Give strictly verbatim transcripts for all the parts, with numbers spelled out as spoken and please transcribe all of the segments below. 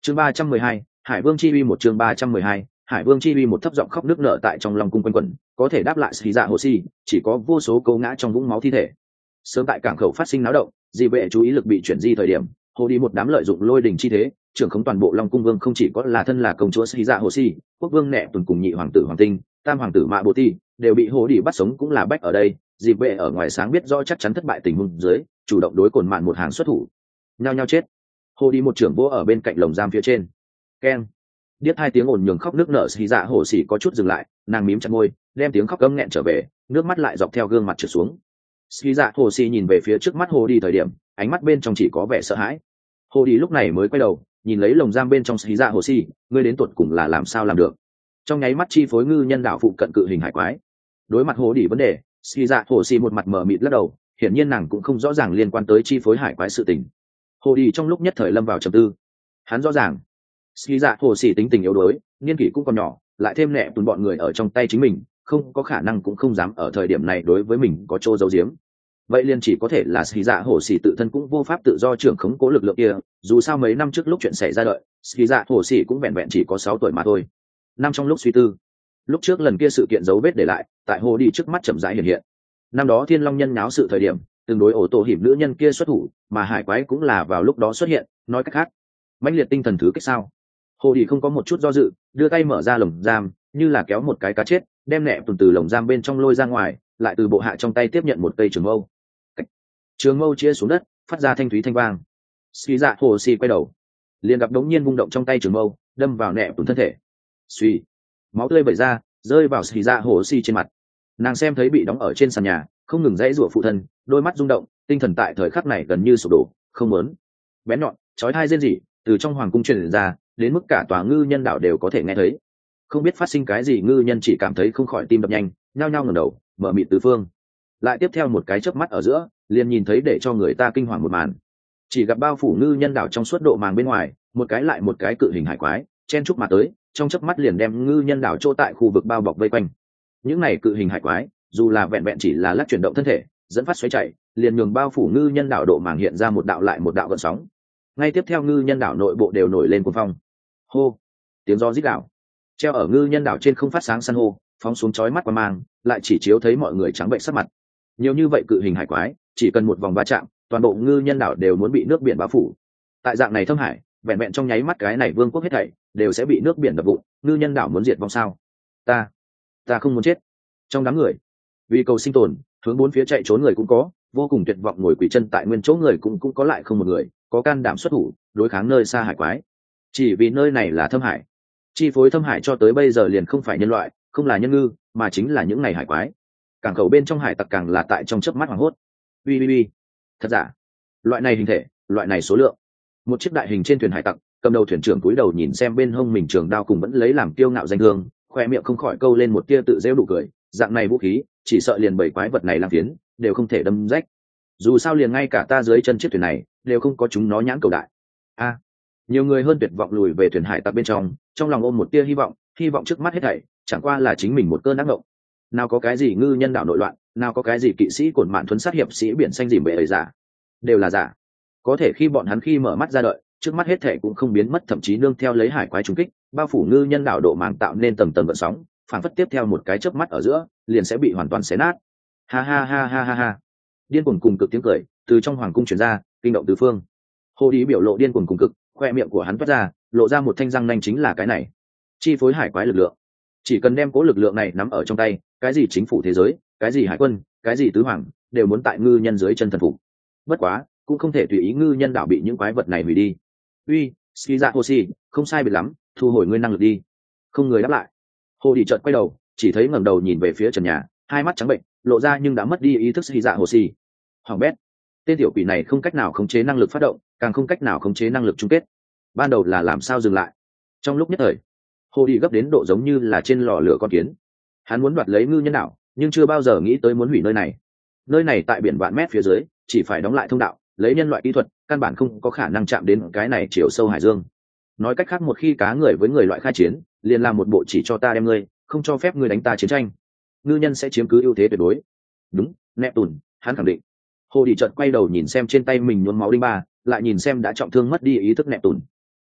chương ba trăm mười hai, Hải Vương chi uy một chương ba trăm mười hai, Hải Vương chi uy một thấp giọng khóc nước nở tại trong lòng cung quanh quẩn, có thể đáp lại xì dạ hồ xì, chỉ có vô số câu ngã trong vũng máu thi thể. Sớm tại cảng khẩu phát sinh náo động, dị vệ chú ý lực bị chuyển di thời điểm, hồ đi một đám lợi dụng lôi đỉnh chi thế, trưởng khống toàn bộ Long cung vương không chỉ có là thân là công chúa xì dạ hồ xì, quốc vương nẹ tuần cùng nhị hoàng tử hoàng tinh, tam hoàng tử mạ bồ ti đều bị hồ đi bắt sống cũng là bách ở đây. Dị vệ ở ngoài sáng biết rõ chắc chắn thất bại tình huống dưới, chủ động đối cồn mạn một hàng xuất thủ, nhao nhao chết. Hồ đi một trưởng vỗ ở bên cạnh lồng giam phía trên, keng, điếc hai tiếng ồn nhường khóc nước nở xì dạ hồ xì có chút dừng lại, nàng mím chặt môi, đem tiếng khóc cấm nghẹn trở về, nước mắt lại dọc theo gương mặt trượt xuống. Xì dạ hồ xì nhìn về phía trước mắt hồ đi thời điểm, ánh mắt bên trong chỉ có vẻ sợ hãi. Hồ đi lúc này mới quay đầu, nhìn lấy lồng giam bên trong xì dạ hồ xì, ngươi đến tuột cùng là làm sao làm được? Trong nháy mắt chi phối ngư nhân đạo phụ cận cự hình hải quái. Đối mặt hồ đi vấn đề, xì dạ hồ xì một mặt mờ mịt lắc đầu, hiển nhiên nàng cũng không rõ ràng liên quan tới chi phối hải quái sự tình. Hồ đi trong lúc nhất thời lâm vào trầm tư. Hắn rõ ràng xì dạ hồ xì tính tình yếu đuối, niên kỷ cũng còn nhỏ, lại thêm nẹ tuần bọn người ở trong tay chính mình, không có khả năng cũng không dám ở thời điểm này đối với mình có chỗ giấu giếm. Vậy liền chỉ có thể là xì dạ hồ xì tự thân cũng vô pháp tự do trưởng khống cố lực lượng kia. Dù sao mấy năm trước lúc chuyện xảy ra đợi, xì dạ hồ xì cũng vẹn vẹn chỉ có sáu tuổi mà thôi. Năm trong lúc suy tư, lúc trước lần kia sự kiện dấu vết để lại tại hồ đi trước mắt chậm rãi hiện hiện. Năm đó thiên long nhân náo sự thời điểm, từng đối ổ tổ hiểm nữ nhân kia xuất thủ, mà hải quái cũng là vào lúc đó xuất hiện. Nói cách khác, mãnh liệt tinh thần thứ cách sao? Hồ đi không có một chút do dự, đưa tay mở ra lồng giam, như là kéo một cái cá chết, đem nẹ tuần từ lồng giam bên trong lôi ra ngoài, lại từ bộ hạ trong tay tiếp nhận một cây trường mâu. Trường mâu chia xuống đất, phát ra thanh thúy thanh vang. Xì dạ hồ xì quay đầu, liền gặp đống nhiên vung động trong tay trường mâu, đâm vào nẹ tuần thân thể. Suy, máu tươi vẩy ra, rơi vào xì dạ hồ xì trên mặt. Nàng xem thấy bị đóng ở trên sàn nhà, không ngừng dãy rủa phụ thân, đôi mắt rung động, tinh thần tại thời khắc này gần như sụp đổ, không muốn. Bén nhọn, chói tai rên rỉ, từ trong hoàng cung truyền ra, đến mức cả tòa ngư nhân đảo đều có thể nghe thấy. Không biết phát sinh cái gì, ngư nhân chỉ cảm thấy không khỏi tim đập nhanh, nhao nhao ngẩng đầu, mở mịt tứ phương. Lại tiếp theo một cái chớp mắt ở giữa, liền nhìn thấy để cho người ta kinh hoàng một màn. Chỉ gặp bao phủ ngư nhân đảo trong suốt độ màng bên ngoài, một cái lại một cái cự hình hải quái chen chúc mà tới, trong chớp mắt liền đem ngư nhân đảo chỗ tại khu vực bao bọc vây quanh. Những này cự hình hải quái, dù là vẹn vẹn chỉ là lắc chuyển động thân thể, dẫn phát xoáy chạy, liền nhường bao phủ ngư nhân đảo độ màng hiện ra một đạo lại một đạo gợn sóng. Ngay tiếp theo ngư nhân đảo nội bộ đều nổi lên cuồng phong. Hô, tiếng gió rít đảo, treo ở ngư nhân đảo trên không phát sáng san hô, phóng xuống chói mắt qua mang, lại chỉ chiếu thấy mọi người trắng bệnh sắc mặt. Nhiều như vậy cự hình hải quái, chỉ cần một vòng va chạm, toàn bộ ngư nhân đảo đều muốn bị nước biển bao phủ. Tại dạng này thâm hải, vẹn vẹn trong nháy mắt cái này vương quốc hết thảy đều sẽ bị nước biển đập vụn, ngư nhân đảo muốn diệt vong sao? Ta, ta không muốn chết. Trong đám người, vì cầu sinh tồn, hướng bốn phía chạy trốn người cũng có, vô cùng tuyệt vọng ngồi quỳ chân tại nguyên chỗ người cũng cũng có, lại không một người có can đảm xuất thủ đối kháng nơi xa hải quái. Chỉ vì nơi này là thâm hải, chi phối thâm hải cho tới bây giờ liền không phải nhân loại, không là nhân ngư, mà chính là những ngày hải quái. Cảng khẩu bên trong hải tặc càng là tại trong chớp mắt hoảng hốt. Ui ui ui, thật giả? Loại này hình thể, loại này số lượng. Một chiếc đại hình trên thuyền hải tặc, cầm đầu thuyền trưởng cúi đầu nhìn xem bên hông mình trường đao cùng vẫn lấy làm kiêu ngạo danh hương, khoe miệng không khỏi câu lên một tia tự rêu đủ cười. Dạng này vũ khí, chỉ sợ liền bảy quái vật này làm phiến đều không thể đâm rách. Dù sao liền ngay cả ta dưới chân chiếc thuyền này đều không có chúng nó nhãn cầu đại. A, à, nhiều người hơn tuyệt vọng lùi về thuyền hải tặc bên trong, trong lòng ôm một tia hy vọng, hy vọng trước mắt hết thảy chẳng qua là chính mình một cơn ác mộng. Nào có cái gì ngư nhân đạo nội loạn, nào có cái gì kỵ sĩ cổn mạn thuấn sát hiệp sĩ biển xanh dìm bệ ấy giả, đều là giả. Có thể khi bọn hắn khi mở mắt ra đợi, trước mắt hết thảy cũng không biến mất, thậm chí nương theo lấy hải quái trúng kích, bao phủ ngư nhân đảo độ màng tạo nên tầng tầng gợn sóng, phản phất tiếp theo một cái chớp mắt ở giữa, liền sẽ bị hoàn toàn xé nát. Ha ha ha ha ha ha. Điên cuồng cùng cực tiếng cười từ trong hoàng cung truyền ra, kinh động tứ phương. Hồ Đi biểu lộ điên cuồng cùng cực, khoe miệng của hắn toát ra, lộ ra một thanh răng nanh, chính là cái này, chi phối hải quái lực lượng. Chỉ cần đem cố lực lượng này nắm ở trong tay, cái gì chính phủ thế giới, cái gì hải quân, cái gì tứ hoàng, đều muốn tại ngư nhân dưới chân thần phục. Bất quá, cũng không thể tùy ý ngư nhân đảo bị những quái vật này hủy đi. Uy, Skiza, không sai biệt lắm, thu hồi ngươi năng lực đi. Không người đáp lại. Hồ Đi chợt quay đầu, chỉ thấy ngẩng đầu nhìn về phía trần nhà, hai mắt trắng bệnh, lộ ra nhưng đã mất đi ý thức. Skiza, hoàng bét, tên tiểu quỷ này không cách nào khống chế năng lực phát động, càng không cách nào khống chế năng lực chung kết. Ban đầu là làm sao dừng lại? Trong lúc nhất thời, Hồ Đi gấp đến độ giống như là trên lò lửa con kiến. Hắn muốn đoạt lấy ngư nhân đảo, nhưng chưa bao giờ nghĩ tới muốn hủy nơi này. Nơi này tại biển vạn mét phía dưới, chỉ phải đóng lại thông đạo, lấy nhân loại kỹ thuật, căn bản không có khả năng chạm đến cái này chiều sâu hải dương. Nói cách khác, một khi cá người với người loại khai chiến, liền làm một bộ chỉ cho ta đem ngươi, không cho phép ngươi đánh ta chiến tranh. Ngư nhân sẽ chiếm cứ ưu thế tuyệt đối. Đúng, Neptune, hắn khẳng định. Hồ Đi chợt quay đầu nhìn xem trên tay mình nhuốm máu đinh ba, lại nhìn xem đã trọng thương mất đi ý thức Neptune.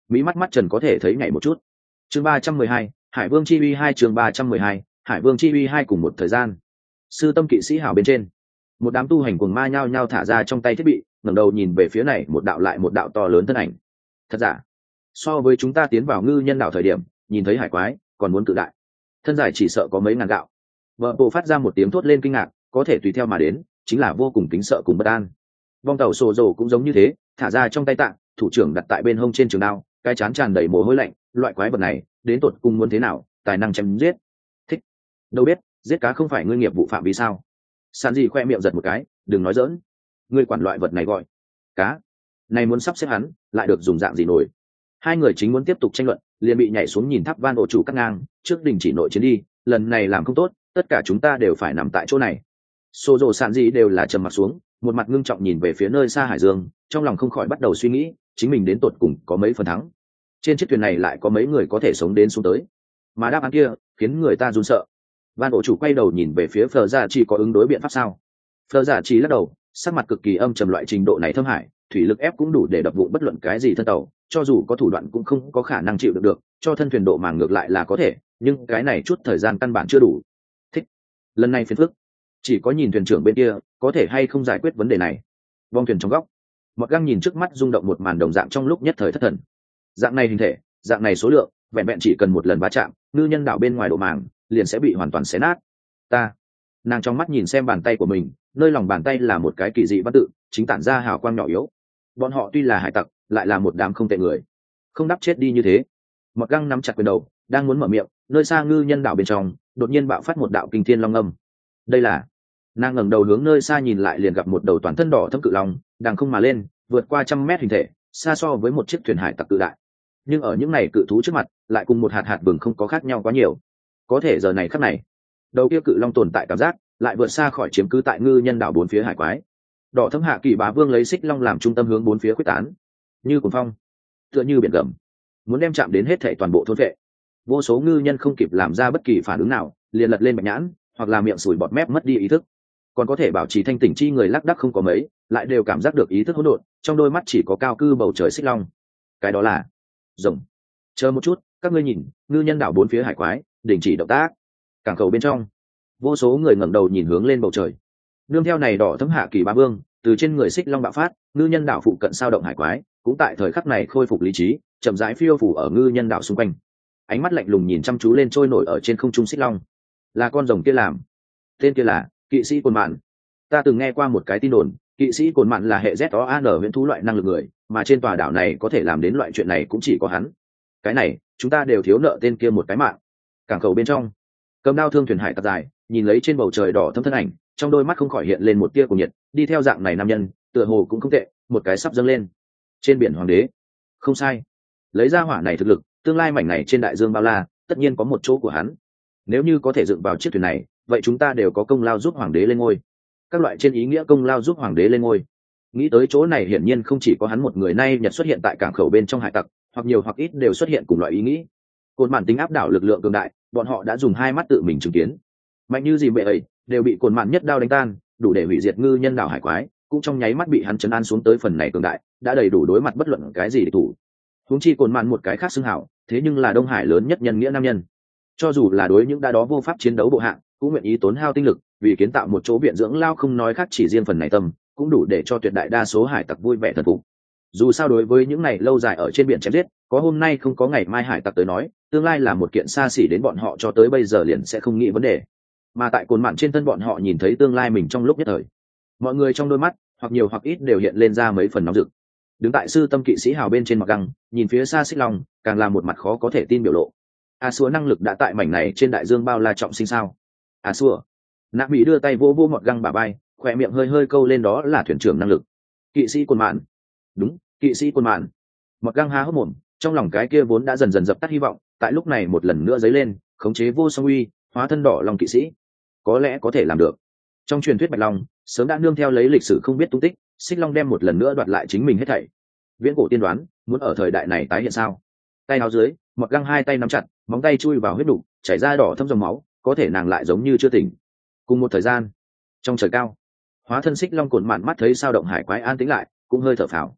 mỹ mắt mắt trần có thể thấy nhảy một chút. Chương ba trăm mười hai, Hải Vương chi uy hai. Chương ba trăm mười hai, Hải Vương chi uy hai. Cùng một thời gian, sư tâm kỵ sĩ hào bên trên, một đám tu hành cuồng ma nhao nhao thả ra trong tay thiết bị, ngẩng đầu nhìn về phía này một đạo lại một đạo to lớn thân ảnh. Thật giả, so với chúng ta tiến vào ngư nhân đảo thời điểm nhìn thấy hải quái còn muốn cự đại, thân dài chỉ sợ có mấy ngàn gạo. Vợ bộ phát ra một tiếng thốt lên kinh ngạc, có thể tùy theo mà đến chính là vô cùng kính sợ cùng bất an. Vong tàu sổ rồ cũng giống như thế, thả ra trong tay tạng, thủ trưởng đặt tại bên hông trên trường đao, cái chán tràn đầy mồ hôi lạnh. Loại quái vật này đến tột cùng muốn thế nào tài năng chém giết? Thích đâu biết, giết cá không phải ngươi nghiệp vụ phạm vi sao? Sàn gì khoe miệng giật một cái, đừng nói dỡn, ngươi quản loại vật này gọi cá, này muốn sắp xếp hắn lại được dùng dạng gì nổi? Hai người chính muốn tiếp tục tranh luận, liền bị nhảy xuống nhìn tháp van ổ chủ cắt ngang, trước đình chỉ nội chiến đi, lần này làm không tốt tất cả chúng ta đều phải nằm tại chỗ này. Xô rồ sàn gì đều là trầm mặt xuống, một mặt ngưng trọng nhìn về phía nơi xa hải dương, trong lòng không khỏi bắt đầu suy nghĩ chính mình đến tột cùng có mấy phần thắng, trên chiếc thuyền này lại có mấy người có thể sống đến xuống tới. Mà đáp án kia khiến người ta run sợ. Van ổ chủ quay đầu nhìn về phía Phờ Dạ chỉ có ứng đối biện pháp sao? Phờ Dạ chỉ lắc đầu, sắc mặt cực kỳ âm trầm, loại trình độ này thâm hải thủy lực ép cũng đủ để đập vụn bất luận cái gì thân tàu, cho dù có thủ đoạn cũng không có khả năng chịu được được, cho thân thuyền độ màng ngược lại là có thể, nhưng cái này chút thời gian căn bản chưa đủ. Thích, lần này phiền phức, chỉ có nhìn thuyền trưởng bên kia có thể hay không giải quyết vấn đề này. Vong thuyền trong góc, Mọt Găng nhìn trước mắt rung động một màn đồng dạng trong lúc nhất thời thất thần. Dạng này hình thể, dạng này số lượng, vẹn vẹn chỉ cần một lần va chạm, ngư nhân đảo bên ngoài độ màng liền sẽ bị hoàn toàn xé nát. Ta, nàng trong mắt nhìn xem bàn tay của mình, nơi lòng bàn tay là một cái kỳ dị văn tự, chính tản ra hào quang nhỏ yếu. Bọn họ tuy là hải tặc, lại là một đám không tệ người, không đắp chết đi như thế. Mọt Găng nắm chặt quyền đầu, đang muốn mở miệng, nơi xa ngư nhân đảo bên trong đột nhiên bạo phát một đạo kinh thiên long âm. Đây là, nàng ngẩng đầu hướng nơi xa nhìn lại, liền gặp một đầu toàn thân đỏ thẫm cự long đang không mà lên, vượt qua trăm mét hình thể, xa so với một chiếc thuyền hải tặc cự đại, nhưng ở những này cự thú trước mặt lại cùng một hạt hạt vừng không có khác nhau quá nhiều. Có thể giờ này khắc này, đầu kia cự long tồn tại cảm giác lại vượt xa khỏi chiếm cứ tại ngư nhân đảo bốn phía hải quái. Đỏ thẫm hạ kỳ bá vương lấy xích long làm trung tâm hướng bốn phía quyết tán, như cuồng phong, tựa như biển gầm, muốn đem chạm đến hết thảy toàn bộ thôn vệ. Vô số ngư nhân không kịp làm ra bất kỳ phản ứng nào, liền lật lên bạch nhãn, hoặc là miệng sùi bọt mép mất đi ý thức. Còn có thể bảo trì thanh tỉnh chi người lác đác không có mấy, lại đều cảm giác được ý thức hỗn độn, trong đôi mắt chỉ có cao cư bầu trời xích long. Cái đó là rồng. Chờ một chút, các ngươi nhìn, ngư nhân đảo bốn phía hải quái đình chỉ động tác. Cảng khẩu bên trong, vô số người ngẩng đầu nhìn hướng lên bầu trời. Nương theo này đỏ thấm hạ kỳ bá vương từ trên người xích long bạo phát, ngư nhân đảo phụ cận sao động hải quái cũng tại thời khắc này khôi phục lý trí, chậm rãi phiêu phủ ở ngư nhân đảo xung quanh. Ánh mắt lạnh lùng nhìn chăm chú lên trôi nổi ở trên không trung xích long. Là con rồng kia làm. Tên kia là kỵ sĩ cồn mạn. Ta từng nghe qua một cái tin đồn, kỵ sĩ cồn mạn là hệ Z O A N huyễn thú loại năng lực người, mà trên tòa đảo này có thể làm đến loại chuyện này cũng chỉ có hắn. Cái này chúng ta đều thiếu nợ tên kia một cái mạng. Cảng khẩu bên trong, cầm đao thương thuyền hải tặc dài nhìn lấy trên bầu trời đỏ thâm thân ảnh, trong đôi mắt không khỏi hiện lên một tia cùng nhiệt. Đi theo dạng này nam nhân tựa hồ cũng không tệ, một cái sắp dâng lên trên biển hoàng đế. Không sai, lấy ra hỏa này thực lực, tương lai mảnh này trên đại dương bao la tất nhiên có một chỗ của hắn. Nếu như có thể dựng vào chiếc thuyền này, vậy chúng ta đều có công lao giúp hoàng đế lên ngôi. Các loại trên ý nghĩa công lao giúp hoàng đế lên ngôi. Nghĩ tới chỗ này, hiển nhiên không chỉ có hắn một người nay nhật xuất hiện tại cảng khẩu bên trong hải tặc, hoặc nhiều hoặc ít đều xuất hiện cùng loại ý nghĩ. Cồn mạn tính áp đảo lực lượng cường đại, bọn họ đã dùng hai mắt tự mình chứng kiến. Mạnh như gì bệ ấy đều bị cồn mạn nhất đao đánh tan, đủ để hủy diệt ngư nhân đảo hải quái, cũng trong nháy mắt bị hắn chấn an xuống tới. Phần này cường đại đã đầy đủ đối mặt bất luận cái gì để thủ. Huống chi cồn mạn một cái khác xưng hảo, thế nhưng là Đông Hải lớn nhất nhân nghĩa nam nhân. Cho dù là đối những đã đó vô pháp chiến đấu bộ hạng, cũng nguyện ý tốn hao tinh lực vì kiến tạo một chỗ viện dưỡng lao, không nói khác chỉ riêng phần này tâm cũng đủ để cho tuyệt đại đa số hải tặc vui vẻ thần phục. Dù sao đối với những này lâu dài ở trên biển chém giết, có hôm nay không có ngày mai hải tặc tới nói, tương lai là một kiện xa xỉ đến bọn họ cho tới bây giờ liền sẽ không nghĩ vấn đề. Mà tại cồn mạn trên thân bọn họ nhìn thấy tương lai mình trong lúc nhất thời, mọi người trong đôi mắt hoặc nhiều hoặc ít đều hiện lên ra mấy phần nóng rực. Đứng tại sư tâm kỵ sĩ hào bên trên mặt găng, nhìn phía xa xích long, càng là một mặt khó có thể tin biểu lộ. A Xua năng lực đã tại mảnh này trên đại dương bao la trọng sinh sao? A Xua, nạ bị đưa tay vô vô mọt găng bả bay, khỏe miệng hơi hơi câu lên, đó là thuyền trưởng năng lực. Kỵ sĩ cồn mạn. Đúng, kỵ sĩ cồn mạn. Mọt găng há hốc mồm, trong lòng cái kia vốn đã dần dần dập tắt hy vọng, tại lúc này một lần nữa dấy lên, khống chế vô song uy, hóa thân đỏ lòng kỵ sĩ. Có lẽ có thể làm được. Trong truyền thuyết bạch long sớm đã nương theo lấy lịch sử không biết tung tích, xích long đem một lần nữa đoạt lại chính mình hết thảy. Viễn cổ tiên đoán muốn ở thời đại này tái hiện sao? Tay áo dưới, mọt găng hai tay nắm chặt, móng tay chui vào huyết đục, chảy ra đỏ thâm dòng máu, có thể nàng lại giống như chưa tỉnh. Cùng một thời gian, trong trời cao, hóa thân xích long cồn mạn mắt thấy sao động hải quái an tĩnh lại, cũng hơi thở phào.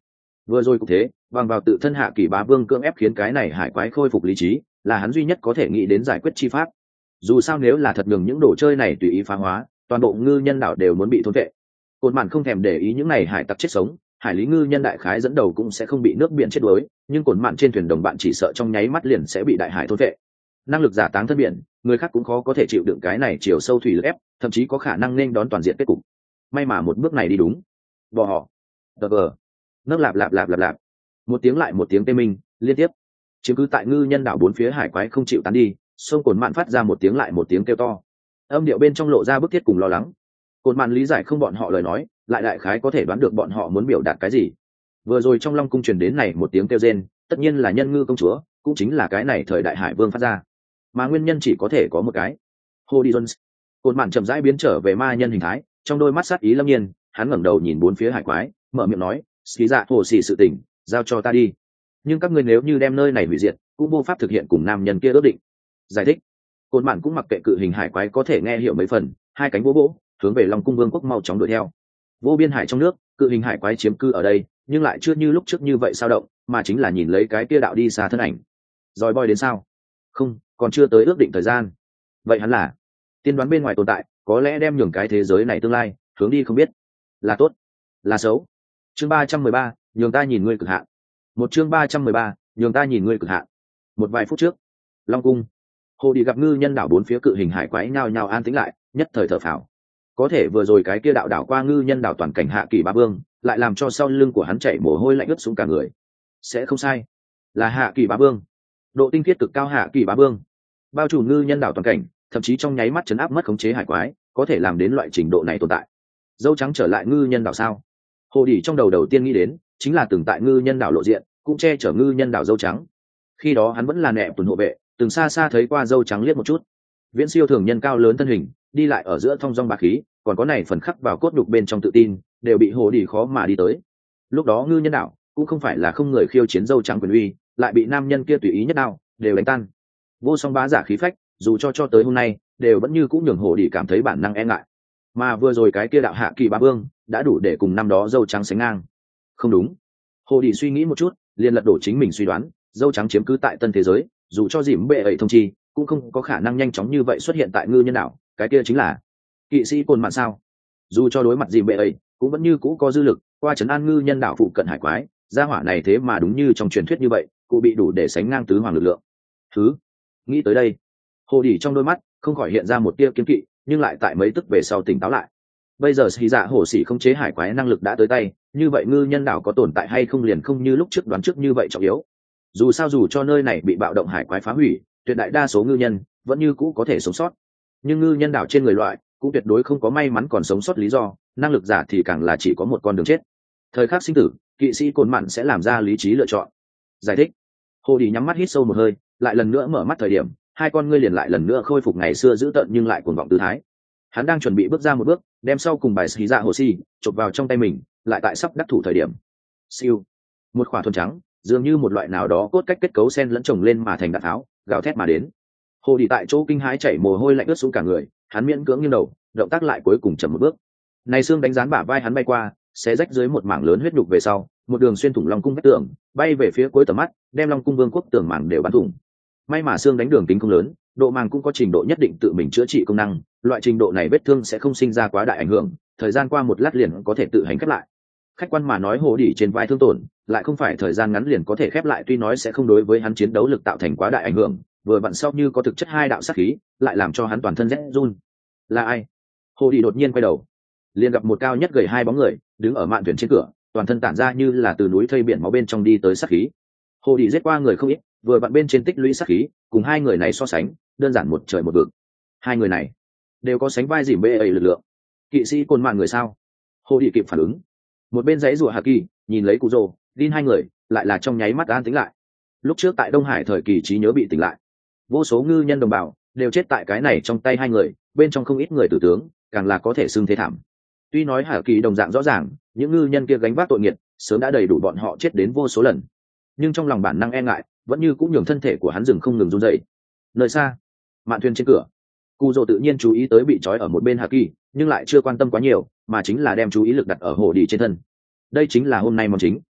Vừa rồi cũng thế, bằng vào tự thân hạ kỳ bá vương cưỡng ép khiến cái này hải quái khôi phục lý trí, là hắn duy nhất có thể nghĩ đến giải quyết chi pháp. Dù sao nếu là thật nhường những đồ chơi này tùy ý phá hóa, toàn bộ ngư nhân đảo đều muốn bị thôn vệ. Côn Mạn không thèm để ý những này hải tặc chết sống, hải lý ngư nhân đại khái dẫn đầu cũng sẽ không bị nước biển chết đuối, nhưng Côn Mạn trên thuyền đồng bạn chỉ sợ trong nháy mắt liền sẽ bị đại hải thôn vệ. Năng lực giả táng thân biển, người khác cũng khó có thể chịu đựng cái này chiều sâu thủy lực ép, thậm chí có khả năng nên đón toàn diện kết cục. May mà một bước này đi đúng. Bò họ, tờ gờ, nấc lạp lạp lạp lạp lạp, một tiếng lại một tiếng tê minh liên tiếp, chiếm cứ tại ngư nhân đảo bốn phía hải quái không chịu tán đi, sông Côn Mạn phát ra một tiếng lại một tiếng kêu to, âm điệu bên trong lộ ra bức thiết cùng lo lắng. Côn Mạn lý giải không bọn họ lời nói, lại đại khái có thể đoán được bọn họ muốn biểu đạt cái gì. Vừa rồi trong long cung truyền đến này một tiếng kêu rên, tất nhiên là nhân ngư công chúa, cũng chính là cái này thời đại hải vương phát ra, mà nguyên nhân chỉ có thể có một cái. Hody Jones. Côn Mạn chậm rãi biến trở về ma nhân hình thái, trong đôi mắt sát ý lâm nhiên, hắn ngẩng đầu nhìn bốn phía hải quái, mở miệng nói, "Xí dạ hồ xỉ sự tình, giao cho ta đi. Nhưng các ngươi nếu như đem nơi này hủy diệt, cũng vô pháp thực hiện cùng nam nhân kia ước định." Giải thích. Côn Mạn cũng mặc kệ cự hình hải quái có thể nghe hiểu mấy phần, hai cánh vỗ vỗ, hướng về Long Cung Vương quốc mau chóng đuổi theo. Vô biên hải trong nước, cự hình hải quái chiếm cư ở đây, nhưng lại chưa như lúc trước như vậy sao động, mà chính là nhìn lấy cái kia đạo đi xa thân ảnh. Rồi boy đến sao? Không, còn chưa tới ước định thời gian. Vậy hắn là tiên đoán bên ngoài tồn tại, có lẽ đem nhường cái thế giới này tương lai hướng đi không biết, là tốt, là xấu. Chương ba trăm mười ba, nhường ta nhìn ngươi cực hạn. Một chương ba trăm mười ba, nhường ta nhìn ngươi cực hạn. Một vài phút trước, Long Cung, Hồ đi gặp ngư nhân đảo bốn phía cự hình hải quái nhao nhao an tĩnh lại, nhất thời thở phào. Có thể vừa rồi cái kia đạo đảo qua ngư nhân đảo toàn cảnh hạ kỳ bá vương, lại làm cho sau lưng của hắn chảy mồ hôi lạnh ướt xuống cả người. Sẽ không sai, là hạ kỳ bá vương, độ tinh khiết cực cao hạ kỳ bá vương, bao trùm ngư nhân đảo toàn cảnh, thậm chí trong nháy mắt chấn áp mất khống chế hải quái, có thể làm đến loại trình độ này tồn tại. Dâu trắng trở lại ngư nhân đảo sao? Hồ Đỉ trong đầu đầu tiên nghĩ đến chính là từng tại ngư nhân đảo lộ diện, cũng che chở ngư nhân đảo dâu trắng. Khi đó hắn vẫn là nẹ tuần hộ vệ, từng xa xa thấy qua dâu trắng liếc một chút. Viễn siêu thường nhân cao lớn thân hình, đi lại ở giữa thong dong bá khí, còn có này phần khắc vào cốt nhục bên trong tự tin, đều bị Hồ Đỉ khó mà đi tới. Lúc đó ngư nhân đảo cũng không phải là không người khiêu chiến dâu trắng quyền uy, lại bị nam nhân kia tùy ý nhất đao đều đánh tan. Vô song bá giả khí phách, dù cho cho tới hôm nay, đều vẫn như cũng nhường Hồ Đỉ cảm thấy bản năng e ngại. Mà vừa rồi cái kia đạo hạ kỳ bá vương đã đủ để cùng năm đó dâu trắng sánh ngang. Không đúng. Hồ Đỉ suy nghĩ một chút, liền lật đổ chính mình suy đoán, dâu trắng chiếm cứ tại tân thế giới, dù cho dìm bệ ấy thông chi, cũng không có khả năng nhanh chóng như vậy xuất hiện tại ngư nhân đảo, cái kia chính là kỵ sĩ Côn Mạn sao? Dù cho đối mặt dìm bệ ấy, cũng vẫn như cũ có dư lực, qua trấn an ngư nhân đảo phụ cận hải quái, gia hỏa này thế mà đúng như trong truyền thuyết như vậy, cụ bị đủ để sánh ngang tứ hoàng lực lượng. Thứ, nghĩ tới đây, Hồ Đỉ trong đôi mắt không khỏi hiện ra một tia kiên kỵ, nhưng lại tại mấy tức về sau tỉnh táo lại. Bây giờ xì dạ hổ xỉ không chế hải quái năng lực đã tới tay, như vậy ngư nhân đảo có tồn tại hay không liền không như lúc trước đoán trước như vậy trọng yếu. Dù sao dù cho nơi này bị bạo động hải quái phá hủy, tuyệt đại đa số ngư nhân vẫn như cũ có thể sống sót, nhưng ngư nhân đảo trên người loại cũng tuyệt đối không có may mắn còn sống sót lý do, năng lực giả thì càng là chỉ có một con đường chết. Thời khắc sinh tử, kỵ sĩ Côn Mạn sẽ làm ra lý trí lựa chọn. Giải thích. Hồ Đi nhắm mắt hít sâu một hơi, lại lần nữa mở mắt thời điểm, hai con ngươi liền lại lần nữa khôi phục ngày xưa giữ tợn nhưng lại cuồng vọng tư thái. Hắn đang chuẩn bị bước ra một bước, đem sau cùng bài xì dạ hồ xì chộp vào trong tay mình, lại tại sắp đắc thủ thời điểm. Siêu. Một quả thuần trắng, dường như một loại nào đó cốt cách kết cấu sen lẫn chồng lên mà thành đạn tháo, gào thét mà đến. Hồ Đi tại chỗ kinh hãi chảy mồ hôi lạnh ướt xuống cả người, hắn miễn cưỡng nghiêng đầu, động tác lại cuối cùng chậm một bước. Này xương đánh dán bả vai hắn bay qua, xé rách dưới một mảng lớn huyết nhục về sau, một đường xuyên thủng long cung vách tường, bay về phía cuối tầm mắt, đem long cung vương quốc tường mảng đều bắn thủng. May mà xương đánh đường kính không lớn, độ màng cũng có trình độ nhất định tự mình chữa trị công năng, loại trình độ này vết thương sẽ không sinh ra quá đại ảnh hưởng, thời gian qua một lát liền có thể tự hành khép lại. Khách quan mà nói Hồ Đỉ trên vai thương tổn, lại không phải thời gian ngắn liền có thể khép lại, tuy nói sẽ không đối với hắn chiến đấu lực tạo thành quá đại ảnh hưởng, vừa vặn sau như có thực chất hai đạo sát khí, lại làm cho hắn toàn thân rét run. Là ai? Hồ Đỉ đột nhiên quay đầu, liền gặp một cao nhất gầy hai bóng người đứng ở mạn thuyền trên cửa, toàn thân tản ra như là từ núi thây biển máu bên trong đi tới sát khí. Hồ Đỉ giết qua người không ít, vừa vặn bên trên tích lũy sát khí, cùng hai người này so sánh, đơn giản một trời một vực. Hai người này đều có sánh vai dìm bê ấy lực lượng. Kỵ sĩ Côn Mạn người sao? Hồ Đỉ kịp phản ứng. Một bên dãy rùa Hà Kỳ, nhìn lấy Cú Rồ, Đin hai người, lại là trong nháy mắt an tĩnh lại. Lúc trước tại Đông Hải thời kỳ trí nhớ bị tỉnh lại, vô số ngư nhân đồng bào đều chết tại cái này trong tay hai người, bên trong không ít người tử tướng, càng là có thể xưng thế thảm. Tuy nói Hà Kỳ đồng dạng rõ ràng, những ngư nhân kia gánh vác tội nghiệt, sớm đã đầy đủ bọn họ chết đến vô số lần, nhưng trong lòng bản năng e ngại, vẫn như cũng nhường thân thể của hắn dừng không ngừng run rẩy. Nơi xa, mạn thuyền trên cửa, Cú Rồ tự nhiên chú ý tới bị trói ở một bên Hà Kỳ, nhưng lại chưa quan tâm quá nhiều, mà chính là đem chú ý lực đặt ở Hồ Đỉ trên thân. Đây chính là hôm nay món chính.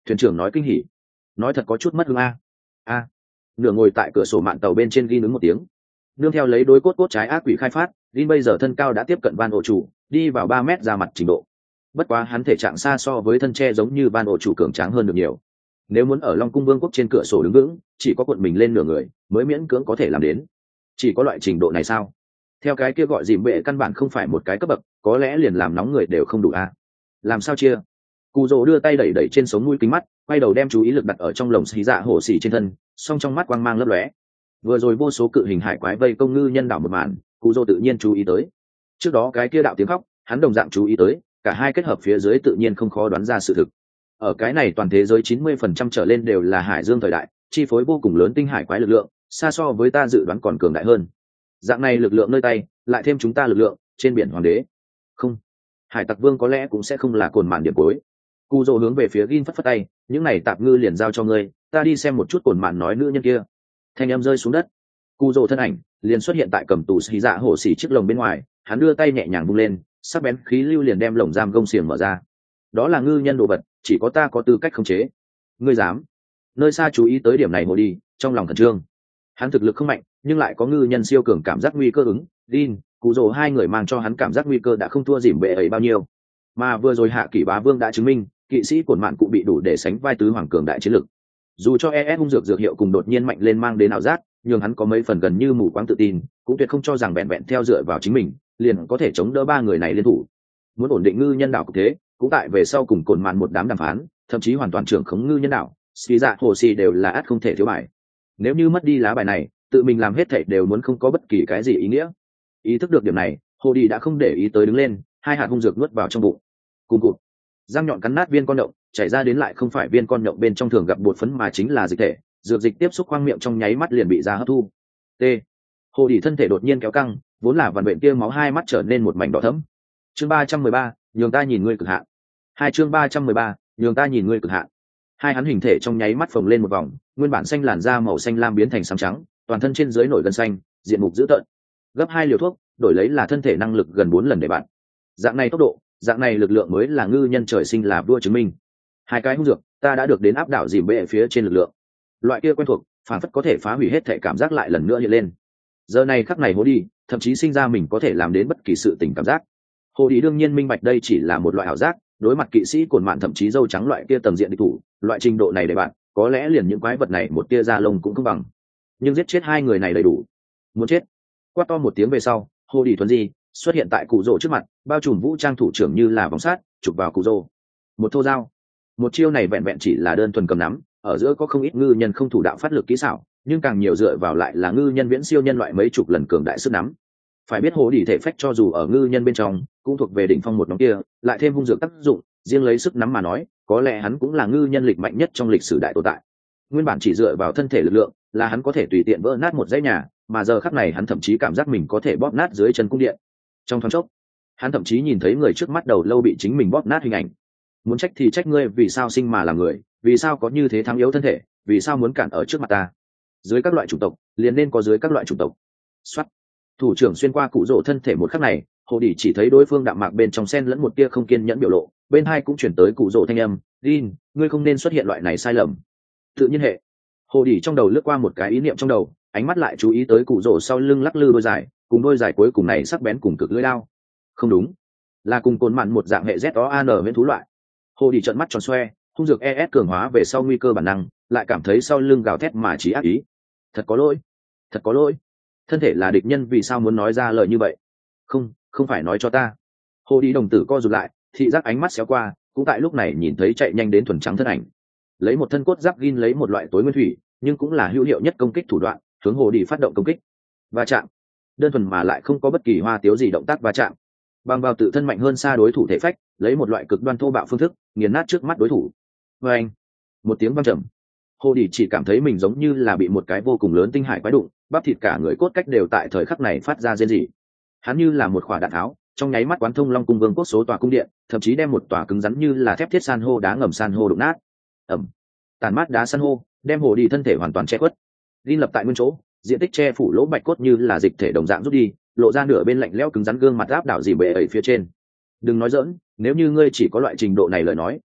Thuyền trưởng nói kinh hỉ, nói thật có chút mất hương a. A. Nửa ngồi tại cửa sổ mạn tàu bên trên ghi ứng một tiếng. Nương theo lấy đối cốt cốt trái ác quỷ khai phát, Gin bây giờ thân cao đã tiếp cận van ổ chủ, đi vào ba mét ra mặt trình độ. Bất quá hắn thể trạng xa so với thân tre giống như van ổ chủ cường tráng hơn được nhiều. Nếu muốn ở Long Cung Vương quốc trên cửa sổ đứng vững, chỉ có cuộn mình lên nửa người mới miễn cưỡng có thể làm đến. Chỉ có loại trình độ này sao? Theo cái kia gọi dìm bệ căn bản không phải một cái cấp bậc, có lẽ liền làm nóng người đều không đủ a. Làm sao chia? Cù Dỗ đưa tay đẩy đẩy trên sống mũi kính mắt, quay đầu đem chú ý lực đặt ở trong lồng xì dạ hổ xì trên thân, song trong mắt quang mang lấp lóe. Vừa rồi vô số cự hình hải quái vây công ngư nhân đảo một màn, Cù Dỗ tự nhiên chú ý tới. Trước đó cái kia đạo tiếng khóc, hắn đồng dạng chú ý tới, cả hai kết hợp phía dưới tự nhiên không khó đoán ra sự thực. Ở cái này toàn thế giới chín mươi phần trăm trở lên đều là hải dương thời đại, chi phối vô cùng lớn tinh hải quái lực lượng, xa so với ta dự đoán còn cường đại hơn. Dạng này lực lượng nơi tay, lại thêm chúng ta lực lượng trên biển hoàng đế. Không, hải tặc vương có lẽ cũng sẽ không là cồn mạn điểm cuối. Cù Dỗ hướng về phía Gin phất phất tay, những này tạp ngư liền giao cho ngươi, ta đi xem một chút cồn mạn nói nữ nhân kia. Thanh em rơi xuống đất, Cù Dỗ thân ảnh liền xuất hiện tại cầm tù xì dạ hổ xì chiếc lồng bên ngoài, hắn đưa tay nhẹ nhàng vung lên, sắc bén khí lưu liền đem lồng giam gông xiềng mở ra. Đó là ngư nhân đồ vật, chỉ có ta có tư cách khống chế. Ngươi dám? Nơi xa chú ý tới điểm này hồ đi, trong lòng khẩn trương. Hắn thực lực không mạnh, nhưng lại có ngư nhân siêu cường cảm giác nguy cơ ứng. Gin, Cù Dỗ hai người mang cho hắn cảm giác nguy cơ đã không thua dìm bệ ấy bao nhiêu. Mà vừa rồi hạ kỷ bá vương đã chứng minh, kỵ sĩ cổn mạn cụ bị đủ để sánh vai tứ hoàng cường đại chiến lực. Dù cho e ét hung dược dược hiệu cùng đột nhiên mạnh lên mang đến ảo giác, nhưng hắn có mấy phần gần như mù quáng tự tin, cũng tuyệt không cho rằng vẹn vẹn theo dựa vào chính mình liền có thể chống đỡ ba người này liên thủ. Muốn ổn định ngư nhân đảo cục thế, cũng tại về sau cùng cồn mạn một đám đàm phán, thậm chí hoàn toàn trưởng khống ngư nhân đảo, xì dạ hồ xì đều là ắt không thể thiếu bài. Nếu như mất đi lá bài này, tự mình làm hết thảy đều muốn không có bất kỳ cái gì ý nghĩa. Ý thức được điểm này, hồ đi đã không để ý tới đứng lên, hai hạt hung dược nuốt vào trong bụng. Cùng cụt, răng nhọn cắn nát viên con nhộng, chảy ra đến lại không phải viên con nhộng bên trong thường gặp bột phấn mà chính là dịch thể, dược dịch tiếp xúc khoang miệng trong nháy mắt liền bị ra hấp thu. T. Hồ đi thân thể đột nhiên kéo căng, vốn là vằn vện tia máu hai mắt trở nên một mảnh đỏ thẫm. Chương ba trăm mười ba, nhường ta nhìn ngươi cực hạn. Hai chương ba trăm mười ba, nhường ta nhìn ngươi cực hạn. Hai hắn hình thể trong nháy mắt phồng lên một vòng, nguyên bản xanh làn da màu xanh lam biến thành xám trắng, toàn thân trên dưới nổi gân xanh, diện mục dữ tợn. Gấp hai liều thuốc, đổi lấy là thân thể năng lực gần bốn lần để bạn. Dạng này tốc độ, dạng này lực lượng mới là ngư nhân trời sinh là vua chứng minh. Hai cái hung dược, ta đã được đến áp đảo dìm bệ phía trên lực lượng. Loại kia quen thuộc, phản phất có thể phá hủy hết thể cảm giác lại lần nữa hiện lên. Giờ này khắc này Hồ đi, thậm chí sinh ra mình có thể làm đến bất kỳ sự tình cảm giác. Hồ đi đương nhiên minh bạch đây chỉ là một loại ảo giác, đối mặt kỵ sĩ cồn mạn thậm chí dâu trắng loại kia tầm diện địch thủ, loại trình độ này để bạn, có lẽ liền những quái vật này một tia da lông cũng không bằng. Nhưng giết chết hai người này đầy đủ. Muốn chết. Quát to một tiếng về sau, Hồ đi thuần di xuất hiện tại Cụ Dỗ trước mặt, bao trùm vũ trang thủ trưởng như là vòng sát, chụp vào Cụ Dỗ. Một thô dao. Một chiêu này vẹn vẹn chỉ là đơn thuần cầm nắm, ở giữa có không ít ngư nhân không thủ đạo phát lực kỹ xảo, nhưng càng nhiều dựa vào lại là ngư nhân viễn siêu nhân loại mấy chục lần cường đại sức nắm. Phải biết Hồ đi thể phách cho dù ở ngư nhân bên trong, cũng thuộc về đỉnh phong một nhóm kia, lại thêm hung dược tác dụng, riêng lấy sức nắm mà nói, có lẽ hắn cũng là ngư nhân lịch mạnh nhất trong lịch sử đại tồn tại. Nguyên bản chỉ dựa vào thân thể lực lượng, là hắn có thể tùy tiện vỡ nát một dãy nhà, mà giờ khắc này hắn thậm chí cảm giác mình có thể bóp nát dưới chân cung điện. Trong thoáng chốc, hắn thậm chí nhìn thấy người trước mắt đầu lâu bị chính mình bóp nát hình ảnh. Muốn trách thì trách ngươi vì sao sinh mà là người, vì sao có như thế thắng yếu thân thể, vì sao muốn cản ở trước mặt ta. Dưới các loại chủng tộc, liền nên có dưới các loại chủng tộc. Soát. Thủ trưởng xuyên qua Cụ Dỗ thân thể một khắc này, Hồ đi chỉ thấy đối phương đạm mạc bên trong sen lẫn một tia không kiên nhẫn biểu lộ, bên hai cũng chuyển tới Cụ Dỗ thanh âm, "Gin, ngươi không nên xuất hiện loại này sai lầm." Tự nhiên hệ. Hồ đi trong đầu lướt qua một cái ý niệm trong đầu, ánh mắt lại chú ý tới Cụ Dỗ sau lưng lắc lư đôi dài, cùng đôi dài cuối cùng này sắc bén cùng cực lưỡi lao. Không đúng, là cùng cồn mặn một dạng hệ Z O A N viễn thú loại. Hồ đi trợn mắt tròn xoe, hung dược E S cường hóa về sau nguy cơ bản năng, lại cảm thấy sau lưng gào thét mà chỉ ác ý. Thật có lỗi, thật có lỗi. Thân thể là địch nhân vì sao muốn nói ra lời như vậy? Không, không phải nói cho ta. Hồ đi đồng tử co rụt lại, thị giác ánh mắt xéo qua, cũng tại lúc này nhìn thấy chạy nhanh đến thuần trắng thân ảnh. Lấy một thân cốt giáp Gin lấy một loại tối nguyên thủy, nhưng cũng là hữu hiệu nhất công kích thủ đoạn, hướng Hồ đi phát động công kích. Va chạm. Đơn thuần mà lại không có bất kỳ hoa tiếu gì động tác va chạm. Bằng vào tự thân mạnh hơn xa đối thủ thể phách, lấy một loại cực đoan thô bạo phương thức, nghiền nát trước mắt đối thủ. Và anh, một tiếng vang trầm. Hồ đi chỉ cảm thấy mình giống như là bị một cái vô cùng lớn tinh hải quái đụng, bắp thịt cả người cốt cách đều tại thời khắc này phát ra rên rỉ. Hắn như là một quả đạn tháo, trong nháy mắt quán thông Long Cung Vương quốc số tòa cung điện, thậm chí đem một tòa cứng rắn như là thép thiết san hô đá ngầm san hô đụng nát. Ầm. Tàn mát đá san hô, đem Hồ đi thân thể hoàn toàn che khuất. Gin lập tại nguyên chỗ, diện tích che phủ lỗ bạch cốt như là dịch thể đồng dạng rút đi, lộ ra nửa bên lạnh lẽo cứng rắn gương mặt áp đảo dì bệ ấy phía trên. Đừng nói dỡn, nếu như ngươi chỉ có loại trình độ này lời nói,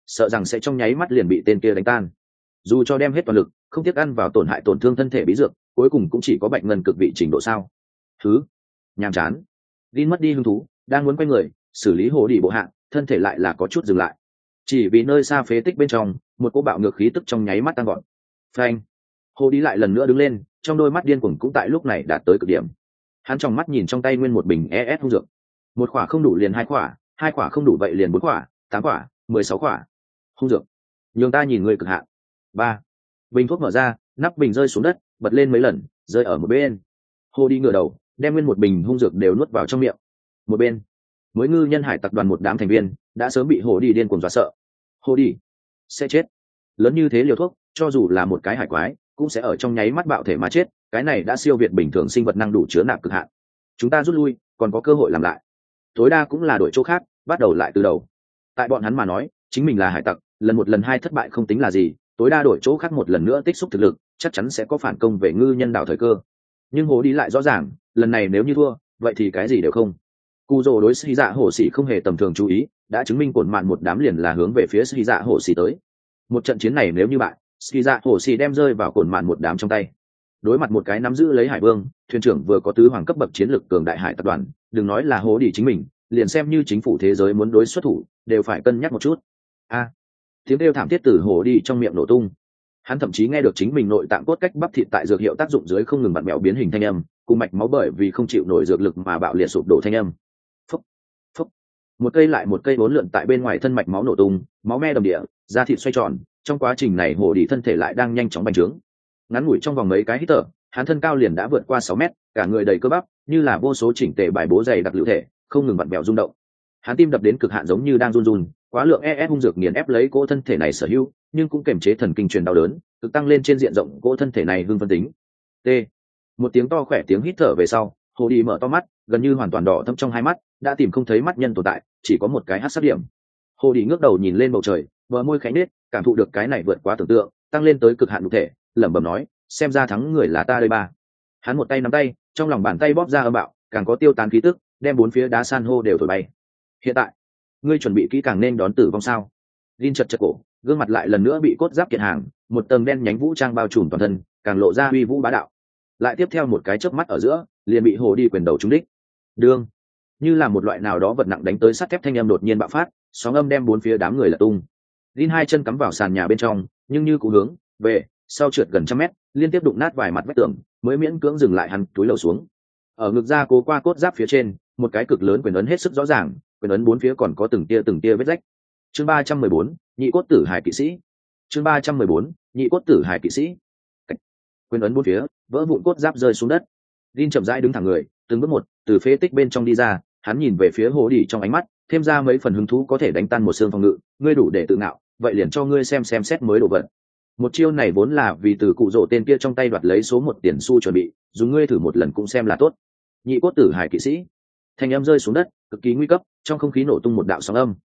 sợ rằng sẽ trong nháy mắt liền bị tên kia đánh tan. Dù cho đem hết toàn lực, không tiếc ăn vào tổn hại tổn thương thân thể bí dược, cuối cùng cũng chỉ có bệnh ngân cực vị trình độ sao? Thứ, nhàm chán. Vin mất đi hứng thú, đang muốn quay người xử lý hồ đi bộ hạng, thân thể lại là có chút dừng lại. Chỉ vì nơi xa phế tích bên trong, một cỗ bạo ngược khí tức trong nháy mắt tăng gọn. Phanh! Hồ đi lại lần nữa đứng lên, trong đôi mắt điên cuồng cũng tại lúc này đạt tới cực điểm. Hắn trong mắt nhìn trong tay nguyên một bình e ét hung dược. Một khỏa không đủ liền hai khỏa, hai khỏa không đủ vậy liền bốn khỏa, tám khỏa, mười sáu khỏa. Hung dược. Nhường ta nhìn người cực hạn. Ba. Bình thuốc mở ra, nắp bình rơi xuống đất, bật lên mấy lần, rơi ở một bên. Hồ đi ngửa đầu, đem nguyên một bình hung dược đều nuốt vào trong miệng. Một bên, mới ngư nhân hải tập đoàn một đám thành viên đã sớm bị hồ đi điên cuồng dọa sợ. Hồ đi sẽ chết. Lớn như thế liều thuốc, cho dù là một cái hải quái cũng sẽ ở trong nháy mắt bạo thể mà chết, cái này đã siêu việt bình thường sinh vật năng đủ chứa nạp cực hạn. Chúng ta rút lui, còn có cơ hội làm lại. Tối đa cũng là đổi chỗ khác, bắt đầu lại từ đầu. Tại bọn hắn mà nói, chính mình là hải tặc, lần một lần hai thất bại không tính là gì, tối đa đổi chỗ khác một lần nữa tích xúc thực lực, chắc chắn sẽ có phản công về ngư nhân đảo thời cơ. Nhưng hồ đi lại rõ ràng, lần này nếu như thua, vậy thì cái gì đều không. Cù rồ đối sĩ dạ hổ xỉ không hề tầm thường chú ý, đã chứng minh cổn mạn một đám liền là hướng về phía sĩ dạ hổ xỉ tới. Một trận chiến này nếu như bại, sĩ dạ hổ xỉ đem rơi vào cổn mạn một đám trong tay. Đối mặt một cái nắm giữ lấy hải vương, thuyền trưởng vừa có tứ hoàng cấp bậc chiến lực cường đại hải tập đoàn, đừng nói là hố đi chính mình, liền xem như chính phủ thế giới muốn đối xuất thủ, đều phải cân nhắc một chút. A, tiếng kêu thảm thiết từ hồ đi trong miệng nổ tung. Hắn thậm chí nghe được chính mình nội tạng cốt cách bắp thịt tại dược hiệu tác dụng dưới không ngừng vặn mèo biến hình thanh âm, cùng mạch máu bởi vì không chịu nổi dược lực mà bạo liệt sụp đổ thanh âm. Phốc, phốc. Một cây lại một cây bốn lượn tại bên ngoài thân mạch máu nổ tung, máu me đầm địa, da thịt xoay tròn, trong quá trình này hồ đi thân thể lại đang nhanh chóng bành trướng. Ngắn ngủi trong vòng mấy cái hít thở, hắn thân cao liền đã vượt qua sáu mét, cả người đầy cơ bắp, như là vô số chỉnh tề bài bố dày đặc lưu thể, không ngừng vặn vẹo rung động. Hắn tim đập đến cực hạn giống như đang run run, quá lượng e ét hung dược nghiền ép lấy cỗ thân thể này sở hữu, nhưng cũng kiềm chế thần kinh truyền đau đớn, cực tăng lên trên diện rộng cỗ thân thể này hưng phân tính. T. Một tiếng to khỏe tiếng hít thở về sau, hồ đi mở to mắt, gần như hoàn toàn đỏ thẫm trong hai mắt, đã tìm không thấy mắt nhân tồn tại, chỉ có một cái hắc sắc điểm. Hồ đi ngước đầu nhìn lên bầu trời, bờ môi khẽ nết, cảm thụ được cái này vượt quá tưởng tượng, tăng lên tới cực hạn cụ thể, lẩm bẩm nói, xem ra thắng người là ta đây ba. Hắn một tay nắm tay, trong lòng bàn tay bóp ra âm bạo, càng có tiêu tán khí tức, đem bốn phía đá san hô đều thổi bay. Hiện tại, ngươi chuẩn bị kỹ càng nên đón tử vong sao? Linh chật chật cổ, gương mặt lại lần nữa bị cốt giáp kiện hàng, một tầng đen nhánh vũ trang bao trùm toàn thân, càng lộ ra uy vũ bá đạo. Lại tiếp theo một cái chớp mắt ở giữa, liền bị hồ đi quyền đầu trúng đích. Đương, như là một loại nào đó vật nặng đánh tới sắt thép thanh âm đột nhiên bạo phát, sóng âm đem bốn phía đám người lật tung. Linh hai chân cắm vào sàn nhà bên trong, nhưng như cú hướng về sau trượt gần trăm mét, liên tiếp đụng nát vài mặt vách tường, mới miễn cưỡng dừng lại hắn túi lầu xuống. Ở ngực ra cố qua cốt giáp phía trên, một cái cực lớn quyền ấn hết sức rõ ràng, quyền ấn bốn phía còn có từng tia từng tia vết rách. Chương ba trăm mười bốn, nhị cốt tử hải kỵ sĩ. Chương ba trăm mười bốn, nhị cốt tử hải kỵ sĩ. Quyền ấn bốn phía, vỡ vụn cốt giáp rơi xuống đất. Linh chậm rãi đứng thẳng người, từng bước một, từ phế tích bên trong đi ra, hắn nhìn về phía hồ đi trong ánh mắt, thêm ra mấy phần hứng thú có thể đánh tan một xương phòng ngự, ngươi đủ để tự ngạo, vậy liền cho ngươi xem xem xét mới đồ vật. Một chiêu này vốn là vì từ cụ rỗ tên kia trong tay đoạt lấy số một tiền xu chuẩn bị, dùng ngươi thử một lần cũng xem là tốt. Nhị cốt tử hải kỵ sĩ. Thanh âm rơi xuống đất, cực kỳ nguy cấp, trong không khí nổ tung một đạo sóng âm.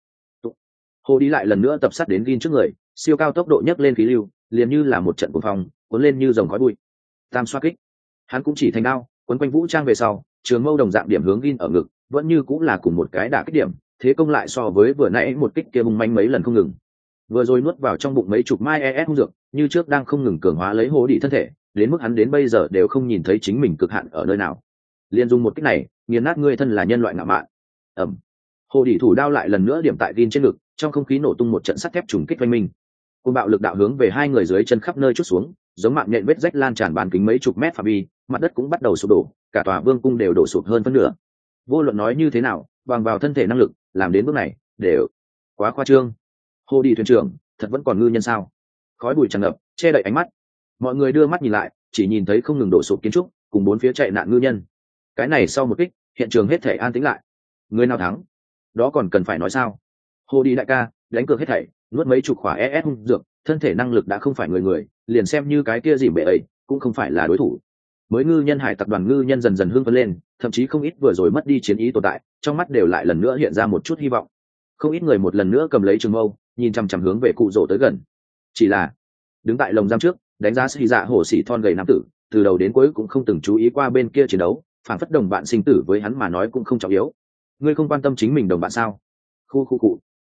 Hồ đi lại lần nữa tập sát đến Gin trước người, siêu cao tốc độ nhấc lên khí lưu, liền như là một trận cuồng phong, cuốn lên như dòng khói bụi. Tam xoa kích. Hắn cũng chỉ thành đao, quấn quanh vũ trang về sau, trường mâu đồng dạng điểm hướng Gin ở ngực, vẫn như cũng là cùng một cái đả kích điểm, thế công lại so với vừa nãy một kích kia bùng manh mấy lần không ngừng. Vừa rồi nuốt vào trong bụng mấy chục mai e ét hung dược, như trước đang không ngừng cường hóa lấy hồ đi thân thể, đến mức hắn đến bây giờ đều không nhìn thấy chính mình cực hạn ở nơi nào. Liên dùng một kích này, nghiền nát ngươi thân là nhân loại ngạo mạn. Ẩm. Hồ đi thủ đao lại lần nữa điểm tại Gin trên ngực, trong không khí nổ tung một trận sắt thép trùng kích vang minh. Cơn bạo lực đạo hướng về hai người dưới chân khắp nơi chút xuống, giống mạng nhện vết rách lan tràn bàn kính mấy chục mét phạm vi, mặt đất cũng bắt đầu sụp đổ, cả tòa vương cung đều đổ sụp hơn phân nửa. Vô luận nói như thế nào, bằng vào thân thể năng lực, làm đến bước này, đều quá khoa trương. Hồ đi thuyền trưởng, thật vẫn còn ngư nhân sao? Khói bụi tràn ngập, che đậy ánh mắt. Mọi người đưa mắt nhìn lại, chỉ nhìn thấy không ngừng đổ sụp kiến trúc, cùng bốn phía chạy nạn ngư nhân. Cái này sau một kích, hiện trường hết thể an tĩnh lại. Người nào thắng? Đó còn cần phải nói sao? Hồ đi đại ca, đánh cược hết thảy, nuốt mấy chục khỏa e ét hung dược, thân thể năng lực đã không phải người người, liền xem như cái kia dìm bệ ấy, cũng không phải là đối thủ. Mới ngư nhân hải tập đoàn ngư nhân dần dần hưng phấn lên, thậm chí không ít vừa rồi mất đi chiến ý tồn tại, trong mắt đều lại lần nữa hiện ra một chút hy vọng. Không ít người một lần nữa cầm lấy trường mâu, nhìn chằm chằm hướng về cụ rỗ tới gần. Chỉ là đứng tại lồng giam trước, đánh giá sĩ dạ hổ xỉ thon gầy nam tử, từ đầu đến cuối cũng không từng chú ý qua bên kia chiến đấu, phản phất đồng bạn sinh tử với hắn mà nói cũng không trọng yếu. Ngươi không quan tâm chính mình đồng bạn sao? Khu khu cụ.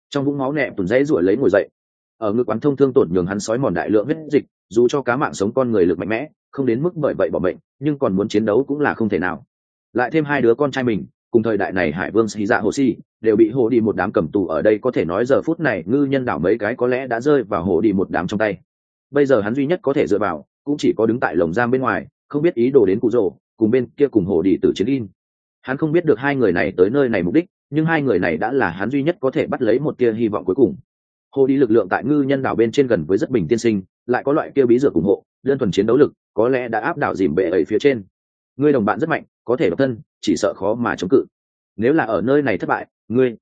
Trong vũng máu nẹ tùn dãy ruổi lấy ngồi dậy, ở ngực quán thông thương tổn nhường hắn sói mòn đại lượng huyết dịch, dù cho cá mạng sống con người lực mạnh mẽ không đến mức bởi vậy bỏ bệnh, nhưng còn muốn chiến đấu cũng là không thể nào. Lại thêm hai đứa con trai mình, cùng thời đại này hải vương xì dạ hồ xì đều bị hồ đi một đám cầm tù ở đây, có thể nói giờ phút này ngư nhân đảo mấy cái có lẽ đã rơi vào hồ đi một đám trong tay. Bây giờ hắn duy nhất có thể dựa vào cũng chỉ có đứng tại lồng giam bên ngoài, không biết ý đồ đến cụ rồ cùng bên kia cùng hồ đi tử chiến in. Hắn không biết được hai người này tới nơi này mục đích, nhưng hai người này đã là hắn duy nhất có thể bắt lấy một tia hy vọng cuối cùng. Hồ đi lực lượng tại ngư nhân đảo bên trên gần với rất bình tiên sinh, lại có loại kia bí dược ủng hộ, đơn thuần chiến đấu lực có lẽ đã áp đảo dìm bệ ở phía trên. Ngươi đồng bạn rất mạnh, có thể độc thân, chỉ sợ khó mà chống cự. Nếu là ở nơi này thất bại, ngươi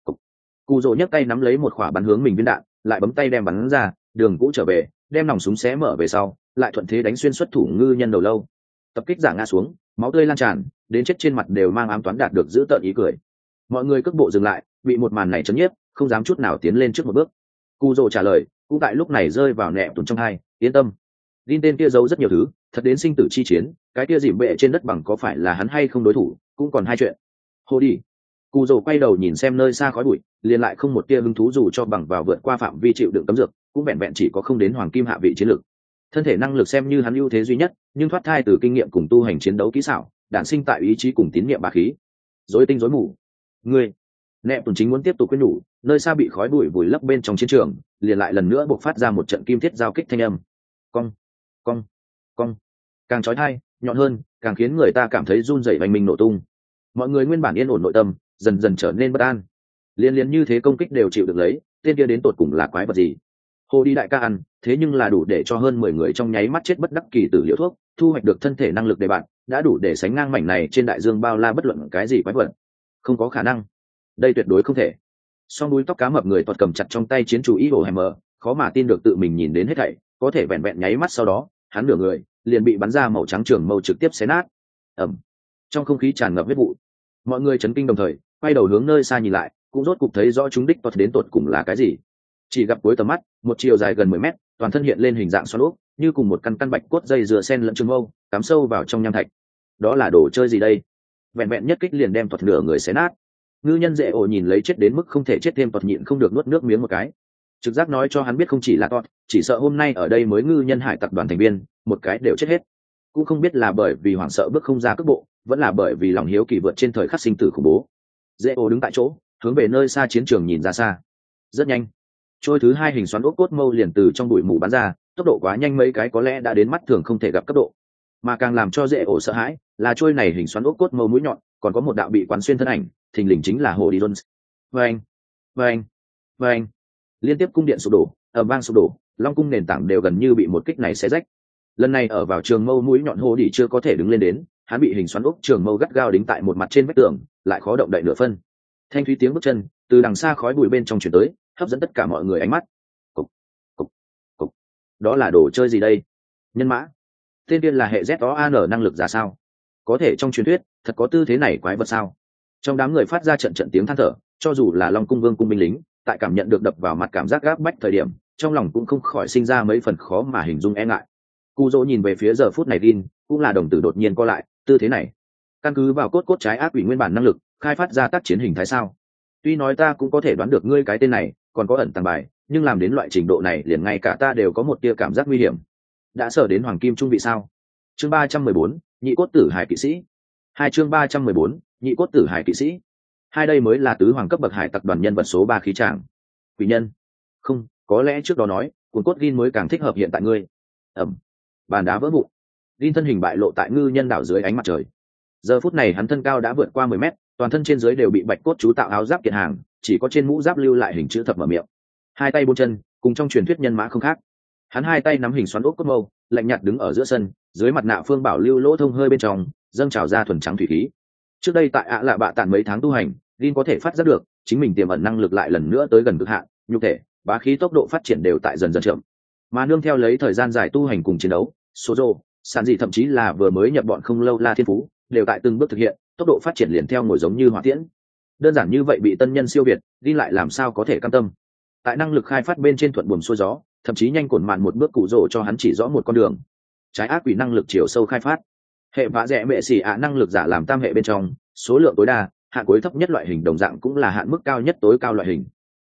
cụ rồ nhấc tay nắm lấy một quả bắn hướng mình viên đạn, lại bấm tay đem bắn ra, đường cũ trở về, đem nòng súng xé mở về sau, lại thuận thế đánh xuyên xuất thủ ngư nhân đầu lâu. Tập kích giả ngã xuống, máu tươi lan tràn, đến chết trên mặt đều mang ám toán đạt được giữ tợn ý cười. Mọi người cước bộ dừng lại, bị một màn này chấn nhiếp, không dám chút nào tiến lên trước một bước. Cụ rồ trả lời cũng tại lúc này rơi vào nẹ tùn trong hai, yên tâm. Linh tên kia giấu rất nhiều thứ, thật đến sinh tử chi chiến, cái kia dìm bệ trên đất bằng có phải là hắn hay không đối thủ, cũng còn hai chuyện. Hồ đi. Cụ rồ quay đầu nhìn xem nơi xa khói bụi, liền lại không một tia hứng thú, dù cho bằng vào vượt qua phạm vi chịu đựng cấm dược, cũng vẹn vẹn chỉ có không đến hoàng kim hạ vị chiến lược. Thân thể năng lực xem như hắn ưu thế duy nhất, nhưng thoát thai từ kinh nghiệm cùng tu hành chiến đấu kỹ xảo, đản sinh tại ý chí cùng tín niệm bá khí. Rối tinh rối mù. Ngươi, nẹp tuần chính muốn tiếp tục quyết nhủ, nơi xa bị khói bụi vùi lấp bên trong chiến trường, liền lại lần nữa bộc phát ra một trận kim thiết giao kích thanh âm. Cong, cong, cong, càng chói tai, nhọn hơn, càng khiến người ta cảm thấy run rẩy, vành mình nổ tung. Mọi người nguyên bản yên ổn nội tâm, dần dần trở nên bất an. Liên liên như thế công kích đều chịu được lấy, tên kia đến tột cùng là quái vật gì? Hồ đi đại ca ăn, thế nhưng là đủ để cho hơn mười người trong nháy mắt chết bất đắc kỳ tử liễu thuốc, thu hoạch được thân thể năng lực đề bạn, đã đủ để sánh ngang mảnh này trên đại dương bao la bất luận cái gì quái vật. Không có khả năng, đây tuyệt đối không thể. Song đuôi tóc cá mập người toạt cầm chặt trong tay chiến chủ ý hồ hammer, khó mà tin được tự mình nhìn đến hết thảy, có thể vẹn vẹn nháy mắt sau đó, hắn nửa người liền bị bắn ra màu trắng trường mâu trực tiếp xé nát. Ầm. Trong không khí tràn ngập huyết vụ, mọi người chấn kinh đồng thời quay đầu hướng nơi xa nhìn lại, cũng rốt cục thấy rõ chúng đích toạt đến tột cùng là cái gì. Chỉ gặp cuối tầm mắt, một chiều dài gần mười mét, toàn thân hiện lên hình dạng xoắn ốc, như cùng một căn căn bạch cốt dây dừa sen lẫn trường mâu, cắm sâu vào trong nham thạch. Đó là đồ chơi gì đây? Vẹn vẹn nhất kích liền đem toạt nửa người xé nát. Ngư nhân dễ ổ nhìn lấy chết đến mức không thể chết thêm toạt, nhịn không được nuốt nước miếng một cái. Trực giác nói cho hắn biết không chỉ là toạt, chỉ sợ hôm nay ở đây mới ngư nhân hải tập đoàn thành viên, một cái đều chết hết. Cũng không biết là bởi vì hoảng sợ bước không ra cước bộ, vẫn là bởi vì lòng hiếu kỳ vượt trên thời khắc sinh tử khủng bố. Dễ ổ đứng tại chỗ, hướng về nơi xa chiến trường nhìn ra xa. Rất nhanh, trôi thứ hai hình xoắn ốc cốt mâu liền từ trong bụi mù bắn ra, tốc độ quá nhanh mấy cái có lẽ đã đến mắt thường không thể gặp cấp độ. Mà càng làm cho dễ ổ sợ hãi là trôi này hình xoắn ốc cốt mâu mũi nhọn còn có một đạo bị quán xuyên thân ảnh, thình lình chính là hồ đi Jones. Vâng, vâng, vâng, liên tiếp cung điện sụp đổ, ở vang sụp đổ, long cung nền tảng đều gần như bị một kích này xé rách. Lần này ở vào trường mâu mũi nhọn hồ đi chưa có thể đứng lên đến, hắn bị hình xoắn ốc trường mâu gắt gao đính tại một mặt trên vách tường, lại khó động đậy nửa phân. Thanh thúy tiếng bước chân từ đằng xa khói bụi bên trong truyền tới, hấp dẫn tất cả mọi người ánh mắt. Cục, cục, cục. Đó là đồ chơi gì đây? Nhân mã? Tên tiên là hệ Z O A N năng lực giả sao? Có thể trong truyền thuyết thật có tư thế này quái vật sao? Trong đám người phát ra trận trận tiếng than thở, cho dù là Long cung vương cung binh lính, tại cảm nhận được đập vào mặt cảm giác gáp bách thời điểm, trong lòng cũng không khỏi sinh ra mấy phần khó mà hình dung e ngại. Cù Dỗ nhìn về phía giờ phút này Gin, cũng là đồng tử đột nhiên co lại, tư thế này, căn cứ vào cốt cốt trái ác quỷ nguyên bản năng lực, khai phát ra tác chiến hình thái sao? Tuy nói ta cũng có thể đoán được ngươi cái tên này còn có ẩn tàng bài, nhưng làm đến loại trình độ này liền ngay cả ta đều có một tia cảm giác nguy hiểm. Đã sở đến hoàng kim trung vị sao? Chương ba trăm mười bốn, nhị cốt tử hải kỵ sĩ. Hai chương ba trăm mười bốn, nhị cốt tử hải kỵ sĩ. Hai đây mới là tứ hoàng cấp bậc hải tặc đoàn nhân vật số ba khí tràng. Quỷ nhân. Không, có lẽ trước đó nói, cuốn cốt Gin mới càng thích hợp hiện tại ngươi. Ẩm. Bàn đá vỡ vụn. Gin thân hình bại lộ tại ngư nhân đảo dưới ánh mặt trời. Giờ phút này hắn thân cao đã vượt qua mười mét, toàn thân trên dưới đều bị bạch cốt chú tạo áo giáp kiện hàng, chỉ có trên mũ giáp lưu lại hình chữ thập mở miệng. Hai tay bốn chân, cùng trong truyền thuyết nhân mã không khác. Hắn hai tay nắm hình xoắn ốc cốt mâu, lạnh nhạt đứng ở giữa sân, dưới mặt nạ phương bảo lưu lỗ thông hơi bên trong, dâng trào ra thuần trắng thủy khí. Trước đây tại ạ lạ bạ tản mấy tháng tu hành, Gin có thể phát giác được chính mình tiềm ẩn năng lực lại lần nữa tới gần cực hạn, nhục thể, bá khí tốc độ phát triển đều tại dần dần chậm. Mà nương theo lấy thời gian dài tu hành cùng chiến đấu, Sozo, Sản dị thậm chí là vừa mới nhập bọn không lâu La Thiên Phú, đều tại từng bước thực hiện, tốc độ phát triển liền theo ngồi giống như hỏa tiễn. Đơn giản như vậy bị tân nhân siêu việt, Gin lại làm sao có thể cam tâm? Tại năng lực khai phát bên trên thuận buồm xuôi gió, thậm chí nhanh cổn mạn một bước cụ rồ cho hắn chỉ rõ một con đường. Trái ác quỷ năng lực chiều sâu khai phát, hệ vã rẽ mẹ xì ạ năng lực giả làm tam hệ bên trong, số lượng tối đa, hạn cuối thấp nhất loại hình đồng dạng cũng là hạn mức cao nhất tối cao loại hình.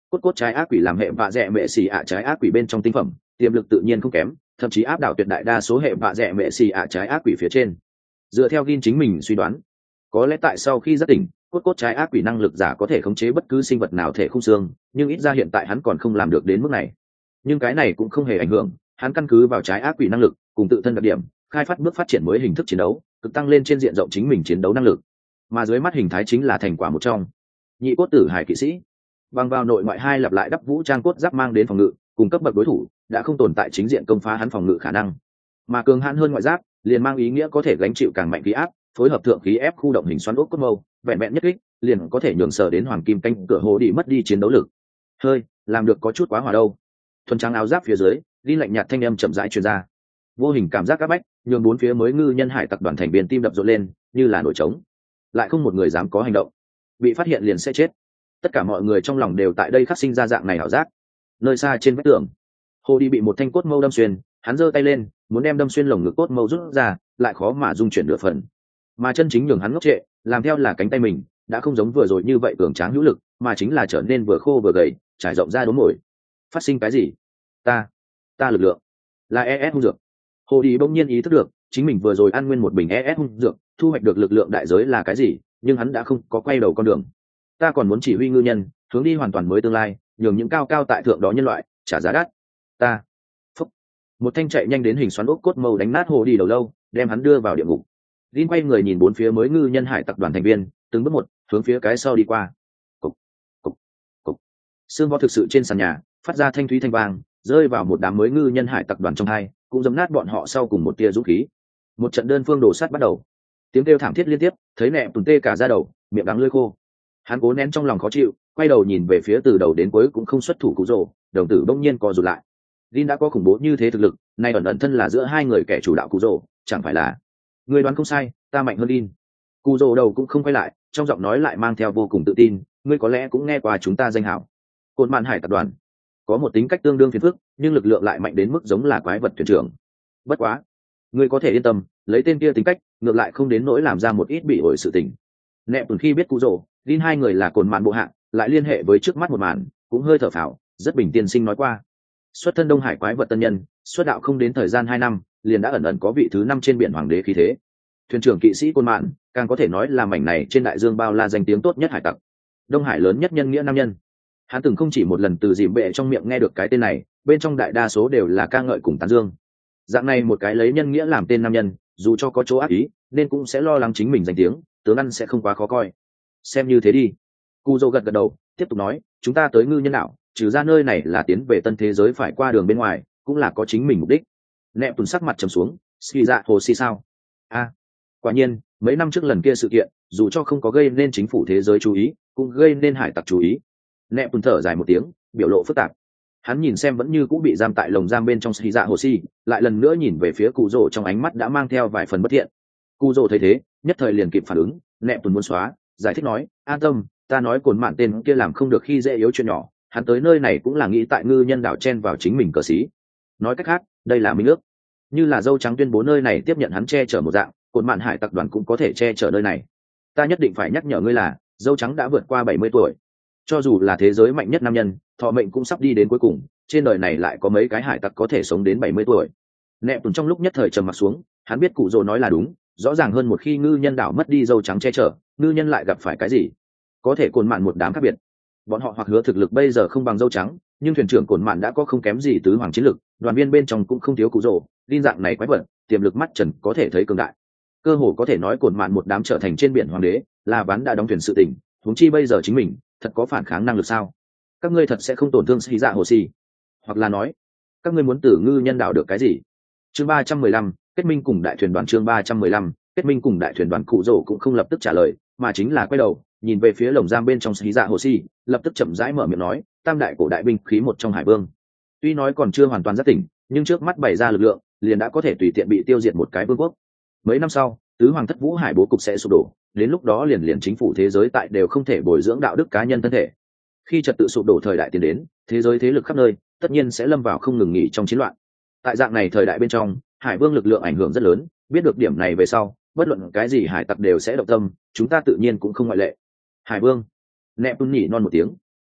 cốt cốt trái ác quỷ làm hệ vạ dẹ mệ xì ạ trái ác quỷ bên trong tinh phẩm, tiềm lực tự nhiên không kém, thậm chí áp đảo tuyệt đại đa số hệ vạ dẹ mệ xì ạ trái ác quỷ phía trên. Dựa theo Gin chính mình suy đoán, có lẽ tại sau khi giác tỉnh, cốt cốt trái ác quỷ năng lực giả có thể khống chế bất cứ sinh vật nào thể khung xương, nhưng ít ra hiện tại hắn còn không làm được đến mức này. Nhưng cái này cũng không hề ảnh hưởng, hắn căn cứ vào trái ác quỷ năng lực cùng tự thân đặc điểm, khai phát bước phát triển mới hình thức chiến đấu, cực tăng lên trên diện rộng chính mình chiến đấu năng lực. Mà dưới mắt hình thái chính là thành quả một trong. Nhị cốt tử hải kỵ sĩ, bằng vào nội ngoại hai lặp lại đắp vũ trang cốt giáp mang đến phòng ngự, cùng cấp bậc đối thủ đã không tồn tại chính diện công phá hắn phòng ngự khả năng, mà cường hãn hơn ngoại giáp liền mang ý nghĩa có thể gánh chịu càng mạnh khí áp, phối hợp thượng khí ép khu động hình xoắn ốc cốt mâu, vẹn vẹn nhất kích liền có thể nhường sở đến hoàng kim canh cửa hồ đi mất đi chiến đấu lực. Hơi làm được có chút quá hòa đâu. Thuần trắng áo giáp phía dưới, đi lạnh nhạt thanh âm chậm rãi truyền ra, vô hình cảm giác áp bách nhường bốn phía mới ngư nhân hải tặc đoàn thành viên tim đập rộn lên như là nổi trống, lại không một người dám có hành động, bị phát hiện liền sẽ chết. Tất cả mọi người trong lòng đều tại đây khắc sinh ra dạng này ảo giác. Nơi xa trên vách tường, hồ đi bị một thanh cốt mâu đâm xuyên, hắn giơ tay lên muốn đem đâm xuyên lồng ngực cốt mâu rút ra, lại khó mà dung chuyển nửa phần. Mà chân chính nhường hắn ngốc trệ làm theo là cánh tay mình đã không giống vừa rồi như vậy cường tráng hữu lực, mà chính là trở nên vừa khô vừa gầy, trải rộng ra đốm mồi. Phát sinh cái gì? ta ta lực lượng là e ét hung dược. Hồ đi bỗng nhiên ý thức được chính mình vừa rồi ăn nguyên một bình e ét hung dược, thu hoạch được lực lượng đại giới là cái gì, nhưng hắn đã không có quay đầu con đường. Ta còn muốn chỉ huy ngư nhân hướng đi hoàn toàn mới tương lai, nhường những cao cao tại thượng đó nhân loại trả giá đắt. Ta phúc, một thanh chạy nhanh đến hình xoắn ốc cốt mâu đánh nát hồ đi đầu lâu, đem hắn đưa vào địa ngục. Linh quay người nhìn bốn phía mới ngư nhân hải tặc đoàn thành viên, từng bước một hướng phía cái sau đi qua. Cục cục cục, xương vó thực sự trên sàn nhà phát ra thanh thúy thanh vang, rơi vào một đám mới ngư nhân hải tặc đoàn trong hai, cũng giấm nát bọn họ sau cùng một tia dũng khí. Một trận đơn phương đổ sát bắt đầu, tiếng kêu thảm thiết liên tiếp, thấy nẹ tùn tê cả da đầu, miệng đắng lưỡi khô. Hắn cố nén trong lòng khó chịu, quay đầu nhìn về phía từ đầu đến cuối cũng không xuất thủ Cú Rồ, đồng tử bỗng nhiên co rụt lại. Lin đã có khủng bố như thế thực lực, nay ẩn ẩn thân là giữa hai người kẻ chủ đạo Cú Rồ, chẳng phải là? Người đoán không sai, ta mạnh hơn Lin. Cú Rồ đầu cũng không quay lại, trong giọng nói lại mang theo vô cùng tự tin, ngươi có lẽ cũng nghe qua chúng ta danh hảo. Côn Mạn Hải tập đoàn có một tính cách tương đương phiền phức, nhưng lực lượng lại mạnh đến mức giống là quái vật thuyền trưởng. Bất quá, ngươi có thể yên tâm, lấy tên kia tính cách, ngược lại không đến nỗi làm ra một ít bị ổi sự tình. Nẹp Tuần khi biết Cú Rồ, Lin hai người là Côn Mạn bộ hạ, lại liên hệ với trước mắt một màn, cũng hơi thở phào, rất bình tiên sinh nói qua. Xuất thân Đông Hải quái vật tân nhân, xuất đạo không đến thời gian hai năm, liền đã ẩn ẩn có vị thứ năm trên biển hoàng đế khí thế. Thuyền trưởng kỵ sĩ Côn Mạn, càng có thể nói là mảnh này trên đại dương bao la danh tiếng tốt nhất hải tặc. Đông Hải lớn nhất nhân nghĩa nam nhân. Hắn từng không chỉ một lần từ dìm bệ trong miệng nghe được cái tên này, bên trong đại đa số đều là ca ngợi cùng tán dương. Dạng này một cái lấy nhân nghĩa làm tên nam nhân, dù cho có chỗ ác ý, nên cũng sẽ lo lắng chính mình danh tiếng, tướng ăn sẽ không quá khó coi. Xem như thế đi. Cú Dô gật gật đầu, tiếp tục nói, chúng ta tới ngư nhân đảo, trừ ra nơi này là tiến về tân thế giới phải qua đường bên ngoài, cũng là có chính mình mục đích. Nẹp Tuần sắc mặt trầm xuống, suy dạ hồ si sao? A, à, quả nhiên, mấy năm trước lần kia sự kiện, dù cho không có gây nên chính phủ thế giới chú ý, cũng gây nên hải tặc chú ý. Nẹp Tuần thở dài một tiếng, biểu lộ phức tạp. Hắn nhìn xem vẫn như cũng bị giam tại lồng giam bên trong suy dạ hồ si, lại lần nữa nhìn về phía Cú Dô trong ánh mắt đã mang theo vài phần bất thiện. Cú Dô thấy thế, nhất thời liền kịp phản ứng, Nẹp Tuần muốn xóa, giải thích nói, an tâm, ta nói Côn Mạn tên kia làm không được khi dễ yếu chuyện nhỏ, hắn tới nơi này cũng là nghĩ tại ngư nhân đảo chen vào chính mình cờ sĩ. Nói cách khác, đây là minh ước, như là dâu trắng tuyên bố nơi này tiếp nhận hắn che chở một dạng, Côn Mạn hải tặc đoàn cũng có thể che chở nơi này. Ta nhất định phải nhắc nhở ngươi là, dâu trắng đã vượt qua bảy mươi tuổi, cho dù là thế giới mạnh nhất nam nhân, thọ mệnh cũng sắp đi đến cuối cùng, trên đời này lại có mấy cái hải tặc có thể sống đến bảy mươi tuổi. Nẹp Tuần trong lúc nhất thời trầm mặt xuống, hắn biết Cú Dô nói là đúng, rõ ràng hơn một khi ngư nhân đảo mất đi dâu trắng che chở, ngư nhân lại gặp phải cái gì? Có thể Côn Mạn một đám khác biệt, bọn họ hoặc hứa thực lực bây giờ không bằng dâu trắng, nhưng thuyền trưởng Côn Mạn đã có không kém gì tứ hoàng chiến lực, đoàn viên bên trong cũng không thiếu Cú Dô, Linh dạng này quái vật, tiềm lực mắt trần có thể thấy cường đại. Cơ hồ có thể nói Côn Mạn một đám trở thành trên biển hoàng đế, là ván đã đóng thuyền sự tình, huống chi bây giờ chính mình, thật có phản kháng năng lực sao? Các ngươi thật sẽ không tổn thương Sĩ Dạ Hồ Sĩ, hoặc là nói, các ngươi muốn tử ngư nhân đảo được cái gì? Chương ba trăm mười lăm, kết minh cùng đại thuyền đoàn chương ba trăm mười lăm, kết minh cùng đại thuyền đoàn. Cú Dô cũng không lập tức trả lời, mà chính là quay đầu, nhìn về phía lồng giam bên trong Sĩ Dạ Hồ Sĩ, lập tức chậm rãi mở miệng nói, tam đại cổ đại binh khí một trong hải vương. Tuy nói còn chưa hoàn toàn giác tỉnh, nhưng trước mắt bày ra lực lượng, liền đã có thể tùy tiện bị tiêu diệt một cái vương quốc. Mấy năm sau, tứ hoàng thất vũ hải bố cục sẽ sụp đổ, đến lúc đó liền liền chính phủ thế giới tại đều không thể bồi dưỡng đạo đức cá nhân thân thể. Khi trật tự sụp đổ thời đại tiến đến, thế giới thế lực khắp nơi tất nhiên sẽ lâm vào không ngừng nghỉ trong chiến loạn. Tại dạng này thời đại bên trong, hải vương lực lượng ảnh hưởng rất lớn, biết được điểm này về sau, bất luận cái gì hải tặc đều sẽ động tâm, chúng ta tự nhiên cũng không ngoại lệ. Hải vương. Nẹp Tuần nhỉ non một tiếng.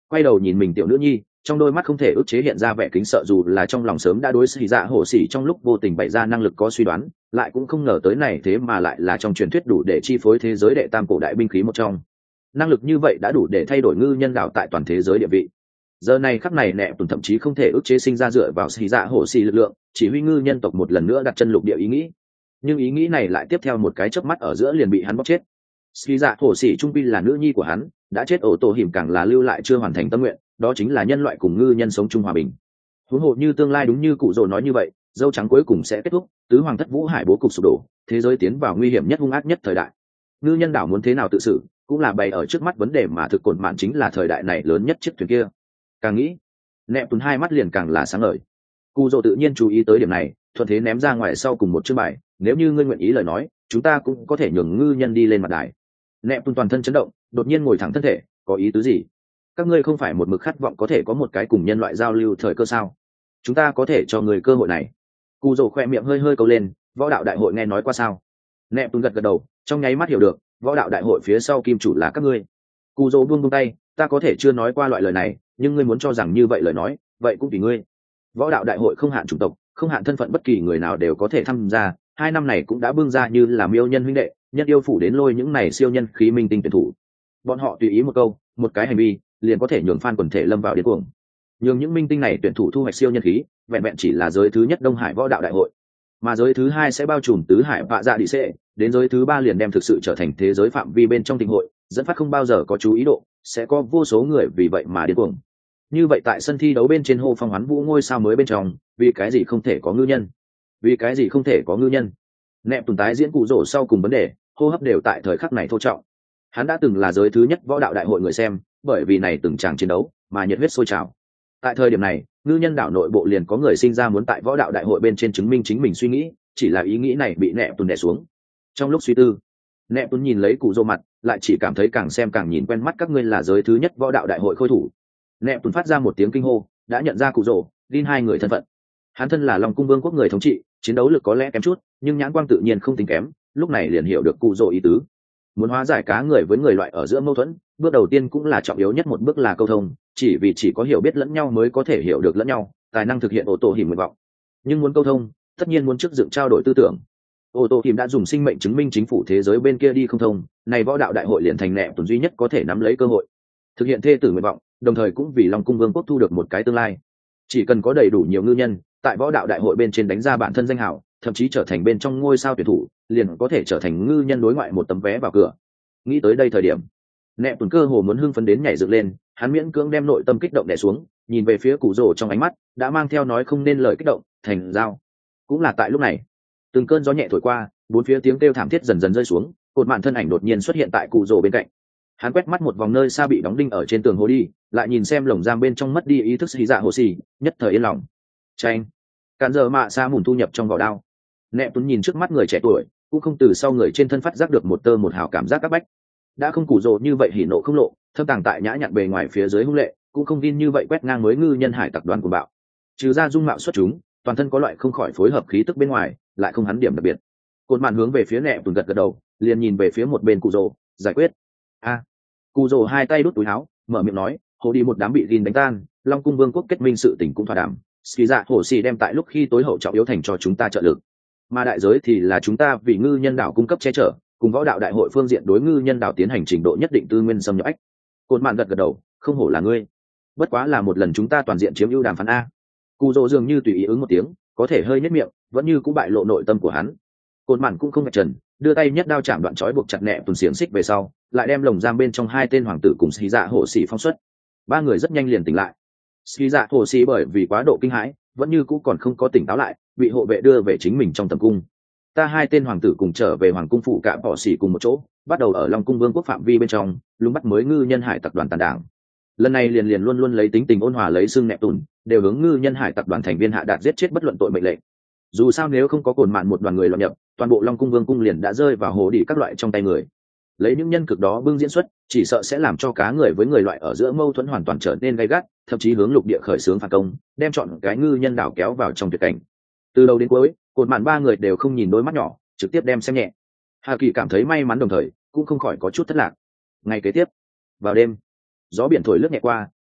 quay đầu nhìn mình tiểu nữ nhi, trong đôi mắt không thể ức chế hiện ra vẻ kính sợ, dù là trong lòng sớm đã đối xì dạ hổ xỉ trong lúc vô tình bày ra năng lực có suy đoán, lại cũng không ngờ tới này thế mà lại là trong truyền thuyết đủ để chi phối thế giới đệ tam cổ đại binh khí một trong. Năng lực như vậy đã đủ để thay đổi ngư nhân đảo tại toàn thế giới địa vị. Giờ này khắc này nẹ tùn thậm chí không thể ức chế sinh ra dựa vào xì dạ hổ xỉ lực lượng chỉ huy ngư nhân tộc một lần nữa đặt chân lục địa ý nghĩ, nhưng ý nghĩ này lại tiếp theo một cái chớp mắt ở giữa liền bị hắn bóc chết. Xì dạ hổ xỉ trung pi là nữ nhi của hắn, đã chết, ổ tổ hiểm càng là lưu lại chưa hoàn thành tâm nguyện, đó chính là nhân loại cùng ngư nhân sống chung hòa bình. Huống hồ như tương lai đúng như cụ rồ nói như vậy, dâu trắng cuối cùng sẽ kết thúc, tứ hoàng thất vũ hải bố cục sụp đổ, thế giới tiến vào nguy hiểm nhất hung ác nhất thời đại. Ngư nhân đảo muốn thế nào tự xử, cũng là bày ở trước mắt vấn đề, mà thực cồn mạn chính là thời đại này lớn nhất chiếc thuyền kia. Càng nghĩ, nẹp tuấn hai mắt liền càng là sáng ngời. Cụ rồ tự nhiên chú ý tới điểm này, thuận thế ném ra ngoài sau cùng một chương bài, nếu như ngươi nguyện ý lời nói, chúng ta cũng có thể nhường ngư nhân đi lên mặt đài. Nẹp tuấn toàn thân chấn động, đột nhiên ngồi thẳng thân thể, có ý tứ gì? Các ngươi không phải một mực khát vọng có thể có một cái cùng nhân loại giao lưu thời cơ sao? Chúng ta có thể cho người cơ hội này. Cụ rồ khoe miệng hơi hơi câu lên, võ đạo đại hội nghe nói qua sao? Nẹp tuấn gật gật đầu, trong nháy mắt hiểu được, võ đạo đại hội phía sau kim chủ là các ngươi. Cụ rồ buông buông tay, ta có thể chưa nói qua loại lời này, nhưng ngươi muốn cho rằng như vậy lời nói, vậy cũng tùy ngươi. Võ đạo đại hội không hạn chủng tộc, không hạn thân phận, bất kỳ người nào đều có thể tham gia. Hai năm này cũng đã bưng ra như là miêu nhân huynh đệ, nhân yêu phủ đến lôi những này siêu nhân khí minh tinh tuyển thủ. Bọn họ tùy ý một câu, một cái hành vi, liền có thể nhường fan quần thể lâm vào điên cuồng. Nhường những minh tinh này tuyển thủ thu hoạch siêu nhân khí, vẹn vẹn chỉ là giới thứ nhất Đông Hải võ đạo đại hội, mà giới thứ hai sẽ bao trùm tứ hải vạ dạ đi xệ, đến giới thứ ba liền đem thực sự trở thành thế giới phạm vi bên trong tình hội, dẫn phát không bao giờ có chú ý độ, sẽ có vô số người vì vậy mà điên cuồng. Như vậy tại sân thi đấu bên trên hô phong hoán vũ ngôi sao mới bên trong, vì cái gì không thể có ngư nhân? Vì cái gì không thể có ngư nhân? Nẹp tồn tái diễn cụ rổ sau cùng vấn đề, hô hấp đều tại thời khắc này thô trọng. Hắn đã từng là giới thứ nhất võ đạo đại hội người xem, bởi vì này từng tràng chiến đấu mà nhiệt huyết sôi trào. Tại thời điểm này, ngư nhân đảo nội bộ liền có người sinh ra muốn tại võ đạo đại hội bên trên chứng minh chính mình suy nghĩ, chỉ là ý nghĩ này bị nẹp tùn đè xuống. Trong lúc suy tư, nẹp tùn nhìn lấy cụ rô mặt, lại chỉ cảm thấy càng xem càng nhìn quen mắt, các ngươi là giới thứ nhất võ đạo đại hội khôi thủ. Nẹp tùn phát ra một tiếng kinh hô, đã nhận ra cụ rô, Lin hai người thân phận. Hắn thân là Long Cung Vương quốc người thống trị, chiến đấu lực có lẽ kém chút, nhưng nhãn quang tự nhiên không tính kém, lúc này liền hiểu được cụ rô ý tứ. Muốn hóa giải cá người với người loại ở giữa mâu thuẫn, bước đầu tiên cũng là trọng yếu nhất một bước là câu thông, chỉ vì chỉ có hiểu biết lẫn nhau mới có thể hiểu được lẫn nhau, tài năng thực hiện ô tô hiểm nguyện vọng. Nhưng muốn câu thông, tất nhiên muốn trước dựng trao đổi tư tưởng. Ô tô hiểm đã dùng sinh mệnh chứng minh chính phủ thế giới bên kia đi không thông, này võ đạo đại hội liền thành nẹp tuần duy nhất có thể nắm lấy cơ hội thực hiện thê tử nguyện vọng, đồng thời cũng vì Long Cung Vương quốc thu được một cái tương lai. Chỉ cần có đầy đủ nhiều ngư nhân tại võ đạo đại hội bên trên đánh ra bản thân danh hào, thậm chí trở thành bên trong ngôi sao tuyển thủ, liền có thể trở thành ngư nhân đối ngoại một tấm vé vào cửa. Nghĩ tới đây thời điểm, nẹp tuần cơ hồ muốn hưng phấn đến nhảy dựng lên, hắn miễn cưỡng đem nội tâm kích động đè xuống, nhìn về phía cụ rồ trong ánh mắt đã mang theo nói không nên lời kích động, thành giao. Cũng là tại lúc này, từng cơn gió nhẹ thổi qua, bốn phía tiếng kêu thảm thiết dần dần rơi xuống, cột mạn thân ảnh đột nhiên xuất hiện tại cụ rồ bên cạnh. Hắn quét mắt một vòng nơi xa bị đóng đinh ở trên tường hồ đi, lại nhìn xem lồng giam bên trong mất đi ý thức xì dạ hồ xì, nhất thời yên lòng. Tranh cản giờ mạ xa mùn thu nhập trong vỏ đao. Nẹp tuấn nhìn trước mắt người trẻ tuổi, cũng không từ sau người trên thân phát giác được một tơ một hào cảm giác áp bách. Đã không củ rồ như vậy hỉ nộ không lộ, thâm tàng tại nhã nhặn bề ngoài phía dưới hung lệ, cũng không tin như vậy quét ngang mới ngư nhân hải tập đoàn của bạo. Trừ ra dung mạo xuất chúng, toàn thân có loại không khỏi phối hợp khí tức bên ngoài, lại không hắn điểm đặc biệt. Cột màn hướng về phía nẹp tuần gật gật đầu, liền nhìn về phía một bên cụ rồ, giải quyết. A. À. Cụ rồ hai tay đút túi áo, mở miệng nói, hồ đi một đám bị gìn đánh tan, Long Cung Vương quốc kết minh sự tình cũng thỏa đàm. Ski dạ hồ xì đem tại lúc khi tối hậu trọng yếu thành cho chúng ta trợ lực, mà đại giới thì là chúng ta vì ngư nhân đảo cung cấp che chở, cùng võ đạo đại hội phương diện đối ngư nhân đảo tiến hành trình độ nhất định tư nguyên xâm nhập ách. Cột mạn gật gật đầu, không hổ là ngươi, bất quá là một lần chúng ta toàn diện chiếm ưu đàm phán a. Cụ rồ dường như tùy ý ứng một tiếng, có thể hơi nhếch miệng, vẫn như cũng bại lộ nội tâm của hắn. Cột mạn cũng không ngạch trần, đưa tay nhất đao chạm đoạn trói buộc chặt nẹ tuần xiềng xích về sau, lại đem lồng giam bên trong hai tên hoàng tử cùng xì dạ hồ xì phóng xuất. Ba người rất nhanh liền tỉnh lại. Xì dạ hồ xì bởi vì quá độ kinh hãi, vẫn như cũ còn không có tỉnh táo lại, bị hộ vệ đưa về chính mình trong tầm cung. Ta hai tên hoàng tử cùng trở về hoàng cung phủ cả bỏ xỉ cùng một chỗ, bắt đầu ở Long Cung Vương quốc phạm vi bên trong lúng bắt mới ngư nhân hải tập đoàn tàn đảng. Lần này liền liền luôn luôn lấy tính tình ôn hòa lấy xương nẹp tùn, đều hướng ngư nhân hải tập đoàn thành viên hạ đạt giết chết bất luận tội mệnh lệnh. Dù sao nếu không có cồn mạn một đoàn người loạn nhập, toàn bộ Long Cung Vương cung liền đã rơi vào hồ đi các loại trong tay người. Lấy những nhân cực đó bưng diễn xuất, chỉ sợ sẽ làm cho cá người với người loại ở giữa mâu thuẫn hoàn toàn trở nên gay gắt, thậm chí hướng lục địa khởi xướng phản công, đem chọn cái ngư nhân đảo kéo vào trong tuyệt cảnh. Từ đầu đến cuối, cột mạn ba người đều không nhìn đôi mắt nhỏ, trực tiếp đem xem nhẹ. Hà Kỳ cảm thấy may mắn đồng thời cũng không khỏi có chút thất lạc. Ngày kế tiếp, vào đêm, gió biển thổi lướt nhẹ qua,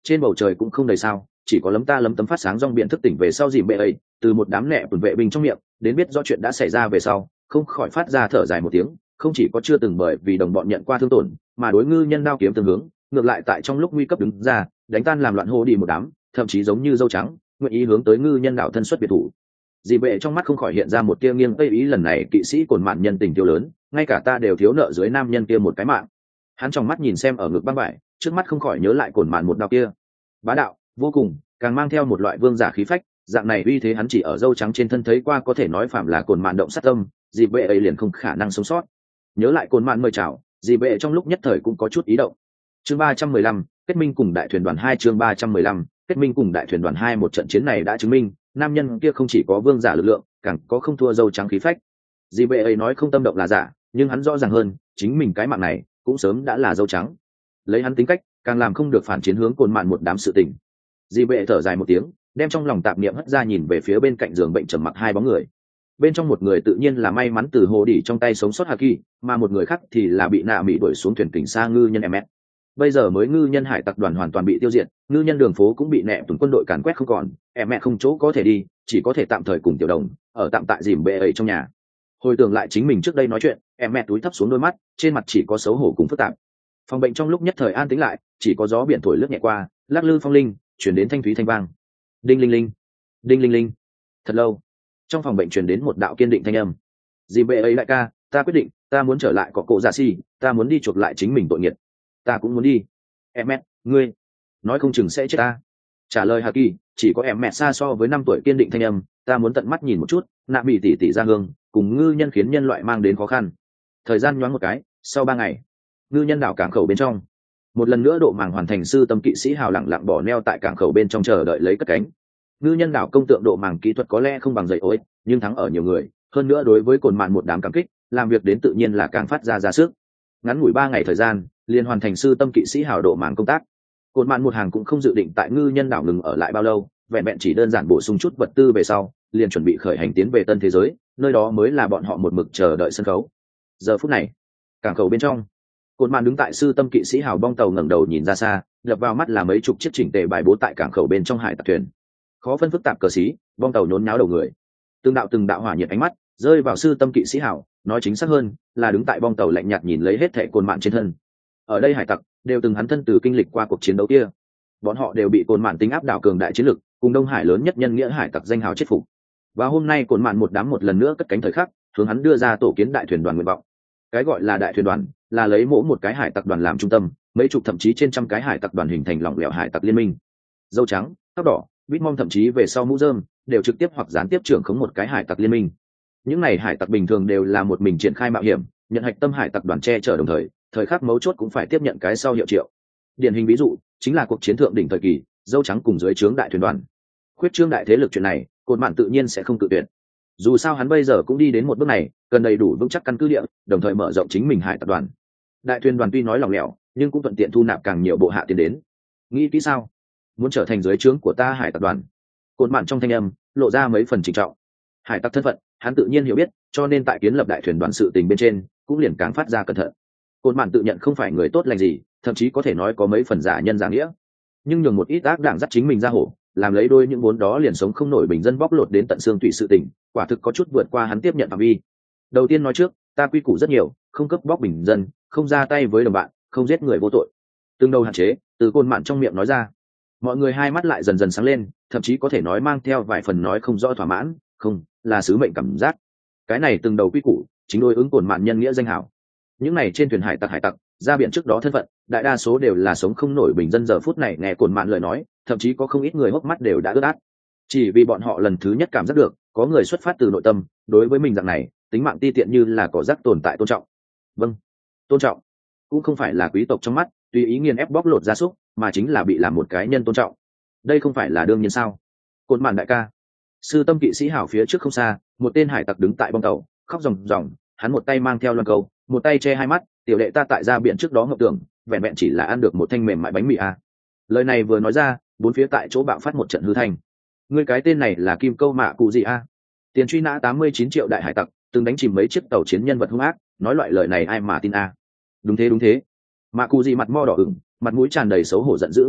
trên bầu trời cũng không đầy sao, chỉ có lấm ta lấm tấm phát sáng rong biển thức tỉnh về sau dìm bệ ấy, từ một đám nẹ tuần vệ binh trong miệng đến biết rõ chuyện đã xảy ra về sau, không khỏi phát ra thở dài một tiếng. Không chỉ có chưa từng bởi vì đồng bọn nhận qua thương tổn mà đối ngư nhân đao kiếm tương hướng, ngược lại tại trong lúc nguy cấp đứng ra đánh tan làm loạn hô đi một đám, thậm chí giống như dâu trắng nguyện ý hướng tới ngư nhân đạo thân xuất biệt thủ. Dì bệ trong mắt không khỏi hiện ra một tia nghiêng tây ý, lần này kỵ sĩ cồn mạn nhân tình tiêu lớn, ngay cả ta đều thiếu nợ dưới nam nhân kia một cái mạng. Hắn trong mắt nhìn xem ở ngực băng vải, trước mắt không khỏi nhớ lại cồn mạn một đao kia, bá đạo vô cùng, càng mang theo một loại vương giả khí phách. Dạng này uy thế hắn chỉ ở dâu trắng trên thân thấy qua, có thể nói phạm là cồn mạn động sát tâm, dì bệ ấy liền không khả năng sống sót. Nhớ lại cồn mạn mời chào, dì bệ trong lúc nhất thời cũng có chút ý động. Chương ba trăm mười lăm, kết minh cùng đại thuyền đoàn hai. Chương ba trăm mười lăm, kết minh cùng đại thuyền đoàn hai. Một trận chiến này đã chứng minh nam nhân kia không chỉ có vương giả lực lượng, càng có không thua dâu trắng khí phách. Dì bệ ấy nói không tâm động là giả, nhưng hắn rõ ràng hơn chính mình cái mạng này cũng sớm đã là dâu trắng. Lấy hắn tính cách, càng làm không được phản chiến hướng cồn mạn một đám sự tình. Dì bệ thở dài một tiếng, đem trong lòng tạp niệm hất ra, nhìn về phía bên cạnh giường bệnh trầm mặc hai bóng người. Bên trong một người tự nhiên là may mắn từ hồ đỉ trong tay sống sót Haki, mà một người khác thì là bị nạ mỹ đuổi xuống thuyền kình xa ngư nhân em ét. Bây giờ mới ngư nhân hải tặc đoàn hoàn toàn bị tiêu diệt, ngư nhân đường phố cũng bị nẹ tuần quân đội càn quét không còn, em ét không chỗ có thể đi, chỉ có thể tạm thời cùng tiểu đồng ở tạm tại dìm bệ ấy trong nhà. Hồi tưởng lại chính mình trước đây nói chuyện, em ét túi thấp xuống đôi mắt, trên mặt chỉ có xấu hổ cùng phức tạp. Phòng bệnh trong lúc nhất thời an tĩnh lại, chỉ có gió biển thổi lướt nhẹ qua, lắc lư phong linh chuyển đến thanh thúy thanh vang. Đinh linh linh, đinh linh linh. Thật lâu, trong phòng bệnh truyền đến một đạo kiên định thanh âm. Dì bệ ấy đại ca, ta quyết định, ta muốn trở lại cọ cổ giả si, ta muốn đi chuộc lại chính mình tội nghiệp. Ta cũng muốn đi. Em mẹ, ngươi nói không chừng sẽ chết ta. Trả lời Hà Kỳ, chỉ có em mẹ xa so với năm tuổi kiên định thanh âm, ta muốn tận mắt nhìn một chút, nạ bị tỷ tỷ ra hương, cùng ngư nhân khiến nhân loại mang đến khó khăn. Thời gian nhoáng một cái, sau ba ngày, ngư nhân đảo cảng khẩu bên trong, một lần nữa độ màng hoàn thành, sư tâm kỵ sĩ hào lặng lặng bỏ neo tại cảng khẩu bên trong chờ đợi lấy cất cánh. Ngư nhân đảo công tượng độ màng kỹ thuật có lẽ không bằng dậy ối, nhưng thắng ở nhiều người, hơn nữa đối với cồn mạn một đám cảm kích, làm việc đến tự nhiên là càng phát ra ra sức. Ngắn ngủi ba ngày thời gian, liền hoàn thành sư tâm kỵ sĩ hào độ màng công tác. Cồn mạn một hàng cũng không dự định tại ngư nhân đảo ngừng ở lại bao lâu, vẹn vẹn chỉ đơn giản bổ sung chút vật tư về sau, liền chuẩn bị khởi hành tiến về tân thế giới, nơi đó mới là bọn họ một mực chờ đợi sân khấu. Giờ phút này, cảng khẩu bên trong, cồn mạn đứng tại sư tâm kỵ sĩ hào bong tàu ngẩng đầu nhìn ra xa, đập vào mắt là mấy chục chiếc chỉnh tề bài bố tại cảng khẩu bên trong hải tặc thuyền. Khó phân phức tạp cờ xí, bong tàu nhốn nháo đầu người, từng đạo từng đạo hỏa nhiệt ánh mắt rơi vào sư tâm kỵ sĩ hảo, nói chính xác hơn là đứng tại bong tàu lạnh nhạt nhìn lấy hết thệ cồn mạn trên thân. Ở đây hải tặc đều từng hắn thân từ kinh lịch qua cuộc chiến đấu kia, bọn họ đều bị cồn mạn tính áp đảo cường đại chiến lực, cùng đông hải lớn nhất nhân nghĩa hải tặc danh hào chết phục. Và hôm nay cồn mạn một đám một lần nữa cất cánh thời khắc, hướng hắn đưa ra tổ kiến đại thuyền đoàn nguyện vọng. Cái gọi là đại thuyền đoàn là lấy mỗi một cái hải tặc đoàn làm trung tâm, mấy chục thậm chí trên trăm cái hải tặc đoàn hình thành lỏng lẻo hải tặc liên minh. Dâu trắng, tóc đỏ, Bitmom thậm chí về sau mũ rơm đều trực tiếp hoặc gián tiếp trưởng khống một cái hải tặc liên minh. Những này hải tặc bình thường đều là một mình triển khai mạo hiểm, nhận hạch tâm hải tặc đoàn che chở, đồng thời thời khắc mấu chốt cũng phải tiếp nhận cái sau hiệu triệu. Điển hình ví dụ chính là cuộc chiến thượng đỉnh thời kỳ, dâu trắng cùng dưới trướng đại thuyền đoàn khuyết trương đại thế lực, chuyện này cồn mạn tự nhiên sẽ không cự tuyệt. Dù sao hắn bây giờ cũng đi đến một bước này, cần đầy đủ vững chắc căn cứ địa, đồng thời mở rộng chính mình hải tặc đoàn. Đại thuyền đoàn tuy nói lỏng lẻo, nhưng cũng thuận tiện thu nạp càng nhiều bộ hạ tiến đến. Nghĩ kỹ sao? Muốn trở thành dưới trướng của ta hải tặc đoàn. Cồn mạn trong thanh âm lộ ra mấy phần trịnh trọng. Hải tặc thân phận hắn tự nhiên hiểu biết, cho nên tại kiến lập đại thuyền đoàn sự tình bên trên cũng liền càng phát ra cẩn thận. Cồn mạn tự nhận không phải người tốt lành gì, thậm chí có thể nói có mấy phần giả nhân giả nghĩa, nhưng nhường một ít ác đảng dắt chính mình ra hổ, làm lấy đôi những vốn đó liền sống không nổi bình dân bóc lột đến tận xương tủy sự tình, quả thực có chút vượt qua hắn tiếp nhận phạm vi. Đầu tiên nói trước, ta quy củ rất nhiều, không cướp bóc bình dân, không ra tay với đồng bạn, không giết người vô tội. Từng đầu hạn chế từ cồn mạn trong miệng nói ra, mọi người hai mắt lại dần dần sáng lên, thậm chí có thể nói mang theo vài phần nói không rõ thỏa mãn, không là sứ mệnh cảm giác. Cái này từng đầu quy củ chính đối ứng cồn mạn nhân nghĩa danh hảo. Những này trên thuyền hải tặc hải tặc ra biển trước đó thân phận đại đa số đều là sống không nổi bình dân, giờ phút này nghe cồn mạn lời nói, thậm chí có không ít người hốc mắt đều đã ướt át, chỉ vì bọn họ lần thứ nhất cảm giác được có người xuất phát từ nội tâm đối với mình dạng này tính mạng ti tiện như là cỏ rác tồn tại tôn trọng. Vâng, tôn trọng cũng không phải là quý tộc trong mắt tùy ý nghiền ép bóc lột gia súc, mà chính là bị làm một cái nhân tôn trọng. Đây không phải là đương nhiên sao? Cồn mạn đại ca. Sư tâm kỵ sĩ hảo phía trước không xa, một tên hải tặc đứng tại bong tàu khóc ròng ròng, hắn một tay mang theo loan câu, một tay che hai mắt, tiểu đệ ta tại ra biển trước đó ngọc tưởng vẹn vẹn chỉ là ăn được một thanh mềm mại bánh mì à. Lời này vừa nói ra, bốn phía tại chỗ bạo phát một trận hư thanh. Ngươi cái tên này là kim câu mạ cụ gì a à? Tiền truy nã tám mươi chín triệu đại hải tặc, từng đánh chìm mấy chiếc tàu chiến nhân vật hung ác, nói loại lời này ai mà tin a à? Đúng thế đúng thế. Mạ cụ gì mặt mo đỏ ửng, mặt mũi tràn đầy xấu hổ giận dữ biểu lộ,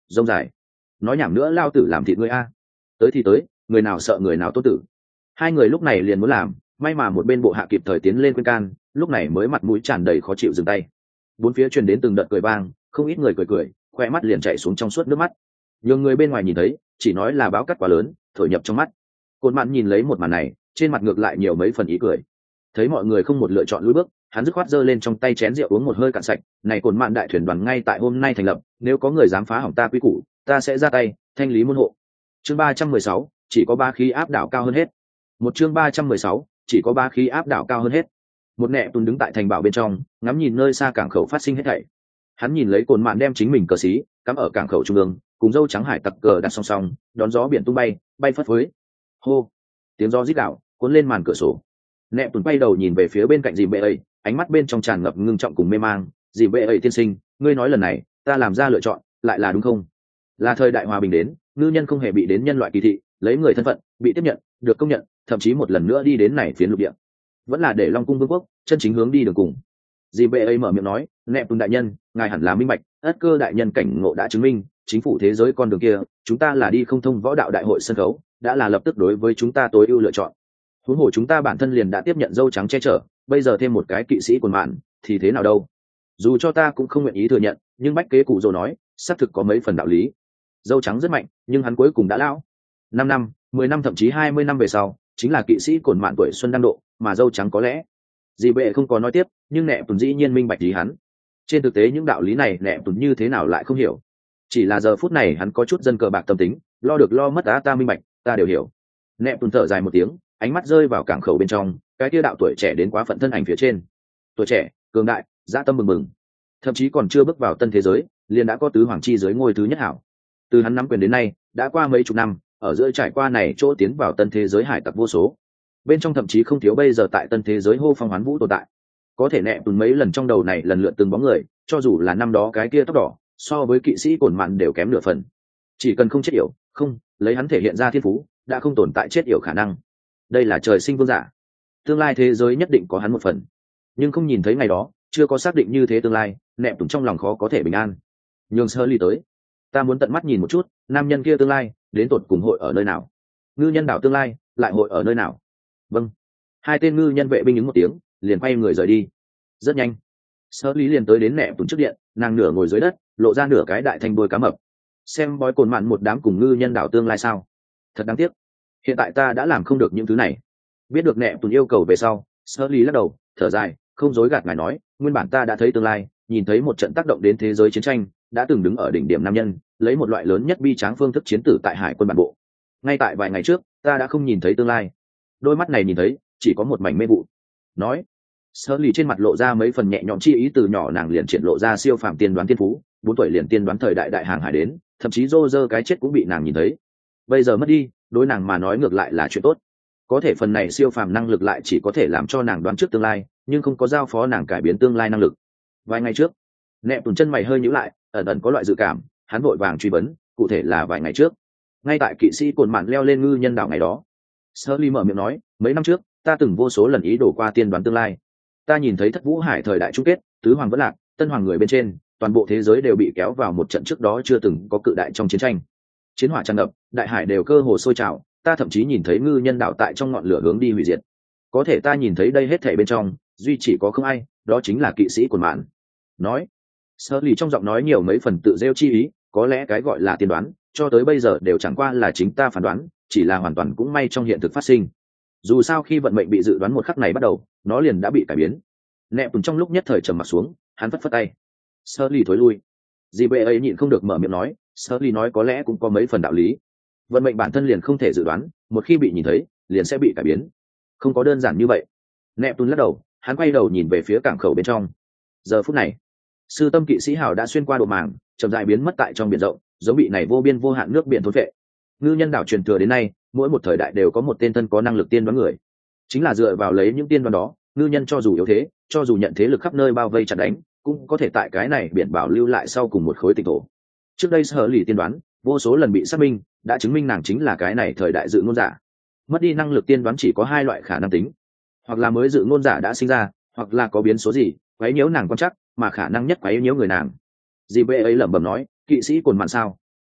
rông dài. Nói nhảm nữa, lao tử làm thịt ngươi a. Tới thì tới, người nào sợ người nào tốt tử. Hai người lúc này liền muốn làm, may mà một bên bộ hạ kịp thời tiến lên khuyên can, lúc này mới mặt mũi tràn đầy khó chịu dừng tay. Bốn phía truyền đến từng đợt cười vang, không ít người cười cười, khoe mắt liền chảy xuống trong suốt nước mắt. Nhiều người bên ngoài nhìn thấy, chỉ nói là báo cắt quá lớn, thổi nhập trong mắt. Côn Mạn nhìn lấy một màn này, trên mặt ngược lại nhiều mấy phần ý cười. Thấy mọi người không một lựa chọn lùi bước, hắn dứt khoát giơ lên trong tay chén rượu uống một hơi cạn sạch. Này Côn Mạn đại thuyền đoàn ngay tại hôm nay thành lập, nếu có người dám phá hỏng ta quy củ, ta sẽ ra tay thanh lý môn hộ. Chương ba trăm mười sáu, chỉ có ba khí áp đảo cao hơn hết. Một chương ba trăm mười sáu, chỉ có ba khí áp đảo cao hơn hết. Một nệ tùn đứng tại thành bảo bên trong, ngắm nhìn nơi xa cảng khẩu phát sinh hết thảy. Hắn nhìn lấy Côn Mạn đem chính mình cờ xí cắm ở cảng khẩu trung ương, cùng dâu trắng hải tặc cờ đặt song song, đón gió biển tung bay, bay phất phới. Hô, tiếng gió rít gào cuốn lên màn cửa sổ. Nệ tùn bay đầu nhìn về phía bên cạnh dì bệ ấy, ánh mắt bên trong tràn ngập ngưng trọng cùng mê mang. Dì bệ ấy tiên sinh, ngươi nói lần này ta làm ra lựa chọn lại là đúng không? Là thời đại hòa bình đến, ngư nhân không hề bị đến nhân loại kỳ thị, lấy người thân phận bị tiếp nhận, được công nhận, thậm chí một lần nữa đi đến này phiến lục địa. Vẫn là để Long cung vương quốc chân chính hướng đi đường cùng. Dì bệ ấy mở miệng nói, Nệ tùn đại nhân, ngài hẳn là minh bạch, ất cơ đại nhân cảnh ngộ đã chứng minh, chính phủ thế giới con đường kia, chúng ta là đi không thông võ đạo đại hội sân khấu, đã là lập tức đối với chúng ta tối ưu lựa chọn. Huống hồ chúng ta bản thân liền đã tiếp nhận dâu trắng che chở, bây giờ thêm một cái kỵ sĩ Côn Mạn thì thế nào đâu? Dù cho ta cũng không nguyện ý thừa nhận, nhưng bách kế cụ dô nói xác thực có mấy phần đạo lý. Dâu trắng rất mạnh, nhưng hắn cuối cùng đã lão. Năm năm, mười năm thậm chí hai mươi năm về sau, chính là kỵ sĩ Côn Mạn tuổi xuân đang độ, mà dâu trắng có lẽ. Dì bệ không có nói tiếp, nhưng Nệ Tùn dĩ nhiên minh bạch ý hắn. Trên thực tế những đạo lý này Nệ Tùn như thế nào lại không hiểu. Chỉ là giờ phút này hắn có chút dân cờ bạc tâm tính, lo được lo mất á, ta minh bạch, ta đều hiểu. Nệ Tùn thở dài một tiếng, ánh mắt rơi vào cảng khẩu bên trong, cái kia đạo tuổi trẻ đến quá phận thân ảnh phía trên. Tuổi trẻ, cường đại, dã tâm bừng bừng, thậm chí còn chưa bước vào tân thế giới, liền đã có tứ hoàng chi giới ngôi thứ nhất hảo. Từ hắn nắm quyền đến nay, đã qua mấy chục năm, ở giữa trải qua này chỗ tiến vào tân thế giới hải tặc vô số. Bên trong thậm chí không thiếu bây giờ tại tân thế giới hô phong hoán vũ tồn tại. Có thể Nệ Tùn mấy lần trong đầu này lần lượt từng bóng người, cho dù là năm đó cái kia tóc đỏ, so với kỵ sĩ Côn Mạn đều kém nửa phần. Chỉ cần không chết yểu, không, lấy hắn thể hiện ra thiên phú, đã không tồn tại chết yểu khả năng. Đây là trời sinh vương giả, tương lai thế giới nhất định có hắn một phần. Nhưng không nhìn thấy ngày đó, chưa có xác định như thế tương lai, Nệ Tùn trong lòng khó có thể bình an. Nhường Sơ Ly tới, ta muốn tận mắt nhìn một chút, nam nhân kia tương lai đến tột cùng hội ở nơi nào, ngư nhân đảo tương lai lại hội ở nơi nào. Vâng. Hai tên ngư nhân vệ binh ứng một tiếng, liền quay người rời đi. Rất nhanh, Sơ Lý liền tới đến Nệ Tùn trước điện, nàng nửa ngồi dưới đất, lộ ra nửa cái đại thanh đuôi cá mập. Xem bói Côn Mạn một đám cùng ngư nhân đảo tương lai sao? Thật đáng tiếc, hiện tại ta đã làm không được những thứ này. Biết được Nệ Tùn yêu cầu về sau, Sơ Lý lắc đầu, thở dài, không dối gạt ngài nói, nguyên bản ta đã thấy tương lai, nhìn thấy một trận tác động đến thế giới chiến tranh, đã từng đứng ở đỉnh điểm nam nhân, lấy một loại lớn nhất bi tráng phương thức chiến tử tại hải quân bản bộ. Ngay tại vài ngày trước, ta đã không nhìn thấy tương lai. Đôi mắt này nhìn thấy, chỉ có một mảnh mê vụ. Nói, Sơ Lý trên mặt lộ ra mấy phần nhẹ nhõm chi ý, từ nhỏ nàng liền triển lộ ra siêu phàm tiên đoán tiên phú, bốn tuổi liền tiên đoán thời đại đại hàng hải đến, thậm chí rô rơ cái chết cũng bị nàng nhìn thấy. Bây giờ mất đi, đối nàng mà nói ngược lại là chuyện tốt. Có thể phần này siêu phàm năng lực lại chỉ có thể làm cho nàng đoán trước tương lai, nhưng không có giao phó nàng cải biến tương lai năng lực. Vài ngày trước, Nệ Tùn chân mày hơi nhíu lại, ẩn ẩn có loại dự cảm, hắn vội vàng truy vấn, cụ thể là vài ngày trước, ngay tại kỵ sĩ Côn Mạn leo lên ngư nhân đảo ngày đó. Sơ Ly mở miệng nói, mấy năm trước, ta từng vô số lần ý đồ qua tiên đoán tương lai. Ta nhìn thấy thất vũ hải thời đại chung kết, tứ hoàng vẫn lạc, tân hoàng người bên trên, toàn bộ thế giới đều bị kéo vào một trận trước đó chưa từng có cự đại trong chiến tranh. Chiến hỏa tràn ngập, đại hải đều cơ hồ sôi trào, ta thậm chí nhìn thấy ngư nhân đảo tại trong ngọn lửa hướng đi hủy diệt. Có thể ta nhìn thấy đây hết thảy bên trong, duy chỉ có không ai, đó chính là kỵ sĩ Côn Mạn. Nói, Sơ Lì trong giọng nói nhiều mấy phần tự rêu chi ý, có lẽ cái gọi là tiên đoán, cho tới bây giờ đều chẳng qua là chính ta phán đoán, chỉ là hoàn toàn cũng may trong hiện thực phát sinh. Dù sao khi vận mệnh bị dự đoán một khắc này bắt đầu, nó liền đã bị cải biến. Nệ Tùn trong lúc nhất thời trầm mặt xuống, hắn phất phất tay. Sơ Lì thối lui. Dì bệ ấy nhịn không được mở miệng nói, Sơ Lì nói có lẽ cũng có mấy phần đạo lý. Vận mệnh bản thân liền không thể dự đoán, một khi bị nhìn thấy, liền sẽ bị cải biến. Không có đơn giản như vậy. Nệ Tùn lắc đầu, hắn quay đầu nhìn về phía cảng khẩu bên trong. Giờ phút này, sư tâm kỵ sĩ hào đã xuyên qua độ màng, chậm rãi biến mất tại trong biển rộng, giống bị này vô biên vô hạn nước biển thôn phệ. Ngư nhân đảo truyền thừa đến nay, mỗi một thời đại đều có một tên thân có năng lực tiên đoán người. Chính là dựa vào lấy những tiên đoán đó, ngư nhân cho dù yếu thế, cho dù nhận thế lực khắp nơi bao vây chặt đánh, cũng có thể tại cái này biển bảo lưu lại sau cùng một khối tịch thổ. Trước đây Sở Lì tiên đoán, vô số lần bị xác minh, đã chứng minh nàng chính là cái này thời đại dự ngôn giả. Mất đi năng lực tiên đoán chỉ có hai loại khả năng tính, hoặc là mới dự ngôn giả đã sinh ra, hoặc là có biến số gì quấy nhiễu nàng quan chắc, mà khả năng nhất quấy nhiễu người nàng. Dì bệ ấy lẩm bẩm nói, kỵ sĩ Côn Mạn sao?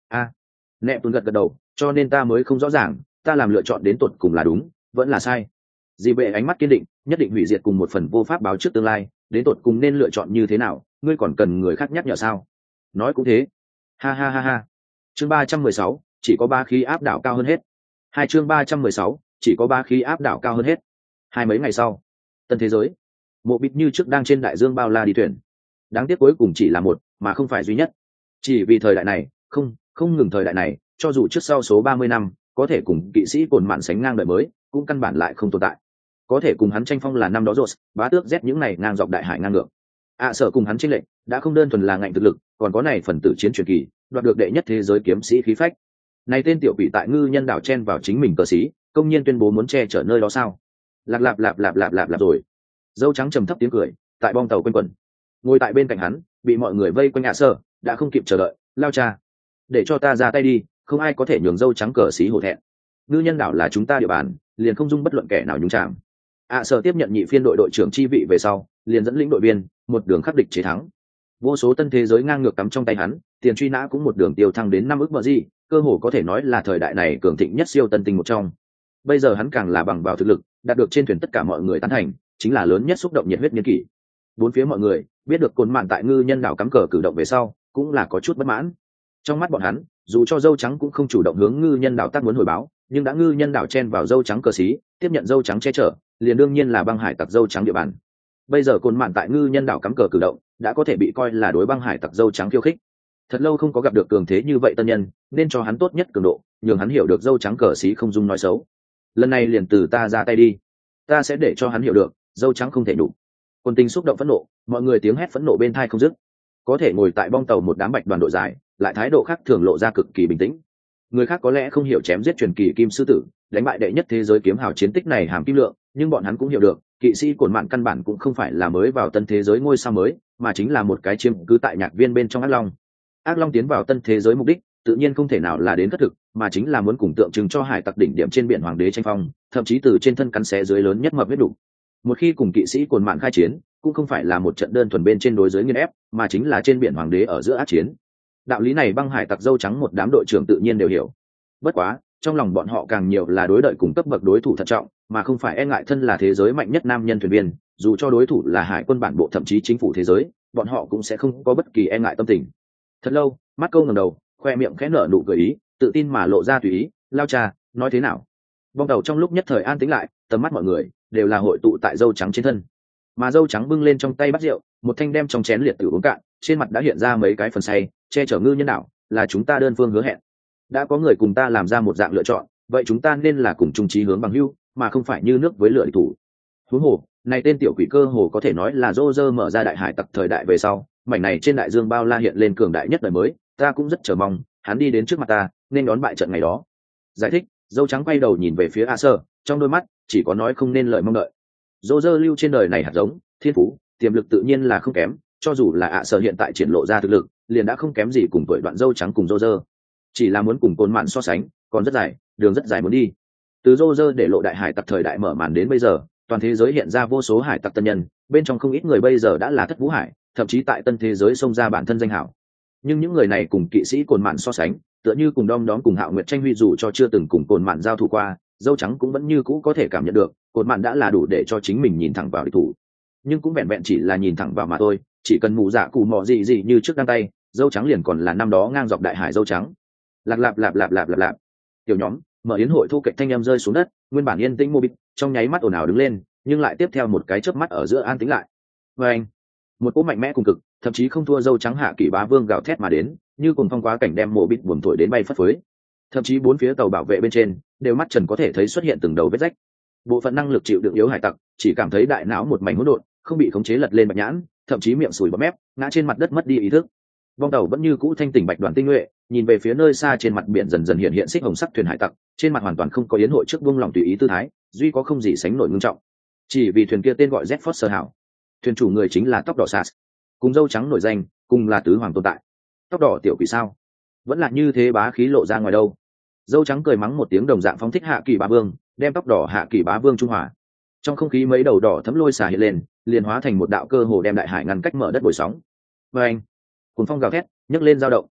a nẹ tuần gật gật đầu, cho nên ta mới không rõ ràng ta làm lựa chọn đến tột cùng là đúng vẫn là sai. Dì bệ ánh mắt kiên định, nhất định hủy diệt cùng một phần vô pháp báo trước tương lai, đến tột cùng nên lựa chọn như thế nào, ngươi còn cần người khác nhắc nhở sao? Nói cũng thế. Ha ha ha ha. Chương ba trăm mười sáu, chỉ có ba khí áp đảo cao hơn hết. Hai chương ba trăm mười sáu, chỉ có ba khí áp đảo cao hơn hết. Hai mấy ngày sau, tân thế giới. Mộ Bịt như trước đang trên đại dương bao la đi thuyền. Đáng tiếc cuối cùng chỉ là một, mà không phải duy nhất. Chỉ vì thời đại này, không, không ngừng thời đại này, cho dù trước sau số ba mươi năm, có thể cùng kỵ sĩ cồn mạn sánh ngang đời mới, cũng căn bản lại không tồn tại. Có thể cùng hắn tranh phong là năm đó rồi, bá tước Z những này ngang dọc đại hải ngang ngược. À sở cùng hắn tranh lệnh, đã không đơn thuần là ngạnh thực lực, còn có này phần tử chiến truyền kỳ, đoạt được đệ nhất thế giới kiếm sĩ khí phách. Này tên tiểu quỷ tại ngư nhân đảo chen vào chính mình cờ sĩ, công nhiên tuyên bố muốn che chở nơi đó sao? Lạp lạp lạp lạp lạp lạp lạp rồi. Dâu trắng trầm thấp tiếng cười, tại bong tàu quanh quẩn. Ngồi tại bên cạnh hắn, bị mọi người vây quanh ạ sở, đã không kịp chờ đợi, lao cha, để cho ta ra tay đi, không ai có thể nhường dâu trắng cờ sĩ hổ thẹn. Ngư nhân đảo là chúng ta địa bàn, liền không dung bất luận kẻ nào nhúng chạm. ạ sở tiếp nhận nhị phiên đội đội trưởng chi vị về sau, liền dẫn lĩnh đội viên, một đường khắc địch chế thắng. Vô số tân thế giới ngang ngược cắm trong tay hắn, tiền truy nã cũng một đường tiêu thăng đến năm ức bờ gì, cơ hồ có thể nói là thời đại này cường thịnh nhất siêu tân tinh một trong. Bây giờ hắn càng là bằng vào thực lực, đạt được trên thuyền tất cả mọi người tán thành, chính là lớn nhất xúc động nhiệt huyết niên kỷ. Bốn phía mọi người biết được cồn mạn tại ngư nhân đảo cắm cờ cử động về sau, cũng là có chút bất mãn. Trong mắt bọn hắn, dù cho dâu trắng cũng không chủ động hướng ngư nhân đảo tác muốn hồi báo, nhưng đã ngư nhân đảo chen vào dâu trắng cờ xí, tiếp nhận dâu trắng che chở, liền đương nhiên là băng hải tặc dâu trắng địa bàn. Bây giờ cồn mạn tại ngư nhân đảo cắm cờ cử động, đã có thể bị coi là đối băng hải tặc dâu trắng khiêu khích. Thật lâu không có gặp được cường thế như vậy tân nhân, nên cho hắn tốt nhất cường độ, nhường hắn hiểu được dâu trắng cờ xí không dung nói xấu. Lần này liền từ ta ra tay đi, ta sẽ để cho hắn hiểu được dâu trắng không thể đủ. Quân tình xúc động phẫn nộ, mọi người tiếng hét phẫn nộ bên thai không dứt. Có thể ngồi tại bong tàu một đám bạch đoàn đội dài, lại thái độ khác thường lộ ra cực kỳ bình tĩnh. Người khác có lẽ không hiểu chém giết truyền kỳ kim sư tử, đánh bại đệ nhất thế giới kiếm hào chiến tích này hàm kim lượng, nhưng bọn hắn cũng hiểu được, kỵ sĩ cồn mạn căn bản cũng không phải là mới vào tân thế giới ngôi sao mới, mà chính là một cái chiêm cứ tại nhạc viên bên trong ác long. Ác long tiến vào tân thế giới mục đích, tự nhiên không thể nào là đến thất thực, mà chính là muốn cùng tượng trưng cho hải tặc đỉnh điểm trên biển hoàng đế tranh phong, thậm chí từ trên thân cắn xé dưới lớn nhất mập huyết đủ. Một khi cùng kỵ sĩ cồn mạn khai chiến, cũng không phải là một trận đơn thuần bên trên đối giới nghiên ép, mà chính là trên biển hoàng đế ở giữa ác chiến. Đạo lý này băng hải tặc dâu trắng một đám đội trưởng tự nhiên đều hiểu. Bất quá, trong lòng bọn họ càng nhiều là đối đợi cùng cấp bậc đối thủ thận trọng, mà không phải e ngại thân là thế giới mạnh nhất nam nhân thuyền viên, dù cho đối thủ là hải quân bản bộ thậm chí chính phủ thế giới, bọn họ cũng sẽ không có bất kỳ e ngại tâm tình. Thật lâu, mắt câu ngẩng đầu, khoe miệng khẽ nở nụ cười ý, tự tin mà lộ ra tùy ý, lao cha, nói thế nào? Bong tàu trong lúc nhất thời an tĩnh lại, tầm mắt mọi người đều là hội tụ tại dâu trắng trên thân. Mà dâu trắng bưng lên trong tay bát rượu, một thanh đem trong chén liệt tử uống cạn, trên mặt đã hiện ra mấy cái phần say, che chở ngư nhân đảo, là chúng ta đơn phương hứa hẹn. Đã có người cùng ta làm ra một dạng lựa chọn, vậy chúng ta nên là cùng chung chí hướng bằng hữu, mà không phải như nước với lửa địch thủ. Huống hồ, này tên tiểu quỷ cơ hồ có thể nói là Roger mở ra đại hải tặc thời đại về sau, mảnh này trên đại dương bao la hiện lên cường đại nhất đời mới, ta cũng rất chờ mong, hắn đi đến trước mặt ta, nên đón bại trận ngày đó. Giải thích, dâu trắng quay đầu nhìn về phía A Sơ, trong đôi mắt chỉ có nói không nên lời mong đợi. Roger lưu trên đời này hạt giống, thiên phú, tiềm lực tự nhiên là không kém, cho dù là A Sơ hiện tại triển lộ ra thực lực, liền đã không kém gì cùng tuổi đoạn dâu trắng cùng Roger. Chỉ là muốn cùng cồn mạn so sánh, còn rất dài, đường rất dài muốn đi. Từ Roger để lộ đại hải tặc thời đại mở màn đến bây giờ, toàn thế giới hiện ra vô số hải tặc tân nhân, bên trong không ít người bây giờ đã là thất vũ hải, thậm chí tại tân thế giới xông ra bản thân danh hảo. Nhưng những người này cùng kỵ sĩ cồn mạn so sánh, tựa như cùng đom đóm cùng Hạo Nguyệt tranh huy, dù cho chưa từng cùng cồn mạn giao thủ qua, dâu trắng cũng vẫn như cũ có thể cảm nhận được, cồn mạn đã là đủ để cho chính mình nhìn thẳng vào địch thủ. Nhưng cũng vẹn vẹn chỉ là nhìn thẳng vào mà thôi, chỉ cần mù dạ cù mò gì gì như trước đang tay, dâu trắng liền còn là năm đó ngang dọc đại hải dâu trắng. Lạp lạp lạp lạp lạp lạp lạp. Tiểu nhóm, mở yến hội thu kệch thanh em rơi xuống đất, nguyên bản yên tĩnh mô bịt, trong nháy mắt ồn ào đứng lên, nhưng lại tiếp theo một cái chớp mắt ở giữa an tĩnh lại. Và anh, một cỗ mạnh mẽ cùng cực, thậm chí không thua dâu trắng hạ kỷ bá vương gào thét mà đến, như cùng phong quá cảnh đem mộ bịt buồn thổi đến bay phất phới. Thậm chí bốn phía tàu bảo vệ bên trên đều mắt trần có thể thấy xuất hiện từng đầu vết rách. Bộ phận năng lực chịu đựng yếu hải tặc chỉ cảm thấy đại não một mảnh hỗn độn, không bị khống chế lật lên bạch nhãn, thậm chí miệng sùi bọt mép, ngã trên mặt đất mất đi ý thức. Bong tàu vẫn như cũ thanh tỉnh bạch đoàn tinh nhuệ, nhìn về phía nơi xa trên mặt biển dần dần hiện hiện xích hồng sắc thuyền hải tặc, trên mặt hoàn toàn không có yến hội trước buông lòng tùy ý tư thái, duy có không gì sánh nổi ngưng trọng. Chỉ vì thuyền kia tên gọi Z Foster hảo, thuyền chủ người chính là tóc đỏ Sars, cùng dâu trắng nổi danh, cùng là tứ hoàng tồn tại. Tóc đỏ tiểu quỷ sao, vẫn là như thế bá khí lộ ra ngoài đâu. Dâu trắng cười mắng một tiếng đồng dạng phóng thích hạ kỳ bá vương, đem tóc đỏ hạ kỳ bá vương trung hòa. Trong không khí mấy đầu đỏ thấm lôi xả hiện lên, liền hóa thành một đạo cơ hồ đem đại hải ngăn cách mở đất bồi sóng. Và anh, cuốn phong gào thét, nhấc lên dao động.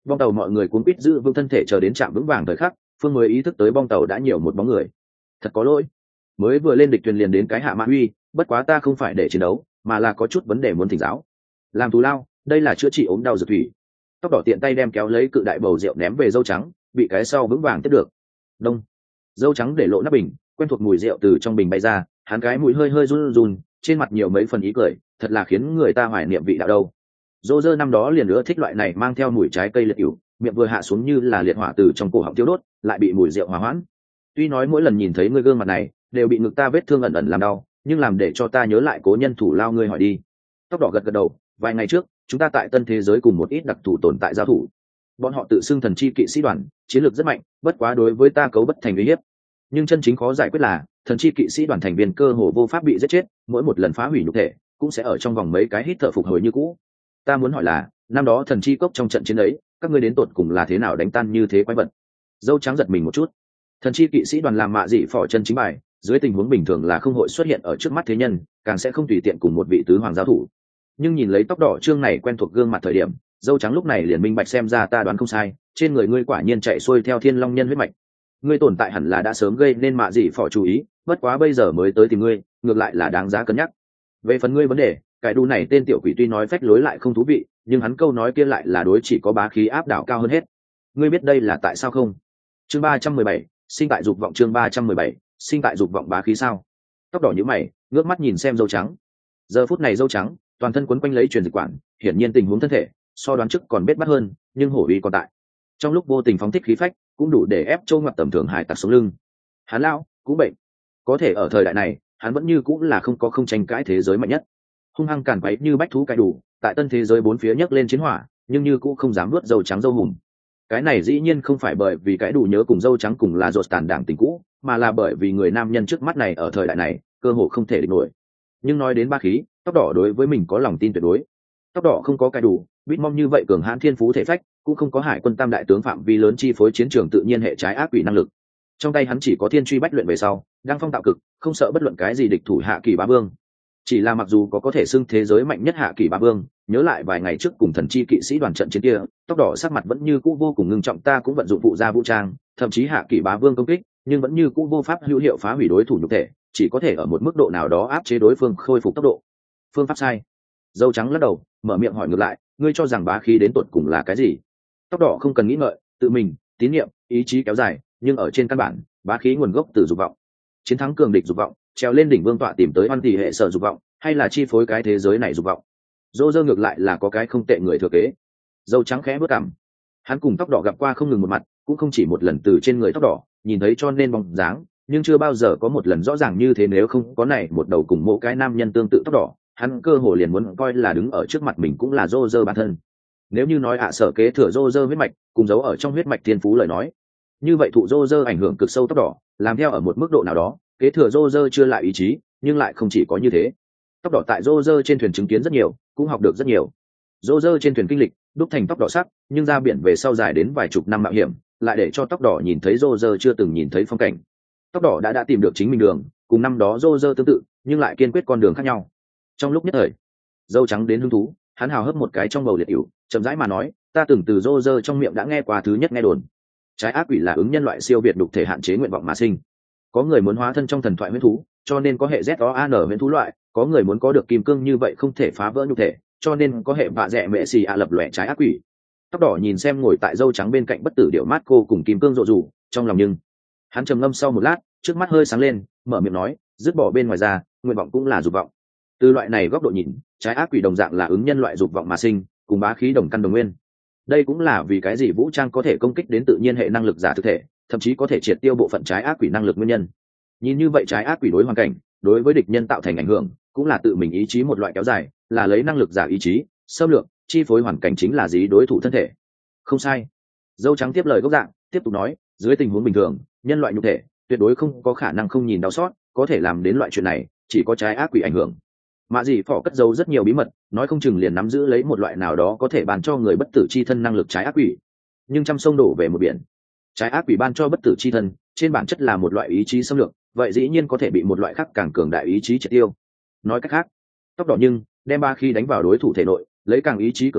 bong tàu mọi người cuốn quýt giữ vững thân thể chờ đến trạm vững vàng thời khắc, phương mới ý thức tới bong tàu đã nhiều một bóng người. Thật có lỗi, mới vừa lên địch thuyền liền đến cái hạ mã uy, bất quá ta không phải để chiến đấu mà là có chút vấn đề muốn thỉnh giáo. Làm thù lao, đây là chữa trị ốm đau dược thủy. Tóc đỏ tiện tay đem kéo lấy cự đại bầu rượu ném về dâu trắng, bị cái sau vững vàng tiếp được. Đông, dâu trắng để lộ nắp bình, quen thuộc mùi rượu từ trong bình bay ra, hắn cái mũi hơi hơi run run, trên mặt nhiều mấy phần ý cười, thật là khiến người ta hoài niệm vị đạo đâu. Dô dơ năm đó liền nữa thích loại này mang theo mùi trái cây liệt ỉu, miệng vừa hạ xuống như là liệt hỏa từ trong cổ họng tiêu đốt, lại bị mùi rượu hòa hoãn. Tuy nói mỗi lần nhìn thấy ngươi gương mặt này đều bị ngực ta vết thương ẩn ẩn làm đau, nhưng làm để cho ta nhớ lại cố nhân thủ lao ngươi hỏi đi. Tóc đỏ gật gật đầu, vài ngày trước chúng ta tại tân thế giới cùng một ít đặc thù tồn tại giao thủ, bọn họ tự xưng thần chi kỵ sĩ đoàn, chiến lược rất mạnh, bất quá đối với ta cấu bất thành uy hiếp. Nhưng chân chính khó giải quyết là thần chi kỵ sĩ đoàn thành viên cơ hồ vô pháp bị giết chết, mỗi một lần phá hủy nhục thể cũng sẽ ở trong vòng mấy cái hít thở phục hồi như cũ. Ta muốn hỏi là năm đó thần chi cốc trong trận chiến ấy các ngươi đến tột cùng là thế nào đánh tan như thế quái vật? Dâu trắng giật mình một chút. Thần chi kỵ sĩ đoàn làm mạ dị phỏ chân chính bài, dưới tình huống bình thường là không hội xuất hiện ở trước mắt thế nhân, càng sẽ không tùy tiện cùng một vị tứ hoàng giao thủ. Nhưng nhìn lấy tóc đỏ trương này quen thuộc gương mặt thời điểm, dâu trắng lúc này liền minh bạch, xem ra ta đoán không sai, trên người ngươi quả nhiên chạy xuôi theo thiên long nhân huyết mạch. Ngươi tồn tại hẳn là đã sớm gây nên mạ dị phỏ chú ý, bất quá bây giờ mới tới tìm ngươi, ngược lại là đáng giá cân nhắc. Về phần ngươi vấn đề, cái đu này tên tiểu quỷ tuy nói phách lối lại không thú vị, nhưng hắn câu nói kia lại là đối chỉ có bá khí áp đảo cao hơn hết. Ngươi biết đây là tại sao không? Chương ba trăm mười bảy, sinh tại dục vọng. Chương ba trăm mười bảy, sinh tại dục vọng bá khí sao? Tóc đỏ nhíu mày, ngước mắt nhìn xem dâu trắng. Giờ phút này dâu trắng toàn thân quấn quanh lấy truyền dịch quản, hiển nhiên tình huống thân thể so đoán trước còn bết bát hơn, nhưng hổ uy còn tại. Trong lúc vô tình phóng thích khí phách, cũng đủ để ép châu ngoặt tầm thường hải tặc xuống lưng. Hắn lão cũng bệnh, có thể ở thời đại này hắn vẫn như cũng là không có không tranh cãi thế giới mạnh nhất, hung hăng càn quấy như bách thú cãi đủ, tại tân thế giới bốn phía nhấc lên chiến hỏa, nhưng như cũng không dám nuốt dâu trắng dâu hùm. Cái này dĩ nhiên không phải bởi vì cái đủ nhớ cùng dâu trắng cùng là ruột tàn đảng tình cũ, mà là bởi vì người nam nhân trước mắt này ở thời đại này cơ hồ không thể địch nổi. Nhưng nói đến ba khí, tóc đỏ đối với mình có lòng tin tuyệt đối. Tóc đỏ không có cái đủ bít mong như vậy cường hãn thiên phú thể phách, cũng không có hải quân tam đại tướng phạm vi lớn chi phối chiến trường tự nhiên hệ trái ác quỷ năng lực. Trong tay hắn chỉ có thiên truy bách luyện về sau đang phong tạo cực, không sợ bất luận cái gì địch thủ hạ kỳ bá vương. Chỉ là mặc dù có có thể xưng thế giới mạnh nhất hạ kỳ bá vương, nhớ lại vài ngày trước cùng thần chi kỵ sĩ đoàn trận chiến kia, tóc đỏ sắc mặt vẫn như cũ vô cùng ngưng trọng. Ta cũng vận dụng phụ gia vũ trang, thậm chí hạ kỳ bá vương công kích, nhưng vẫn như cũ vô pháp hữu hiệu phá hủy đối thủ nhục thể, chỉ có thể ở một mức độ nào đó áp chế đối phương khôi phục tốc độ. Phương pháp sai. Dâu trắng lắc đầu, mở miệng hỏi ngược lại, ngươi cho rằng bá khí đến tột cùng là cái gì? Tóc đỏ không cần nghĩ ngợi, tự mình, tín nhiệm, ý chí kéo dài, nhưng ở trên căn bản, bá khí nguồn gốc từ dục vọng. Chiến thắng cường địch dục vọng, trèo lên đỉnh vương tọa tìm tới oan tỷ hệ sở dục vọng, hay là chi phối cái thế giới này dục vọng. Dô dơ ngược lại là có cái không tệ người thừa kế. Dâu trắng khẽ bước cằm. Hắn cùng tóc đỏ gặp qua không ngừng một mặt, cũng không chỉ một lần từ trên người tóc đỏ nhìn thấy cho nên bóng dáng, nhưng chưa bao giờ có một lần rõ ràng như thế. Nếu không có này một đầu cùng mỗi cái nam nhân tương tự tóc đỏ, hắn cơ hồ liền muốn coi là đứng ở trước mặt mình cũng là Dô dơ bản thân. Nếu như nói ạ sở kế thừa Dô dơ huyết mạch cùng giấu ở trong huyết mạch thiên phú lời nói, như vậy thụ Dô dơ ảnh hưởng cực sâu tóc đỏ, làm theo ở một mức độ nào đó kế thừa Dô dơ chưa lại ý chí, nhưng lại không chỉ có như thế. Tóc đỏ tại Dô dơ trên thuyền chứng kiến rất nhiều, cũng học được rất nhiều. Dô dơ trên thuyền kinh lịch đúc thành tóc đỏ sắc, nhưng ra biển về sau dài đến vài chục năm mạo hiểm, lại để cho tóc đỏ nhìn thấy Dô dơ chưa từng nhìn thấy phong cảnh. Tóc đỏ đã đã tìm được chính mình đường, cùng năm đó Dô dơ tương tự, nhưng lại kiên quyết con đường khác nhau. Trong lúc nhất thời, dâu trắng đến hứng thú, hắn hào hấp một cái trong bầu liệt ỉu, chậm rãi mà nói, ta từng từ Dô dơ trong miệng đã nghe qua thứ nhất nghe đồn, trái ác quỷ là ứng nhân loại siêu việt đục thể hạn chế nguyện vọng mà sinh. Có người muốn hóa thân trong thần thoại huyễn thú, cho nên có hệ Z O A N huyễn thú loại, có người muốn có được kim cương như vậy không thể phá vỡ nhục thể, cho nên có hệ vạ rẻ mẹ xì ạ lập lòe trái ác quỷ. Tóc đỏ nhìn xem ngồi tại dâu trắng bên cạnh bất tử điệu mát cô cùng kim cương rộ rủ trong lòng, nhưng hắn trầm ngâm sau một lát, trước mắt hơi sáng lên, mở miệng nói, dứt bỏ bên ngoài ra, nguyện vọng cũng là dục vọng. Từ loại này góc độ nhìn, trái ác quỷ đồng dạng là ứng nhân loại dục vọng mà sinh, cùng bá khí đồng căn đồng nguyên. Đây cũng là vì cái gì vũ trang có thể công kích đến tự nhiên hệ năng lực giả thực thể, thậm chí có thể triệt tiêu bộ phận trái ác quỷ năng lực nguyên nhân. Nhìn như vậy trái ác quỷ đối hoàn cảnh, đối với địch nhân tạo thành ảnh hưởng, cũng là tự mình ý chí một loại kéo dài, là lấy năng lực giả ý chí xâm lược chi phối hoàn cảnh, chính là dí đối thủ thân thể. Không sai. Dâu trắng tiếp lời gốc dạng, tiếp tục nói, dưới tình huống bình thường, nhân loại nhục thể tuyệt đối không có khả năng không nhìn đau xót, có thể làm đến loại chuyện này, chỉ có trái ác quỷ ảnh hưởng. Mạ dị phỏ cất giấu rất nhiều bí mật, nói không chừng liền nắm giữ lấy một loại nào đó có thể ban cho người bất tử chi thân năng lực trái ác quỷ. Nhưng trăm sông đổ về một biển, trái ác quỷ ban cho bất tử chi thân trên bản chất là một loại ý chí xâm lược, vậy dĩ nhiên có thể bị một loại khác càng cường đại ý chí triệt tiêu. Nói cách khác, tóc đỏ nhưng đem ba khi đánh vào đối thủ thể nội, lấy càng ý chí cường đại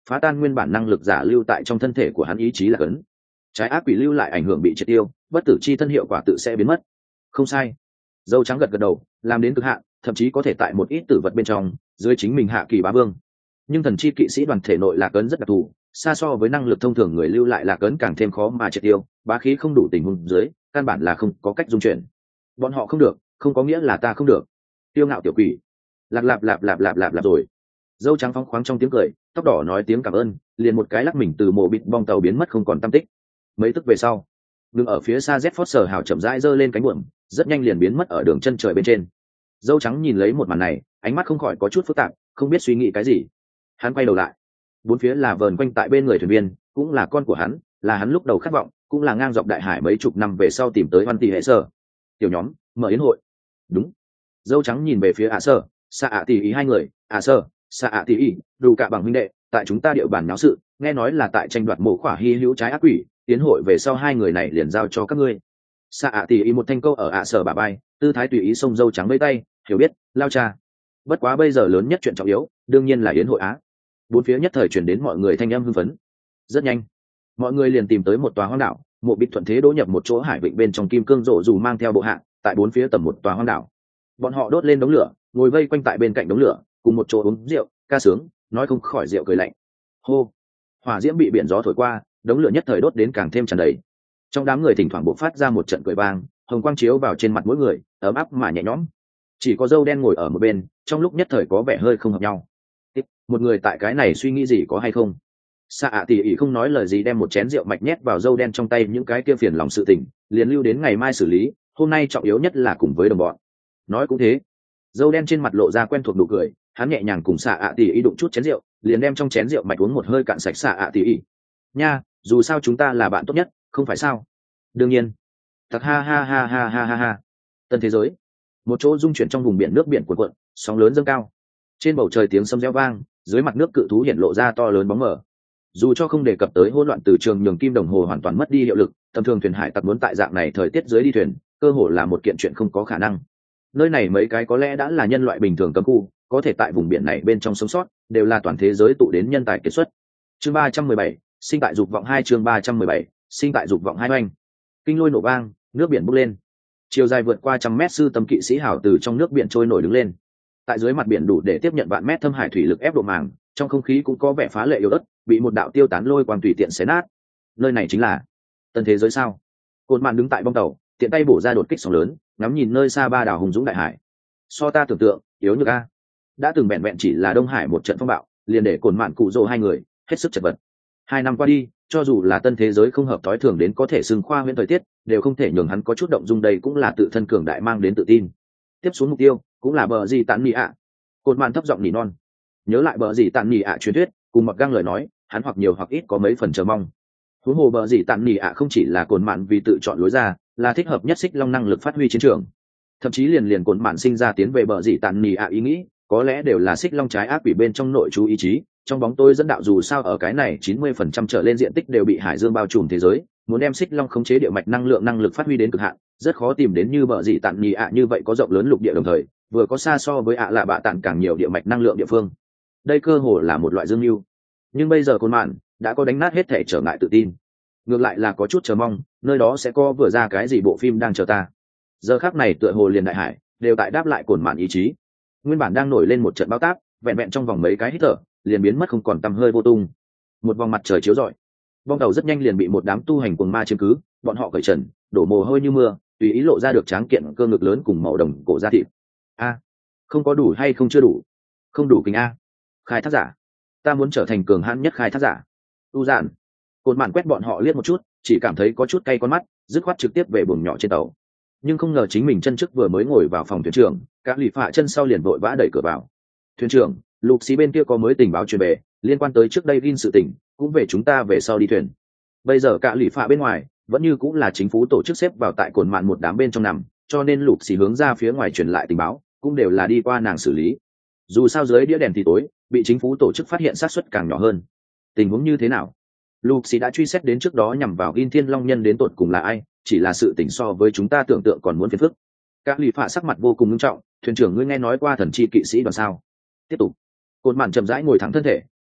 phá tan nguyên bản năng lực giả lưu tại trong thân thể của hắn ý chí là cấn. Trái ác quỷ lưu lại ảnh hưởng bị triệt tiêu, bất tử chi thân hiệu quả tự sẽ biến mất. Không sai. Dâu trắng gật gật đầu, làm đến cực hạn, thậm chí có thể tại một ít tử vật bên trong dưới chính mình hạ kỳ bá vương. Nhưng thần chi kỵ sĩ đoàn thể nội lạc ấn rất đặc thù, xa so với năng lực thông thường người lưu lại lạc ấn càng thêm khó mà triệt tiêu, bá khí không đủ tình huống dưới căn bản là không có cách dung chuyển. Bọn họ không được không có nghĩa là ta không được. Tiêu ngạo tiểu quỷ. Lạp lạp lạp lạp lạp lạp lạp rồi. Dâu trắng phóng khoáng trong tiếng cười, tóc đỏ nói tiếng cảm ơn, liền một cái lắc mình từ mộ bịt bong tàu biến mất không còn tăm tích. Mấy tức về sau, ngừng ở phía xa Z Foster hào chậm rãi giơ lên cánh buồm, rất nhanh liền biến mất ở đường chân trời bên trên. Dâu trắng nhìn lấy một màn này, ánh mắt không khỏi có chút phức tạp, không biết suy nghĩ cái gì. Hắn quay đầu lại, bốn phía là vờn quanh tại bên người thuyền viên, cũng là con của hắn, là hắn lúc đầu khát vọng, cũng là ngang dọc đại hải mấy chục năm về sau tìm tới Văn Tỷ Hệ Sở. Tiểu nhóm, mở yến hội. Đúng. Dâu trắng nhìn về phía ạ Sở, Sa ạ Tỷ ý hai người, ạ Sở, Sa ạ Tỷ ý, đủ cả bằng huynh đệ, tại chúng ta địa bàn náo sự, nghe nói là tại tranh đoạt mộ khỏa hy hữu trái ác quỷ, yến hội về sau hai người này liền giao cho các ngươi. Sa ạ Tỷ ý một thanh câu ở ạ Sở bà bay, tư thái tùy ý xông dâu trắng vây tay, hiểu biết, lao cha. Bất quá bây giờ lớn nhất chuyện trọng yếu, đương nhiên là yến hội á. Bốn phía nhất thời chuyển đến mọi người thanh âm hưng phấn. Rất nhanh, mọi người liền tìm tới một tòa hoang đảo, mộ bịt thuận thế đỗ nhập một chỗ hải vịnh bên trong kim cương rổ dù mang theo bộ hạ, tại bốn phía tầm một tòa hoang đảo. Bọn họ đốt lên đống lửa, ngồi vây quanh tại bên cạnh đống lửa, cùng một chỗ uống rượu, ca sướng, nói không khỏi rượu cười lạnh. Hô, hỏa diễm bị biển gió thổi qua, đống lửa nhất thời đốt đến càng thêm tràn đầy. Trong đám người thỉnh thoảng bộc phát ra một trận cười vang, hồng quang chiếu vào trên mặt mỗi người, ấm áp mà nhẹ nhõm. Chỉ có dâu đen ngồi ở một bên, trong lúc nhất thời có vẻ hơi không hợp nhau. Một người tại cái này suy nghĩ gì có hay không? Sa ạ Tỷ ỉ không nói lời gì, đem một chén rượu mạch nhét vào dâu đen trong tay, những cái kia phiền lòng sự tình liền lưu đến ngày mai xử lý, hôm nay trọng yếu nhất là cùng với đồng bọn. Nói cũng thế. Dâu đen trên mặt lộ ra quen thuộc nụ cười, hắn nhẹ nhàng cùng Sa ạ Tỷ ỉ đụng chút chén rượu, liền đem trong chén rượu mạch uống một hơi cạn sạch. Sa ạ Tỷ ỉ, nha, dù sao chúng ta là bạn tốt nhất, không phải sao? Đương nhiên. Thật ha ha ha ha ha ha ha. Tân thế giới, một chỗ dung chuyển trong vùng biển, nước biển cuộn cuộn, sóng lớn dâng cao. Trên bầu trời tiếng sấm reo vang, dưới mặt nước cự thú hiện lộ ra to lớn bóng mờ. Dù cho không đề cập tới hỗn loạn từ trường nhường kim đồng hồ hoàn toàn mất đi hiệu lực, tầm thường thuyền hải tặc muốn tại dạng này thời tiết dưới đi thuyền, cơ hồ là một kiện chuyện không có khả năng. Nơi này mấy cái có lẽ đã là nhân loại bình thường cấm khu, có thể tại vùng biển này bên trong sống sót, đều là toàn thế giới tụ đến nhân tài kiệt xuất. Chương ba trăm mười bảy, sinh tại dục vọng hai. Chương ba trăm mười bảy, sinh tại dục vọng hai. Oanh, kinh lôi nổ vang, nước biển bốc lên. Chiều dài vượt qua trăm mét sư tâm kỵ sĩ hào từ trong nước biển trôi nổi đứng lên. Tại dưới mặt biển đủ để tiếp nhận vạn mét thâm hải thủy lực ép độ màng, trong không khí cũng có vẻ phá lệ yếu ớt, bị một đạo tiêu tán lôi quang tùy tiện xé nát. Nơi này chính là tân thế giới sao? Côn mạn đứng tại bong tàu, tiện tay bổ ra đột kích sóng lớn, ngắm nhìn nơi xa ba đảo hùng dũng đại hải. So ta tưởng tượng yếu như a. Đã từng vẹn vẹn chỉ là Đông Hải một trận phong bạo, liền để Côn mạn cụ rồ hai người hết sức chật vật. Hai năm qua đi, cho dù là tân thế giới không hợp thói thường đến có thể xưng khoa huyễn thời tiết, đều không thể nhường hắn có chút động dung. Đây cũng là tự thân cường đại mang đến tự tin. Tiếp xuống mục tiêu cũng là bờ gì tán nhị ạ. Côn mạn thấp giọng nỉ non, nhớ lại bờ gì tán nhị ạ truyền thuyết, cùng mặc găng lời nói, hắn hoặc nhiều hoặc ít có mấy phần chờ mong. Huống hồ bờ gì tán nhị ạ không chỉ là Côn mạn vì tự chọn lối ra, là thích hợp nhất xích long năng lực phát huy chiến trường. Thậm chí liền liền Côn mạn sinh ra tiến về bờ gì tán nhị ạ ý nghĩ, có lẽ đều là xích long trái ác quỷ bên trong nội chú ý chí, trong bóng tối dẫn đạo. Dù sao ở cái này chín mươi phần trăm trở lên diện tích đều bị hải dương bao trùm thế giới, muốn đem xích long khống chế địa mạch năng lượng năng lực phát huy đến cực hạn, rất khó tìm đến như bờ gì tán nhị ạ như vậy có rộng lớn lục địa, đồng thời vừa có xa so với ạ lạ bạ tản càng nhiều địa mạch năng lượng địa phương. Đây cơ hồ là một loại dương mưu. Nhưng bây giờ Côn mạn đã có đánh nát hết thể trở ngại tự tin, ngược lại là có chút chờ mong, nơi đó sẽ có vừa ra cái gì bộ phim đang chờ ta. Giờ khắc này tựa hồ liền đại hải đều tại đáp lại Côn mạn ý chí. Nguyên bản đang nổi lên một trận bão táp, vẹn vẹn trong vòng mấy cái hít thở liền biến mất không còn tăm hơi vô tung. Một vòng mặt trời chiếu rọi, bong tàu rất nhanh liền bị một đám tu hành cuồng ma chiếm cứ. Bọn họ cởi trần, đổ mồ hôi như mưa, tùy ý lộ ra được tráng kiện cơ ngực lớn cùng màu đồng cổ da thịt. A, không có đủ hay không chưa đủ? Không đủ kính a. Khai thác giả, ta muốn trở thành cường hãn nhất khai thác giả. Tu giản. Côn mạn quét bọn họ liếc một chút, chỉ cảm thấy có chút cay con mắt, dứt khoát trực tiếp về buồng nhỏ trên tàu. Nhưng không ngờ chính mình chân trước vừa mới ngồi vào phòng thuyền trưởng, các lì phạ chân sau liền vội vã đẩy cửa vào. Thuyền trưởng, lục xí bên kia có mới tình báo truyền về, liên quan tới trước đây gin sự tình, cũng về chúng ta về sau đi thuyền. Bây giờ cả lì phạ bên ngoài vẫn như cũng là chính phủ tổ chức xếp vào tại Côn mạn một đám bên trong nằm, cho nên lục xí hướng ra phía ngoài truyền lại tình báo cũng đều là đi qua nàng xử lý. Dù sao dưới đĩa đèn thì tối, bị chính phủ tổ chức phát hiện xác suất càng nhỏ hơn. Tình huống như thế nào? Lục xí đã truy xét đến trước đó nhằm vào gin thiên long nhân đến tột cùng là ai, chỉ là sự tình so với chúng ta tưởng tượng còn muốn phiền phức. Các lì phạ sắc mặt vô cùng nghiêm trọng. Thuyền trưởng, ngươi nghe nói qua thần chi kỵ sĩ đoàn sao? Tiếp tục. Côn mạn chậm rãi ngồi thẳng thân thể,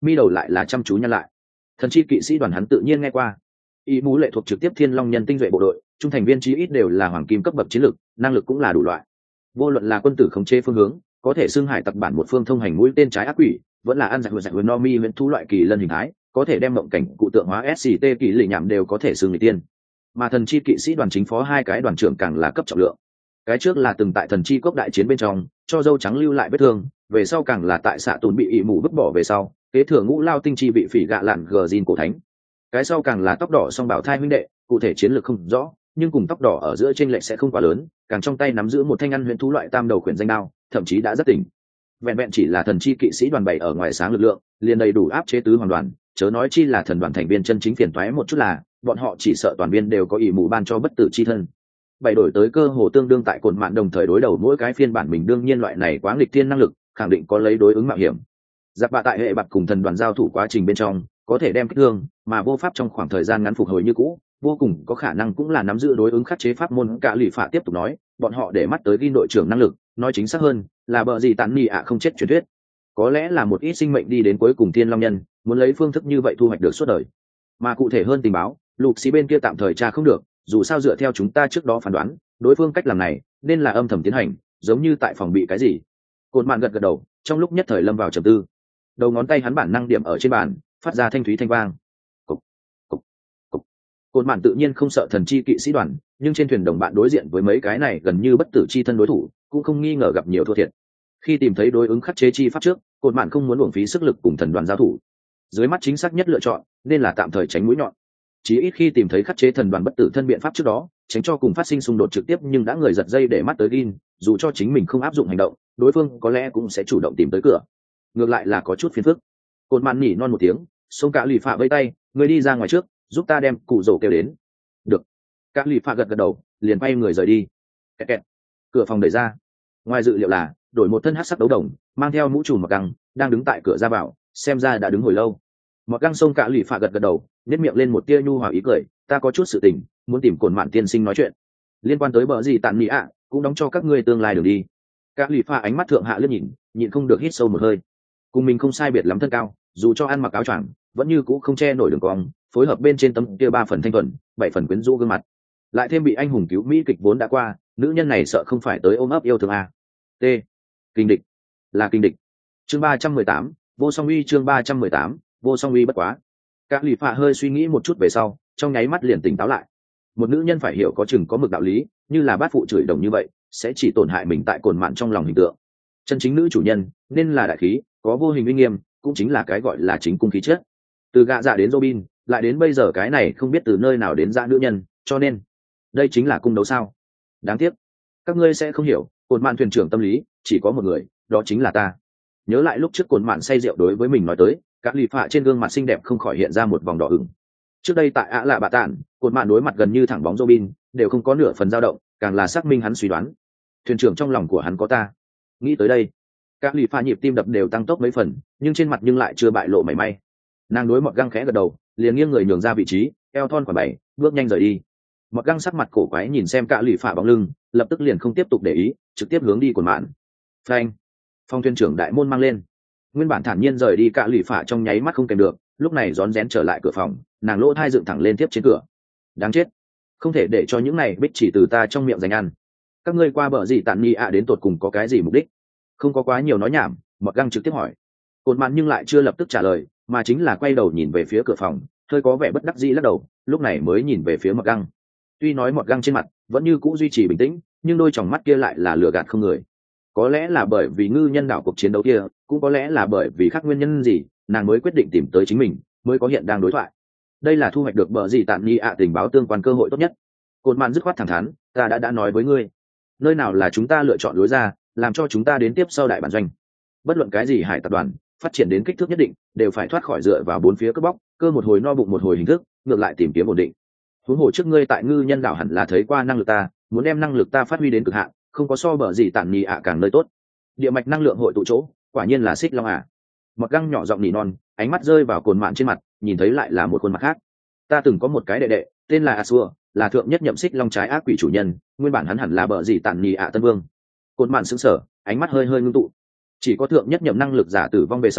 mi đầu lại là chăm chú nhăn lại. Thần chi kỵ sĩ đoàn hắn tự nhiên nghe qua. Y mũ lệ thuộc trực tiếp thiên long nhân tinh duệ bộ đội, trung thành viên chí ít đều là hoàng kim cấp bậc chiến lược, năng lực cũng là đủ loại. Vô luận là quân tử khống chế phương hướng, có thể xưng hải tặc bản một phương thông hành mũi tên trái ác quỷ, vẫn là ăn giặc giặc no mi huyễn thú loại kỳ lân hình thái, có thể đem mộng cảnh cụ tượng hóa ét xê tê kỳ lì nhảm đều có thể xưng người tiên. Mà thần chi kỵ sĩ đoàn chính phó hai cái đoàn trưởng càng là cấp trọng lượng. Cái trước là từng tại thần chi cốc đại chiến bên trong cho dâu trắng lưu lại vết thương, về sau càng là tại xạ tùn bị ỵ mù vứt bỏ về sau kế thừa ngũ lao tinh chi vị phỉ gạ lạn gờ zin cổ thánh. Cái sau càng là tóc đỏ song bảo thai huynh đệ, cụ thể chiến lược không rõ, nhưng cùng tóc đỏ ở giữa trên lệch sẽ không quá lớn, càng trong tay nắm giữ một thanh ăn huyễn thú loại tam đầu khuyển danh đao, thậm chí đã rất tỉnh. Vẹn vẹn chỉ là thần chi kỵ sĩ đoàn bảy ở ngoài sáng lực lượng, liền đầy đủ áp chế tứ hoàng đoàn, chớ nói chi là thần đoàn thành viên chân chính phiền toái một chút là, bọn họ chỉ sợ toàn viên đều có ỷ mù ban cho bất tử chi thân. Bảy đổi tới cơ hồ tương đương tại cồn mạn đồng thời đối đầu mỗi cái phiên bản mình, đương nhiên loại này quá nghịch thiên năng lực, khẳng định có lấy đối ứng mạo hiểm. Giáp bạ tại hệ bạc cùng thần đoàn giao thủ quá trình bên trong, có thể đem kích thương, mà vô pháp trong khoảng thời gian ngắn phục hồi như cũ, vô cùng có khả năng cũng là nắm giữ đối ứng khắc chế pháp môn. Cả lì phạ tiếp tục nói, bọn họ để mắt tới ghi đội trưởng năng lực, nói chính xác hơn là bờ gì tán nhị ạ không chết truyền thuyết. Có lẽ là một ít sinh mệnh đi đến cuối cùng thiên long nhân, muốn lấy phương thức như vậy thu hoạch được suốt đời. Mà cụ thể hơn tình báo, lục xí bên kia tạm thời tra không được, dù sao dựa theo chúng ta trước đó phán đoán, đối phương cách làm này nên là âm thầm tiến hành, giống như tại phòng bị cái gì. Côn mạn gật gật đầu, trong lúc nhất thời lâm vào trầm tư. Đầu ngón tay hắn bản năng điểm ở trên bàn, phát ra thanh thúy thanh vang. Cục, cục, cục. Côn mạn tự nhiên không sợ thần chi kỵ sĩ đoàn, nhưng trên thuyền đồng bạn đối diện với mấy cái này gần như bất tử chi thân đối thủ, cũng không nghi ngờ gặp nhiều thua thiệt. Khi tìm thấy đối ứng khắc chế chi pháp trước, Côn mạn không muốn uổng phí sức lực cùng thần đoàn giao thủ. Dưới mắt chính xác nhất lựa chọn nên là tạm thời tránh mũi nhọn. Chỉ ít khi tìm thấy khắc chế thần đoàn bất tử thân biện pháp trước đó, tránh cho cùng phát sinh xung đột trực tiếp, nhưng đã người giật dây để mắt tới Gin, dù cho chính mình không áp dụng hành động, đối phương có lẽ cũng sẽ chủ động tìm tới cửa. Ngược lại là có chút phiền phức. Côn mạn nhỉ non một tiếng, xông cả lì phạ vây tay, người đi ra ngoài trước, giúp ta đem cụ rổ kêu đến. Được. Cả lì phạ gật gật đầu, liền quay người rời đi. Kẹt kẹt. Cửa phòng đẩy ra. Ngoài dự liệu là đổi một thân hắc sắc đấu đồng, mang theo mũ trùm mặc găng, đang đứng tại cửa ra vào, xem ra đã đứng hồi lâu. Mặc găng xông cả lì phạ gật gật đầu, nét miệng lên một tia nhu hòa ý cười, ta có chút sự tình muốn tìm Côn mạn tiên sinh nói chuyện liên quan tới bờ gì tàn nhị ạ, cũng đóng cho các ngươi tương lai đường đi. Các lì pha ánh mắt thượng hạ liếc nhìn, nhịn không được hít sâu một hơi. Cùng mình không sai biệt lắm thân cao, dù cho ăn mặc áo choàng vẫn như cũ không che nổi đường cong, phối hợp bên trên tấm kia ba phần thanh thuần, bảy phần quyến rũ gương mặt, lại thêm bị anh hùng cứu mỹ kịch vốn đã qua, nữ nhân này sợ không phải tới ôm ấp yêu thương a. T. Kinh địch, là kinh địch. Chương ba trăm mười tám, vô song uy. Chương ba trăm mười tám, vô song uy bất quá. Các lì pha hơi suy nghĩ một chút về sau, trong nháy mắt liền tỉnh táo lại. Một nữ nhân phải hiểu có chừng có mực đạo lý, như là bát phụ chửi đồng như vậy sẽ chỉ tổn hại mình tại Cồn mạn trong lòng hình tượng. Chân chính nữ chủ nhân nên là đại khí, có vô hình uy nghiêm, cũng chính là cái gọi là chính cung khí chất. Từ gạ dạ đến Robin, lại đến bây giờ cái này không biết từ nơi nào đến dạ nữ nhân, cho nên đây chính là cung đấu sao. Đáng tiếc các ngươi sẽ không hiểu, Cồn mạn thuyền trưởng tâm lý chỉ có một người, đó chính là ta. Nhớ lại lúc trước Cồn mạn say rượu đối với mình nói tới, các lì phạ trên gương mặt xinh đẹp không khỏi hiện ra một vòng đỏ ửng. Trước đây tại ạ lạ bạ tản, Cồn mạn đối mặt gần như thẳng bóng Robin, đều không có nửa phần dao động, càng là xác minh hắn suy đoán, thuyền trưởng trong lòng của hắn có ta. Nghĩ tới đây, các lì pha nhịp tim đập đều tăng tốc mấy phần, nhưng trên mặt nhưng lại chưa bại lộ mảy may. Nàng đối Mọt găng khẽ gật đầu, liền nghiêng người nhường ra vị trí, eo thon khoảng bảy, bước nhanh rời đi. Mọt găng sắc mặt cổ quái nhìn xem cả lì pha bóng lưng, lập tức liền không tiếp tục để ý, trực tiếp hướng đi Cồn mạn. Phanh! Phong thuyền trưởng đại môn mang lên. Nguyên bản thản nhiên rời đi cả lì pha trong nháy mắt không kèm được, lúc này rón rén trở lại cửa phòng, nàng lỗ thai dựng thẳng lên tiếp trên cửa. Đáng chết, không thể để cho những này bích chỉ từ ta trong miệng dành ăn. Các ngươi qua bờ gì tàn nhị ạ đến tột cùng có cái gì mục đích? Không có quá nhiều nói nhảm, Mọt găng trực tiếp hỏi. Cồn mạn nhưng lại chưa lập tức trả lời, mà chính là quay đầu nhìn về phía cửa phòng, hơi có vẻ bất đắc dĩ lắc đầu, lúc này mới nhìn về phía Mọt găng. Tuy nói Mọt găng trên mặt vẫn như cũ duy trì bình tĩnh, nhưng đôi tròng mắt kia lại là lừa gạt không người. Có lẽ là bởi vì ngư nhân đảo cuộc chiến đấu kia, cũng có lẽ là bởi vì khác nguyên nhân gì, nàng mới quyết định tìm tới chính mình, mới có hiện đang đối thoại. Đây là thu hoạch được bờ gì tàn nhị ạ tình báo tương quan cơ hội tốt nhất. Cồn mạn dứt khoát thẳng thắn, ta đã đã nói với ngươi, nơi nào là chúng ta lựa chọn lối ra, làm cho chúng ta đến tiếp sau đại bản doanh. Bất luận cái gì hải tập đoàn phát triển đến kích thước nhất định, đều phải thoát khỏi dựa vào bốn phía cướp bóc, cơ một hồi no bụng một hồi hình thức, ngược lại tìm kiếm ổn định. Huống hồ trước ngươi tại ngư nhân đảo hẳn là thấy qua năng lực ta, muốn đem năng lực ta phát huy đến cực hạn, không có so bờ gì tàn nhị ạ càng nơi tốt. Địa mạch năng lượng hội tụ chỗ, quả nhiên là xích long à. Mọt găng nhỏ giọng nỉ non, ánh mắt rơi vào Cồn mạn trên mặt, nhìn thấy lại là một khuôn mặt khác. Ta từng có một cái đệ đệ, tên là Asua, là thượng nhất nhậm xích long trái ác quỷ chủ nhân, nguyên bản hắn hẳn là bờ gì tàn nhị ạ tân vương. Cồn mạn sững sờ, ánh mắt hơi hơi ngưng tụ. Chỉ có thượng nhất nhậm năng lực giả tử vong về sau,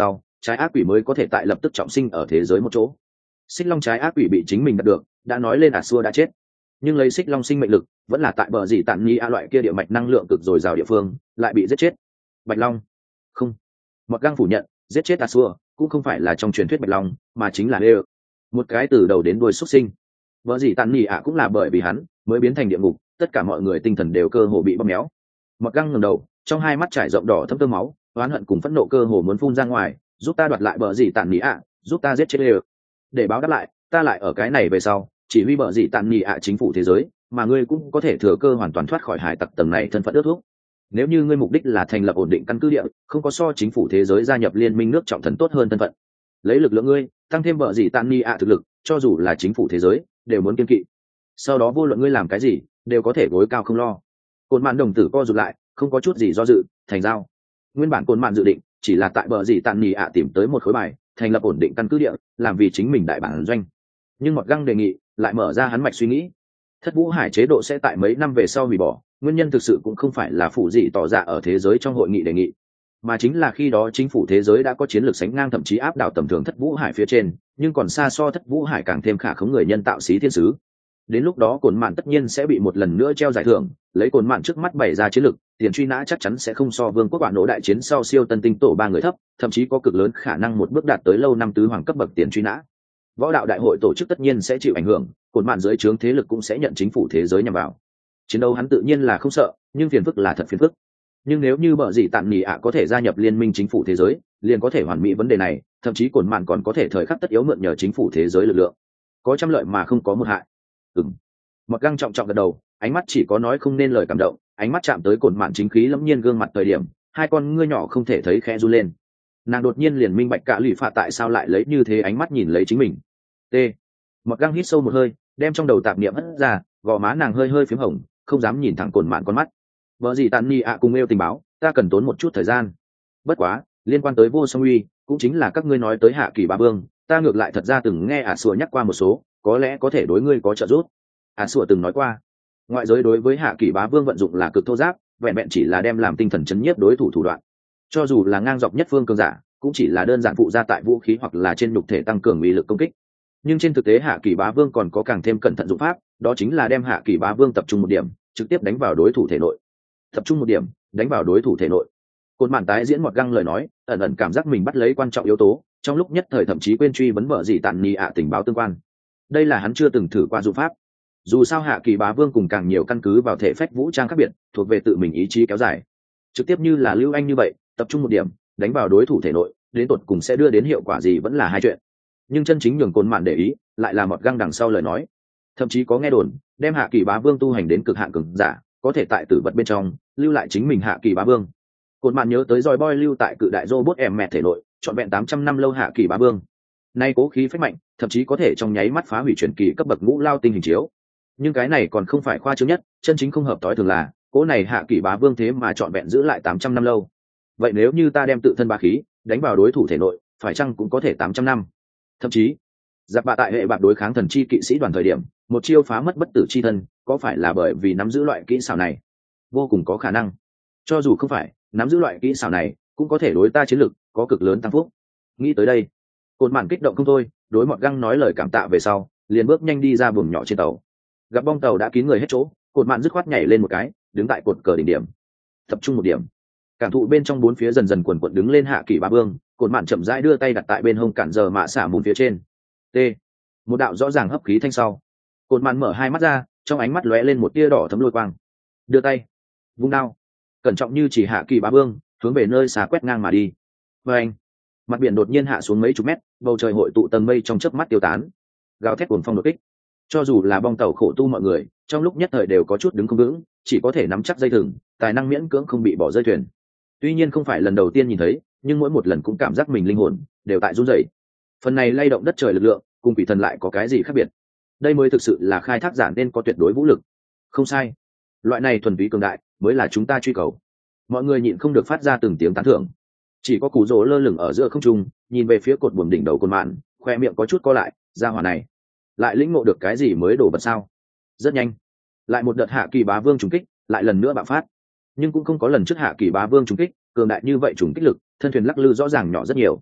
trái ác quỷ mới có thể tại lập tức trọng sinh ở thế giới một chỗ. Xích long trái ác quỷ bị chính mình đạt được, đã nói lên ả xua đã chết, nhưng lấy xích long sinh mệnh lực vẫn là tại bờ gì tản nhi a loại kia địa mạch năng lượng cực dồi dào địa phương lại bị giết chết. Bạch long không, Mọt Găng phủ nhận, giết chết ả xua cũng không phải là trong truyền thuyết bạch long, mà chính là Lê, một cái từ đầu đến đuôi xuất sinh. Bờ gì tản nhi a cũng là bởi vì hắn mới biến thành địa ngục, tất cả mọi người tinh thần đều cơ hồ bị bóp méo. Mọt Găng ngẩng đầu, trong hai mắt trải rộng đỏ thâm tơ máu, oán hận cùng phẫn nộ cơ hồ muốn phun ra ngoài. Giúp ta đoạt lại bờ gì tản nhi a, giúp ta giết chết Lê, để báo đáp lại ta lại ở cái này về sau chỉ huy bờ gì tản nhi ạ chính phủ thế giới, mà ngươi cũng có thể thừa cơ hoàn toàn thoát khỏi hải tặc tầng này thân phận ước thúc. Nếu như ngươi mục đích là thành lập ổn định căn cứ địa, không có so chính phủ thế giới gia nhập liên minh nước trọng thần tốt hơn thân phận. Lấy lực lượng ngươi tăng thêm bờ gì tản nhi ạ thực lực, cho dù là chính phủ thế giới đều muốn kiên kỵ. Sau đó vô luận ngươi làm cái gì đều có thể gối cao không lo. Côn Mạn đồng tử co rụt lại, không có chút gì do dự, thành giao. Nguyên bản Côn Mạn dự định chỉ là tại bờ gì tản nhi ạ tìm tới một khối bài, thành lập ổn định căn cứ địa, làm vì chính mình đại bản doanh. Nhưng Mọt Găng đề nghị lại mở ra hắn mạch suy nghĩ. Thất Vũ Hải chế độ sẽ tại mấy năm về sau hủy bỏ, nguyên nhân thực sự cũng không phải là phụ dị tỏ ra ở thế giới trong hội nghị đề nghị, mà chính là khi đó chính phủ thế giới đã có chiến lược sánh ngang thậm chí áp đảo tầm thường Thất Vũ Hải phía trên, nhưng còn xa so Thất Vũ Hải càng thêm khả khống người nhân tạo xí thiên sứ. Đến lúc đó Cổn Mạn tất nhiên sẽ bị một lần nữa treo giải thưởng, lấy Cổn Mạn trước mắt bày ra chiến lược, tiền truy nã chắc chắn sẽ không so Vương quốc Bản nổ đại chiến sau siêu tân tinh tổ ba người thấp, thậm chí có cực lớn khả năng một bước đạt tới lâu năm tứ hoàng cấp bậc tiền truy nã. Võ đạo đại hội tổ chức tất nhiên sẽ chịu ảnh hưởng, Cổn Mạn dưới trướng thế lực cũng sẽ nhận chính phủ thế giới nhằm vào. Chiến đấu hắn tự nhiên là không sợ, nhưng phiền phức là thật phiền phức. Nhưng nếu như bợ gì tạm nhỉ ạ có thể gia nhập liên minh chính phủ thế giới, liền có thể hoàn mỹ vấn đề này, thậm chí Cổn Mạn còn có thể thời khắc tất yếu mượn nhờ chính phủ thế giới lực lượng. Có trăm lợi mà không có một hại. Ừm. Mọt Găng trọng trọng gật đầu, ánh mắt chỉ có nói không nên lời cảm động, ánh mắt chạm tới Cổn Mạn chính khí lẫm nhiên gương mặt thời điểm, hai con ngươi nhỏ không thể thấy khẽ run lên. Nàng đột nhiên liền minh bạch cả lụy phạt tại sao lại lấy như thế ánh mắt nhìn lấy chính mình. T. Mọt Găng hít sâu một hơi, đem trong đầu tạp niệm hất ra, gò má nàng hơi hơi phím hồng, không dám nhìn thẳng Cổn Mạn con mắt. Vợ gì tàn nhi ạ cùng yêu tình báo, ta cần tốn một chút thời gian. Bất quá, liên quan tới vô song uy, cũng chính là các ngươi nói tới hạ kỳ bá vương, ta ngược lại thật ra từng nghe ả à sủa nhắc qua một số, có lẽ có thể đối ngươi có trợ giúp. ả à sủa từng nói qua, ngoại giới đối với hạ kỳ bá vương vận dụng là cực thô giáp, vẹn vẹn chỉ là đem làm tinh thần chấn nhiếp đối thủ thủ đoạn. Cho dù là ngang dọc nhất phương cường giả, cũng chỉ là đơn giản phụ gia tại vũ khí hoặc là trên nhục thể tăng cường uy lực công kích. Nhưng trên thực tế hạ kỳ bá vương còn có càng thêm cẩn thận dụng pháp, đó chính là đem hạ kỳ bá vương tập trung một điểm, trực tiếp đánh vào đối thủ thể nội. Tập trung một điểm, đánh vào đối thủ thể nội. Côn Mạn tái diễn Mọt Găng lời nói, ẩn ẩn cảm giác mình bắt lấy quan trọng yếu tố, trong lúc nhất thời thậm chí quên truy vấn bợ gì tàn nhì ạ tình báo tương quan. Đây là hắn chưa từng thử qua dụng pháp. Dù sao hạ kỳ bá vương cùng càng nhiều căn cứ vào thể phách vũ trang khác biệt, thuộc về tự mình ý chí kéo dài. Trực tiếp như là Lưu Anh như vậy, tập trung một điểm, đánh vào đối thủ thể nội, đến tột cùng sẽ đưa đến hiệu quả gì vẫn là hai chuyện. Nhưng chân chính nhường Côn Mạn để ý, lại là Mọt Găng đằng sau lời nói. Thậm chí có nghe đồn, đem hạ kỳ bá vương tu hành đến cực hạn cường giả, có thể tại tử vật bên trong lưu lại chính mình hạ kỳ bá vương. Côn Mạn nhớ tới roi boy lưu tại cự đại robot em mẹ thể nội, trọn vẹn tám trăm năm lâu hạ kỳ bá vương. Nay cố khí phách mạnh, thậm chí có thể trong nháy mắt phá hủy truyền kỳ cấp bậc ngũ lao tinh hình chiếu. Nhưng cái này còn không phải khoa trương nhất, chân chính không hợp tối thường là, cố này hạ kỳ bá vương thế mà trọn vẹn giữ lại tám trăm năm lâu. Vậy nếu như ta đem tự thân bá khí đánh vào đối thủ thể nội, phải chăng cũng có thể tám trăm năm? Thậm chí, giặc bạ tại hệ bạc đối kháng thần chi kỵ sĩ đoàn thời điểm, một chiêu phá mất bất tử chi thân, có phải là bởi vì nắm giữ loại kỹ xảo này? Vô cùng có khả năng. Cho dù không phải, nắm giữ loại kỹ xảo này cũng có thể đối ta chiến lực có cực lớn tăng phúc. Nghĩ tới đây, Côn Mạn kích động không thôi, đối Mọt Găng nói lời cảm tạ về sau, liền bước nhanh đi ra buồng nhỏ trên tàu. Gặp bong tàu đã kín người hết chỗ, Côn Mạn dứt khoát nhảy lên một cái, đứng tại cột cờ đỉnh điểm, tập trung một điểm. Cảm thụ bên trong bốn phía dần dần quần quần đứng lên hạ kỳ bá vương, Côn Mạn chậm rãi đưa tay đặt tại bên hông cản giờ mạ xả mùn phía trên. T. Một đạo rõ ràng hấp khí thanh sau. Côn Mạn mở hai mắt ra, trong ánh mắt lóe lên một tia đỏ thấm lôi quang. Đưa tay, vung đao, cẩn trọng như chỉ hạ kỳ bá vương, hướng về nơi xà quét ngang mà đi. Và anh, mặt biển đột nhiên hạ xuống mấy chục mét, bầu trời hội tụ tầng mây trong chớp mắt tiêu tán. Gào thét cuồng phong đột kích. Cho dù là bong tàu khổ tu mọi người, trong lúc nhất thời đều có chút đứng không vững, chỉ có thể nắm chắc dây thừng, tài năng miễn cưỡng không bị bỏ rơi thuyền. Tuy nhiên không phải lần đầu tiên nhìn thấy, nhưng mỗi một lần cũng cảm giác mình linh hồn đều tại run rẩy. Phần này lay động đất trời lực lượng, cùng quỷ thần lại có cái gì khác biệt? Đây mới thực sự là khai thác giả nên có tuyệt đối vũ lực. Không sai, loại này thuần túy cường đại mới là chúng ta truy cầu. Mọi người nhịn không được phát ra từng tiếng tán thưởng. Chỉ có Cú Dỗ lơ lửng ở giữa không trung, nhìn về phía cột buồm đỉnh đầu Côn Mạn, khoe miệng có chút co lại, ra hỏa này lại lĩnh ngộ được cái gì mới đổ bật sao? Rất nhanh, lại một đợt hạ kỳ bá vương trùng kích, lại lần nữa bạo phát. Nhưng cũng không có lần trước hạ kỳ bá vương trùng kích cường đại như vậy, trùng kích lực, thân thuyền lắc lư rõ ràng nhỏ rất nhiều.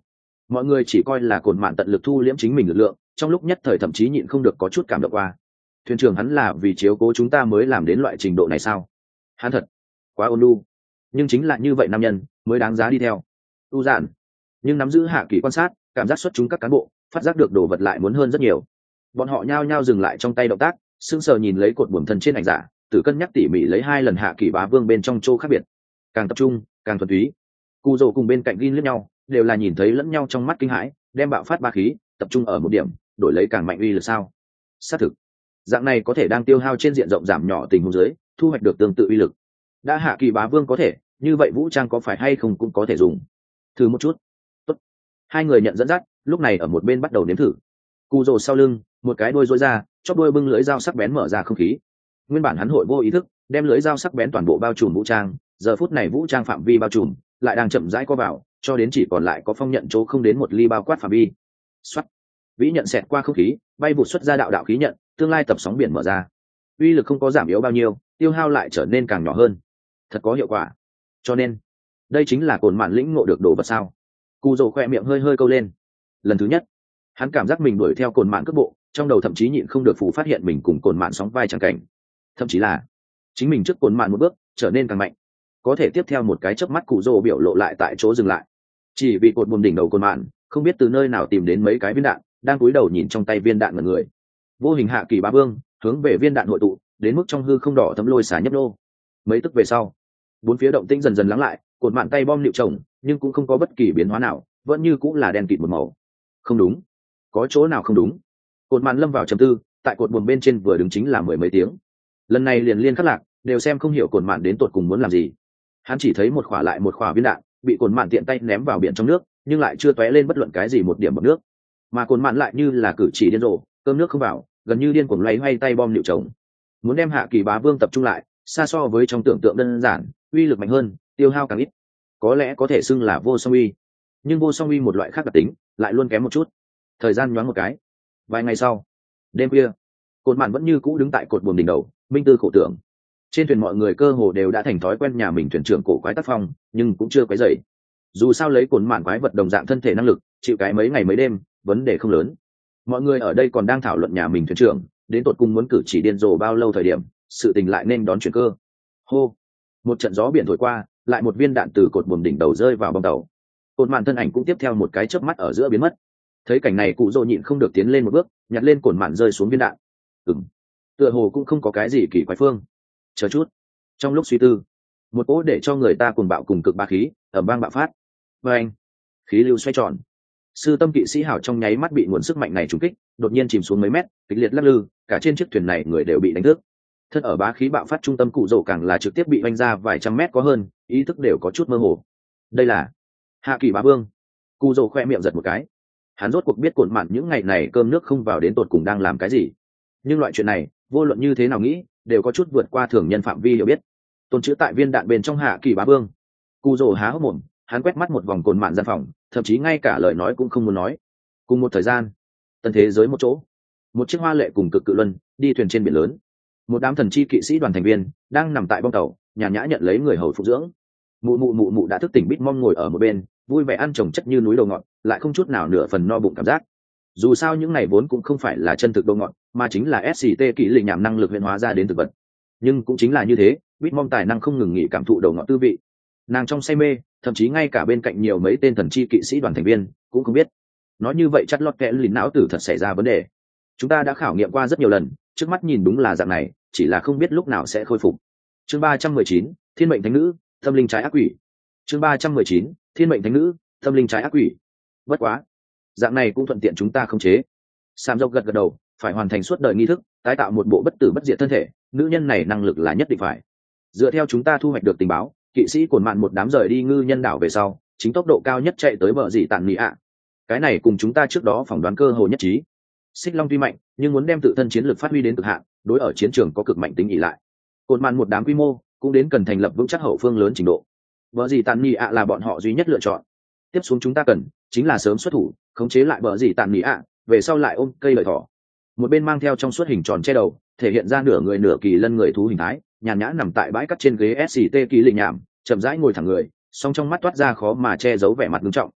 mọi người chỉ coi là cồn mạn tận lực thu liễm chính mình lực lượng, trong lúc nhất thời thậm chí nhịn không được có chút cảm động qua. Thuyền trưởng hắn là vì chiếu cố chúng ta mới làm đến loại trình độ này sao? Hắn thật quá ôn nhu, nhưng chính là như vậy nam nhân mới đáng giá đi theo. Tu giản nhưng nắm giữ hạ kỳ quan sát, cảm giác xuất chúng các cán bộ phát giác được đồ vật lại muốn hơn rất nhiều. Bọn họ nhao nhao dừng lại trong tay động tác, sững sờ nhìn lấy cột buồm thân trên ảnh giả, tự cân nhắc tỉ mỉ lấy hai lần hạ kỳ bá vương bên trong chỗ khác biệt, càng tập trung càng thuần túy. Cù Dầu cùng bên cạnh gin lướt nhau, đều là nhìn thấy lẫn nhau trong mắt kinh hãi, đem bạo phát ba khí tập trung ở một điểm, đổi lấy càng mạnh uy lực sao? Xác thực, dạng này có thể đang tiêu hao trên diện rộng giảm nhỏ tình huống dưới, thu hoạch được tương tự uy lực. Đã hạ kỳ bá vương có thể, như vậy vũ trang có phải hay không cũng có thể dùng. Thử một chút. Tốt. Hai người nhận dẫn dắt, lúc này ở một bên bắt đầu nếm thử. Cù Dầu sau lưng, một cái đuôi rối ra, chóp đuôi bưng lưỡi dao sắc bén mở ra không khí. Nguyên bản hắn hội vô ý thức đem lưỡi dao sắc bén toàn bộ bao trùm vũ trang, giờ phút này vũ trang phạm vi bao trùm lại đang chậm rãi co vào, cho đến chỉ còn lại có phong nhận chỗ không đến một ly bao quát phạm vi. Xoát, vĩ nhận xẹt qua không khí, bay vụt xuất ra đạo đạo khí nhận, tương lai tập sóng biển mở ra. Uy lực không có giảm yếu bao nhiêu, tiêu hao lại trở nên càng nhỏ hơn. Thật có hiệu quả. Cho nên, đây chính là cồn mạn lĩnh ngộ được đồ vật sao? Cù Dầu khoe miệng hơi hơi câu lên. Lần thứ nhất, hắn cảm giác mình đuổi theo cồn mạn cước bộ, trong đầu thậm chí nhịn không được phủ phát hiện mình cùng cồn mạn sóng vai chẳng cảnh. Thậm chí là chính mình trước cồn mạn một bước trở nên càng mạnh. Có thể tiếp theo một cái chớp mắt Cù Dầu biểu lộ lại tại chỗ dừng lại, chỉ vì cột buồm đỉnh đầu cồn mạn không biết từ nơi nào tìm đến mấy cái viên đạn, đang cúi đầu nhìn trong tay viên đạn mọi người. Vô hình hạ kỳ bá vương hướng về viên đạn hội tụ, đến mức trong hư không đỏ thấm lôi xả nhấp nô. Mấy tức về sau, bốn phía động tĩnh dần dần lắng lại, cột mạn tay bom liệu chồng nhưng cũng không có bất kỳ biến hóa nào, vẫn như cũng là đen kịt một màu. Không đúng, có chỗ nào không đúng? Cột mạn lâm vào trầm tư, tại cột buồm bên trên vừa đứng chính là mười mấy tiếng, lần này liền liên khắc lạc, đều xem không hiểu cột mạn đến tột cùng muốn làm gì. Hắn chỉ thấy một khỏa lại một khỏa viên đạn bị cột mạn tiện tay ném vào biển trong nước, nhưng lại chưa tóe lên bất luận cái gì một điểm bọt nước, mà cột mạn lại như là cử chỉ điên rồ, cơm nước không vào, gần như điên cuồng loay hoay tay bom liệu chồng, muốn đem hạ kỳ bá vương tập trung lại, xa so với trong tưởng tượng đơn giản, uy lực mạnh hơn, tiêu hao càng ít, có lẽ có thể xưng là vô song uy, nhưng vô song uy một loại khác đặc tính lại luôn kém một chút. Thời gian nhoáng một cái, vài ngày sau, đêm khuya, cột mạn vẫn như cũ đứng tại cột buồm đỉnh đầu, minh tư khổ tưởng. Trên thuyền mọi người cơ hồ đều đã thành thói quen nhà mình thuyền trưởng cổ quái tác phong, nhưng cũng chưa quấy dậy. Dù sao lấy cột mạn quái vật đồng dạng thân thể năng lực, chịu cái mấy ngày mấy đêm, vấn đề không lớn. Mọi người ở đây còn đang thảo luận nhà mình thuyền trưởng đến tột cùng muốn cử chỉ điên rồ bao lâu thời điểm, sự tình lại nên đón chuyển cơ. Hô, một trận gió biển thổi qua, lại một viên đạn từ cột buồm đỉnh đầu rơi vào bong tàu. Cột mạn thân ảnh cũng tiếp theo một cái chớp mắt ở giữa biến mất. Thấy cảnh này Cụ Dô nhịn không được tiến lên một bước, nhặt lên cột mạn rơi xuống viên đạn. Ừm, tựa hồ cũng không có cái gì kỳ quái phương. Chờ chút. Trong lúc suy tư, một cỗ để cho người ta cuồng bạo cùng cực ba khí ở bang bạo phát. Và anh, khí lưu xoay tròn. Sư tâm kỵ sĩ hảo trong nháy mắt bị nguồn sức mạnh này trúng kích, đột nhiên chìm xuống mấy mét, kịch liệt lắc lư, cả trên chiếc thuyền này người đều bị đánh thức. Thân ở bá khí bạo phát trung tâm Cụ Dô càng là trực tiếp bị vanh ra vài trăm mét có hơn, ý thức đều có chút mơ hồ. Đây là hạ kỳ bá vương. Cụ Dô khoe miệng giật một cái. Hắn rốt cuộc biết cột mạn những ngày này cơm nước không vào đến tột cùng đang làm cái gì, nhưng loại chuyện này vô luận như thế nào nghĩ đều có chút vượt qua thường nhân phạm vi hiểu biết. Tồn chữ tại viên đạn bên trong hạ kỳ bá vương. Cụ Dô há hốc mồm, hắn quét mắt một vòng cột mạn gian phòng, thậm chí ngay cả lời nói cũng không muốn nói. Cùng một thời gian, tân thế giới một chỗ, một chiếc hoa lệ cùng cực cự luân đi thuyền trên biển lớn. Một đám thần chi kỵ sĩ đoàn thành viên đang nằm tại bong tàu, nhàn nhã nhận lấy người hầu phục dưỡng. Mụ mụ mụ mụ đã thức tỉnh, bít mong ngồi ở một bên, vui vẻ ăn trồng chất như núi đồ ngọt, lại không chút nào nửa phần no bụng cảm giác. Dù sao những này vốn cũng không phải là chân thực đồ ngọt, mà chính là ét xê tê kỹ lình nhảm năng lực huyễn hóa ra đến thực vật. Nhưng cũng chính là như thế, bít mong tài năng không ngừng nghỉ cảm thụ đồ ngọt tư vị. Nàng trong say mê, thậm chí ngay cả bên cạnh nhiều mấy tên thần chi kỵ sĩ đoàn thành viên cũng không biết. Nói như vậy chắc lót kẽ lìn não tử thật xảy ra vấn đề. Chúng ta đã khảo nghiệm qua rất nhiều lần, trước mắt nhìn đúng là dạng này, chỉ là không biết lúc nào sẽ khôi phục. Chương ba trăm mười chín, Thiên mệnh thánh nữ, tâm linh trái ác quỷ. Chương ba trăm mười chín, Thiên mệnh thánh nữ, tâm linh trái ác quỷ. Bất quá, dạng này cũng thuận tiện chúng ta khống chế. Sam dốc gật gật đầu, phải hoàn thành suốt đời nghi thức, tái tạo một bộ bất tử bất diệt thân thể, nữ nhân này năng lực là nhất định phải. Dựa theo chúng ta thu hoạch được tình báo, kỵ sĩ cồn mạn một đám rời đi ngư nhân đảo về sau, chính tốc độ cao nhất chạy tới bờ dị tản mỹ ạ. Cái này cùng chúng ta trước đó phỏng đoán cơ hồ nhất trí. Xích Long tuy mạnh, nhưng muốn đem tự thân chiến lược phát huy đến cực hạn, đối ở chiến trường có cực mạnh tính ỷ lại. Cồn mạn một đám quy mô, cũng đến cần thành lập vững chắc hậu phương lớn trình độ. Bờ dị tản mỹ ạ là bọn họ duy nhất lựa chọn. Tiếp xuống chúng ta cần chính là sớm xuất thủ, khống chế lại bờ dị tản mỹ ạ, về sau lại ôm cây lợi thỏ. Một bên mang theo trong suốt hình tròn che đầu, thể hiện ra nửa người nửa kỳ lân người thú hình thái, nhàn nhã nằm tại bãi cắt trên ghế ét xê tê ký lình nhảm, chậm rãi ngồi thẳng người, song trong mắt toát ra khó mà che giấu vẻ mặt nghiêm trọng,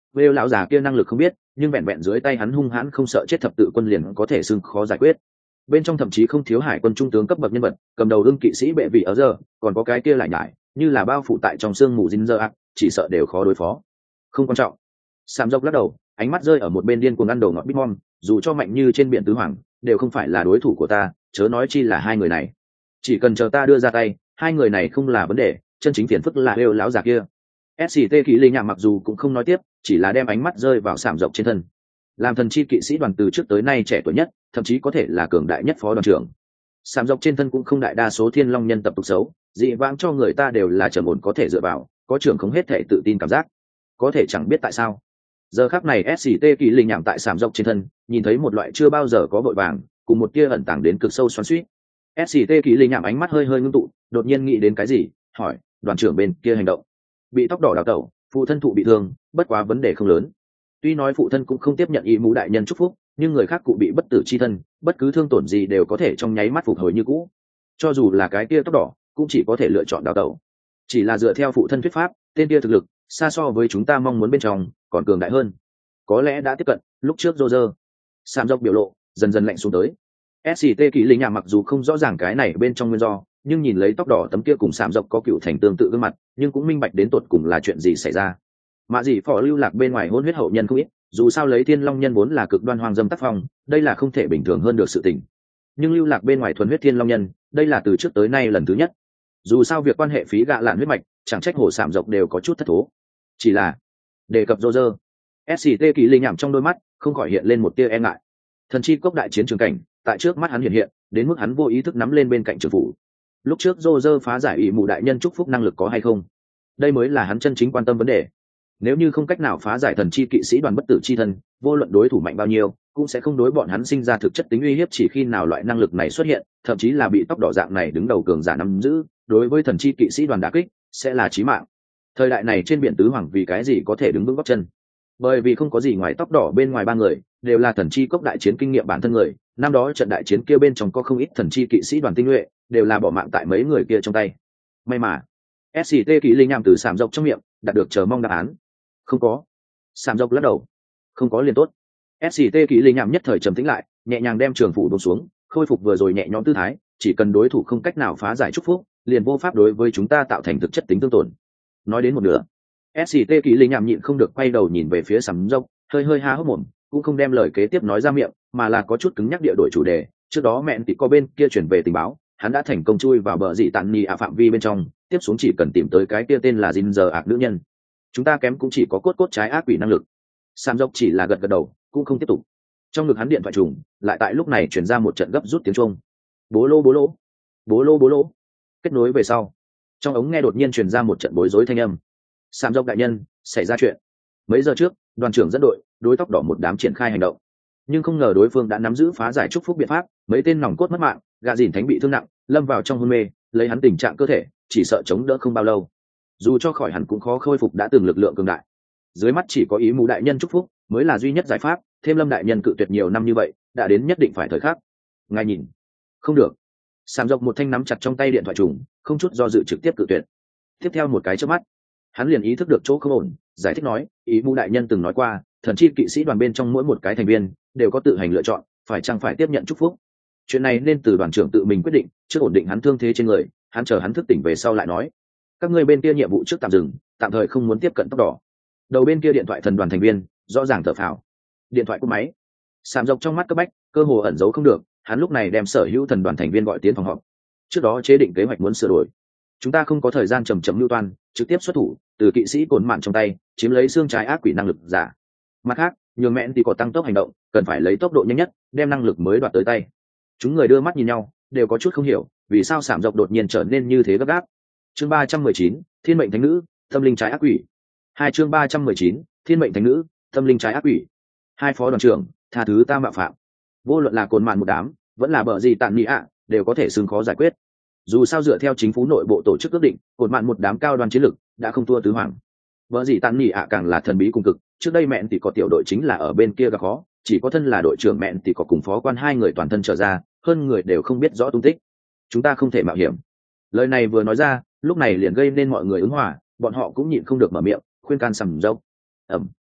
Vêu lão già kia năng lực không biết, nhưng vẹn vẹn dưới tay hắn hung hãn không sợ chết thập tự quân liền có thể xưng khó giải quyết. Bên trong thậm chí không thiếu hải quân trung tướng cấp bậc nhân vật, cầm đầu ưng kỵ sĩ bệ vị ở giờ, còn có cái kia lại nhải, như là bao phủ tại trong xương mù dính dơ ác, chỉ sợ đều khó đối phó. Không quan trọng. Sam dốc lắc đầu, ánh mắt rơi ở một bên điên cuồng ăn đồ ngọt Bitmom, dù cho mạnh như trên biển tứ hoàng, đều không phải là đối thủ của ta, chớ nói chi là hai người này. Chỉ cần chờ ta đưa ra tay, hai người này không là vấn đề, chân chính phiền phức là Vêu lão già kia. ét xê tê Kỷ Linh Nhạ mặc dù cũng không nói tiếp, chỉ là đem ánh mắt rơi vào Sảm Dọc trên thân. Làm thần chi kỵ sĩ đoàn từ trước tới nay trẻ tuổi nhất, thậm chí có thể là cường đại nhất phó đoàn trưởng. Sảm Dọc trên thân cũng không đại đa số thiên long nhân tập tục xấu, dị vãng cho người ta đều là trầm ổn có thể dựa vào, có trưởng không hết thể tự tin cảm giác. Có thể chẳng biết tại sao, giờ khắc này ét xê tê Kỷ Linh Nhạ tại Sảm Dọc trên thân, nhìn thấy một loại chưa bao giờ có vội vàng, cùng một tia ẩn tàng đến cực sâu xoắn xuýt. ét xê tê Kỷ Linh Nhạ ánh mắt hơi hơi ngưng tụ, đột nhiên nghĩ đến cái gì, hỏi, đoàn trưởng bên kia hành động. Bị tóc đỏ đào tẩu, phụ thân thụ bị thương, bất quá vấn đề không lớn. Tuy nói phụ thân cũng không tiếp nhận ý mũ đại nhân chúc phúc, nhưng người khác cụ bị bất tử chi thân, bất cứ thương tổn gì đều có thể trong nháy mắt phục hồi như cũ. Cho dù là cái kia tóc đỏ, cũng chỉ có thể lựa chọn đào tẩu. Chỉ là dựa theo phụ thân thuyết pháp, tên kia thực lực xa so với chúng ta mong muốn bên trong còn cường đại hơn. Có lẽ đã tiếp cận lúc trước Roger. Sam dọc biểu lộ dần dần lạnh xuống tới. ét xê tê Kỷ Linh Nhạ mặc dù không rõ ràng cái này bên trong nguyên do, nhưng nhìn lấy tóc đỏ tấm kia cùng Sảm Dọc có cựu thành tương tự gương mặt, nhưng cũng minh bạch đến tột cùng là chuyện gì xảy ra. Mạ dị phò lưu lạc bên ngoài hôn huyết hậu nhân không ít, dù sao lấy thiên long nhân vốn là cực đoan hoang dâm tác phong, đây là không thể bình thường hơn được sự tình. Nhưng lưu lạc bên ngoài thuần huyết thiên long nhân, đây là từ trước tới nay lần thứ nhất. Dù sao việc quan hệ phí gạ lạn huyết mạch, chẳng trách hồ Sảm Dọc đều có chút thất thố. Chỉ là đề cập Roger, ét xê tê Kỷ Linh Nhạ trong đôi mắt không khỏi hiện lên một tia e ngại. Thần chi cốc đại chiến trường cảnh, tại trước mắt hắn hiện hiện, đến mức hắn vô ý thức nắm lên bên cạnh trường phủ. Lúc trước Roger phá giải ủy mù đại nhân chúc phúc năng lực có hay không, đây mới là hắn chân chính quan tâm vấn đề. Nếu như không cách nào phá giải thần chi kỵ sĩ đoàn bất tử chi thân, vô luận đối thủ mạnh bao nhiêu cũng sẽ không đối bọn hắn sinh ra thực chất tính uy hiếp. Chỉ khi nào loại năng lực này xuất hiện, thậm chí là bị tóc đỏ dạng này đứng đầu cường giả nắm giữ, đối với thần chi kỵ sĩ đoàn đả kích sẽ là chí mạng. Thời đại này trên biển tứ hoàng vì cái gì có thể đứng vững gót chân? Bởi vì không có gì ngoài tóc đỏ bên ngoài ba người đều là thần chi cốc đại chiến kinh nghiệm bản thân người. Năm đó trận đại chiến kia bên trong có không ít thần chi kỵ sĩ đoàn tinh nhuệ, đều là bỏ mạng tại mấy người kia trong tay. May mà ét xê tê Kỷ Linh Nhạ từ Sảm Dọc trong miệng đạt được chờ mong đáp án. Không có. Sảm Dọc lắc đầu. Không có liền tốt. ét xê tê Kỷ Linh Nhạ nhất thời trầm tĩnh lại, nhẹ nhàng đem trường phủ buông xuống, khôi phục vừa rồi nhẹ nhõm tư thái. Chỉ cần đối thủ không cách nào phá giải chúc phúc, liền vô pháp đối với chúng ta tạo thành thực chất tính tương tổn. Nói đến một nửa, ét xê tê Kỷ Linh Nhạ nhịn không được quay đầu nhìn về phía Sảm Dọc, hơi hơi há hốc mồm, cũng không đem lời kế tiếp nói ra miệng, mà là có chút cứng nhắc địa đổi chủ đề. Trước đó mẹn thì có bên kia chuyển về tình báo, hắn đã thành công chui vào bờ dị tàn nhì ạ phạm vi bên trong, tiếp xuống chỉ cần tìm tới cái kia tên là Ginger ạc nữ nhân, chúng ta kém cũng chỉ có cốt cốt trái ác quỷ năng lực. Sam dốc chỉ là gật gật đầu, cũng không tiếp tục. Trong ngực hắn điện thoại trùng lại tại lúc này chuyển ra một trận gấp rút tiếng chuông. Bố lô bố lô, bố lô bố lô. Kết nối về sau, trong ống nghe đột nhiên truyền ra một trận bối rối thanh âm. Sam dốc đại nhân, xảy ra chuyện. Mấy giờ trước, đoàn trưởng dẫn đội đối tóc đỏ một đám triển khai hành động, nhưng không ngờ đối phương đã nắm giữ phá giải chúc phúc biện pháp, mấy tên nòng cốt mất mạng, gà dìn thánh bị thương nặng, lâm vào trong hôn mê, lấy hắn tình trạng cơ thể chỉ sợ chống đỡ không bao lâu, dù cho khỏi hẳn cũng khó khôi phục đã từng lực lượng cường đại. Dưới mắt chỉ có ý mù đại nhân chúc phúc mới là duy nhất giải pháp, thêm lâm đại nhân cự tuyệt nhiều năm như vậy, đã đến nhất định phải thời khắc. Ngài nhìn, không được. Sàm dọc một thanh nắm chặt trong tay điện thoại trùng, không chút do dự trực tiếp cự tuyệt. Tiếp theo một cái chớp mắt, hắn liền ý thức được chỗ không ổn, giải thích nói, ý mù đại nhân từng nói qua, thần chi kỵ sĩ đoàn bên trong mỗi một cái thành viên đều có tự hành lựa chọn, phải chăng phải tiếp nhận chúc phúc. Chuyện này nên từ đoàn trưởng tự mình quyết định, trước ổn định hắn thương thế trên người, hắn chờ hắn thức tỉnh về sau lại nói. Các ngươi bên kia nhiệm vụ trước tạm dừng, tạm thời không muốn tiếp cận tóc đỏ. Đầu bên kia điện thoại thần đoàn thành viên rõ ràng thở phào. Điện thoại cúp máy. Sàm dọc trong mắt cấp bách, cơ hồ ẩn giấu không được, hắn lúc này đem sở hữu thần đoàn thành viên gọi tiến phòng họp. Trước đó chế định kế hoạch muốn sửa đổi, chúng ta không có thời gian chầm chậm lưu toan, trực tiếp xuất thủ, từ kỵ sĩ cồn mạn trong tay chiếm lấy xương trái ác quỷ năng lực giả. Mặt khác, nhường mẹn thì có tăng tốc hành động, cần phải lấy tốc độ nhanh nhất đem năng lực mới đoạt tới tay. Chúng người đưa mắt nhìn nhau, đều có chút không hiểu vì sao Sảm dọc đột nhiên trở nên như thế gấp gáp. Chương ba trăm mười chín, Thiên mệnh thánh nữ, tâm linh trái ác quỷ. Hai chương ba trăm mười chín, Thiên mệnh thánh nữ, tâm linh trái ác quỷ. Hai phó đoàn trưởng, tha thứ ta mạo phạm. Vô luận là cồn mạn một đám, vẫn là bờ gì tạn mỹ ạ, đều có thể xương khó giải quyết. Dù sao dựa theo chính phủ nội bộ tổ chức ước định, cồn mạn một đám cao đoàn chiến lực đã không thua tứ hoàng. Bờ gì tạn mỹ ạ càng là thần bí cùng cực, trước đây mẹn thì có tiểu đội chính là ở bên kia gặp khó, chỉ có thân là đội trưởng mẹn thì có cùng phó quan hai người toàn thân trở ra, hơn người đều không biết rõ tung tích. Chúng ta không thể mạo hiểm. Lời này vừa nói ra, lúc này liền gây nên mọi người ứng hòa, bọn họ cũng nhịn không được mở miệng khuyên can Sàm dốc. Ẩm.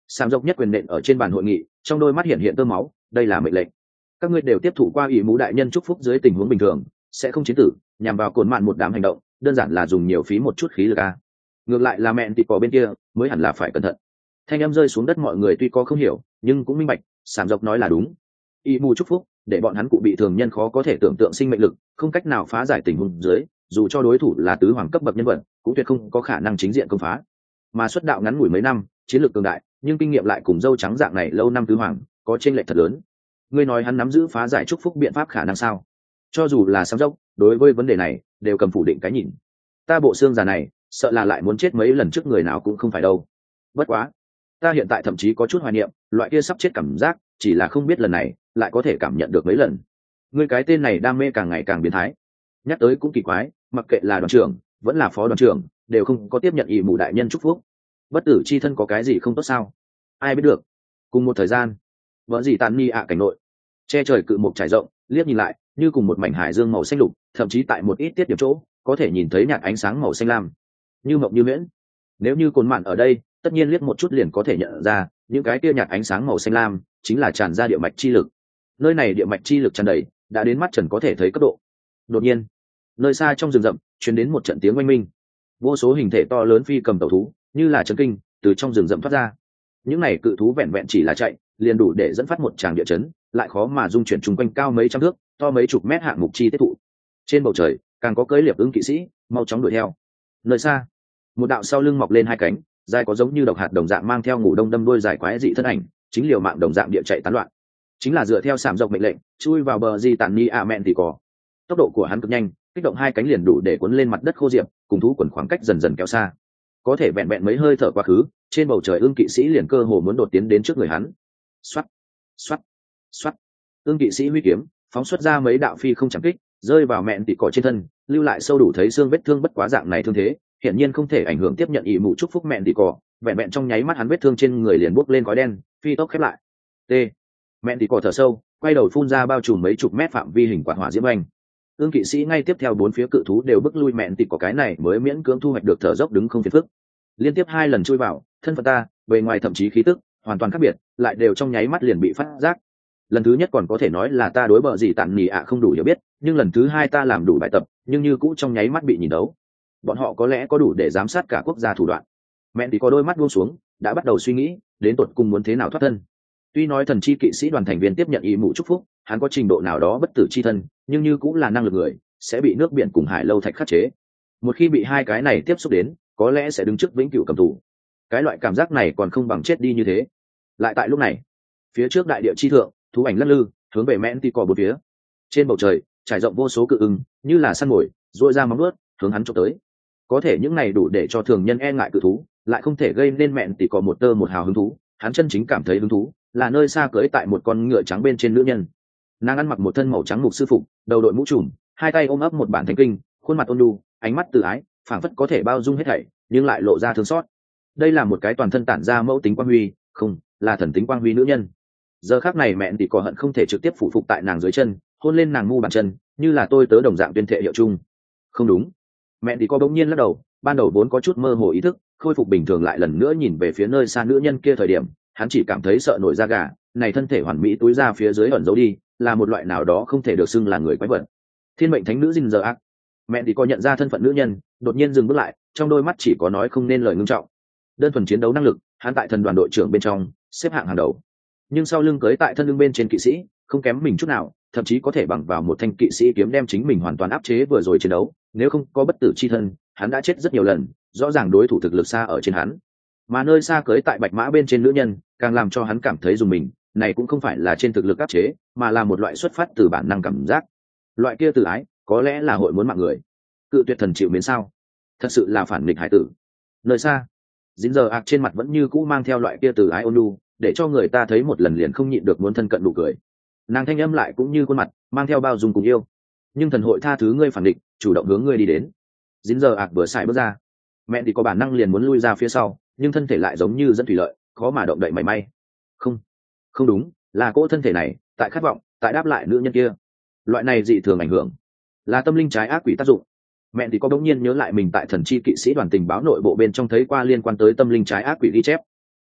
Sàm dọc nhất quyền nện ở trên bàn hội nghị, trong đôi mắt hiện hiện tơ máu. Đây là mệnh lệnh. Các ngươi đều tiếp thụ qua ỷ mũ đại nhân chúc phúc dưới tình huống bình thường, sẽ không chiến tử, nhằm vào cồn mạn một đám hành động, đơn giản là dùng nhiều phí một chút khí lực a. Ngược lại là mẹn tịt cỏ bên kia mới hẳn là phải cẩn thận. Thanh âm rơi xuống đất, mọi người tuy có không hiểu nhưng cũng minh bạch, Sàm dọc nói là đúng. ỷ mũ chúc phúc để bọn hắn cụ bị thường nhân khó có thể tưởng tượng sinh mệnh lực, không cách nào phá giải tình huống dưới, dù cho đối thủ là tứ hoàng cấp bậc nhân vật cũng tuyệt không có khả năng chính diện công phá. Mà xuất đạo ngắn ngủi mấy năm, chiến lược cường đại nhưng kinh nghiệm lại cùng dâu trắng dạng này lâu năm tứ hoàng có chênh lệch thật lớn. Ngươi nói hắn nắm giữ phá giải chúc phúc biện pháp khả năng sao? Cho dù là Sàm dốc đối với vấn đề này đều cầm phủ định cái nhìn. Ta bộ xương già này sợ là lại muốn chết mấy lần trước người nào cũng không phải đâu. Bất quá ta hiện tại thậm chí có chút hoài niệm loại kia sắp chết cảm giác, chỉ là không biết lần này lại có thể cảm nhận được mấy lần. Ngươi cái tên này đam mê càng ngày càng biến thái. Nhắc tới cũng kỳ quái, mặc kệ là đoàn trưởng vẫn là phó đoàn trưởng đều không có tiếp nhận ỷ mù đại nhân chúc phúc. Bất tử chi thân có cái gì không tốt sao? Ai biết được. Cùng một thời gian, vợ gì tàn ni ạ cảnh nội, che trời cự mục trải rộng, liếc nhìn lại như cùng một mảnh hải dương màu xanh lục, thậm chí tại một ít tiết điểm chỗ có thể nhìn thấy nhạt ánh sáng màu xanh lam, như mộng như miễn. Nếu như cồn mạn ở đây, tất nhiên liếc một chút liền có thể nhận ra những cái kia nhạt ánh sáng màu xanh lam chính là tràn ra địa mạch chi lực. Nơi này địa mạch chi lực tràn đầy, đã đến mắt trần có thể thấy cấp độ. Đột nhiên, nơi xa trong rừng rậm truyền đến một trận tiếng oanh minh, vô số hình thể to lớn phi cầm tàu thú như là chấn kinh từ trong rừng rậm thoát ra. Những này cự thú vẹn vẹn chỉ là chạy liền đủ để dẫn phát một tràng địa chấn, lại khó mà dung chuyển chung quanh cao mấy trăm thước, to mấy chục mét hạng mục chi tiết thụ. Trên bầu trời càng có cưỡi liệp ứng kỵ sĩ mau chóng đuổi theo. Nơi xa, một đạo sau lưng mọc lên hai cánh dài có giống như độc hạt đồng dạng mang theo ngủ đông đâm đuôi dài quái dị thân ảnh, chính liều mạng đồng dạng địa chạy tán loạn, chính là dựa theo Sàm dọc mệnh lệnh chui vào bờ di tàn ni ạ mẹn thì có. Tốc độ của hắn cực nhanh, kích động hai cánh liền đủ để cuốn lên mặt đất khô diệp, cùng thú quần khoảng cách dần dần kéo xa. Có thể vẹn vẹn mấy hơi thở quá khứ, trên bầu trời ương kỵ sĩ liền cơ hồ muốn đột tiến đến trước người hắn. Xoát, xoát, xoát. Ương kỵ sĩ huy kiếm phóng xuất ra mấy đạo phi không chẳng kích, rơi vào mẹn tỉ cỏ trên thân, lưu lại sâu đủ thấy xương vết thương. Bất quá dạng này thương thế hiển nhiên không thể ảnh hưởng tiếp nhận ỷ mụ chúc phúc mẹn tỉ cỏ, vẹn vẹn trong nháy mắt hắn vết thương trên người liền bốc lên khói đen, phi tốc khép lại. T. Mẹn tỉ cỏ thở sâu, quay đầu phun ra bao trùm mấy chục mét phạm vi hình quạt hỏa diễm anh. Ương kỵ sĩ ngay tiếp theo bốn phía cự thú đều bước lui mẹn tỉ cỏ, cái này mới miễn cưỡng thu hoạch được thở dốc đứng không phiền phức. Liên tiếp hai lần chui vào, thân phận ta bề ngoài thậm chí khí tức hoàn toàn khác biệt, lại đều trong nháy mắt liền bị phát giác. Lần thứ nhất còn có thể nói là ta đối bờ gì tàn nhì ạ không đủ hiểu biết, nhưng lần thứ hai ta làm đủ bài tập, nhưng như cũ trong nháy mắt bị nhìn đấu. Bọn họ có lẽ có đủ để giám sát cả quốc gia thủ đoạn. Mẹn thì có đôi mắt buông xuống, đã bắt đầu suy nghĩ đến tột cùng muốn thế nào thoát thân. Tuy nói thần chi kỵ sĩ đoàn thành viên tiếp nhận ý mụ chúc phúc, hắn có trình độ nào đó bất tử chi thân, nhưng như cũng là năng lực người, sẽ bị nước biển cùng hải lâu thạch khắc chế. Một khi bị hai cái này tiếp xúc đến, có lẽ sẽ đứng trước vĩnh cửu cầm tù. Cái loại cảm giác này còn không bằng chết đi như thế. Lại tại lúc này, phía trước đại địa chi thượng, thú ảnh lắc lư hướng về mẹn tỉ cỏ bốn phía. Trên bầu trời trải rộng vô số cự ưng, như là săn mồi duỗi ra móng vuốt hướng hắn chụp tới. Có thể những này đủ để cho thường nhân e ngại cự thú, lại không thể gây nên mẹn tỉ cỏ một tơ một hào hứng thú. Hắn chân chính cảm thấy hứng thú là nơi xa cưỡi tại một con ngựa trắng bên trên nữ nhân. Nàng ăn mặc một thân màu trắng mục sư phục, đầu đội mũ trùm, hai tay ôm ấp một bản thánh kinh, khuôn mặt ôn nhu, ánh mắt từ ái, phảng phất có thể bao dung hết thảy, nhưng lại lộ ra thương xót. Đây là một cái toàn thân tản ra mẫu tính quang huy, không, là thần tính quang huy nữ nhân. Giờ khắc này mẹn tỉ cỏ hận không thể trực tiếp phụ phục tại nàng dưới chân, hôn lên nàng mu bàn chân, như là tôi tớ đồng dạng tuyên thệ hiệu chung. Không đúng. Mẹn tỉ cỏ bỗng nhiên lắc đầu, ban đầu vốn có chút mơ hồ ý thức, khôi phục bình thường lại lần nữa nhìn về phía nơi xa nữ nhân kia thời điểm, hắn chỉ cảm thấy sợ nổi da gà, này thân thể hoàn mỹ túi ra phía dưới ẩn giấu đi, là một loại nào đó không thể được xưng là người quái vật. Thiên mệnh thánh nữ Jin giờ ác. Mẹn tỉ cỏ nhận ra thân phận nữ nhân, đột nhiên dừng bước lại, trong đôi mắt chỉ có nói không nên lời ngưng trọng. Đơn thuần chiến đấu năng lực, hắn tại thần đoàn đội trưởng bên trong xếp hạng hàng đầu, nhưng sau lưng cưới tại thân lưng bên trên kỵ sĩ không kém mình chút nào, thậm chí có thể bằng vào một thanh kỵ sĩ kiếm đem chính mình hoàn toàn áp chế vừa rồi chiến đấu. Nếu không có bất tử chi thân, hắn đã chết rất nhiều lần, rõ ràng đối thủ thực lực xa ở trên hắn. Mà nơi xa cưới tại bạch mã bên trên nữ nhân càng làm cho hắn cảm thấy dùng mình, này cũng không phải là trên thực lực áp chế, mà là một loại xuất phát từ bản năng cảm giác. Loại kia từ ái, có lẽ là hội muốn mạng người. Cự tuyệt thần chịu mến sao? Thật sự là phản nghịch hải tử. Nơi xa, dính giờ ạc trên mặt vẫn như cũ mang theo loại kia từ ái ôn nhu, để cho người ta thấy một lần liền không nhịn được muốn thân cận đủ cười. Nàng thanh âm lại cũng như khuôn mặt mang theo bao dung cùng yêu. Nhưng thần hội tha thứ ngươi phản địch, chủ động hướng ngươi đi đến. Dính giờ ạc vừa xài bước ra, mẹ thì có bản năng liền muốn lui ra phía sau, nhưng thân thể lại giống như dẫn thủy lợi, khó mà động đậy mảy may. Không, không đúng, là cỗ thân thể này tại khát vọng, tại đáp lại nữ nhân kia. Loại này dị thường ảnh hưởng, là tâm linh trái ác quỷ tác dụng. Mẹ thì có đống nhiên nhớ lại mình tại thần chi kỵ sĩ đoàn tình báo nội bộ bên trong thấy qua liên quan tới tâm linh trái ác quỷ ghi chép.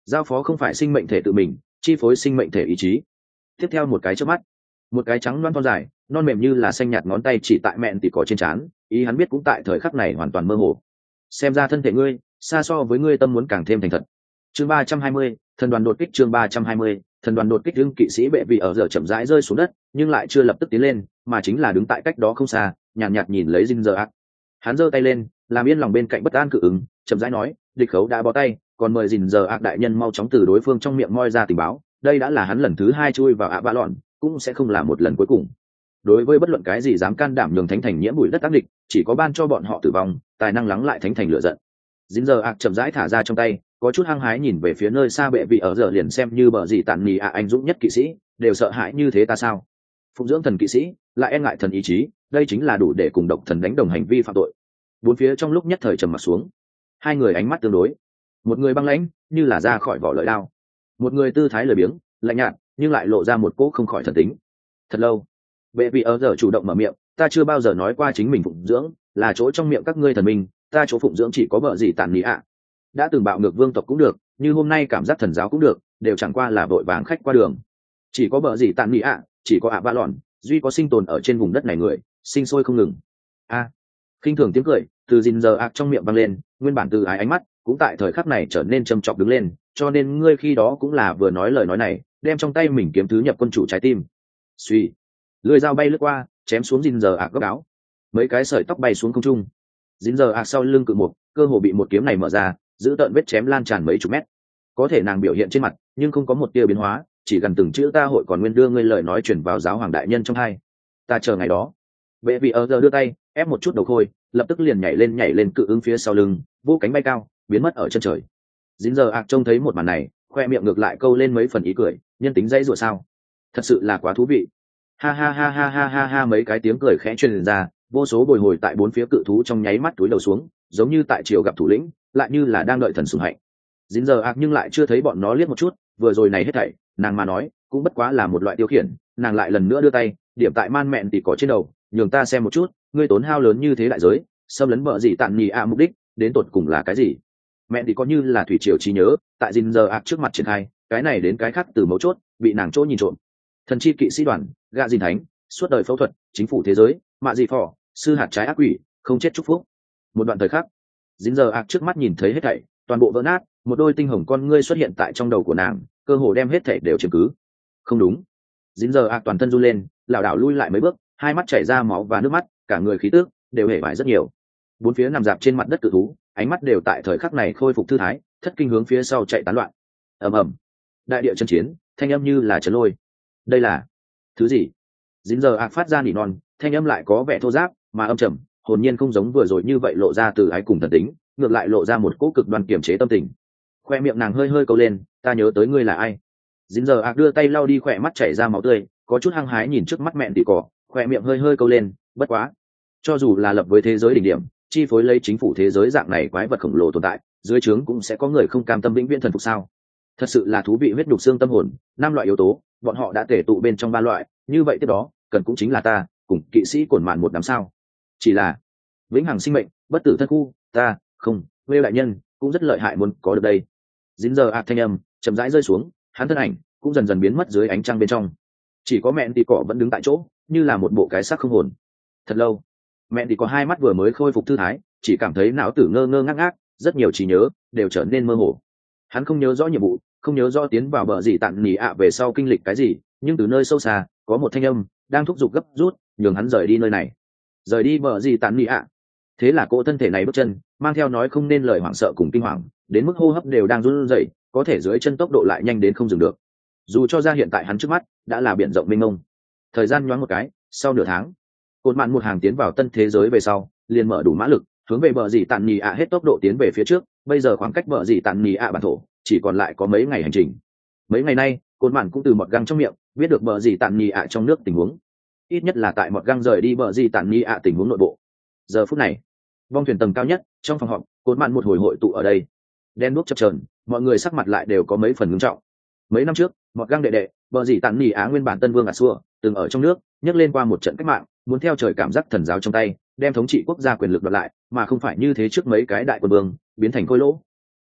giao phó không phải sinh mệnh thể tự mình, chi phối sinh mệnh thể ý chí. Tiếp theo một cái chớp mắt, một cái trắng loăn thon dài non mềm như là xanh nhạt ngón tay chỉ tại mẹn tỉ cỏ trên trán, ý hắn biết cũng tại thời khắc này hoàn toàn mơ hồ. Xem ra thân thể ngươi xa so với ngươi tâm muốn càng thêm thành thật. Chương ba trăm hai mươi, thần đoàn đột kích. Chương ba trăm hai mươi, thần đoàn đột kích. Hưng kỵ sĩ bệ vị ở giờ chậm rãi rơi xuống đất, nhưng lại chưa lập tức tiến lên, mà chính là đứng tại cách đó không xa, nhàn nhạt, nhạt nhìn lấy Dinh Giờ Ác. Hắn giơ tay lên, làm yên lòng bên cạnh bất an cự ứng, chậm rãi nói, địch khấu đã bó tay, còn mời Dinh Giờ Ác đại nhân mau chóng từ đối phương trong miệng moi ra tình báo. Đây đã là hắn lần thứ hai chui vào ạ bạ lọn, cũng sẽ không là một lần cuối cùng. Đối với bất luận cái gì dám can đảm nhường thánh thành nhiễm bụi đất ác địch, chỉ có ban cho bọn họ tử vong, tài năng lắng lại thánh thành lửa giận. Dính giờ ạc chậm rãi thả ra trong tay, có chút hăng hái nhìn về phía nơi xa bệ vị ở giờ liền xem như bờ gì tàn nhì ạ anh dũng nhất kỵ sĩ, đều sợ hãi như thế ta sao? Phụng dưỡng thần kỵ sĩ, lại e ngại thần ý chí, đây chính là đủ để cùng độc thần đánh đồng hành vi phạm tội. Bốn phía trong lúc nhất thời trầm mặt xuống, hai người ánh mắt tương đối, một người băng lãnh, như là ra khỏi vỏ lợi đao, một người tư thái lười biếng, lạnh nhạt, nhưng lại lộ ra một cỗ không khỏi thần tính. Thật lâu, bệ vị ở giờ chủ động mở miệng, ta chưa bao giờ nói qua chính mình phụng dưỡng, là chỗ trong miệng các ngươi thần minh, ta chỗ phụng dưỡng chỉ có bờ gì tàn nhì ạ. Đã từng bạo ngược vương tộc cũng được, như hôm nay cảm giác thần giáo cũng được, đều chẳng qua là vội vàng khách qua đường. Chỉ có bờ gì tàn nhì ạ, chỉ có ạ ba lọn, duy có sinh tồn ở trên vùng đất này người, sinh sôi không ngừng. A, khinh thường tiếng cười từ Dinh Giờ Ác trong miệng vang lên, nguyên bản từ ái ánh mắt cũng tại thời khắc này trở nên trầm trọng đứng lên, cho nên ngươi khi đó cũng là vừa nói lời nói này, đem trong tay mình kiếm thứ nhập quân chủ trái tim. Suy, lưỡi dao bay lướt qua, chém xuống Dinh Giờ Ác góc áo, mấy cái sợi tóc bay xuống không trung. Dinh Giờ Ác sau lưng cự một, cơ hồ bị một kiếm này mở ra, giữ tợn vết chém lan tràn mấy chục mét. Có thể nàng biểu hiện trên mặt, nhưng không có một tia biến hóa, chỉ gần từng chữ ta hội còn nguyên đưa ngươi lời nói chuyển vào giáo hoàng đại nhân trong hai. Ta chờ ngày đó. Vệ vị ở giờ đưa tay, ép một chút đầu khôi, lập tức liền nhảy lên nhảy lên cự ứng phía sau lưng, vô cánh bay cao, biến mất ở chân trời. Dính giờ ạc trông thấy một màn này, khoe miệng ngược lại câu lên mấy phần ý cười, nhân tính dãy rủa sao? Thật sự là quá thú vị. Ha ha ha ha ha ha ha mấy cái tiếng cười khẽ truyền ra, vô số bồi hồi tại bốn phía cự thú trong nháy mắt túi đầu xuống, giống như tại triều gặp thủ lĩnh, lại như là đang đợi thần sủng hạnh. Dính giờ ạc nhưng lại chưa thấy bọn nó liếc một chút, vừa rồi này hết thảy, nàng mà nói, cũng bất quá là một loại tiêu khiển, nàng lại lần nữa đưa tay, điểm tại man mẹn tỉ cỏ trên đầu, nhường ta xem một chút, ngươi tốn hao lớn như thế đại giới, xâm lấn bợ gì tạn nhì ạ mục đích, đến tột cùng là cái gì? Mẹn tỉ có như là thủy triều trí nhớ, tại Dính giờ ạc trước mặt triển khai, cái này đến cái khác từ mấu chốt, bị nàng chỗ nhìn trộm. Thần chi kỵ sĩ đoàn, gạ dìn thánh, suốt đời phẫu thuật, chính phủ thế giới, mạ dị phò, sư hạt trái ác quỷ, không chết chúc phúc. Một đoạn thời khắc, Dính giờ ạc trước mắt nhìn thấy hết thảy, toàn bộ vỡ nát, một đôi tinh hồng con ngươi xuất hiện tại trong đầu của nàng, cơ hồ đem hết thảy đều chiếm cứ. Không đúng. Dính giờ ạc toàn thân run lên, lảo đảo lui lại mấy bước, hai mắt chảy ra máu và nước mắt, cả người khí tức đều hề vải rất nhiều. Bốn phía nằm dạp trên mặt đất cự thú, ánh mắt đều tại thời khắc này khôi phục thư thái, thất kinh hướng phía sau chạy tán loạn. Ầm ầm, đại địa chân chiến, thanh âm như là chấn lôi. Đây là thứ gì? Dính giờ ạc phát ra nỉ non, thanh âm lại có vẻ thô ráp mà âm trầm, hồn nhiên không giống vừa rồi như vậy lộ ra từ ái cùng thần tính, ngược lại lộ ra một cỗ cực đoan kiềm chế tâm tình. Khoe miệng nàng hơi hơi câu lên, ta nhớ tới ngươi là ai? Dính giờ ạc đưa tay lau đi khỏe mắt chảy ra máu tươi, có chút hăng hái nhìn trước mắt mẹn tỉ cỏ, khoe miệng hơi hơi câu lên, bất quá, cho dù là lập với thế giới đỉnh điểm, chi phối lấy chính phủ thế giới dạng này quái vật khổng lồ tồn tại, dưới trướng cũng sẽ có người không cam tâm vĩnh viễn thần phục sao? Thật sự là thú vị, huyết nhục xương tâm hồn, năm loại yếu tố, bọn họ đã tề tụ bên trong ba loại, như vậy tiếp đó, cần cũng chính là ta, cùng kỵ sĩ cổn mạn một đám sao? Chỉ là vĩnh hằng sinh mệnh, bất tử thân khu, ta, không, Wêu đại nhân cũng rất lợi hại, muốn có được đây. Dính giờ ạc thanh âm chậm rãi rơi xuống, hắn thân ảnh cũng dần dần biến mất dưới ánh trăng bên trong, chỉ có mẹn tỉ cỏ vẫn đứng tại chỗ, như là một bộ cái xác không hồn. Thật lâu, mẹn tỉ có hai mắt vừa mới khôi phục thư thái, chỉ cảm thấy não tử ngơ ngơ ngác ngác, rất nhiều trí nhớ đều trở nên mơ hồ. Hắn không nhớ rõ nhiệm vụ, không nhớ rõ tiến vào bờ gì tặng nỉ ạ về sau kinh lịch cái gì, nhưng từ nơi sâu xa có một thanh âm đang thúc giục gấp rút, nhường hắn rời đi nơi này, rời đi bờ gì tặng nỉ ạ. Thế là cô thân thể này bước chân mang theo nói không nên lời hoảng sợ cùng kinh hoàng, đến mức hô hấp đều đang run rẩy, có thể dưới chân tốc độ lại nhanh đến không dừng được. Dù cho ra hiện tại hắn trước mắt đã là biển rộng mênh mông. Thời gian nhoáng một cái, sau nửa tháng, cột mạn một hàng tiến vào tân thế giới về sau, liền mở đủ mã lực, hướng về bờ dì tàn nhì ạ hết tốc độ tiến về phía trước. Bây giờ khoảng cách bờ dì tàn nhì ạ bản thổ chỉ còn lại có mấy ngày hành trình. Mấy ngày nay, cột mạn cũng từ mọt găng trong miệng biết được bờ dì tàn nhì ạ trong nước tình huống, ít nhất là tại mọt găng rời đi bờ dì tàn nhì ạ tình huống nội bộ. Giờ phút này, bong thuyền tầng cao nhất trong phòng họp, cột mạn một hồi hội tụ ở đây, đen đuốc chập chờn, mọi người sắc mặt lại đều có mấy phần ngưng trọng. Mấy năm trước, mọt găng đệ đệ bờ dì tàn nhì ạ nguyên bản tân vương ả xua từng ở trong nước nhấc lên qua một trận cách mạng, muốn theo trời cảm giác thần giáo trong tay đem thống trị quốc gia quyền lực đoạt lại, mà không phải như thế trước mấy cái đại quân vương biến thành khôi lỗ.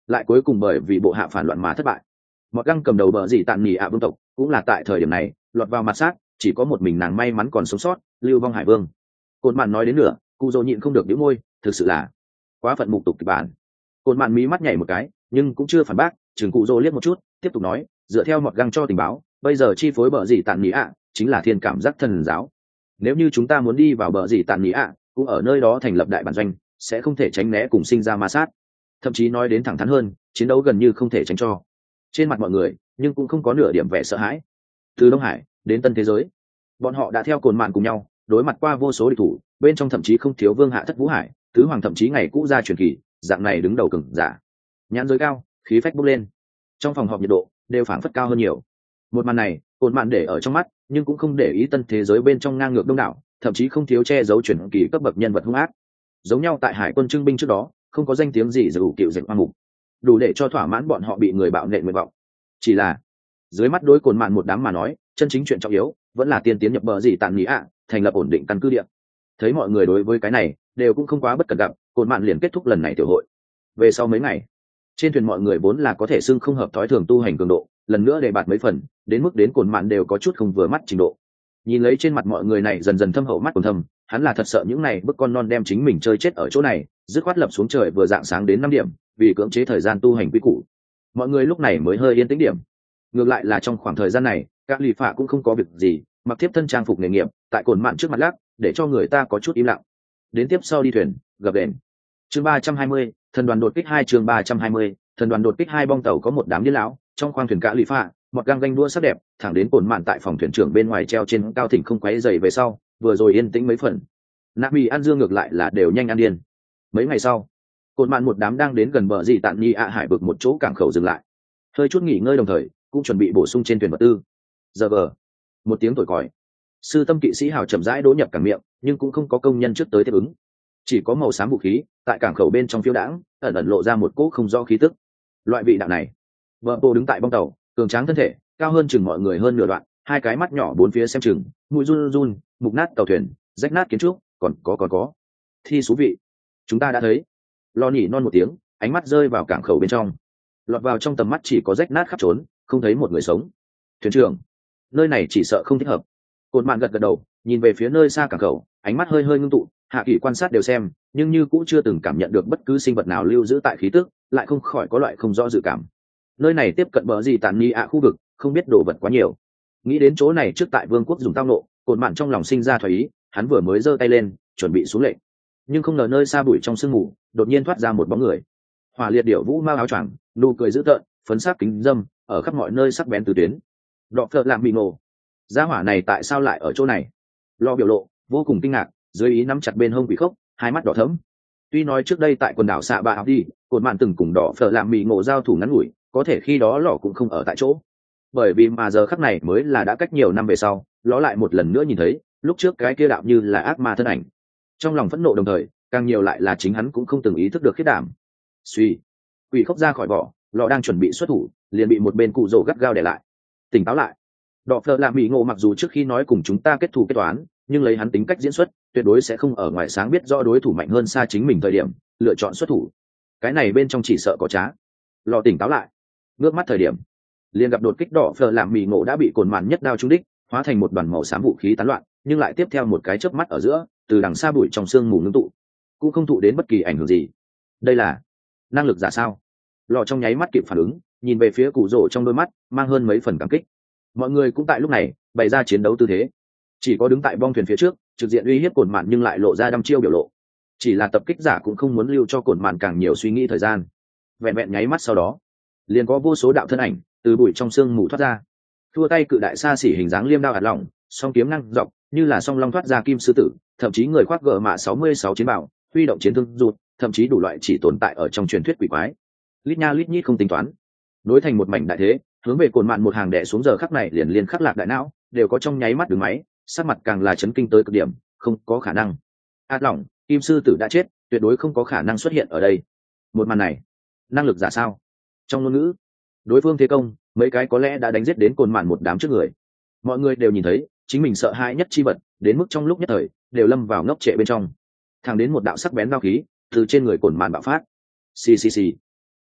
lại cuối cùng bởi vì bộ hạ phản loạn mà thất bại. Mọt găng cầm đầu bờ gì tàn nhì ạ vương tộc cũng là tại thời điểm này lọt vào mặt sát, chỉ có một mình nàng may mắn còn sống sót, lưu vong hải vương. Côn mạn nói đến nửa, cụ dô nhịn không được nhíu môi, thực sự là quá phận mục tục kịch bản. Côn mạn mí mắt nhảy một cái, nhưng cũng chưa phản bác, chừng cụ dô liếc một chút, tiếp tục nói, dựa theo Mọt găng cho tình báo, bây giờ chi phối bờ gì tàn nhì ạ chính là thiên cảm giác thần giáo. Nếu như chúng ta muốn đi vào bờ gì tàn nhì ạ, cũng ở nơi đó thành lập đại bản doanh, sẽ không thể tránh né cùng sinh ra ma sát. Thậm chí nói đến thẳng thắn hơn, chiến đấu gần như không thể tránh cho. Trên mặt mọi người, nhưng cũng không có nửa điểm vẻ sợ hãi. Từ Đông Hải đến Tân thế giới, bọn họ đã theo Côn mạn cùng nhau đối mặt qua vô số địch thủ, bên trong thậm chí không thiếu vương hạ thất vũ hải, tứ hoàng thậm chí ngày cũ ra truyền kỳ, dạng này đứng đầu cường giả, nhãn giới cao, khí phách bốc lên. Trong phòng họp nhiệt độ đều phảng phất cao hơn nhiều. Một màn này, Côn mạn để ở trong mắt, nhưng cũng không để ý Tân thế giới bên trong ngang ngược đông đảo, thậm chí không thiếu che giấu truyền kỳ cấp bậc nhân vật hung ác. Giống nhau tại hải quân trưng binh trước đó, không có danh tiếng gì dù cựu dệt hoang mục, đủ để cho thỏa mãn bọn họ bị người bạo nện nguyện vọng. Chỉ là dưới mắt đối Côn mạn một đám mà nói, chân chính chuyện trọng yếu vẫn là tiên tiến nhập bờ gì tàn nhĩ ạ, thành lập ổn định căn cứ địa. Thấy mọi người đối với cái này đều cũng không quá bất cẩn gặp, Côn mạn liền kết thúc lần này tiểu hội. Về sau mấy ngày, trên thuyền mọi người vốn là có thể xưng không hợp thói thường tu hành cường độ, lần nữa để bạt mấy phần, đến mức đến Côn mạn đều có chút không vừa mắt trình độ. Nhìn lấy trên mặt mọi người này dần dần thâm hậu mắt còn thâm, hắn là thật sợ những này bức con non đem chính mình chơi chết ở chỗ này, dứt khoát lập xuống trời vừa dạng sáng đến năm điểm, vì cưỡng chế thời gian tu hành quy củ. Mọi người lúc này mới hơi yên tĩnh điểm. Ngược lại là trong khoảng thời gian này, các lì phạ cũng không có việc gì, mặc tiếp thân trang phục nghề nghiệp, tại Côn mạn trước mặt lắc, để cho người ta có chút im lặng. Đến tiếp sau đi thuyền, gặp đèn. Chương ba trăm hai mươi, thần đoàn đột kích hai chương ba trăm hai mươi, thần đoàn đột kích hai bong tàu có một đám điên lão, trong khoang thuyền cả lì phạ, một gang ganh đua sắc đẹp, thẳng đến Côn mạn tại phòng thuyền trưởng bên ngoài treo trên cao thỉnh không quấy dày về sau, vừa rồi yên tĩnh mấy phần. Nạp Bì ăn dương ngược lại là đều nhanh ăn điên. Mấy ngày sau, Côn mạn một đám đang đến gần bờ gì tạn nhi ạ hải vực một chỗ cảng khẩu dừng lại, hơi chút nghỉ ngơi đồng thời cũng chuẩn bị bổ sung trên thuyền vật tư. Giờ vờ một tiếng thổi còi, sư tâm kỵ sĩ hào chậm rãi đỗ nhập cảng miệng, nhưng cũng không có công nhân trước tới tiếp ứng, chỉ có màu xám vũ khí tại cảng khẩu bên trong phiêu đãng, ẩn ẩn lộ ra một cỗ không rõ khí tức. Loại vị đạo này, vợ bộ đứng tại bong tàu, cường tráng thân thể, cao hơn chừng mọi người hơn nửa đoạn, hai cái mắt nhỏ bốn phía xem chừng, mũi run run, mục nát tàu thuyền, rách nát kiến trúc, còn có còn có thi thú vị. Chúng ta đã thấy. Lo nhỉ non một tiếng, ánh mắt rơi vào cảng khẩu bên trong, lọt vào trong tầm mắt chỉ có rách nát khắp trốn, không thấy một người sống. Thuyền trưởng, nơi này chỉ sợ không thích hợp. Côn mạn gật gật đầu, nhìn về phía nơi xa cảng khẩu, ánh mắt hơi hơi ngưng tụ, hạ kỳ quan sát đều xem, nhưng như cũng chưa từng cảm nhận được bất cứ sinh vật nào lưu giữ tại khí tức, lại không khỏi có loại không rõ dự cảm. Nơi này tiếp cận bờ gì tàn ni ạ khu vực, không biết đồ vật quá nhiều. Nghĩ đến chỗ này trước tại vương quốc dùng tao nộ, Côn mạn trong lòng sinh ra thoái ý, hắn vừa mới giơ tay lên chuẩn bị xuống lệnh, nhưng không ngờ nơi xa bụi trong sương mù đột nhiên thoát ra một bóng người. Hỏa liệt điểu vũ mau áo choàng, nụ cười dữ tợn, phấn sắc kính dâm ở khắp mọi nơi sắc bén từ tuyến. Đọ phợ làm bị nổ, gia hỏa này tại sao lại ở chỗ này? Lo biểu lộ vô cùng kinh ngạc, dưới ý nắm chặt bên hông quỷ khốc, hai mắt đỏ thẫm. Tuy nói trước đây tại quần đảo xạ bạ học đi, Côn mạn từng cùng đỏ phở làm mì ngộ giao thủ ngắn ngủi, có thể khi đó lọ cũng không ở tại chỗ, bởi vì mà giờ khắc này mới là đã cách nhiều năm về sau, ló lại một lần nữa nhìn thấy lúc trước cái kia đạo như là ác ma thân ảnh. Trong lòng phẫn nộ đồng thời, càng nhiều lại là chính hắn cũng không từng ý thức được khiết đảm. Suy, quỷ khốc ra khỏi vỏ, lọ đang chuẩn bị xuất thủ, liền bị một bên cụ rồ gắt gao để lại. Tỉnh táo lại. Đọ phở làm mì ngộ mặc dù trước khi nói cùng chúng ta kết thù kết toán, nhưng lấy hắn tính cách diễn xuất, tuyệt đối sẽ không ở ngoài sáng biết rõ đối thủ mạnh hơn xa chính mình thời điểm lựa chọn xuất thủ. Cái này bên trong chỉ sợ có trá. Lọ tỉnh táo lại, ngước mắt thời điểm liền gặp đột kích đỏ phở làm mì ngộ đã bị Côn mạn nhất đao trúng đích, hóa thành một đoàn màu xám vũ khí tán loạn, nhưng lại tiếp theo một cái chớp mắt ở giữa, từ đằng xa bụi trong sương mù ngưng tụ, cũng không thụ đến bất kỳ ảnh hưởng gì. Đây là năng lực giả sao? Lọ trong nháy mắt kịp phản ứng, nhìn về phía cụ rồ trong đôi mắt mang hơn mấy phần cảm kích. Mọi người cũng tại lúc này bày ra chiến đấu tư thế, chỉ có đứng tại bong thuyền phía trước trực diện uy hiếp Côn mạn nhưng lại lộ ra đăm chiêu biểu lộ. Chỉ là tập kích giả cũng không muốn lưu cho Côn mạn càng nhiều suy nghĩ thời gian, vẹn vẹn nháy mắt sau đó liền có vô số đạo thân ảnh từ bụi trong sương mù thoát ra, thua tay cự đại xa xỉ hình dáng liêm đao hạt lỏng, song kiếm năng dọc như là song long thoát ra kim sư tử, thậm chí người khoác gờ mạ sáu mươi sáu chiến bảo, huy động chiến thương rụt, thậm chí đủ loại chỉ tồn tại ở trong truyền thuyết quỷ quái, lít nha lít nhít không tính toán, nối thành một mảnh đại thế, hướng về Côn mạn một hàng đè xuống. Giờ khắc này liền liên khắc lạc đại não đều có trong nháy mắt đứng máy, sắc mặt càng là chấn kinh tới cực điểm. Không có khả năng, hạt lỏng kim sư tử đã chết, tuyệt đối không có khả năng xuất hiện ở đây. Một màn này, năng lực giả sao? Trong ngôn ngữ đối phương thế công, mấy cái có lẽ đã đánh giết đến Côn mạn một đám trước người. Mọi người đều nhìn thấy chính mình sợ hãi nhất chi vật, đến mức trong lúc nhất thời đều lâm vào ngốc trệ bên trong. Thẳng đến một đạo sắc bén đao khí từ trên người Côn mạn bạo phát, xì xì xì,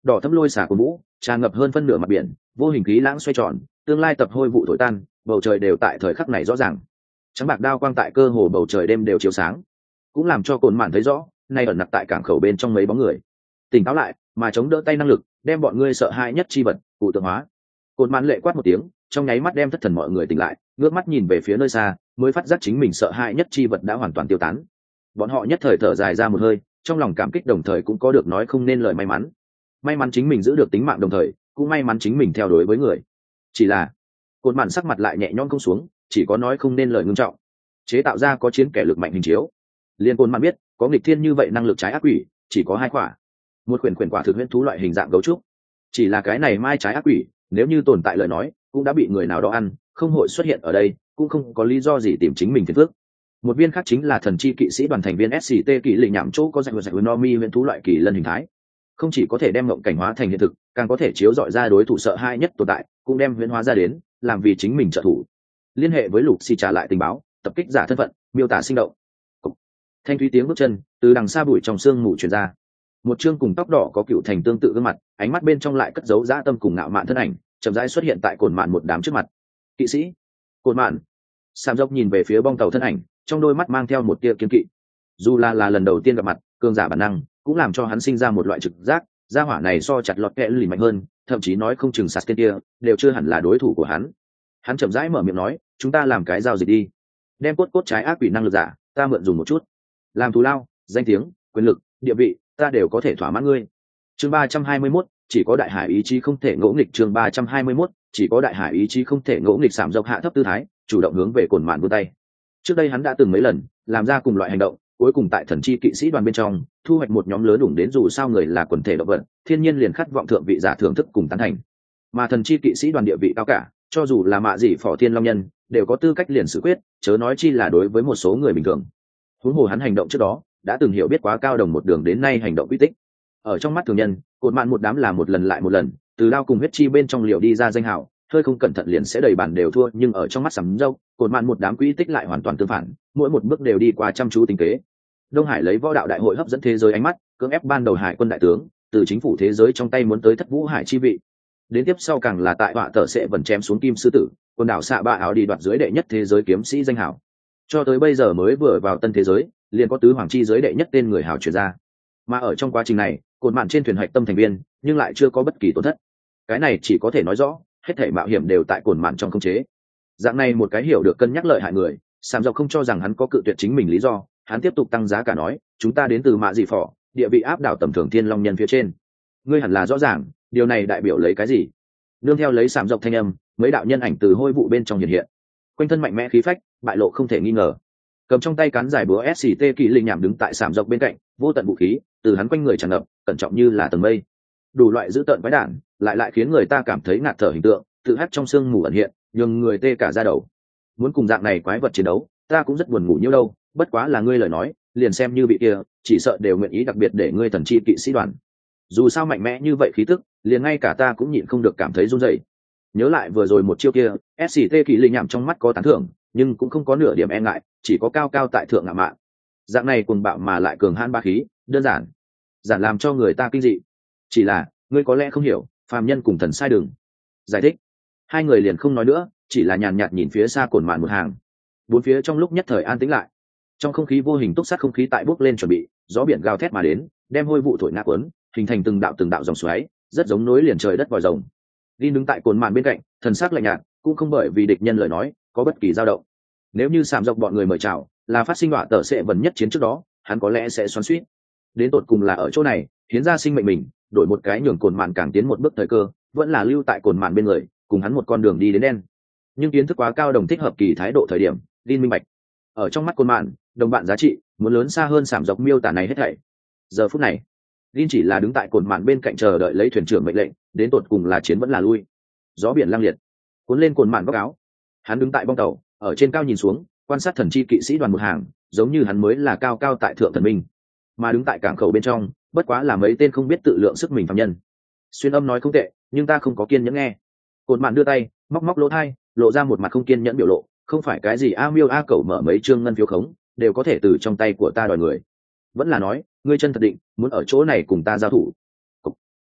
đỏ thâm lôi xả của vũ tràn ngập hơn phân nửa mặt biển, vô hình khí lãng xoay tròn, tương lai tập hôi vụ thổi tan, bầu trời đều tại thời khắc này rõ ràng. Trắng bạc đao quang tại cơ hồ bầu trời đêm đều chiếu sáng, cũng làm cho cồn mạn thấy rõ nay ẩn nặc tại cảng khẩu bên trong mấy bóng người. Tỉnh táo lại, mà chống đỡ tay năng lực, đem bọn ngươi sợ hãi nhất chi vật cụ tượng hóa. Cồn mạn lệ quát một tiếng, trong nháy mắt đem thất thần mọi người tỉnh lại, ngước mắt nhìn về phía nơi xa, mới phát giác chính mình sợ hãi nhất chi vật đã hoàn toàn tiêu tán. Bọn họ nhất thời thở dài ra một hơi, trong lòng cảm kích đồng thời cũng có được nói không nên lời may mắn. May mắn chính mình giữ được tính mạng đồng thời, cũng may mắn chính mình theo đối với người. Chỉ là cồn mạn sắc mặt lại nhẹ nhõm không xuống, chỉ có nói không nên lời ngưng trọng. Chế tạo ra có chiến kẻ lực mạnh hình chiếu, liên cồn mạn biết có nghịch thiên như vậy năng lực trái ác quỷ chỉ có hai quả, một quyển quyển quả thực huyễn thú loại hình dạng gấu trúc. Chỉ là cái này mai trái ác quỷ nếu như tồn tại lời nói cũng đã bị người nào đó ăn, không hội xuất hiện ở đây, cũng không có lý do gì tìm chính mình phiền phức. Một viên khác chính là thần chi kỵ sĩ đoàn thành viên ét xê tê kỳ lì nhảm chỗ có dạng dạng Nomi huyễn thú loại kỳ lân hình thái, không chỉ có thể đem mộng cảnh hóa thành hiện thực, càng có thể chiếu dọi ra đối thủ sợ hãi nhất tồn tại, cũng đem huyễn hóa ra đến làm vì chính mình trợ thủ. Liên hệ với lục xì trả lại tình báo, tập kích giả thân phận, miêu tả sinh động. Thanh thúy tiếng bước chân từ đằng xa bụi trong sương mù truyền ra, một chương cùng tóc đỏ có cựu thành tương tự gương mặt, ánh mắt bên trong lại cất giấu dã tâm cùng ngạo mạn thân ảnh, chậm rãi xuất hiện tại cồn mạn một đám trước mặt. Kỵ sĩ cồn mạn. Sam dốc nhìn về phía bong tàu thân ảnh, trong đôi mắt mang theo một tia kiên kỵ. Dù là là lần đầu tiên gặp mặt, cường giả bản năng cũng làm cho hắn sinh ra một loại trực giác, gia hỏa này so chặt lọt kẽ lì mạnh hơn, thậm chí nói không chừng sạt tên kia đều chưa hẳn là đối thủ của hắn. Hắn chậm rãi mở miệng nói, chúng ta làm cái giao dịch đi, đem cốt cốt trái ác quỷ năng lực giả ta mượn dùng một chút, làm thù lao, danh tiếng, quyền lực, địa vị ta đều có thể thỏa mãn ngươi. Chương ba trăm hai mươi mốt, chỉ có đại hải ý chí không thể ngỗ nghịch. Chương ba trăm hai mươi mốt, chỉ có đại hải ý chí không thể ngỗ nghịch. Sảm dọc hạ thấp tư thái, chủ động hướng về cồn mạn vươn tay. Trước đây hắn đã từng mấy lần làm ra cùng loại hành động, cuối cùng tại thần chi kỵ sĩ đoàn bên trong thu hoạch một nhóm lớn đủ đến, dù sao người là quần thể động vật, thiên nhiên liền khát vọng thượng vị giả thưởng thức cùng tán thành. Mà thần chi kỵ sĩ đoàn địa vị cao cả, cho dù là mạ gì phỏ thiên long nhân đều có tư cách liền xử quyết, chớ nói chi là đối với một số người bình thường. Huống hồ hắn hành động trước đó đã từng hiểu biết quá cao đồng một đường đến nay hành động quy tích. Ở trong mắt thường nhân, cột mạn một đám là một lần lại một lần từ lao cùng huyết chi bên trong liều đi ra danh hào, hơi không cẩn thận liền sẽ đầy bàn đều thua, nhưng ở trong mắt sắm dâu cột mạn một đám quy tích lại hoàn toàn tương phản, mỗi một bước đều đi qua chăm chú tinh kế. Đông Hải lấy võ đạo đại hội hấp dẫn thế giới ánh mắt, cưỡng ép ban đầu hải quân đại tướng từ chính phủ thế giới trong tay muốn tới thất vũ hải chi vị, đến tiếp sau càng là tại họa tờ sẽ vẫn chém xuống kim sư tử, quần đảo xạ ba áo đi đoạt dưới đệ nhất thế giới kiếm sĩ danh hào, cho tới bây giờ mới vừa vào tân thế giới liền có tứ hoàng chi giới đệ nhất tên người hào truyền ra. Mà ở trong quá trình này cột mạn trên thuyền hạch tâm thành viên nhưng lại chưa có bất kỳ tổn thất. Cái này chỉ có thể nói rõ hết thảy mạo hiểm đều tại cồn mạn trong khống chế. Dạng này một cái hiểu được cân nhắc lợi hại người, Sàm Dọc không cho rằng hắn có cự tuyệt chính mình lý do, hắn tiếp tục tăng giá cả nói, chúng ta đến từ mạ dị phỏ, địa vị áp đảo tầm thường thiên long nhân phía trên. Ngươi hẳn là rõ ràng điều này đại biểu lấy cái gì. Nương theo lấy Sàm Dọc thanh âm, mấy đạo nhân ảnh từ hôi vụ bên trong hiện hiện, quanh thân mạnh mẽ khí phách bại lộ không thể nghi ngờ. Cầm trong tay cán dài búa ét xê tê kỳ linh nhảm đứng tại Sàm Dọc bên cạnh, vô tận vũ khí từ hắn quanh người tràn ngập, cẩn trọng như là tầng mây, đủ loại dữ tợn quái đản lại lại khiến người ta cảm thấy ngạt thở hình tượng tự hắt trong sương mù ẩn hiện, nhường người tê cả da đầu. Muốn cùng dạng này quái vật chiến đấu ta cũng rất buồn ngủ nhiêu đâu, bất quá là ngươi lời nói liền xem như bị kia chỉ sợ đều nguyện ý đặc biệt để ngươi thần chi kỵ sĩ đoàn. Dù sao mạnh mẽ như vậy khí tức liền ngay cả ta cũng nhịn không được cảm thấy run rẩy. Nhớ lại vừa rồi một chiêu kia, ét xê tê kỳ linh nhảm trong mắt có tán thưởng nhưng cũng không có nửa điểm e ngại, chỉ có cao cao tại thượng ngạo mạn. Dạng này cuồng bạo mà lại cường hãn ba khí, đơn giản giản làm cho người ta kinh dị. Chỉ là ngươi có lẽ không hiểu, phàm nhân cùng thần sai đường. Giải thích. Hai người liền không nói nữa, chỉ là nhàn nhạt nhìn phía xa cồn mạn một hàng. Bốn phía trong lúc nhất thời an tĩnh lại, trong không khí vô hình túc sát không khí tại bốc lên chuẩn bị, gió biển gào thét mà đến, đem hôi vụ thổi ngã cuốn, hình thành từng đạo từng đạo dòng xoáy, rất giống nối liền trời đất vòi rồng. Linh đứng tại cồn mạn bên cạnh, thần sắc lạnh nhạt, cũng không bởi vì địch nhân lời nói có bất kỳ dao động. Nếu như Sàm Dọc bọn người mời chào là phát sinh họa tờ sẽ vần nhất chiến trước đó, hắn có lẽ sẽ xoắn xuýt. Đến tột cùng là ở chỗ này hiến ra sinh mệnh mình, đổi một cái nhường cồn mạn càng tiến một bước thời cơ, vẫn là lưu tại cồn mạn bên người cùng hắn một con đường đi đến đen. Nhưng kiến thức quá cao đồng thích hợp kỳ thái độ thời điểm, Linh minh bạch ở trong mắt cồn mạn đồng bạn giá trị muốn lớn xa hơn Sàm Dọc miêu tả này hết thảy. Giờ phút này Linh chỉ là đứng tại cồn mạn bên cạnh chờ đợi lấy thuyền trưởng mệnh lệnh, đến tột cùng là chiến vẫn là lui. Gió biển lang liệt cuốn lên cồn mạn góc áo, hắn đứng tại bong tàu ở trên cao nhìn xuống, quan sát thần chi kỵ sĩ đoàn một hàng, giống như hắn mới là cao cao tại thượng thần minh, mà đứng tại cảng khẩu bên trong bất quá là mấy tên không biết tự lượng sức mình phạm nhân. Xuyên âm nói không tệ, nhưng ta không có kiên nhẫn nghe. Cột mạn đưa tay móc móc lỗ thai, lộ ra một mặt không kiên nhẫn biểu lộ, không phải cái gì a miêu a cẩu mở mấy trương ngân phiếu khống đều có thể từ trong tay của ta đòi người. Vẫn là nói ngươi chân thật định muốn ở chỗ này cùng ta giao thủ.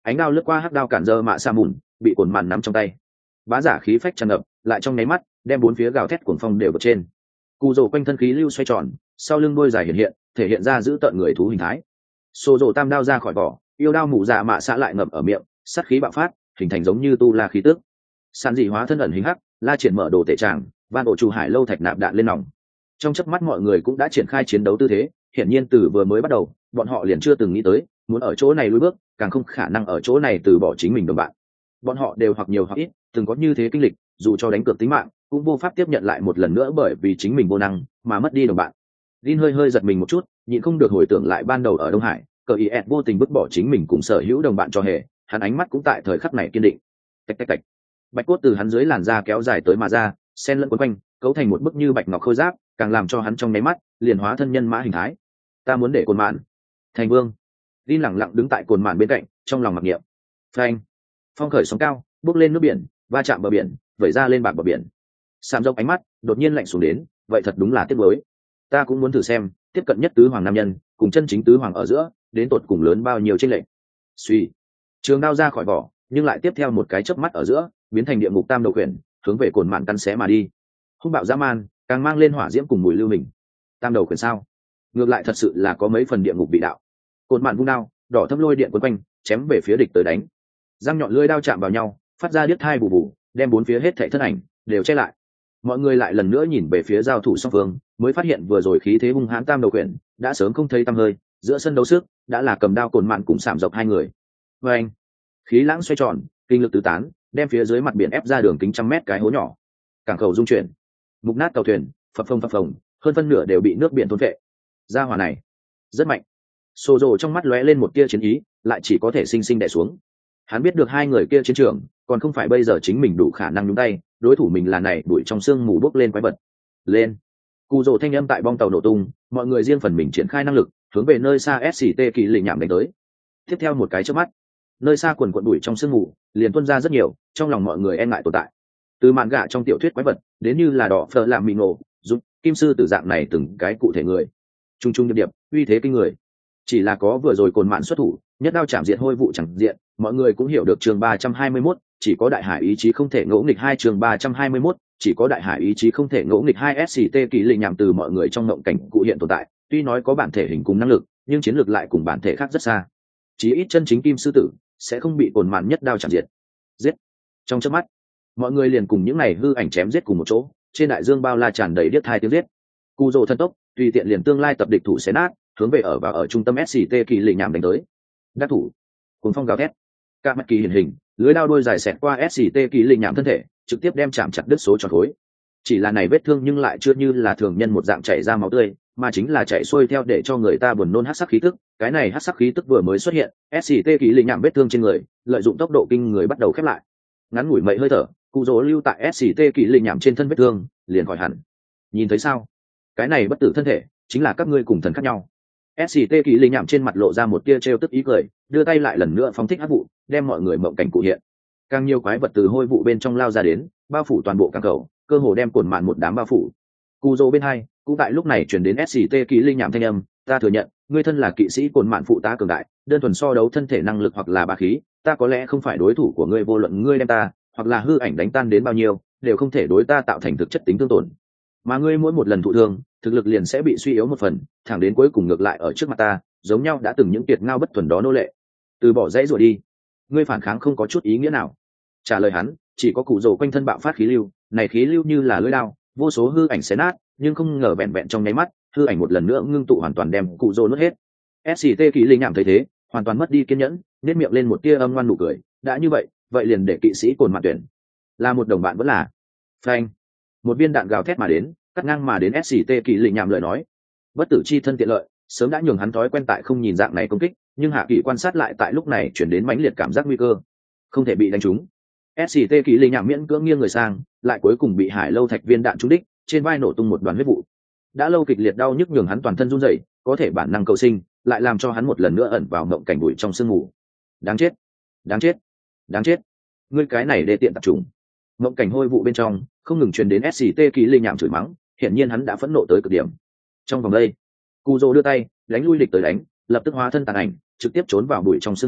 ánh đao lướt qua hắc đao cản dơ mạ sa mùn bị cồn mạn nắm trong tay, bá giả khí phách tràn ngập lại trong nháy mắt đem bốn phía gào thét cuồng phong đều bật trên. Cù rồ quanh thân khí lưu xoay tròn, sau lưng đôi dài hiện hiện thể hiện ra giữ tợn người thú hình thái. Xô rồ tam đao ra khỏi vỏ, yêu đao mù dạ mạ xạ lại ngậm ở miệng, sát khí bạo phát hình thành giống như tu la khí tước. Sàn dị hóa thân ẩn hình hắc la triển mở đồ tể tràng, van ổ chủ hải lâu thạch nạp đạn lên nòng. Trong chớp mắt mọi người cũng đã triển khai chiến đấu tư thế, hiển nhiên từ vừa mới bắt đầu bọn họ liền chưa từng nghĩ tới muốn ở chỗ này lùi bước, càng không khả năng ở chỗ này từ bỏ chính mình đồng bạn. Bọn họ đều hoặc nhiều hoặc ít từng có như thế kinh lịch, dù cho đánh cược tính mạng cũng vô pháp tiếp nhận lại một lần nữa bởi vì chính mình vô năng mà mất đi đồng bạn. Linh hơi hơi giật mình một chút, nhịn không được hồi tưởng lại ban đầu ở Đông Hải, cờ ý ẹt vô tình vứt bỏ chính mình cùng sở hữu đồng bạn cho hề, hắn ánh mắt cũng tại thời khắc này kiên định. Tạch tạch tạch, bạch cốt từ hắn dưới làn da kéo dài tới mà ra, xen lẫn quấn quanh, cấu thành một bức như bạch ngọc khôi giáp, càng làm cho hắn trong nháy mắt liền hóa thân nhân mã hình thái. Ta muốn để cồn mạn thành vương. Linh lẳng lặng đứng tại cồn mạn bên cạnh, trong lòng mặc niệm. Phanh, phong khởi sóng cao, bốc lên nước biển, va chạm bờ biển, vẩy ra lên bạc bờ biển. Sam dốc ánh mắt đột nhiên lạnh xuống đến, vậy thật đúng là tiếc nuối. Ta cũng muốn thử xem tiếp cận nhất tứ hoàng nam nhân cùng chân chính tứ hoàng ở giữa đến tột cùng lớn bao nhiêu tranh lệch. Suy, trường đao ra khỏi vỏ, nhưng lại tiếp theo một cái chớp mắt ở giữa biến thành địa ngục tam đầu quyền, hướng về cồn mạn căn xé mà đi. Hung bạo dã man, càng mang lên hỏa diễm cùng mùi lưu mình. Tam đầu quyền sao? Ngược lại thật sự là có mấy phần địa ngục vị đạo. Cồn mạn vung đao, đỏ thâm lôi điện quấn quanh, chém về phía địch tới đánh. Răng nhọn lưỡi đao chạm vào nhau, phát ra điếc thai bù bù, đem bốn phía hết thảy thân ảnh đều che lại. Mọi người lại lần nữa nhìn về phía giao thủ song phương, mới phát hiện vừa rồi khí thế hung hãn tam đầu quyền đã sớm không thấy tăm hơi, giữa sân đấu sức đã là cầm đao cồn mạn cùng sạm dọc hai người. Và anh, khí lãng xoay tròn, kinh lực tứ tán, đem phía dưới mặt biển ép ra đường kính trăm mét cái hố nhỏ. Cảng khẩu rung chuyển, mục nát tàu thuyền, phập phồng phập phồng, hơn phân nửa đều bị nước biển thôn phệ. Gia hỏa này rất mạnh. Sô rồ trong mắt lóe lên một tia chiến ý, lại chỉ có thể sinh sinh đè xuống. Hắn biết được hai người kia chiến trường, còn không phải bây giờ chính mình đủ khả năng nhúng tay, đối thủ mình là này đuổi trong xương mù bốc lên quái vật. Lên. Cù rồ thanh âm tại bong tàu nổ tung, mọi người riêng phần mình triển khai năng lực, hướng về nơi xa ét xê tê kỳ lì nhảm đánh tới. Tiếp theo một cái chớp mắt, nơi xa quần quần đuổi trong sương mù liền tuôn ra rất nhiều, trong lòng mọi người e ngại tồn tại. Từ mạn gạ trong tiểu thuyết quái vật đến như là đỏ phở làm mì ngộ, giúp kim sư tử dạng này từng cái cụ thể người, trung trung điệp điệp, uy thế kinh người. Chỉ là có vừa rồi cồn mạn xuất thủ, nhất đao chạm diện hôi vụ chẳng diện, mọi người cũng hiểu được chương ba trăm hai mươi mốt, chỉ có đại hải ý chí không thể ngỗ nghịch hai chương ba trăm hai mươi mốt, chỉ có đại hải ý chí không thể ngỗ nghịch hai ét xê tê kỳ lì nhảm từ mọi người trong ngộng cảnh cụ hiện tồn tại, tuy nói có bản thể hình cùng năng lực, nhưng chiến lược lại cùng bản thể khác rất xa. Chí ít chân chính kim sư tử sẽ không bị cồn mạn nhất đao chạm diệt. Giết. Trong chớp mắt, mọi người liền cùng những này hư ảnh chém giết cùng một chỗ, trên đại dương bao la tràn đầy điếc thai tiếng giết. Cù rồ thân tốc, tùy tiện liền tương lai tập địch thủ xé nát, hướng về ở và ở trung tâm ét xê tê kỳ lì nhảm đánh tới. Đắc thủ, cuốn phong gào thét, cả mắt kỳ hiển hình, lưới đao đôi dài xẹt qua ét xê tê kỳ lì nhảm thân thể, trực tiếp đem chạm chặt đứt số tròn khối. Chỉ là này vết thương nhưng lại chưa như là thường nhân một dạng chảy ra máu tươi, mà chính là chảy xuôi theo để cho người ta buồn nôn hắc sắc khí tức. Cái này hắc sắc khí tức vừa mới xuất hiện, ét xê tê kỳ lì nhảm vết thương trên người, lợi dụng tốc độ kinh người bắt đầu khép lại. Ngắn ngủi mậy hơi thở, cụ rỗ lưu tại ét xê tê kỳ lì nhảm trên thân vết thương, liền khỏi hẳn. Nhìn thấy sao? Cái này bất tử thân thể, chính là các ngươi cùng thần khác nhau. ét xê tê kỳ lì nhảm trên mặt lộ ra một tia trêu tức ý cười, đưa tay lại lần nữa phóng thích hắc vụ, đem mọi người mộng cảnh cụ hiện. Càng nhiều quái vật từ hôi vụ bên trong lao ra đến, bao phủ toàn bộ cảng cầu, cơ hồ đem cồn mạn một đám bao phủ. Cù rồ bên hai cũng tại lúc này chuyển đến ét xê tê kỳ lì nhảm thanh âm, ta thừa nhận ngươi thân là kỵ sĩ cồn mạn phụ tá cường đại, đơn thuần so đấu thân thể năng lực hoặc là bá khí, ta có lẽ không phải đối thủ của ngươi, vô luận ngươi đem ta hoặc là hư ảnh đánh tan đến bao nhiêu, đều không thể đối ta tạo thành thực chất tính thương tổn. Mà ngươi mỗi một lần thụ thương, thực lực liền sẽ bị suy yếu một phần, thẳng đến cuối cùng ngược lại ở trước mặt ta, giống nhau đã từng những kiệt ngao bất thuần đó nô lệ. Từ bỏ dãy rồi đi, ngươi phản kháng không có chút ý nghĩa nào. Trả lời hắn, chỉ có cụ rồ quanh thân bạo phát khí lưu, này khí lưu như là lưỡi dao, vô số hư ảnh xé nát, nhưng không ngờ vẹn vẹn trong nháy mắt, hư ảnh một lần nữa ngưng tụ hoàn toàn đem cụ rồ nuốt hết. ét xê tê kỳ linh nhảm thấy thế, hoàn toàn mất đi kiên nhẫn, nét miệng lên một tia âm ngoan nụ cười, đã như vậy, vậy liền để kỵ sĩ cồn mạn tuyển. Là một đồng bạn vẫn là. Phanh. Một viên đạn gào thét mà đến, cắt ngang mà đến ét xê tê kỳ linh nhảm lời nói. Bất tử chi thân tiện lợi, sớm đã nhường hắn thói quen tại không nhìn dạng này công kích, nhưng hạ kỳ quan sát lại tại lúc này chuyển đến mãnh liệt cảm giác nguy cơ, không thể bị đánh trúng. ét xê tê kỳ linh nhảm miễn cưỡng nghiêng người sang, lại cuối cùng bị hải lâu thạch viên đạn trúng đích, trên vai nổ tung một đoàn huyết vụ. Đã lâu kịch liệt đau nhức nhường hắn toàn thân run rẩy, có thể bản năng cầu sinh lại làm cho hắn một lần nữa ẩn vào mộng cảnh bụi trong sương mù. Đáng chết, đáng chết, đáng chết, ngươi cái này đê tiện tập trung. Mộng cảnh hôi vụ bên trong không ngừng truyền đến ét xê tê kỳ linh nhảm chửi mắng, hiển nhiên hắn đã phẫn nộ tới cực điểm. Trong vòng đây, Cù Dô đưa tay đánh lui địch tới đánh, lập tức hóa thân tàn ảnh, trực tiếp trốn vào bụi trong sương mù,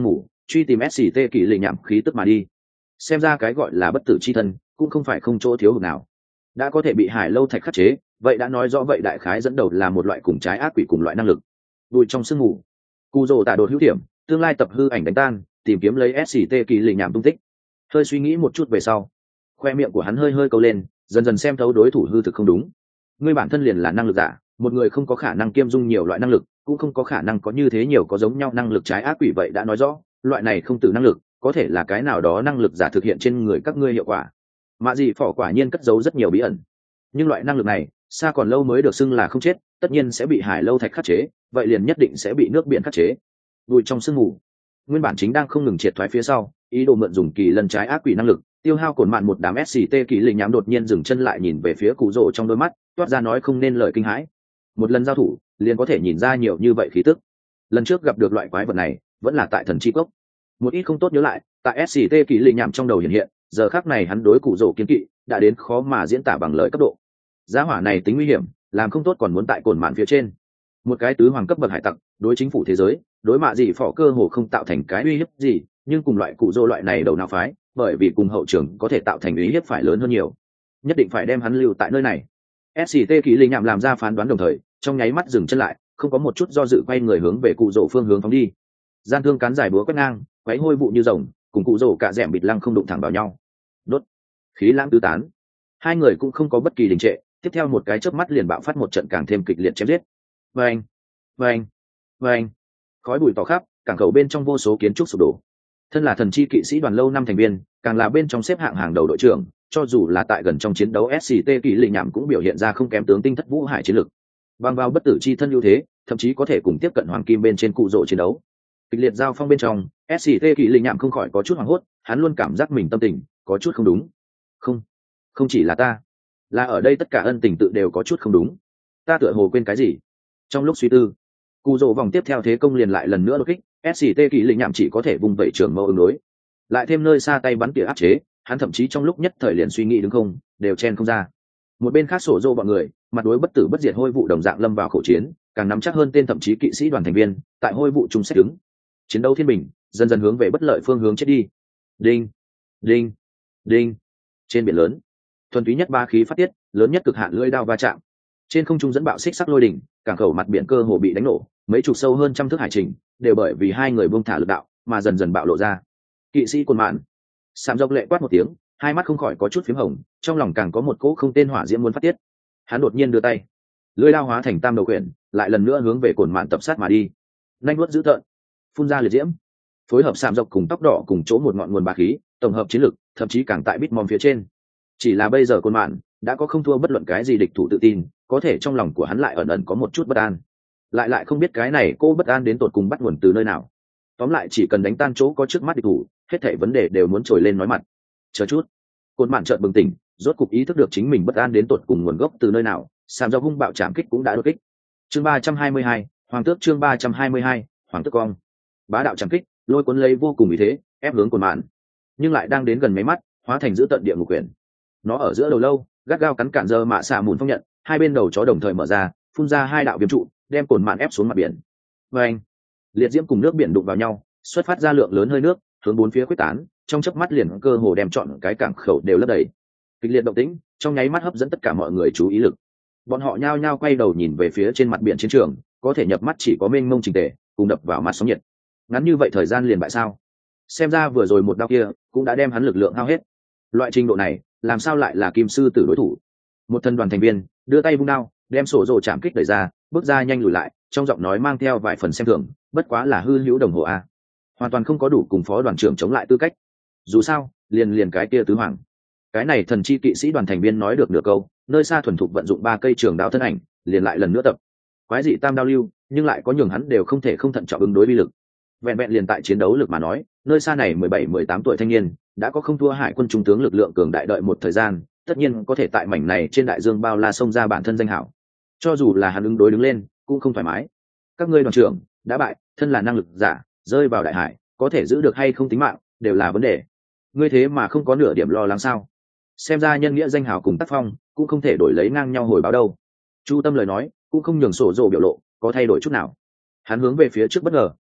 truy tìm ét xê tê kỳ lì nhảm khí tức mà đi. Xem ra cái gọi là bất tử chi thân cũng không phải không chỗ thiếu hụt nào. Đã có thể bị hải lâu thạch khắc chế, vậy đã nói rõ vậy đại khái dẫn đầu là một loại cùng trái ác quỷ cùng loại năng lực. Bùi trong sương mù, Cù Dỗ tạ đột hữu điểm, tương lai tập hư ảnh đánh tan, tìm kiếm lấy ét xê tê kỳ lì nhảm tung tích. Hơi suy nghĩ một chút về sau, khoe miệng của hắn hơi hơi câu lên, dần dần xem thấu đối thủ hư thực không đúng. Ngươi bản thân liền là năng lực giả, một người không có khả năng kiêm dung nhiều loại năng lực, cũng không có khả năng có như thế nhiều có giống nhau năng lực trái ác quỷ, vậy đã nói rõ loại này không từ năng lực có thể là cái nào đó năng lực giả thực hiện trên người các ngươi hiệu quả. Mạ Dị Phỏ quả nhiên cất giấu rất nhiều bí ẩn, nhưng loại năng lực này xa còn lâu mới được xưng là không chết, tất nhiên sẽ bị hải lâu thạch khắc chế, vậy liền nhất định sẽ bị nước biển khắc chế. Bùi trong sương mù, nguyên bản chính đang không ngừng triệt thoái phía sau, ý đồ mượn dùng kỳ lân trái ác quỷ năng lực tiêu hao cồn mạn một đám ét xê tê kỳ lì nhám đột nhiên dừng chân lại, nhìn về phía Cù Dỗ trong đôi mắt toát ra nói không nên lời kinh hãi. Một lần giao thủ liền có thể nhìn ra nhiều như vậy khí tức. Lần trước gặp được loại quái vật này vẫn là tại thần chi cốc. Một ít không tốt nhớ lại tại ét xê tê kỳ lì nhảm trong đầu hiện hiện, giờ khắc này hắn đối Cù Dỗ kiến kỵ đã đến khó mà diễn tả bằng lời cấp độ. Giá hỏa này tính nguy hiểm, làm không tốt còn muốn tại cồn mạn phía trên. Một cái tứ hoàng cấp bậc hải tặc đối chính phủ thế giới, đối Mạ Dị Phỏ cơ hồ không tạo thành cái uy hiếp gì, nhưng cùng loại Cù Dỗ loại này đầu não phái, bởi vì cùng hậu trường có thể tạo thành uy hiếp phải lớn hơn nhiều, nhất định phải đem hắn lưu tại nơi này. ét xê tê kỳ lì nhảm làm ra phán đoán đồng thời trong nháy mắt dừng chân lại, không có một chút do dự quay người hướng về Cù Dỗ phương hướng phóng đi. Gian thương cán dài búa quét ngang, quấy hôi vụ như rồng, cùng Cù Dỗ cả dẻm bịt lăng không đụng thẳng vào nhau. Đốt, khí lãng tứ tán, hai người cũng không có bất kỳ đình trệ, tiếp theo một cái chớp mắt liền bạo phát một trận càng thêm kịch liệt chém giết. Vâng, vâng, vâng, khói bụi tỏ khắp, cảng khẩu bên trong vô số kiến trúc sụp đổ. Thân là thần chi kỵ sĩ đoàn lâu năm thành viên, càng là bên trong xếp hạng hàng đầu đội trưởng, cho dù là tại gần trong chiến đấu, ét xê tê kỳ lì nhảm cũng biểu hiện ra không kém tướng tinh thất vũ hải chiến lực. Bằng vào bất tử chi thân ưu thế, thậm chí có thể cùng tiếp cận hoàng kim bên trên Cù Dỗ chiến đấu. Kịch liệt giao phong bên trong, ét xê tê kỳ lì nhảm không khỏi có chút hoảng hốt, hắn luôn cảm giác mình tâm tình có chút không đúng. Không, không chỉ là ta, là ở đây tất cả ân tình tự đều có chút không đúng. Ta tựa hồ quên cái gì. Trong lúc suy tư, Cù Dỗ vòng tiếp theo thế công liền lại lần nữa đột kích, ét xê tê kỳ lì nhảm chỉ có thể vùng vẩy trường mâu ứng đối, lại thêm nơi xa tay bắn tỉa áp chế, hắn thậm chí trong lúc nhất thời liền suy nghĩ đứng không đều chen không ra. Một bên khác sổ dô bọn người mặt đối bất tử bất diệt hôi vụ đồng dạng lâm vào khẩu chiến, càng nắm chắc hơn tên thậm chí kỵ sĩ đoàn thành viên tại hôi vụ chung xét đứng. Chiến đấu thiên bình dần dần hướng về bất lợi phương hướng chết đi. Đinh, đinh, đinh. Trên biển lớn, thuần túy nhất ba khí phát tiết, lớn nhất cực hạn lưỡi đao va chạm. Trên không trung dẫn bạo xích sắc lôi đỉnh, cảng khẩu mặt biển cơ hồ bị đánh nổ, mấy chục sâu hơn trăm thước hải trình đều bởi vì hai người buông thả lực đạo mà dần dần bạo lộ ra. Kỵ sĩ Cồn Mạn, Sạm Dọc lệ quát một tiếng, hai mắt không khỏi có chút phím hồng, trong lòng càng có một cỗ không tên hỏa diễm muốn phát tiết. Hắn đột nhiên đưa tay, lưỡi đao hóa thành tam đầu quyển, lại lần nữa hướng về Cồn Mạn tập sát mà đi. Nhanh nuốt dữ tợn, phun ra liệt diễm, phối hợp Sạm Dọc cùng tóc đỏ cùng chỗ một ngọn nguồn bá khí, tổng hợp chiến lực, thậm chí càng tại Bitmom phía trên. Chỉ là bây giờ Cồn Mạn đã có không thua bất luận cái gì địch thủ tự tin, có thể trong lòng của hắn lại ẩn ẩn có một chút bất an. Lại lại không biết cái này cô bất an đến tột cùng bắt nguồn từ nơi nào. Tóm lại chỉ cần đánh tan chỗ có trước mắt địch thủ, hết thảy vấn đề đều muốn trồi lên nói mặt. Chờ chút, Cồn Mạn chợt bừng tỉnh, rốt cục ý thức được chính mình bất an đến tột cùng nguồn gốc từ nơi nào. Sàm do hung bạo chạm kích cũng đã đột kích. Chương ba trăm hai mươi hai, Hoàng tước. Chương ba trăm hai mươi hai, Hoàng tước cong. Bá đạo chạm kích, lôi cuốn lấy vô cùng ý thế, ép hướng Cồn Mạn, nhưng lại đang đến gần mấy mắt, hóa thành giữ tận địa ngục quyển. Nó ở giữa đầu lâu, gắt gao cắn cản giờ mạ xạ mùn phong nhận, hai bên đầu chó đồng thời mở ra, phun ra hai đạo viêm trụ, đem Cồn Mạn ép xuống mặt biển. Và anh, liệt diễm cùng nước biển đụng vào nhau, xuất phát ra lượng lớn hơi nước, hướng bốn phía quyết tán, trong chớp mắt liền cơ hồ đem trọn cái cảng khẩu đều lấp đầy. Kịch liệt động tĩnh, trong nháy mắt hấp dẫn tất cả mọi người chú ý lực. Bọn họ nhao nhao quay đầu nhìn về phía trên mặt biển chiến trường, có thể nhập mắt chỉ có mênh mông trình tề, cùng đập vào mặt sóng nhiệt. Ngắn như vậy thời gian liền bại sao? Xem ra vừa rồi một đao kia cũng đã đem hắn lực lượng hao hết. Loại trình độ này, làm sao lại là kim sư tử đối thủ? Một thân đoàn thành viên đưa tay vung đao, đem sổ rồ chạm kích đẩy ra, bước ra nhanh lùi lại, trong giọng nói mang theo vài phần xem thường, bất quá là hư hữu đồng hồ a, hoàn toàn không có đủ cùng phó đoàn trưởng chống lại tư cách. Dù sao, liền liền cái kia tứ hoàng, cái này thần chi kỵ sĩ đoàn thành viên nói được nửa câu, nơi xa thuần thục vận dụng ba cây trường đao thân ảnh, liền lại lần nữa tập quái dị tam đao lưu, nhưng lại có nhường hắn đều không thể không thận trọng ứng đối vi lực. Vẹn vẹn liền tại chiến đấu lực mà nói, nơi xa này mười bảy mười tám tuổi thanh niên đã có không thua hải quân trung tướng lực lượng cường đại, đợi một thời gian, tất nhiên có thể tại mảnh này trên đại dương bao la xông ra bản thân danh hảo. Cho dù là hắn ứng đối đứng lên, cũng không thoải mái. Các ngươi đoàn trưởng đã bại, thân là năng lực giả, rơi vào đại hải, có thể giữ được hay không tính mạng đều là vấn đề. Ngươi thế mà không có nửa điểm lo lắng sao? Xem ra nhân nghĩa danh hào cùng tác phong cũng không thể đổi lấy ngang nhau hồi báo đâu. Chu Tâm lời nói cũng không nhường sổ rồ biểu lộ có thay đổi chút nào. Hắn hướng về phía trước bất ngờ,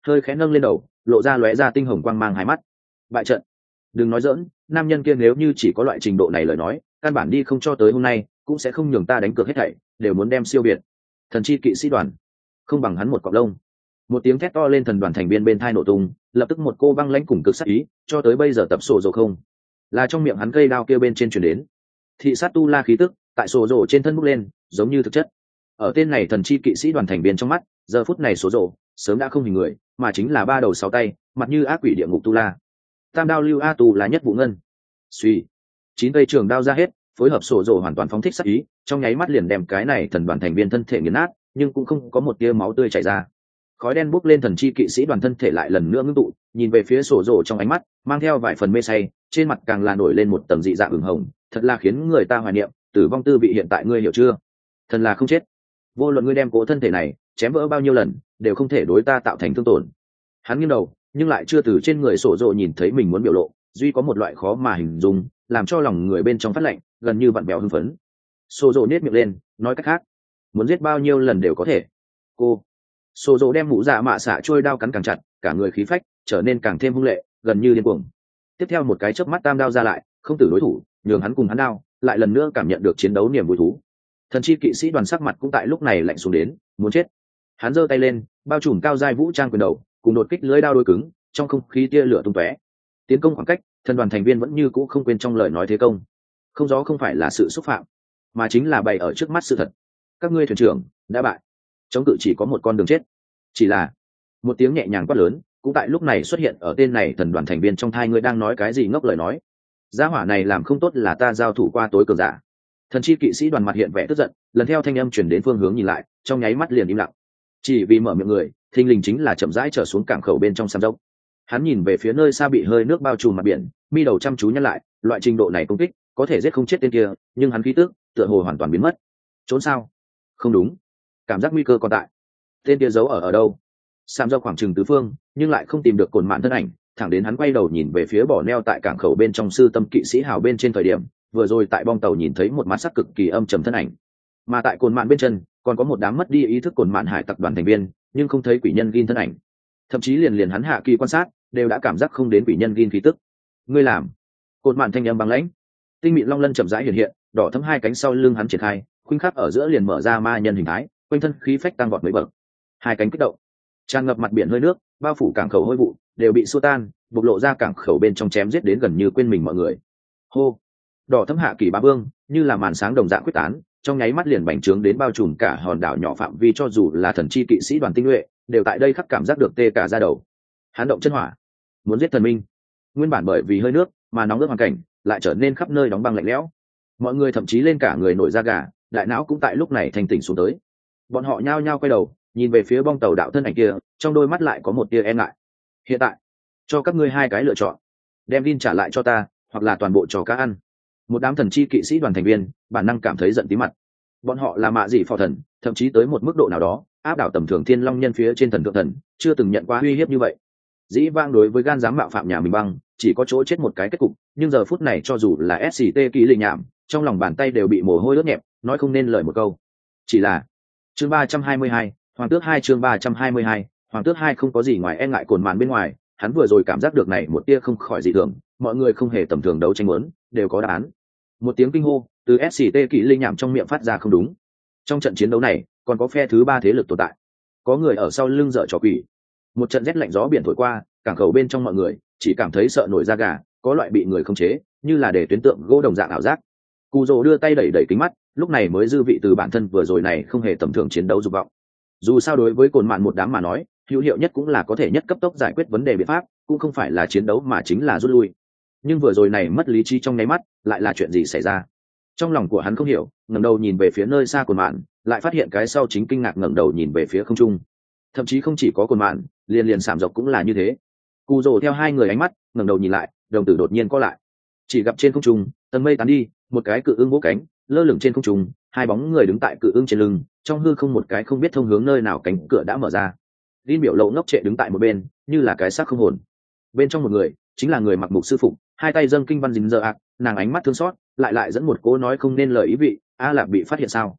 hơi khẽ nâng lên đầu, lộ ra lóe ra tinh hồng quang mang hai mắt. Bại trận. Đừng nói dỡn, nam nhân kia nếu như chỉ có loại trình độ này lời nói, căn bản đi không cho tới hôm nay, cũng sẽ không nhường ta đánh cược hết thảy, đều muốn đem siêu biệt. Thần chi kỵ sĩ đoàn, không bằng hắn một cọng lông. Một tiếng thét to lên thần đoàn thành viên bên thai nổ tung, lập tức một cô băng lãnh cùng cực sát ý, cho tới bây giờ tập sổ dầu không, là trong miệng hắn cây đao kia bên trên truyền đến. Thị sát tu la khí tức, tại sổ rổ trên thân bốc lên, giống như thực chất. Ở tên này thần chi kỵ sĩ đoàn thành viên trong mắt, giờ phút này sổ rổ sớm đã không hình người, mà chính là ba đầu sáu tay, mặt như ác quỷ địa ngục tu la. Tam đao lưu a tu là nhất vụ ngân. Suy, chín cây trường đao ra hết, phối hợp sổ rổ hoàn toàn phóng thích sát ý, trong nháy mắt liền đem cái này thần đoàn thành viên thân thể nghiền nát, nhưng cũng không có một tia máu tươi chảy ra. Khói đen bốc lên, thần chi kỵ sĩ đoàn thân thể lại lần nữa ngưng tụ, nhìn về phía sổ rổ trong ánh mắt mang theo vài phần mê say, trên mặt càng là nổi lên một tầng dị dạng ửng hồng, thật là khiến người ta hoài niệm. Tử vong tư vị hiện tại ngươi hiểu chưa? Thần là không chết, vô luận ngươi đem cố thân thể này chém vỡ bao nhiêu lần, đều không thể đối ta tạo thành thương tổn. Hắn nghiêng đầu, nhưng lại chưa từ trên người sổ rộ nhìn thấy mình muốn biểu lộ, duy có một loại khó mà hình dung, làm cho lòng người bên trong phát lạnh, gần như vặn bèo hưng phấn. Sổ rộ nết miệng lên, nói cách khác, muốn giết bao nhiêu lần đều có thể. Cô sổ rộ đem mũ dạ mạ xạ trôi đao cắn càng chặt, cả người khí phách trở nên càng thêm hung lệ, gần như điên cuồng. Tiếp theo một cái chớp mắt tam đao ra lại, không tử đối thủ, nhường hắn cùng hắn đao lại lần nữa cảm nhận được chiến đấu niềm vui thú. Thần chi kỵ sĩ đoàn sắc mặt cũng tại lúc này lạnh xuống đến, muốn chết. Hắn giơ tay lên, bao trùm cao giai vũ trang quyền đầu, cùng đột kích lưới đao đôi cứng, trong không khí tia lửa tung tóe. Tiến công khoảng cách, thần đoàn thành viên vẫn như cũ không quên trong lời nói thế công. Không gió không phải là sự xúc phạm, mà chính là bày ở trước mắt sự thật. Các ngươi thuyền trưởng đã bại, chống cự chỉ có một con đường chết. Chỉ là một tiếng nhẹ nhàng quát lớn, cũng tại lúc này xuất hiện ở tên này thần đoàn thành viên trong thai. Ngươi đang nói cái gì ngốc lời nói? Gia hỏa này làm không tốt là ta giao thủ qua tối cường giả. Thần chi kỵ sĩ đoàn mặt hiện vẻ tức giận, lần theo thanh âm chuyển đến phương hướng nhìn lại, trong nháy mắt liền im lặng. Chỉ vì mở miệng người, thình lình chính là chậm rãi trở xuống cảng khẩu bên trong sam dốc. Hắn nhìn về phía nơi xa bị hơi nước bao trùm mặt biển, mi đầu chăm chú nhăn lại, loại trình độ này công kích có thể giết không chết tên kia, nhưng hắn khí tức tựa hồ hoàn toàn biến mất. Trốn sao? Không đúng, cảm giác nguy cơ còn tại. Tên kia giấu ở ở đâu? Sam dốc khoảng chừng tứ phương, nhưng lại không tìm được cồn mạn thân ảnh. Thẳng đến hắn quay đầu nhìn về phía bỏ neo tại cảng khẩu bên trong sư tâm kỵ sĩ hào bên trên thời điểm, vừa rồi tại bong tàu nhìn thấy một mắt sắc cực kỳ âm trầm thân ảnh, mà tại cồn mạn bên chân còn có một đám mất đi ý thức cồn mạn hải tặc đoàn thành viên, nhưng không thấy quỷ nhân gin thân ảnh. Thậm chí liền liền hắn hạ kỳ quan sát đều đã cảm giác không đến quỷ nhân gin khí tức. Ngươi làm? Cồn mạn thanh âm băng lãnh, tinh mịn long lân chậm rãi hiện hiện, đỏ thấm hai cánh sau lưng hắn triển khai, khuynh khắc ở giữa liền mở ra ma nhân hình thái, quanh thân khí phách tăng vọt mấy bậc, hai cánh kích động, tràn ngập mặt biển hơi nước, bao phủ cảng khẩu hôi vụ đều bị xua tan, bộc lộ ra cảng khẩu bên trong chém giết đến gần như quên mình mọi người. Hô, đỏ thấm hạ kỳ bá vương như là màn sáng đồng dạng quyết tán, trong nháy mắt liền bành trướng đến bao trùm cả hòn đảo nhỏ phạm vi, cho dù là thần chi kỵ sĩ đoàn tinh nhuệ đều tại đây khắc cảm giác được tê cả da đầu. Hán động chân hỏa, muốn giết thần minh. Nguyên bản bởi vì hơi nước mà nóng nước hoàn cảnh lại trở nên khắp nơi đóng băng lạnh lẽo, mọi người thậm chí lên cả người nổi da gà, đại não cũng tại lúc này thành tỉnh xuống tới. Bọn họ nhao nhao quay đầu nhìn về phía bong tàu đạo thân ảnh kia, trong đôi mắt lại có một tia e ngại. Hiện tại cho các ngươi hai cái lựa chọn, đem Vin trả lại cho ta, hoặc là toàn bộ cho cá ăn. Một đám thần chi kỵ sĩ đoàn thành viên bản năng cảm thấy giận tí mặt. Bọn họ là mạ dị phò thần, thậm chí tới một mức độ nào đó áp đảo tầm thường thiên long nhân phía trên thần thượng thần, chưa từng nhận qua uy hiếp như vậy. Dĩ vang đối với gan dám mạo phạm nhà mình băng, chỉ có chỗ chết một cái kết cục, nhưng giờ phút này cho dù là ét xê tê kỹ lì nhảm, trong lòng bàn tay đều bị mồ hôi ướt nhẹp, nói không nên lời một câu. Chỉ là chương ba trăm hai mươi hai, hoàng tước hai chương ba trăm hai mươi hai, hoàng tước hai không có gì ngoài e ngại cồn màn bên ngoài, hắn vừa rồi cảm giác được này một tia không khỏi dị thường, mọi người không hề tầm thường đấu tranh muốn, đều có đáp án. Một tiếng kinh hô từ ét xê tê kỹ linh nhảm trong miệng phát ra không đúng. Trong trận chiến đấu này còn có phe thứ ba thế lực tồn tại, có người ở sau lưng dở trò quỷ. Một trận rét lạnh gió biển thổi qua, cảng khẩu bên trong mọi người chỉ cảm thấy sợ nổi da gà, có loại bị người khống chế, như là để tuyến tượng gỗ đồng dạng ảo giác. Cù Dỗ đưa tay đẩy đẩy kính mắt, lúc này mới dư vị từ bản thân vừa rồi này không hề tầm thường chiến đấu dục vọng. Dù sao đối với cồn mạn một đám mà nói, hữu hiệu nhất cũng là có thể nhất cấp tốc giải quyết vấn đề biện pháp, cũng không phải là chiến đấu mà chính là rút lui. Nhưng vừa rồi này mất lý trí trong nháy mắt, lại là chuyện gì xảy ra? Trong lòng của hắn không hiểu, ngẩng đầu nhìn về phía nơi xa cồn mạn, lại phát hiện cái sau chính kinh ngạc ngẩng đầu nhìn về phía không trung. Thậm chí không chỉ có cồn mạn, liền liền sảm dọc cũng là như thế. Cù Dỗ theo hai người ánh mắt ngẩng đầu nhìn lại, đồng tử đột nhiên co lại. Chỉ gặp trên không trung, tầng mây tán đi, một cái cự ưng vỗ cánh, lơ lửng trên không trung, hai bóng người đứng tại cự ưng trên lưng, trong hư không một cái không biết thông hướng nơi nào cánh cửa đã mở ra. Linh biểu lộ ngốc trệ đứng tại một bên, như là cái xác không hồn. Bên trong một người, chính là người mặc mục sư phục, hai tay dâng kinh văn dính giờ ạc, nàng ánh mắt thương xót, lại lại dẫn một cố nói không nên lời ý vị. A Lạp bị phát hiện sao?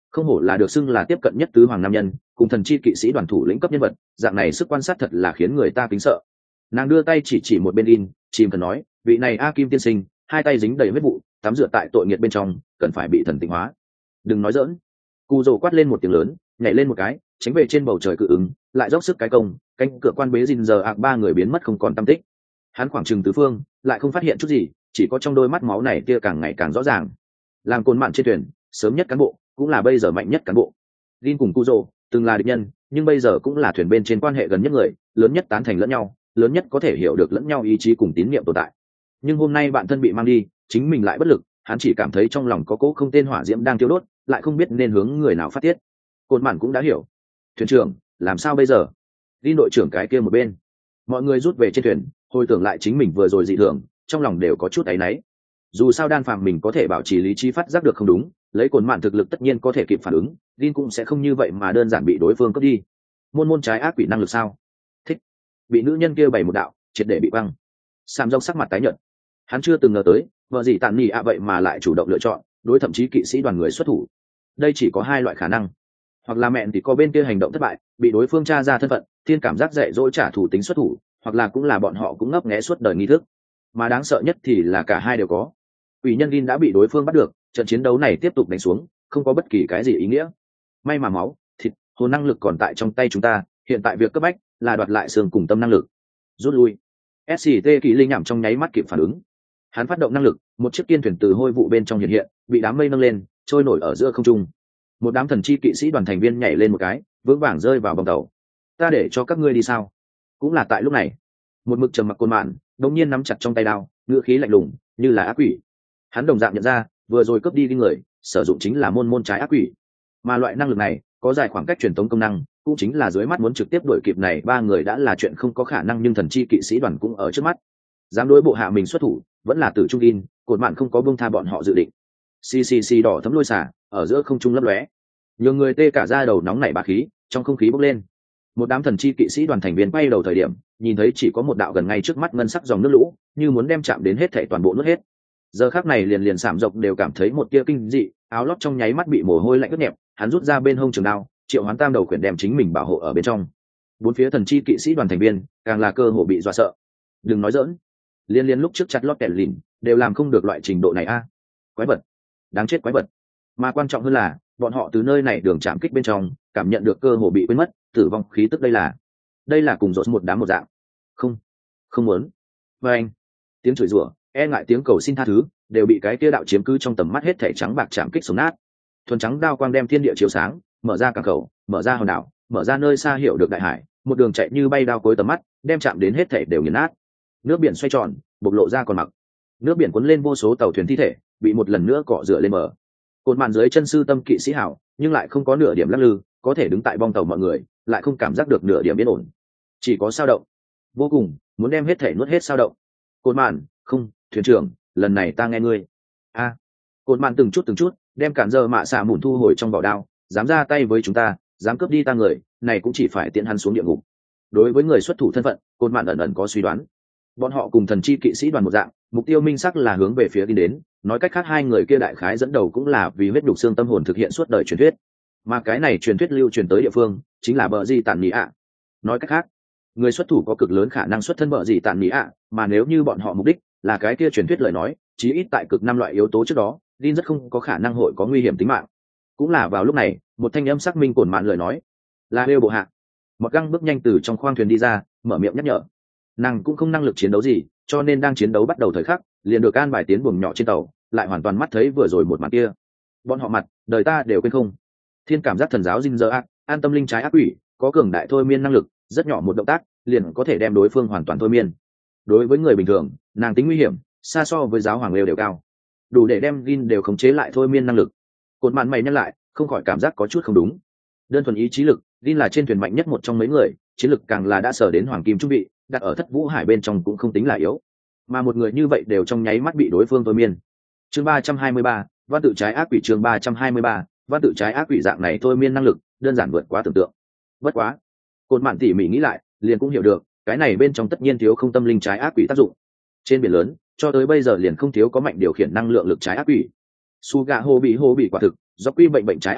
Không hổ là được xưng là tiếp cận nhất tứ hoàng nam nhân, cùng thần chi kỵ sĩ đoàn thủ lĩnh cấp nhân vật, dạng này sức quan sát thật là khiến người ta kính sợ. Nàng đưa tay chỉ chỉ một bên in, chìm cần nói, vị này A Kim tiên sinh, hai tay dính đầy huyết vụ, tắm rửa tại tội nghiệt bên trong, cần phải bị thần tịnh hóa. Đừng nói dỡn. Cù Dầu quát lên một tiếng lớn, nhảy lên một cái, tránh về trên bầu trời cự ứng, lại dốc sức cái công, cánh cửa quan bế gìn giờ ạc ba người biến mất không còn tăm tích. Hắn khoảng chừng tứ phương, lại không phát hiện chút gì, chỉ có trong đôi mắt máu này kia càng ngày càng rõ ràng. Làm cồn mạn trên thuyền, sớm nhất cán bộ, cũng là bây giờ mạnh nhất cán bộ. Gin cùng Cù Dầu từng là địch nhân, nhưng bây giờ cũng là thuyền bên trên quan hệ gần nhất người, lớn nhất tán thành lẫn nhau, lớn nhất có thể hiểu được lẫn nhau ý chí cùng tín niệm tồn tại. Nhưng hôm nay bạn thân bị mang đi, chính mình lại bất lực, hắn chỉ cảm thấy trong lòng có cỗ không tên hỏa diễm đang thiêu đốt, lại không biết nên hướng người nào phát tiết. Cồn mạn cũng đã hiểu. Thuyền trưởng, làm sao bây giờ? Đi đội trưởng cái kia một bên. Mọi người rút về trên thuyền, hồi tưởng lại chính mình vừa rồi dị thường, trong lòng đều có chút áy náy. Dù sao đan phàm mình có thể bảo trì lý trí phát giác được không đúng, lấy cồn mạn thực lực tất nhiên có thể kịp phản ứng, Din cũng sẽ không như vậy mà đơn giản bị đối phương cướp đi. Môn môn trái ác quỷ năng lực sao? Thích. Bị nữ nhân kia bày một đạo, triệt để bị băng. Sam rông sắc mặt tái nhợt. Hắn chưa từng ngờ tới, vợ gì tàn nhị ạ vậy mà lại chủ động lựa chọn, đối thậm chí kỵ sĩ đoàn người xuất thủ. Đây chỉ có hai loại khả năng, hoặc là mẹn thì có bên kia hành động thất bại, bị đối phương tra ra thân phận, thiên cảm giác dạy dỗ trả thù tính xuất thủ, hoặc là cũng là bọn họ cũng ngấp nghé suốt đời nghi thức. Mà đáng sợ nhất thì là cả hai đều có. Quỷ nhân Gin đã bị đối phương bắt được, trận chiến đấu này tiếp tục đánh xuống, không có bất kỳ cái gì ý nghĩa. May mà máu, thịt, hồn năng lực còn tại trong tay chúng ta, hiện tại việc cấp bách là đoạt lại xương cùng tâm năng lực. Rút lui. ét xê tê Kỳ Linh nhảm trong nháy mắt kịp phản ứng. Hắn phát động năng lực, một chiếc kiên thuyền từ hôi vụ bên trong hiện hiện, bị đám mây nâng lên, trôi nổi ở giữa không trung. Một đám thần chi kỵ sĩ đoàn thành viên nhảy lên một cái, vững vàng rơi vào bong tàu. Ta để cho các ngươi đi sao? Cũng là tại lúc này, một mực trầm mặc côn mạn, đột nhiên nắm chặt trong tay đao, ngữ khí lạnh lùng, như là ác quỷ. Hắn đồng dạng nhận ra, vừa rồi cướp đi đi người, sử dụng chính là môn môn trái ác quỷ. Mà loại năng lực này, có dài khoảng cách truyền tống công năng, cũng chính là dưới mắt muốn trực tiếp đuổi kịp này ba người đã là chuyện không có khả năng, nhưng thần chi kỵ sĩ đoàn cũng ở trước mắt. Dám đối bộ hạ mình xuất thủ, vẫn là tử trung in, cột mạn không có buông tha bọn họ dự định. Xì xì xì đỏ thấm lôi xả, ở giữa không trung lấp lóe. Nhiều người tê cả da đầu, nóng nảy bá khí, trong không khí bốc lên. Một đám thần chi kỵ sĩ đoàn thành viên bay đầu thời điểm, nhìn thấy chỉ có một đạo gần ngay trước mắt ngân sắc dòng nước lũ, như muốn đem chạm đến hết thảy toàn bộ nuốt hết. Giờ khắc này liền liền sảm dọc đều cảm thấy một tia kinh dị, áo lót trong nháy mắt bị mồ hôi lạnh ướt nhẹp, hắn rút ra bên hông trường đao, triệu hoán tam đầu quyển đem chính mình bảo hộ ở bên trong. Bốn phía thần chi kỵ sĩ đoàn thành viên càng là cơ hồ bị dọa sợ. Đừng nói dỡn, liên liên lúc trước chặt lót kẹt lìn đều làm không được loại trình độ này a. Quái vật, đáng chết quái vật. Mà quan trọng hơn là bọn họ từ nơi này đường chạm kích bên trong cảm nhận được cơ hồ bị quên mất tử vong khí tức. Đây là đây là cùng dột một đám một dạng. Không, không muốn. Và anh, tiếng chửi rủa, e ngại tiếng cầu xin tha thứ đều bị cái kia đạo chiếm cứ trong tầm mắt hết thảy trắng bạc chạm kích sống nát. Thuần trắng đao quang đem thiên địa chiếu sáng, mở ra cảng khẩu, mở ra hòn đảo, mở ra nơi xa hiểu được đại hải, một đường chạy như bay đao cuối tầm mắt, đem chạm đến hết thảy đều nghiền nát. Nước biển xoay tròn, bộc lộ ra còn mặc. Nước biển cuốn lên vô số tàu thuyền thi thể, bị một lần nữa cọ rửa lên bờ. Cột màn dưới chân sư tâm kỵ sĩ hảo, nhưng lại không có nửa điểm lắc lư, có thể đứng tại bong tàu mọi người, lại không cảm giác được nửa điểm yên ổn. Chỉ có sao động, vô cùng muốn đem hết thể nuốt hết sao động. Cột màn, không, thuyền trưởng, lần này ta nghe ngươi. A, à, cột màn từng chút từng chút, đem cản giờ mạ xạ mùn thu hồi trong vỏ đao, dám ra tay với chúng ta, dám cướp đi ta người, này cũng chỉ phải tiện hắn xuống địa ngục. Đối với người xuất thủ thân phận, cột màn ẩn ẩn có suy đoán. Bọn họ cùng thần chi kỵ sĩ đoàn một dạng, mục tiêu minh sắc là hướng về phía đi đến, nói cách khác hai người kia đại khái dẫn đầu cũng là vì huyết đục xương tâm hồn thực hiện suốt đời truyền thuyết, mà cái này truyền thuyết lưu truyền tới địa phương chính là bờ di tản nhị ạ. Nói cách khác, người xuất thủ có cực lớn khả năng xuất thân bờ di tản nhị ạ, mà nếu như bọn họ mục đích là cái kia truyền thuyết lời nói, chí ít tại cực năm loại yếu tố trước đó, Din rất không có khả năng hội có nguy hiểm tính mạng. Cũng là vào lúc này, một thanh âm xác minh cổn mạn lời nói, là Lêu bộ hạ. Một găng bước nhanh từ trong khoang thuyền đi ra, mở miệng nhắc nhở. Nàng cũng không năng lực chiến đấu gì, cho nên đang chiến đấu bắt đầu thời khắc, liền được an bài tiến buồng nhỏ trên tàu, lại hoàn toàn mắt thấy vừa rồi một màn kia. Bọn họ mặt, đời ta đều quên không. Thiên cảm giác thần giáo dinh dơ ác, an tâm linh trái ác quỷ, có cường đại thôi miên năng lực, rất nhỏ một động tác, liền có thể đem đối phương hoàn toàn thôi miên. Đối với người bình thường, nàng tính nguy hiểm, xa so với giáo hoàng Lêu đều cao, đủ để đem Gin đều khống chế lại thôi miên năng lực. Cột mạn mày nhắc lại, không khỏi cảm giác có chút không đúng. Đơn thuần ý chí lực, Gin là trên thuyền mạnh nhất một trong mấy người, chiến lực càng là đã sở đến hoàng kim trung vị, đặt ở thất vũ hải bên trong cũng không tính là yếu, mà một người như vậy đều trong nháy mắt bị đối phương thôi miên. Chương ba trăm hai mươi ba, văn tự trái ác quỷ. Chương ba trăm hai mươi ba, văn tự trái ác quỷ. Dạng này thôi miên năng lực đơn giản vượt quá tưởng tượng. Bất quá, cột mạn tỉ mỉ nghĩ lại, liền cũng hiểu được cái này bên trong tất nhiên thiếu không tâm linh trái ác quỷ tác dụng. Trên biển lớn cho tới bây giờ liền không thiếu có mạnh điều khiển năng lượng lực trái ác quỷ. Su gạ hô bị hô bị quả thực do quy bệnh bệnh trái ác quỷ,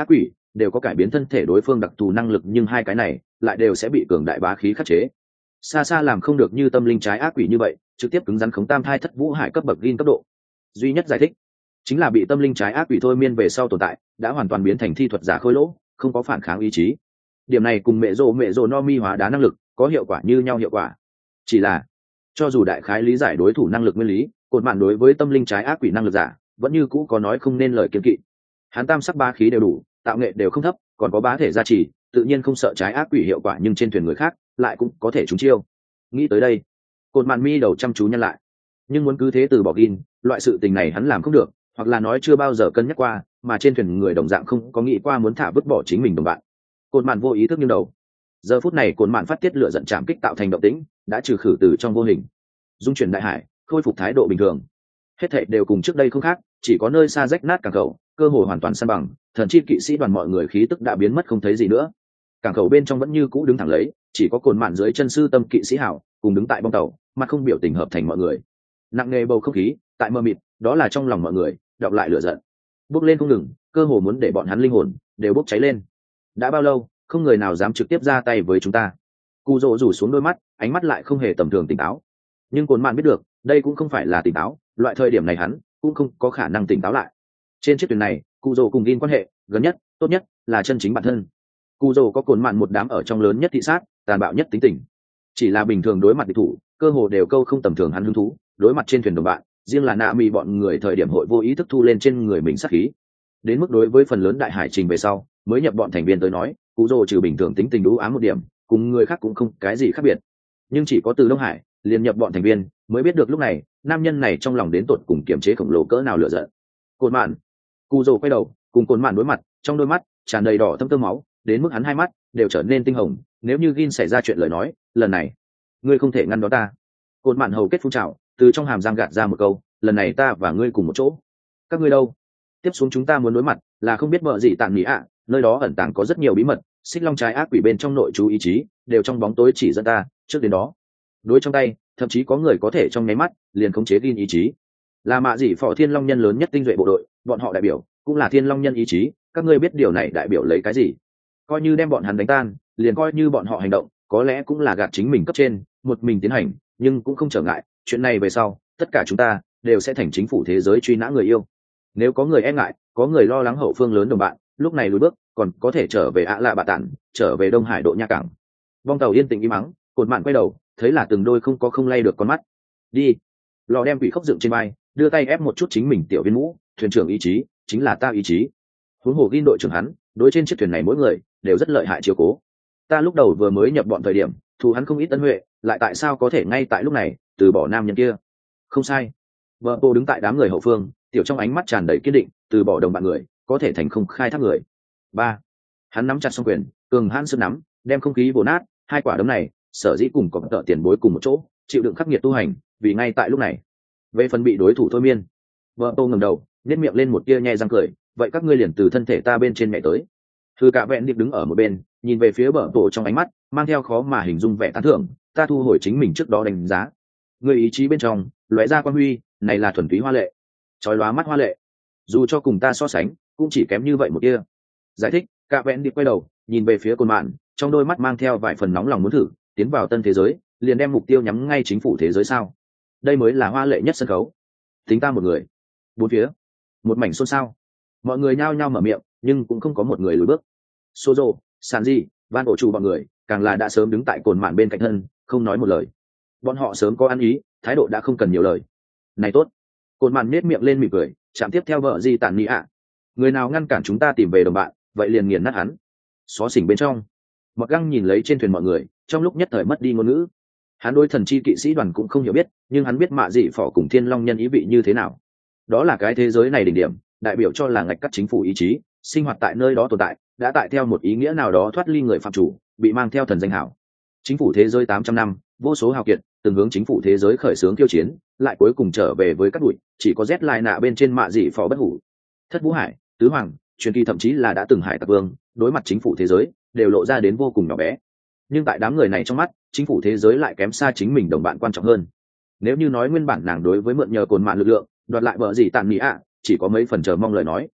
đều có cải biến thân thể đối phương đặc thù năng lực, nhưng hai cái này lại đều sẽ bị cường đại bá khí khắc chế. Xa xa làm không được như tâm linh trái ác quỷ như vậy trực tiếp cứng rắn khống tam thai thất vũ hải cấp bậc gin cấp độ. Duy nhất giải thích chính là bị tâm linh trái ác quỷ thôi miên về sau tồn tại đã hoàn toàn biến thành thi thuật giả khôi lỗ, không có phản kháng ý chí. Điểm này cùng mẹ rồ mẹ rồ no mi hóa đá năng lực có hiệu quả như nhau hiệu quả, chỉ là cho dù đại khái lý giải đối thủ năng lực nguyên lý, cột mạn đối với tâm linh trái ác quỷ năng lực giả vẫn như cũ có nói không nên lời kiên kỵ. Hắn tam sắc ba khí đều đủ, tạo nghệ đều không thấp, còn có bá thể gia trì, tự nhiên không sợ trái ác quỷ hiệu quả, nhưng trên thuyền người khác lại cũng có thể trúng chiêu. Nghĩ tới đây, cột mạn mi đầu chăm chú nhăn lại. Nhưng muốn cứ thế từ bỏ gin, loại sự tình này hắn làm không được, hoặc là nói chưa bao giờ cân nhắc qua, mà trên thuyền người đồng dạng không có nghĩ qua muốn thả vứt bỏ chính mình đồng bạn. Cột mạn vô ý thức nghiêng đầu. Giờ phút này cột mạn phát tiết lửa giận chạm kích tạo thành động tĩnh, đã trừ khử từ trong vô hình, dung chuyển đại hải, khôi phục thái độ bình thường. Hết thảy đều cùng trước đây không khác, chỉ có nơi xa rách nát cảng khẩu, cơ hội hoàn toàn san bằng, thần chi kỵ sĩ đoàn mọi người khí tức đã biến mất không thấy gì nữa. Cảng khẩu bên trong vẫn như cũ đứng thẳng lấy, chỉ có cồn mạn dưới chân sư tâm kỵ sĩ hảo cùng đứng tại bong tàu, mặt không biểu tình hợp thành mọi người. Nặng nề bầu không khí tại mơ mịt, đó là trong lòng mọi người đọng lại lửa giận, bốc lên không ngừng, cơ hồ muốn để bọn hắn linh hồn đều bốc cháy lên. Đã bao lâu không người nào dám trực tiếp ra tay với chúng ta? Cù rồ rủ xuống đôi mắt, ánh mắt lại không hề tầm thường tỉnh táo. Nhưng cồn mạn biết được đây cũng không phải là tỉnh táo, loại thời điểm này hắn cũng không có khả năng tỉnh táo lại. Trên chiếc thuyền này cụ rồ cùng gin quan hệ gần nhất tốt nhất là chân chính bản thân. Cụ rồ có cồn mạn một đám ở trong lớn nhất thị sát, tàn bạo nhất tính tình, chỉ là bình thường đối mặt địch thủ cơ hồ đều câu không tầm thường hắn hứng thú. Đối mặt trên thuyền đồng bạn, riêng là nạ mì bọn người thời điểm hội vô ý thức thu lên trên người mình sát khí. Đến mức đối với phần lớn đại hải trình về sau mới nhập bọn thành viên tới nói, cụ rồ trừ bình thường tính tình đũ ám một điểm, cùng người khác cũng không cái gì khác biệt. Nhưng chỉ có từ Đông Hải liền nhập bọn thành viên mới biết được lúc này nam nhân này trong lòng đến tột cùng kiềm chế khổng lồ cỡ nào lửa giận. Cồn mạn. Cụ rồ quay đầu cùng cồn mạn đối mặt, trong đôi mắt tràn đầy đỏ thâm tơ máu, đến mức hắn hai mắt đều trở nên tinh hồng. Nếu như Gin xảy ra chuyện lời nói, lần này ngươi không thể ngăn đó ta. Cồn mạn hầu kết phun trào, từ trong hàm răng gạt ra một câu, lần này ta và ngươi cùng một chỗ. Các ngươi đâu? Tiếp xuống chúng ta muốn đối mặt là không biết vợ gì tàn nhĩ ạ, nơi đó ẩn tàng có rất nhiều bí mật, xích long trái ác quỷ bên trong nội chú ý chí đều trong bóng tối chỉ dẫn ta. Trước đến đó đối trong tay thậm chí có người có thể trong nháy mắt liền khống chế Gin ý chí, là mạ dị phò thiên long nhân lớn nhất tinh duệ bộ đội, bọn họ đại biểu cũng là thiên long nhân ý chí. Các ngươi biết điều này đại biểu lấy cái gì? Coi như đem bọn hắn đánh tan, liền coi như bọn họ hành động có lẽ cũng là gạt chính mình cấp trên, một mình tiến hành, nhưng cũng không trở ngại. Chuyện này về sau tất cả chúng ta đều sẽ thành chính phủ thế giới truy nã người yêu. Nếu có người e ngại, có người lo lắng hậu phương lớn đồng bạn, lúc này lùi bước còn có thể trở về ạ lạ bạ tản, trở về Đông Hải độ nha cảng. Vong tàu yên tĩnh im mắng, cột mạn quay đầu thấy là từng đôi không có không lay được con mắt. Đi. Lò đem quỷ khốc dựng trên vai, đưa tay ép một chút chính mình tiểu viên mũ, thuyền trưởng ý chí chính là ta ý chí. Huống hồ Gin đội trưởng hắn đối trên chiếc thuyền này mỗi người đều rất lợi hại chiếu cố. Ta lúc đầu vừa mới nhập bọn thời điểm thù hắn không ít tân huệ, lại tại sao có thể ngay tại lúc này từ bỏ nam nhân kia? Không sai. Vợ cô đứng tại đám người hậu phương, tiểu trong ánh mắt tràn đầy kiên định, từ bỏ đồng bạn người có thể thành không khai thác người. Ba. Hắn nắm chặt song quyền, cường hãn sức nắm đem không khí vồ nát. Hai quả đấm này sở dĩ cùng có tợ tiền bối cùng một chỗ chịu đựng khắc nghiệt tu hành, vì ngay tại lúc này về phần bị đối thủ thôi miên. Vợ tô ngẩng đầu nhếch miệng lên một tia nhe răng cười, vậy các ngươi liền từ thân thể ta bên trên mẹ tới. Thư cả vẹn điệp đứng ở một bên nhìn về phía bờ tổ, trong ánh mắt mang theo khó mà hình dung vẻ tán thưởng. Ta thu hồi chính mình trước đó đánh giá, người ý chí bên trong lóe ra quan huy này là thuần túy hoa lệ, chói lóa mắt hoa lệ, dù cho cùng ta so sánh cũng chỉ kém như vậy một tia. Giải thích. Cả vẹn điệp quay đầu nhìn về phía cồn mạn, trong đôi mắt mang theo vài phần nóng lòng muốn thử. Tiến vào tân thế giới liền đem mục tiêu nhắm ngay chính phủ thế giới sao? Đây mới là hoa lệ nhất sân khấu. Tính ta một người. Bốn phía một mảnh xôn xao, mọi người nhao nhao mở miệng nhưng cũng không có một người lùi bước. Sozo, Sanji, Van ổ chủ bọn người càng là đã sớm đứng tại cồn mạn bên cạnh thân, không nói một lời. Bọn họ sớm có ăn ý, thái độ đã không cần nhiều lời. Này tốt. Cồn mạn nết miệng lên mỉm cười, chạm tiếp theo vợ gì tàn nhĩ ạ. Người nào ngăn cản chúng ta tìm về đồng bạn, vậy liền nghiền nát hắn. Xó xỉnh bên trong, Mọt Găng nhìn lấy trên thuyền mọi người, trong lúc nhất thời mất đi ngôn ngữ. Hắn đối thần chi kỵ sĩ đoàn cũng không hiểu biết, nhưng hắn biết mạ dị phỏ cùng thiên long nhân ý vị như thế nào. Đó là cái thế giới này đỉnh điểm, đại biểu cho là ngạch cắt chính phủ ý chí, sinh hoạt tại nơi đó tồn tại, đã tại theo một ý nghĩa nào đó thoát ly người phạm chủ, bị mang theo thần danh hảo. Chính phủ thế giới tám trăm năm, vô số hào kiệt từng hướng chính phủ thế giới khởi xướng tiêu chiến, lại cuối cùng trở về với các bụi, chỉ có rét lai nạ bên trên mạ dị phỏ bất hủ. Thất Vũ Hải, Tứ Hoàng, truyền kỳ thậm chí là đã từng hải tặc vương, đối mặt chính phủ thế giới đều lộ ra đến vô cùng nhỏ bé. Nhưng tại đám người này trong mắt, chính phủ thế giới lại kém xa chính mình đồng bạn quan trọng hơn. Nếu như nói nguyên bản nàng đối với mượn nhờ cồn mạn lực lượng đoạt lại vợ gì tàn mỹ ạ chỉ có mấy phần chờ mong lời nói,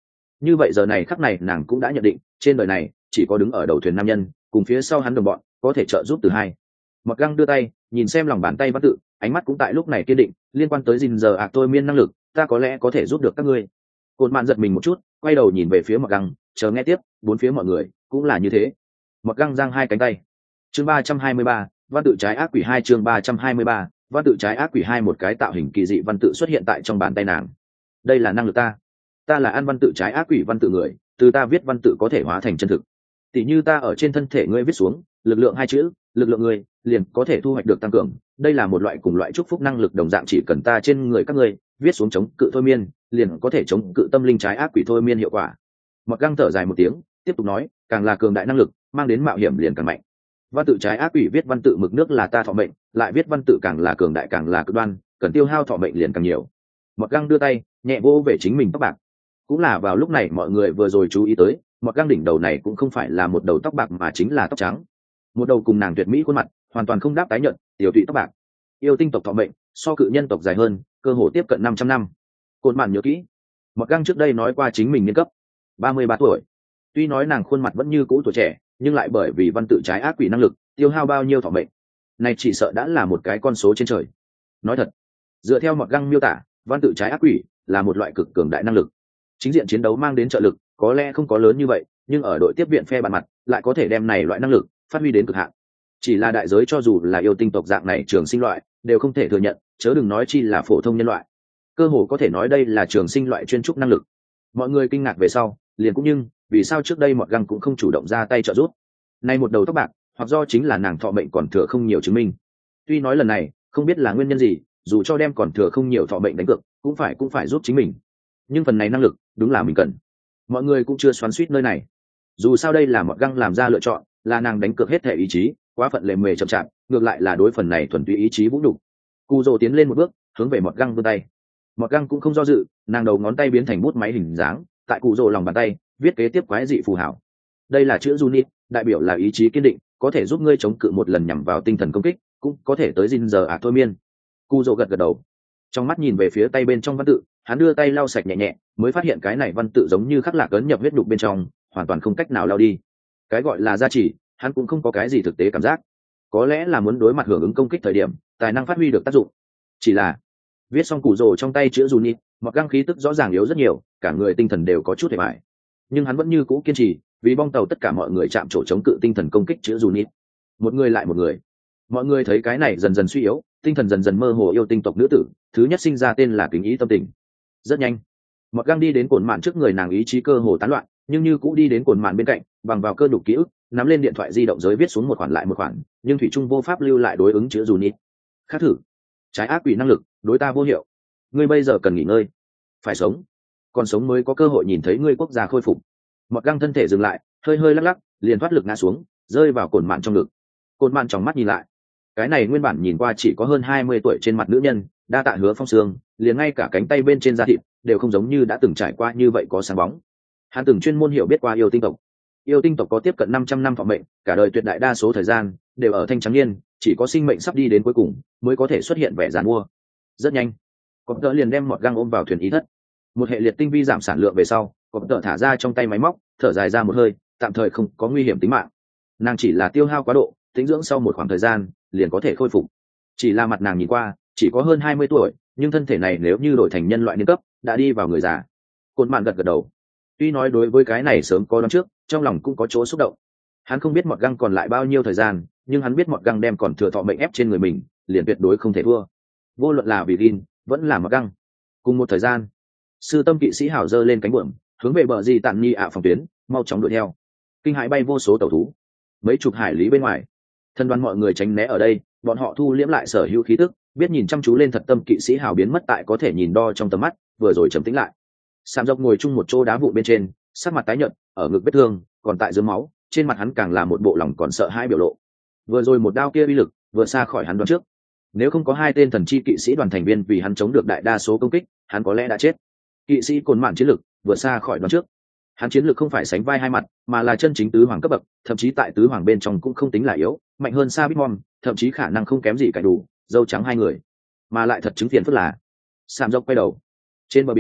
như vậy giờ này khắc này nàng cũng đã nhận định trên đời này chỉ có đứng ở đầu thuyền nam nhân cùng phía sau hắn đồng bọn có thể trợ giúp từ hai. Mặc găng đưa tay nhìn xem lòng bàn tay văn tự, ánh mắt cũng tại lúc này kiên định. Liên quan tới gìn giờ ạ tôi miên năng lực, ta có lẽ có thể giúp được các ngươi. Cột mạn giật mình một chút, quay đầu nhìn về phía Mặc găng, chờ nghe tiếp. Bốn phía mọi người cũng là như thế. Mặc găng giang hai cánh tay. Chương ba trăm hai mươi ba, văn tự trái ác quỷ hai. Chương ba trăm hai mươi ba, văn tự trái ác quỷ hai. Một cái tạo hình kỳ dị văn tự xuất hiện tại trong bàn tay nàng. Đây là năng lực ta. Ta là ăn văn tự trái ác quỷ văn tự người, từ ta viết văn tự có thể hóa thành chân thực. Tỷ như ta ở trên thân thể ngươi viết xuống lực lượng hai chữ, lực lượng ngươi liền có thể thu hoạch được tăng cường. Đây là một loại cùng loại chúc phúc năng lực đồng dạng, chỉ cần ta trên người các ngươi viết xuống chống cự thôi miên, liền có thể chống cự tâm linh trái ác quỷ thôi miên hiệu quả. Mặc găng thở dài một tiếng, tiếp tục nói, càng là cường đại năng lực mang đến mạo hiểm liền càng mạnh. Văn tự trái ác quỷ viết văn tự mực nước là ta thọ mệnh, lại viết văn tự càng là cường đại càng là cực đoan, cần tiêu hao thọ mệnh liền càng nhiều. Mặc găng đưa tay nhẹ vô về chính mình tóc bạc. Cũng là vào lúc này mọi người vừa rồi chú ý tới, Mặc găng đỉnh đầu này cũng không phải là một đầu tóc bạc mà chính là tóc trắng, một đầu cùng nàng tuyệt mỹ khuôn mặt hoàn toàn không đáp tái nhận, tiểu tụy tóc bạc. Yêu tinh tộc thọ mệnh so cự nhân tộc dài hơn, cơ hồ tiếp cận năm trăm năm. Côn mạn nhớ kỹ, Mặc găng trước đây nói qua chính mình niên cấp ba mươi ba tuổi. Tuy nói nàng khuôn mặt vẫn như cũ tuổi trẻ, nhưng lại bởi vì văn tự trái ác quỷ năng lực tiêu hao bao nhiêu thọ mệnh, này chỉ sợ đã là một cái con số trên trời. Nói thật, dựa theo Mặc găng miêu tả, văn tự trái ác quỷ là một loại cực cường đại năng lực. Chính diện chiến đấu mang đến trợ lực có lẽ không có lớn như vậy, nhưng ở đội tiếp viện phe bàn mặt lại có thể đem này loại năng lực phát huy đến cực hạn. Chỉ là đại giới cho dù là yêu tinh tộc dạng này trường sinh loại đều không thể thừa nhận, chớ đừng nói chi là phổ thông nhân loại. Cơ hồ có thể nói đây là trường sinh loại chuyên trúc năng lực. Mọi người kinh ngạc về sau liền cũng nhưng vì sao trước đây Mọt Găng cũng không chủ động ra tay trợ giúp. Nay một đầu tóc bạc hoặc do chính là nàng thọ mệnh còn thừa không nhiều chứng minh. Tuy nói lần này không biết là nguyên nhân gì, dù cho đem còn thừa không nhiều thọ mệnh đánh cược cũng phải cũng phải giúp chính mình, nhưng phần này năng lực đúng là mình cần. Mọi người cũng chưa xoắn suýt nơi này, dù sao đây là Mọt Găng làm ra lựa chọn, là nàng đánh cược hết thể ý chí, quá phận lề mề chậm chạp, ngược lại là đối phần này thuần túy ý chí vũ nhục. Cù Dô tiến lên một bước hướng về Mọt Găng vươn tay. Mọt Găng cũng không do dự, nàng đầu ngón tay biến thành bút máy hình dáng, tại Cù Dô lòng bàn tay viết kế tiếp quái dị phù hảo. Đây là chữ Junit, đại biểu là ý chí kiên định, có thể giúp ngươi chống cự một lần nhằm vào tinh thần công kích, cũng có thể tới dinh giờ à thôi miên. Cù Dô gật gật đầu, trong mắt nhìn về phía tay bên trong văn tự, hắn đưa tay lau sạch nhẹ nhẹ, mới phát hiện cái này văn tự giống như khắc lạc ấn nhập huyết đục bên trong, hoàn toàn không cách nào lau đi. Cái gọi là gia trì, hắn cũng không có cái gì thực tế cảm giác, có lẽ là muốn đối mặt hưởng ứng công kích thời điểm tài năng phát huy được tác dụng. Chỉ là viết xong Cù Dô trong tay chữ Junit, Mặc Găng khí tức rõ ràng yếu rất nhiều, cả người tinh thần đều có chút hề bại, nhưng hắn vẫn như cũ kiên trì, vì bong tàu tất cả mọi người chạm trổ chống cự tinh thần công kích chữ Junit. Một người lại một người, mọi người thấy cái này dần dần suy yếu, tinh thần dần dần mơ hồ yêu tinh tộc nữ tử thứ nhất sinh ra tên là kính ý tâm tình. Rất nhanh Mặc Găng đi đến cồn mạn trước người nàng, ý chí cơ hồ tán loạn, nhưng như cũ đi đến cồn mạn bên cạnh, bằng vào cơ đục ký ức nắm lên điện thoại di động giới viết xuống một khoản lại một khoản, nhưng thủy trung vô pháp lưu lại đối ứng chữ Junit. Khác thử, trái ác quỷ năng lực đối ta vô hiệu, ngươi bây giờ cần nghỉ ngơi, phải sống, còn sống mới có cơ hội nhìn thấy ngươi quốc gia khôi phục. Mặc Găng thân thể dừng lại, hơi hơi lắc lắc, liền thoát lực ngã xuống, rơi vào cồn mạn trong ngực. Cồn mạn trong mắt nhìn lại, cái này nguyên bản nhìn qua chỉ có hơn hai mươi tuổi trên mặt nữ nhân, đa tạ Hứa Phong xương, liền ngay cả cánh tay bên trên da thịt đều không giống như đã từng trải qua như vậy có sáng bóng. Hắn từng chuyên môn hiểu biết qua yêu tinh tộc. Yêu tinh tộc có tiếp cận năm trăm năm thọ mệnh, cả đời tuyệt đại đa số thời gian đều ở thanh trắng niên, chỉ có sinh mệnh sắp đi đến cuối cùng mới có thể xuất hiện vẻ giàn mua. Rất nhanh, Cọp Tợ liền đem Mọt Găng ôm vào thuyền ý thất. Một hệ liệt tinh vi giảm sản lượng về sau, Cọp Tợ thả ra trong tay máy móc, thở dài ra một hơi, tạm thời không có nguy hiểm tính mạng. Nàng chỉ là tiêu hao quá độ, tĩnh dưỡng sau một khoảng thời gian liền có thể khôi phục. Chỉ là mặt nàng nhìn qua chỉ có hơn hai mươi tuổi, nhưng thân thể này nếu như đổi thành nhân loại niên cấp đã đi vào người già. Côn Mạn gật gật đầu, tuy nói đối với cái này sớm có đoán trước, trong lòng cũng có chỗ xúc động. Hắn không biết Mọt Găng còn lại bao nhiêu thời gian, nhưng hắn biết Mọt Găng đem còn thừa thọ mệnh ép trên người mình, liền tuyệt đối không thể thua, vô luận là vì Gin vẫn là Mọt Găng. Cùng một thời gian, sư tâm kỵ sĩ hảo giơ lên cánh buồm, hướng về bờ gì tản nhi ạ phòng tuyến mau chóng đuổi theo. Kinh hãi bay vô số tàu thú, mấy chục hải lý bên ngoài, thân đoàn mọi người tránh né ở đây, bọn họ thu liễm lại sở hữu khí tức, biết nhìn chăm chú lên thật tâm kỵ sĩ hào biến mất tại có thể nhìn đo trong tầm mắt, vừa rồi trầm tĩnh lại. Sạm dọc ngồi chung một chỗ đá vụ bên trên, sắc mặt tái nhợt, ở ngực vết thương còn tại dưới máu, trên mặt hắn càng là một bộ lòng còn sợ hãi biểu lộ. Vừa rồi một đao kia uy lực vừa xa khỏi hắn đoán trước, nếu không có hai tên thần chi kỵ sĩ đoàn thành viên vì hắn chống được đại đa số công kích, hắn có lẽ đã chết. Kỵ sĩ Cồn Mạn chiến lực vừa xa khỏi đoán trước, hắn chiến lược không phải sánh vai hai mặt, mà là chân chính tứ hoàng cấp bậc, thậm chí tại tứ hoàng bên trong cũng không tính là yếu, mạnh hơn xa Bitmon, thậm chí khả năng không kém gì cả đủ dâu trắng hai người. Mà lại thật chứng phiền phức là, Sạm dọc quay đầu, trên bờ biển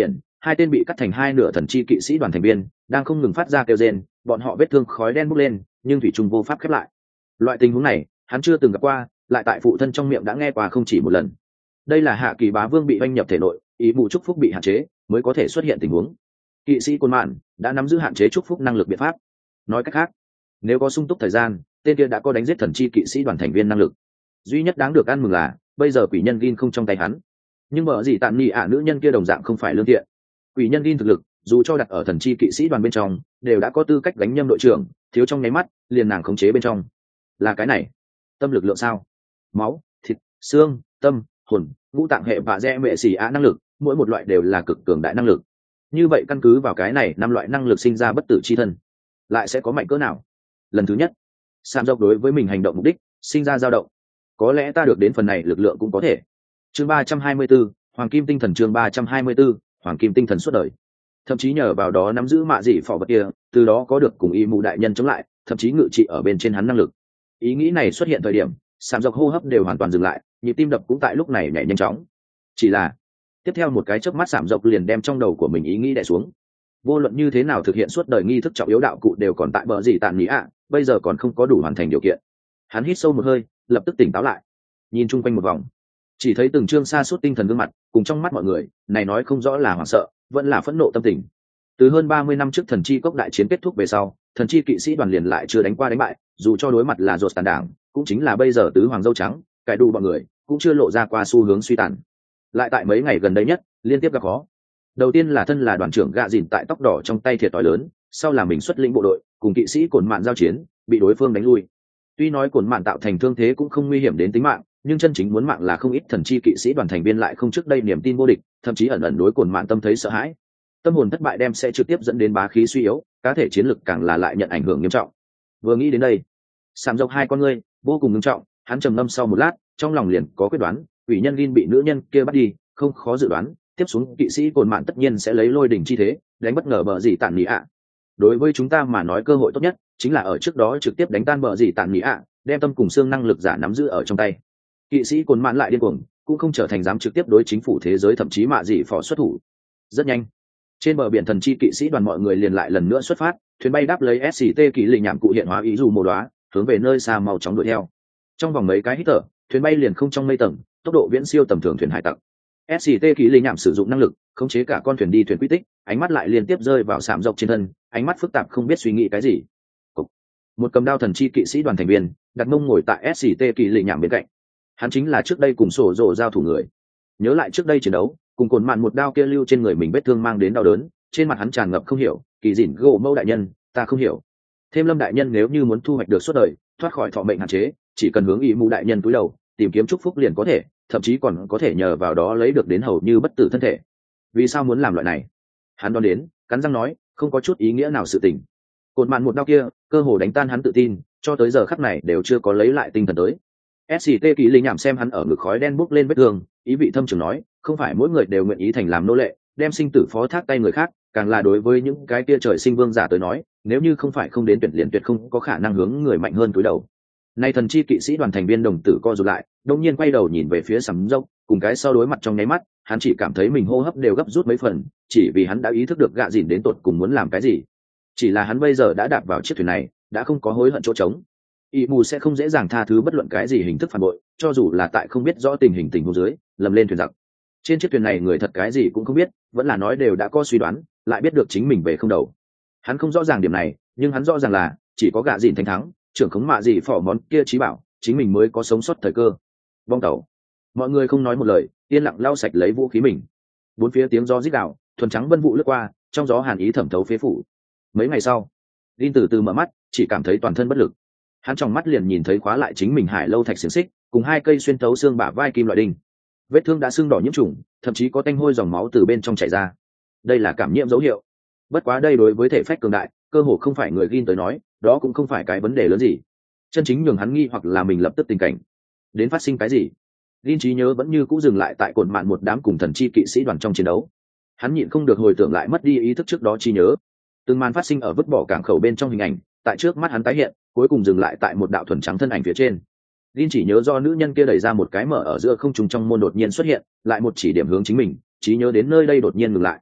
hai tên bị cắt thành hai nửa thần chi kỵ sĩ đoàn thành viên đang không ngừng phát ra kêu rên, bọn họ vết thương khói đen bốc lên nhưng thủy trung vô pháp khép lại. Loại tình huống này hắn chưa từng gặp qua, lại tại phụ thân trong miệng đã nghe qua không chỉ một lần. Đây là hạ kỳ bá vương bị oanh nhập thể nội, ý mù chúc phúc bị hạn chế mới có thể xuất hiện tình huống. Kỵ sĩ côn mạn đã nắm giữ hạn chế chúc phúc năng lực biện pháp. Nói cách khác, nếu có sung túc thời gian, tên kia đã có đánh giết thần chi kỵ sĩ đoàn thành viên năng lực. Duy nhất đáng được ăn mừng là bây giờ quỷ nhân Gin không trong tay hắn. Nhưng mở gì tạm nhị ạ nữ nhân kia đồng dạng không phải lương thiện. Quỷ nhân Gin thực lực dù cho đặt ở thần chi kỵ sĩ đoàn bên trong đều đã có tư cách gánh nhâm đội trưởng, thiếu trong nháy mắt liền nàng khống chế bên trong. Là cái này tâm lực lượng sao? Máu, thịt, xương, tâm, hồn, ngũ tạng hệ và rẽ mệ xì á năng lực, mỗi một loại đều là cực cường đại năng lực. Như vậy căn cứ vào cái này năm loại năng lực sinh ra bất tử chi thân lại sẽ có mạnh cỡ nào? Lần thứ nhất, Sam dọc đối với mình hành động mục đích sinh ra dao động. Có lẽ ta được đến phần này lực lượng cũng có thể. Chương ba trăm hai mươi 34, Hoàng Kim Tinh Thần. Chương ba trăm hai mươi 34, Hoàng Kim Tinh Thần suốt đời. Thậm chí nhờ vào đó nắm giữ mạ dị phò vật kia, từ đó có được cùng y mù đại nhân chống lại, thậm chí ngự trị ở bên trên hắn năng lực. Ý nghĩ này xuất hiện thời điểm, Sam dọc hô hấp đều hoàn toàn dừng lại, nhịp tim đập cũng tại lúc này nhảy nhanh chóng. Chỉ là tiếp theo một cái chớp mắt Sam dọc liền đem trong đầu của mình ý nghĩ đè xuống. Vô luận như thế nào thực hiện suốt đời nghi thức trọng yếu đạo cụ đều còn tại bờ gì tàn nhĩ ạ, bây giờ còn không có đủ hoàn thành điều kiện. Hắn hít sâu một hơi, lập tức tỉnh táo lại, nhìn chung quanh một vòng, chỉ thấy từng trương xa suốt tinh thần gương mặt cùng trong mắt mọi người này nói không rõ là hoảng sợ vẫn là phẫn nộ tâm tình. Từ hơn ba mươi năm trước thần chi cốc đại chiến kết thúc về sau, thần chi kỵ sĩ đoàn liền lại chưa đánh qua đánh bại, dù cho đối mặt là rột tàn đảng, cũng chính là bây giờ tứ hoàng dâu trắng, cải đủ bọn người cũng chưa lộ ra qua xu hướng suy tàn. Lại tại mấy ngày gần đây nhất liên tiếp gặp khó. Đầu tiên là thân là đoàn trưởng gạ dìn tại tóc đỏ trong tay thiệt thòi lớn, sau là mình xuất lĩnh bộ đội cùng kỵ sĩ cồn mạn giao chiến bị đối phương đánh lui. Tuy nói cồn mạn tạo thành thương thế cũng không nguy hiểm đến tính mạng, nhưng chân chính muốn mạng là không ít thần chi kỵ sĩ đoàn thành viên lại không trước đây niềm tin vô địch, thậm chí ẩn ẩn đối cồn mạn tâm thấy sợ hãi. Tâm hồn thất bại đem sẽ trực tiếp dẫn đến bá khí suy yếu, cá thể chiến lực càng là lại nhận ảnh hưởng nghiêm trọng. Vừa nghĩ đến đây, Sam dọc hai con ngươi vô cùng nghiêm trọng, hắn trầm ngâm sau một lát, trong lòng liền có quyết đoán, ủy nhân Gin bị nữ nhân kia bắt đi, không khó dự đoán, tiếp xuống kỵ sĩ cồn mạn tất nhiên sẽ lấy lôi đỉnh chi thế đánh bất ngờ bờ gì tàn nhĩ ạ. Đối với chúng ta mà nói cơ hội tốt nhất chính là ở trước đó trực tiếp đánh tan bờ gì tàn nhĩ ạ, đem tâm cùng xương năng lực giả nắm giữ ở trong tay. Kỵ sĩ cồn mạn lại điên cuồng, cũng không trở thành dám trực tiếp đối chính phủ thế giới thậm chí mạ gì phò xuất thủ. Rất nhanh, trên bờ biển thần chi kỵ sĩ đoàn mọi người liền lại lần nữa xuất phát, thuyền bay đáp lấy ét xê tê kỳ lình nhảm cụ hiện hóa ý dù mồ đoá, hướng về nơi xa màu chóng đuổi theo. Trong vòng mấy cái hít thở, thuyền bay liền không trong mây tầng, tốc độ viễn siêu tầm thường thuyền hải tặc. ét xê tê kỳ lình nhảm sử dụng năng lực khống chế cả con thuyền đi thuyền quy tích, ánh mắt lại liên tiếp rơi vào Sạm dọc trên thân, ánh mắt phức tạp không biết suy nghĩ cái gì. Cục. Một cầm đao thần chi kỵ sĩ đoàn thành viên đặt mông ngồi tại ét xê tê kỳ lình nhảm bên cạnh. Hắn chính là trước đây cùng sổ rồ giao thủ người. Nhớ lại trước đây chiến đấu, cùng cồn mạn một đao kia lưu trên người mình vết thương mang đến đau đớn, trên mặt hắn tràn ngập không hiểu, kỳ dỉn gỗ mâu đại nhân, ta không hiểu. Thêm Lâm đại nhân nếu như muốn thu hoạch được suốt đời, thoát khỏi thọ mệnh hạn chế, chỉ cần hướng ý mù đại nhân túi đầu, tìm kiếm chúc phúc liền có thể, thậm chí còn có thể nhờ vào đó lấy được đến hầu như bất tử thân thể. Vì sao muốn làm loại này? Hắn đoán đến, cắn răng nói, không có chút ý nghĩa nào sự tình. Cồn mạn một đao kia, cơ hồ đánh tan hắn tự tin, cho tới giờ khắc này đều chưa có lấy lại tinh thần tới. ét xê tê kỳ linh nhảm xem hắn ở ngực khói đen bốc lên vết thương, ý vị thâm trường nói, không phải mỗi người đều nguyện ý thành làm nô lệ, đem sinh tử phó thác tay người khác, càng là đối với những cái kia trời sinh vương giả tới nói, nếu như không phải không đến tuyệt liền tuyệt không có khả năng hướng người mạnh hơn túi đầu. Nay thần chi kỵ sĩ đoàn thành viên đồng tử co rụt lại, đột nhiên quay đầu nhìn về phía Sắm dốc, cùng cái sau đối mặt trong nháy mắt, hắn chỉ cảm thấy mình hô hấp đều gấp rút mấy phần, chỉ vì hắn đã ý thức được gạ dìn đến tột cùng muốn làm cái gì. Chỉ là hắn bây giờ đã đạp vào chiếc thuyền này, đã không có hối hận chỗ trống. Y mù sẽ không dễ dàng tha thứ bất luận cái gì hình thức phản bội, cho dù là tại không biết rõ tình hình tình huống dưới, lầm lên thuyền giặc. Trên chiếc thuyền này người thật cái gì cũng không biết, vẫn là nói đều đã có suy đoán, lại biết được chính mình về không đầu. Hắn không rõ ràng điểm này, nhưng hắn rõ ràng là chỉ có gạ dìn thành thắng, trưởng khống mạ gì phỏ món kia trí bảo, chính mình mới có sống sót thời cơ. Vong tàu. Mọi người không nói một lời, yên lặng lau sạch lấy vũ khí mình. Bốn phía tiếng gió rít gào, thuần trắng vân vụ lướt qua, trong gió hàn ý thẩm thấu phế phủ. Mấy ngày sau, Linh từ từ mở mắt, chỉ cảm thấy toàn thân bất lực. Hắn trong mắt liền nhìn thấy khóa lại chính mình hải lâu thạch xiềng xích, cùng hai cây xuyên thấu xương bả vai kim loại đinh. Vết thương đã sưng đỏ nhiễm trùng, thậm chí có tanh hôi dòng máu từ bên trong chảy ra. Đây là cảm nhiễm dấu hiệu. Bất quá đây đối với thể phách cường đại, cơ hồ không phải người Gin tới nói, đó cũng không phải cái vấn đề lớn gì. Chân chính nhường hắn nghi hoặc là mình lập tức tình cảnh đến phát sinh cái gì. Gin trí nhớ vẫn như cũ dừng lại tại cồn mạn một đám cùng thần chi kỵ sĩ đoàn trong chiến đấu. Hắn nhịn không được hồi tưởng lại mất đi ý thức trước đó trí nhớ. Từng màn phát sinh ở vứt bỏ cảng khẩu bên trong hình ảnh, tại trước mắt hắn tái hiện, cuối cùng dừng lại tại một đạo thuần trắng thân ảnh phía trên. Gin chỉ nhớ do nữ nhân kia đẩy ra một cái mở ở giữa không trùng trong môn đột nhiên xuất hiện, lại một chỉ điểm hướng chính mình, trí nhớ đến nơi đây đột nhiên ngừng lại.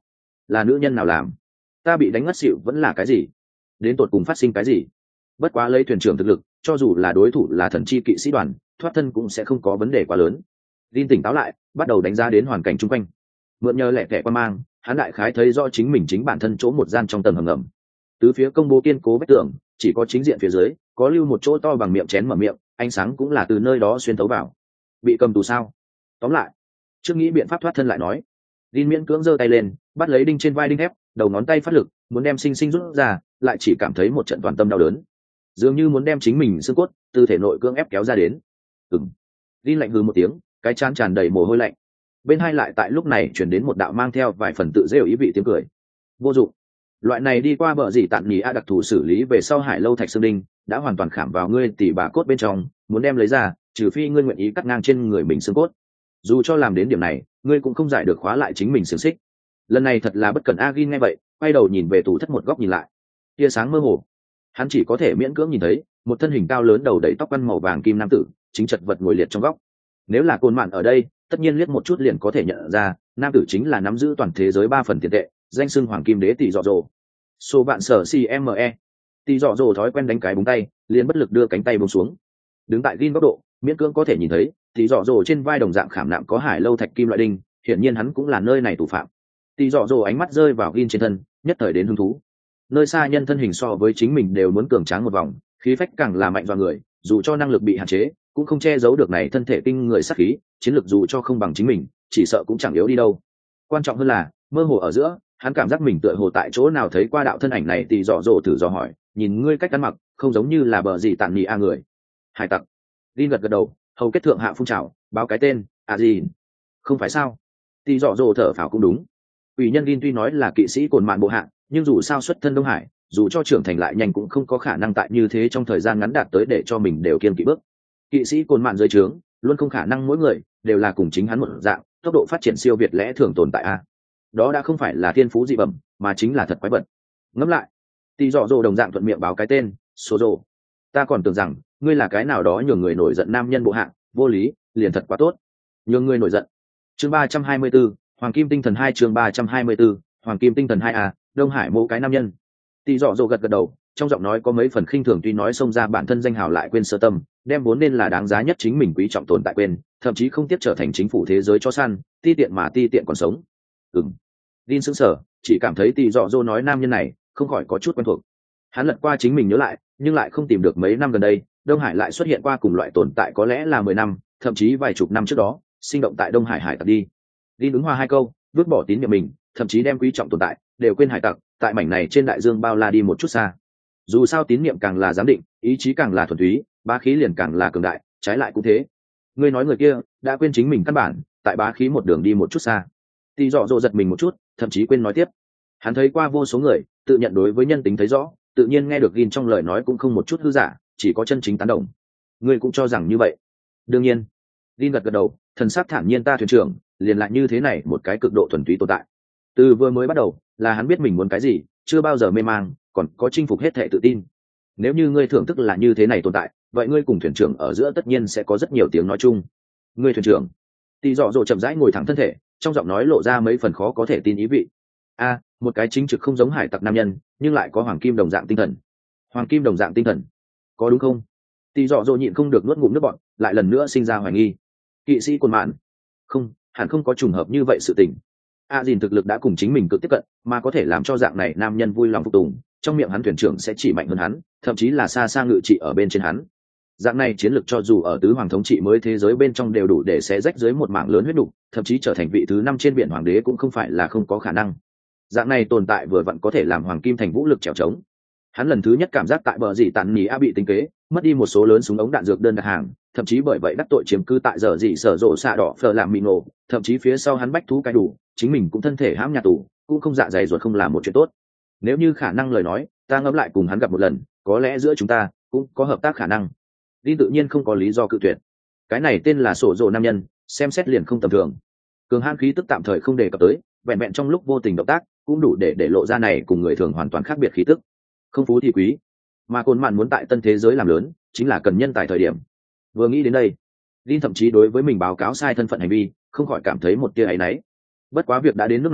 là nữ nhân nào làm? Ta bị đánh ngất xỉu vẫn là cái gì? Đến tột cùng phát sinh cái gì? Bất quá lấy thuyền trưởng thực lực, cho dù là đối thủ là thần chi kỵ sĩ đoàn, thoát thân cũng sẽ không có vấn đề quá lớn. Linh tỉnh táo lại, bắt đầu đánh giá đến hoàn cảnh chung quanh. Mượn nhờ lẻ tẻ qua mang, hắn đại khái thấy rõ chính mình chính bản thân chỗ một gian trong tầng hầm ngầm. Tứ phía công bố kiên cố vách tường, chỉ có chính diện phía dưới có lưu một chỗ to bằng miệng chén mở miệng, ánh sáng cũng là từ nơi đó xuyên tấu vào. Bị cầm tù sao? Tóm lại, trước nghĩ biện pháp thoát thân lại nói. Linh miễn cưỡng giơ tay lên, bắt lấy đinh trên vai đinh thép, đầu ngón tay phát lực, muốn đem sinh sinh rút ra, lại chỉ cảm thấy một trận toàn tâm đau đớn, dường như muốn đem chính mình xương cốt từ thể nội cưỡng ép kéo ra đến. Ừm. Linh lạnh hừ một tiếng, cái trán tràn đầy mồ hôi lạnh. Bên hai lại tại lúc này chuyển đến một đạo mang theo vài phần tự rêu ý vị tiếng cười. Vô dụng. Loại này đi qua bờ gì tạn nhì a đặc thù xử lý về sau hải lâu thạch xương đinh đã hoàn toàn khảm vào ngươi tỉ bà cốt bên trong, muốn đem lấy ra, trừ phi ngươi nguyện ý cắt ngang trên người mình xương cốt. Dù cho làm đến điểm này, ngươi cũng không giải được khóa lại chính mình xiềng xích. Lần này thật là bất cẩn. Agin nghe vậy, quay đầu nhìn về tủ thất một góc nhìn lại. Tia sáng mơ hồ, hắn chỉ có thể miễn cưỡng nhìn thấy một thân hình cao lớn đầu đầy tóc quăn màu vàng kim nam tử chính chật vật ngồi liệt trong góc. Nếu là Côn Mạn ở đây, tất nhiên liếc một chút liền có thể nhận ra nam tử chính là nắm giữ toàn thế giới ba phần tiền tệ, danh xưng hoàng kim đế tỷ dọ dồ. Số bạn sở cme tỷ dọ dồ thói quen đánh cái búng tay, liền bất lực đưa cánh tay buông xuống. Đứng tại Gin góc độ, miễn cưỡng có thể nhìn thấy tỷ dọ dồ trên vai đồng dạng khảm nạm có hải lâu thạch kim loại đinh, hiển nhiên hắn cũng là nơi này thủ phạm. Tỷ dọ dồ ánh mắt rơi vào Gin trên thân, nhất thời đến hứng thú. Nơi xa nhân thân hình so với chính mình đều muốn cường tráng một vòng, khí phách càng là mạnh dọa người, dù cho năng lực bị hạn chế cũng không che giấu được này thân thể kinh người sát khí, chiến lược dù cho không bằng chính mình, chỉ sợ cũng chẳng yếu đi đâu. Quan trọng hơn là, mơ hồ ở giữa, hắn cảm giác mình tựa hồ tại chỗ nào thấy qua đạo thân ảnh này. Tỷ dọ dồ thử dò hỏi, nhìn ngươi cách ăn mặc, không giống như là bờ gì tạn nhì a người. Hải tặc. Linh gật gật đầu, hầu kết thượng hạ phun trào, báo cái tên, à gì? Không phải sao? Tỷ dọ dồ thở phào cũng đúng. Ủy nhân Linh tuy nói là kỵ sĩ Cồn Mạn bộ hạng, nhưng dù sao xuất thân Đông Hải, dù cho trưởng thành lại nhanh cũng không có khả năng tại như thế trong thời gian ngắn đạt tới để cho mình đều kiên kỵ bước. Kỵ sĩ Cồn Mạn dưới trướng luôn không khả năng mỗi người đều là cùng chính hắn một dạng tốc độ phát triển siêu việt lẽ thường tồn tại a. Đó đã không phải là thiên phú dị bẩm, mà chính là thật quái vật. Ngẫm lại, Tỷ dọ dồ đồng dạng thuận miệng báo cái tên, số dồ. Ta còn tưởng rằng ngươi là cái nào đó nhường người nổi giận nam nhân bộ hạng, vô lý, liền thật quá tốt. Nhường người nổi giận. Chương ba trăm hai mươi 34, Hoàng Kim Tinh Thần hai chương ba trăm hai mươi 34, Hoàng Kim Tinh Thần hai a, Đông Hải mẫu cái nam nhân. Tỷ dọ dồ gật gật đầu, trong giọng nói có mấy phần khinh thường, tuy nói xông ra bản thân danh hào lại quên sơ tâm, đem vốn nên là đáng giá nhất chính mình quý trọng tồn tại quên, thậm chí không tiếp trở thành chính phủ thế giới cho săn, ti tiện mà ti tiện còn sống. Ừm. Linh sững sờ, chỉ cảm thấy Tỷ dọ dồ nói nam nhân này không khỏi có chút quen thuộc. Hắn lật qua chính mình nhớ lại, nhưng lại không tìm được mấy năm gần đây, Đông Hải lại xuất hiện qua cùng loại tồn tại, có lẽ là mười năm, thậm chí vài chục năm trước đó, sinh động tại Đông Hải hải tặc đi. Linh ứng hòa hai câu, vứt bỏ tín nhiệm mình, thậm chí đem quý trọng tồn tại đều quên hải tặc, tại mảnh này trên đại dương bao la đi một chút xa. Dù sao tín nhiệm càng là giám định, ý chí càng là thuần túy, bá khí liền càng là cường đại, trái lại cũng thế. Ngươi nói người kia đã quên chính mình căn bản, tại bá khí một đường đi một chút xa. Tỷ dọ dồ giật mình một chút, thậm chí quên nói tiếp. Hắn thấy qua vô số người, tự nhận đối với nhân tính thấy rõ, tự nhiên nghe được Gin trong lời nói cũng không một chút hư giả, chỉ có chân chính tán đồng. Ngươi cũng cho rằng như vậy? Đương nhiên. Gin gật gật đầu, thần sắc thản nhiên, ta thuyền trưởng liền lại như thế này một cái cực độ thuần túy tồn tại. Từ vừa mới bắt đầu là hắn biết mình muốn cái gì, chưa bao giờ mê mang, còn có chinh phục hết thệ tự tin. Nếu như ngươi thưởng thức là như thế này tồn tại, vậy ngươi cùng thuyền trưởng ở giữa tất nhiên sẽ có rất nhiều tiếng nói chung. Ngươi thuyền trưởng. Tỷ dọ dồ chậm rãi ngồi thẳng thân thể, trong giọng nói lộ ra mấy phần khó có thể tin ý vị. A, một cái chính trực không giống hải tặc nam nhân, nhưng lại có hoàng kim đồng dạng tinh thần. Hoàng kim đồng dạng tinh thần, có đúng không? Tỷ dọ dồ nhịn không được nuốt ngụm nước bọt, lại lần nữa sinh ra hoài nghi. Kỵ sĩ Cồn Mạn? Không, hẳn không có trùng hợp như vậy sự tình. A Dìn thực lực đã cùng chính mình cực tiếp cận, mà có thể làm cho dạng này nam nhân vui lòng phục tùng, trong miệng hắn thuyền trưởng sẽ chỉ mạnh hơn hắn, thậm chí là xa xa ngự trị ở bên trên hắn. Dạng này chiến lược cho dù ở tứ hoàng thống trị mới thế giới bên trong đều đủ để xé rách dưới một mảng lớn huyết đủ, thậm chí trở thành vị thứ năm trên biển hoàng đế cũng không phải là không có khả năng. Dạng này tồn tại vừa vặn có thể làm hoàng kim thành vũ lực trèo trống. Hắn lần thứ nhất cảm giác tại bờ gì tàn nhì a bị tính kế, mất đi một số lớn súng ống đạn dược đơn đặt hàng, thậm chí bởi vậy đắc tội chiếm cư tại giờ gì sở rộ xạ đỏ phờ làm mì nổ, thậm chí phía sau hắn bách thú cái đủ, chính mình cũng thân thể hãm nhà tù, cũng không dạ dày ruột không làm một chuyện tốt. Nếu như khả năng lời nói, ta ngẫm lại cùng hắn gặp một lần, có lẽ giữa chúng ta cũng có hợp tác khả năng. Đi tự nhiên không có lý do cự tuyệt. Cái này tên là sổ rồ nam nhân, xem xét liền không tầm thường. Cường hãn khí tức tạm thời không đề cập tới, vẹn vẹn trong lúc vô tình động tác cũng đủ để để lộ ra này cùng người thường hoàn toàn khác biệt khí tức. Không phú thì quý, mà Côn Mạn muốn tại tân thế giới làm lớn, chính là cần nhân tài thời điểm. Vừa nghĩ đến đây, Linh thậm chí đối với mình báo cáo sai thân phận hành vi, không khỏi cảm thấy một tia áy náy. Bất quá việc đã đến nước này,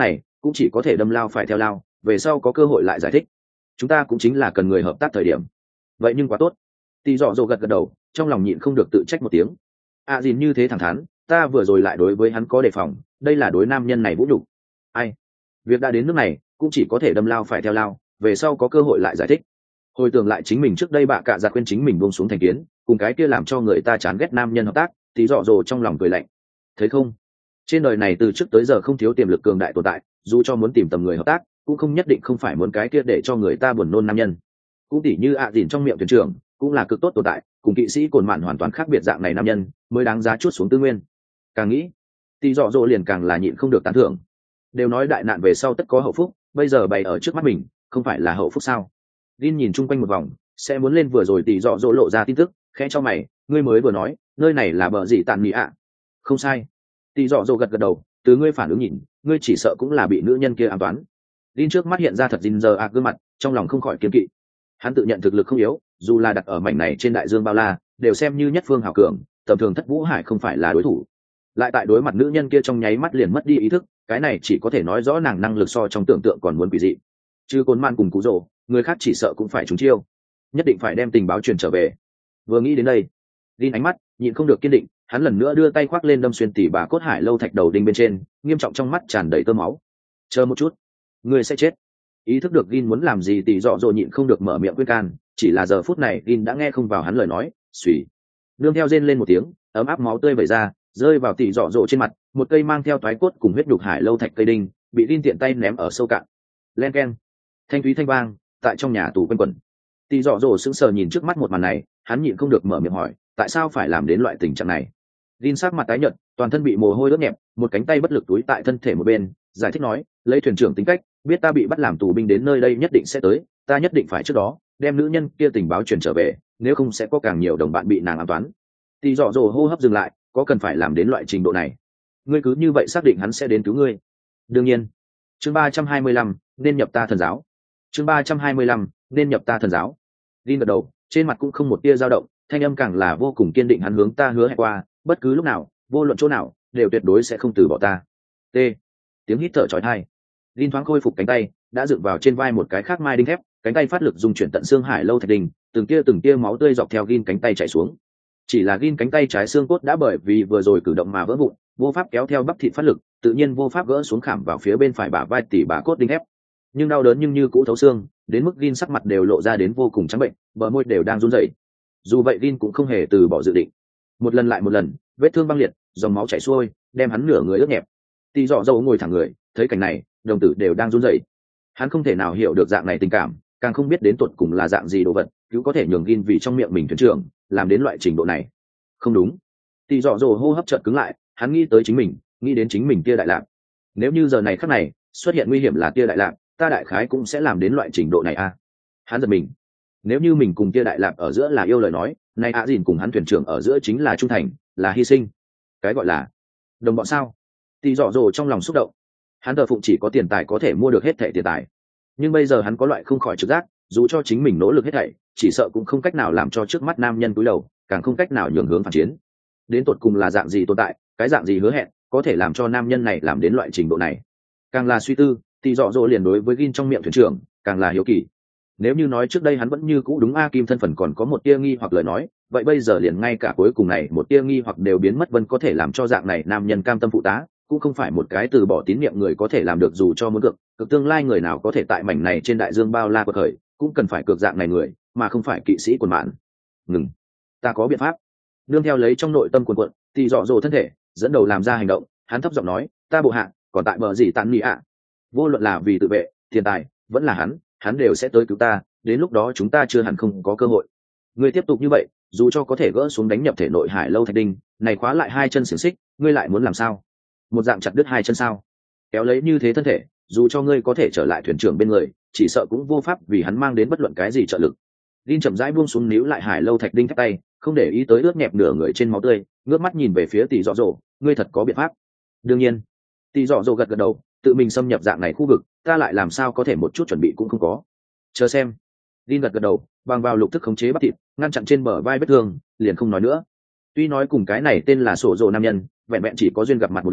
cũng chỉ có thể đâm lao phải theo lao, về sau có cơ hội lại giải thích. Chúng ta cũng chính là cần người hợp tác thời điểm. Vậy nhưng quá tốt. Tỷ dọ dồ gật gật đầu, trong lòng nhịn không được tự trách một tiếng. À gìn như thế thẳng thắn, ta vừa rồi lại đối với hắn có đề phòng, đây là đối nam nhân này vũ nhục. Ai? Việc đã đến nước này, cũng chỉ có thể đâm lao phải theo lao, về sau có cơ hội lại giải thích. Hồi tưởng lại chính mình trước đây bạ cạ giặt khuyên chính mình buông xuống thành kiến, cùng cái kia làm cho người ta chán ghét nam nhân hợp tác, tí dọ dồ trong lòng cười lạnh. Thấy không? Trên đời này từ trước tới giờ không thiếu tiềm lực cường đại tồn tại, dù cho muốn tìm tầm người hợp tác, cũng không nhất định không phải muốn cái kia để cho người ta buồn nôn nam nhân. Cũng tỉ như ạ à dìn trong miệng thuyền trưởng, cũng là cực tốt tồn tại, cùng kỵ sĩ cồn mạn hoàn toàn khác biệt dạng này nam nhân, mới đáng giá chút xuống tư nguyên. Càng nghĩ, tí dọ dồ liền càng là nhịn không được tán thưởng. Đều nói đại nạn về sau tất có hậu phúc, bây giờ bày ở trước mắt mình, không phải là hậu phúc sao? Vin nhìn chung quanh một vòng, sẽ muốn lên vừa rồi tỷ dọ dỗ lộ ra tin tức, khẽ cho mày, ngươi mới vừa nói, nơi này là bờ gì tàn nhị ạ? Không sai. Tỷ dọ dỗ gật gật đầu, từ ngươi phản ứng nhìn, ngươi chỉ sợ cũng là bị nữ nhân kia ám toán. Vin trước mắt hiện ra thật dinh giờ ạ gương mặt, trong lòng không khỏi kiêng kỵ. Hắn tự nhận thực lực không yếu, dù là đặt ở mảnh này trên đại dương bao la, đều xem như nhất phương hảo cường, tầm thường Thất Vũ Hải không phải là đối thủ. Lại tại đối mặt nữ nhân kia trong nháy mắt liền mất đi ý thức, cái này chỉ có thể nói rõ nàng năng lực so trong tưởng tượng còn muốn quỷ dị. Chứ Côn Man cùng Cú Rồ, người khác chỉ sợ cũng phải trúng chiêu, nhất định phải đem tình báo truyền trở về. Vừa nghĩ đến đây, Vin ánh mắt nhịn không được kiên định, hắn lần nữa đưa tay khoác lên đâm xuyên tỉ bà cốt hải lâu thạch đầu đinh bên trên, nghiêm trọng trong mắt tràn đầy tơ máu. Chờ một chút, người sẽ chết. Ý thức được Vin muốn làm gì, tỉ dọ dỗ nhịn không được mở miệng khuyên can, chỉ là giờ phút này Vin đã nghe không vào hắn lời nói, xùy. Nương theo rên lên một tiếng, ấm áp máu tươi vẩy ra, rơi vào tỉ dọ dỗ trên mặt, một cây mang theo toái cốt cùng huyết nhục hải lâu thạch cây đinh, bị Vin tiện tay ném ở sâu cạn. Len keng, thanh thúy thanh vang tại trong nhà tù quanh quẩn. Tỉ dọ dỗ sững sờ nhìn trước mắt một màn này, hắn nhịn không được mở miệng hỏi, tại sao phải làm đến loại tình trạng này? Vin sắc mặt tái nhợt, toàn thân bị mồ hôi ướt nhẹp, một cánh tay bất lực túi tại thân thể một bên, giải thích nói, lấy thuyền trưởng tính cách, biết ta bị bắt làm tù binh đến nơi đây nhất định sẽ tới, ta nhất định phải trước đó đem nữ nhân kia tình báo truyền trở về, nếu không sẽ có càng nhiều đồng bạn bị nàng ám toán. Tỉ dọ dỗ hô hấp dừng lại, có cần phải làm đến loại trình độ này? Ngươi cứ như vậy xác định hắn sẽ đến cứu ngươi? Đương nhiên. Chương ba trăm hai mươi lăm, nên nhập ta thần giáo. Chương ba trăm hai mươi lăm, nên nhập ta thần giáo. Vin gật đầu, trên mặt cũng không một tia dao động, thanh âm càng là vô cùng kiên định, hắn hướng ta hứa hẹn qua, bất cứ lúc nào, vô luận chỗ nào, đều tuyệt đối sẽ không từ bỏ ta. T. Tiếng hít thở chói tai. Vin thoáng khôi phục cánh tay, đã dựng vào trên vai một cái khác mai đinh thép, cánh tay phát lực dùng chuyển tận xương hải lâu thạch đình, từng tia từng tia máu tươi dọc theo Vin cánh tay chảy xuống. Chỉ là Vin cánh tay trái xương cốt đã bởi vì vừa rồi cử động mà vỡ vụn, vô pháp kéo theo bắp thịt phát lực, tự nhiên vô pháp gỡ xuống khảm vào phía bên phải bả vai tỉ bà cốt đinh thép. Nhưng đau đớn nhưng như cũ thấu xương, đến mức Vin sắc mặt đều lộ ra đến vô cùng trắng bệnh, bờ môi đều đang run rẩy. Dù vậy Vin cũng không hề từ bỏ dự định. Một lần lại một lần, vết thương băng liệt, dòng máu chảy xuôi, đem hắn nửa người ướt nhẹp. Tỉ dọ dâu ngồi thẳng người, thấy cảnh này, đồng tử đều đang run rẩy. Hắn không thể nào hiểu được dạng này tình cảm, càng không biết đến tuột cùng là dạng gì đồ vật, cứu có thể nhường Vin vì trong miệng mình thuyền trưởng, làm đến loại trình độ này. Không đúng. Tỉ dọ dâu hô hấp chợt cứng lại, hắn nghĩ tới chính mình, nghĩ đến chính mình Tia Đại Lạc. Nếu như giờ này khắc này xuất hiện nguy hiểm là Tia Đại Lạc, ta đại khái cũng sẽ làm đến loại trình độ này a. À? Hắn giật mình. Nếu như mình cùng Tia Đại Lạc ở giữa là yêu lời nói, nay ạ dìn cùng hắn thuyền trưởng ở giữa chính là trung thành, là hy sinh. Cái gọi là đồng bọn sao? Tỉ dọ dỗ trong lòng xúc động. Hắn thờ phụng chỉ có tiền tài có thể mua được hết thảy tiền tài, nhưng bây giờ hắn có loại không khỏi trực giác, dù cho chính mình nỗ lực hết thảy, chỉ sợ cũng không cách nào làm cho trước mắt nam nhân cúi đầu, càng không cách nào nhường hướng phản chiến. Đến tột cùng là dạng gì tồn tại, cái dạng gì hứa hẹn, có thể làm cho nam nhân này làm đến loại trình độ này? Càng là suy tư, Tỉ dọ dỗ liền đối với Gin trong miệng thuyền trưởng càng là hiếu kỳ. Nếu như nói trước đây hắn vẫn như cũ đúng A Kim thân phận còn có một tia nghi hoặc lời nói, vậy bây giờ liền ngay cả cuối cùng này một tia nghi hoặc đều biến mất, vân có thể làm cho dạng này nam nhân cam tâm phụ tá, cũng không phải một cái từ bỏ tín nhiệm người có thể làm được, dù cho muốn cược, cực tương lai người nào có thể tại mảnh này trên đại dương bao la của khởi, cũng cần phải cược dạng này người, mà không phải kỵ sĩ quần mạn. Ngừng, ta có biện pháp. Nương theo lấy trong nội tâm cuồn cuộn, Tỉ dọ dỗ thân thể dẫn đầu làm ra hành động, hắn thấp giọng nói, ta bộ hạ còn tại bờ gì tàn nhị ạ, vô luận là vì tự vệ, tiền tài, vẫn là hắn, hắn đều sẽ tới cứu ta, đến lúc đó chúng ta chưa hẳn không có cơ hội. Ngươi tiếp tục như vậy, dù cho có thể gỡ xuống đánh nhập thể nội hải lâu thạch đinh, này khóa lại hai chân xiềng xích, ngươi lại muốn làm sao? Một dạng chặt đứt hai chân sao? Kéo lấy như thế thân thể, dù cho ngươi có thể trở lại thuyền trưởng bên người, chỉ sợ cũng vô pháp vì hắn mang đến bất luận cái gì trợ lực. Linh chậm rãi buông xuống níu lại hải lâu thạch đinh thép tay, không để ý tới ướt nhẹp nửa người trên máu tươi, ngước mắt nhìn về phía Tỉ dọ dỗ, ngươi thật có biện pháp? Đương nhiên. Tỉ dọ dỗ gật gật đầu, tự mình xâm nhập dạng này khu vực, ta lại làm sao có thể một chút chuẩn bị cũng không có. Chờ xem. Linh gật gật đầu, bằng vào lục thức khống chế bắp thịt, ngăn chặn trên bờ vai vết thương, liền không nói nữa. Tuy nói cùng cái này tên là sổ rồ nam nhân, vẹn vẹn chỉ có duyên gặp mặt một lần,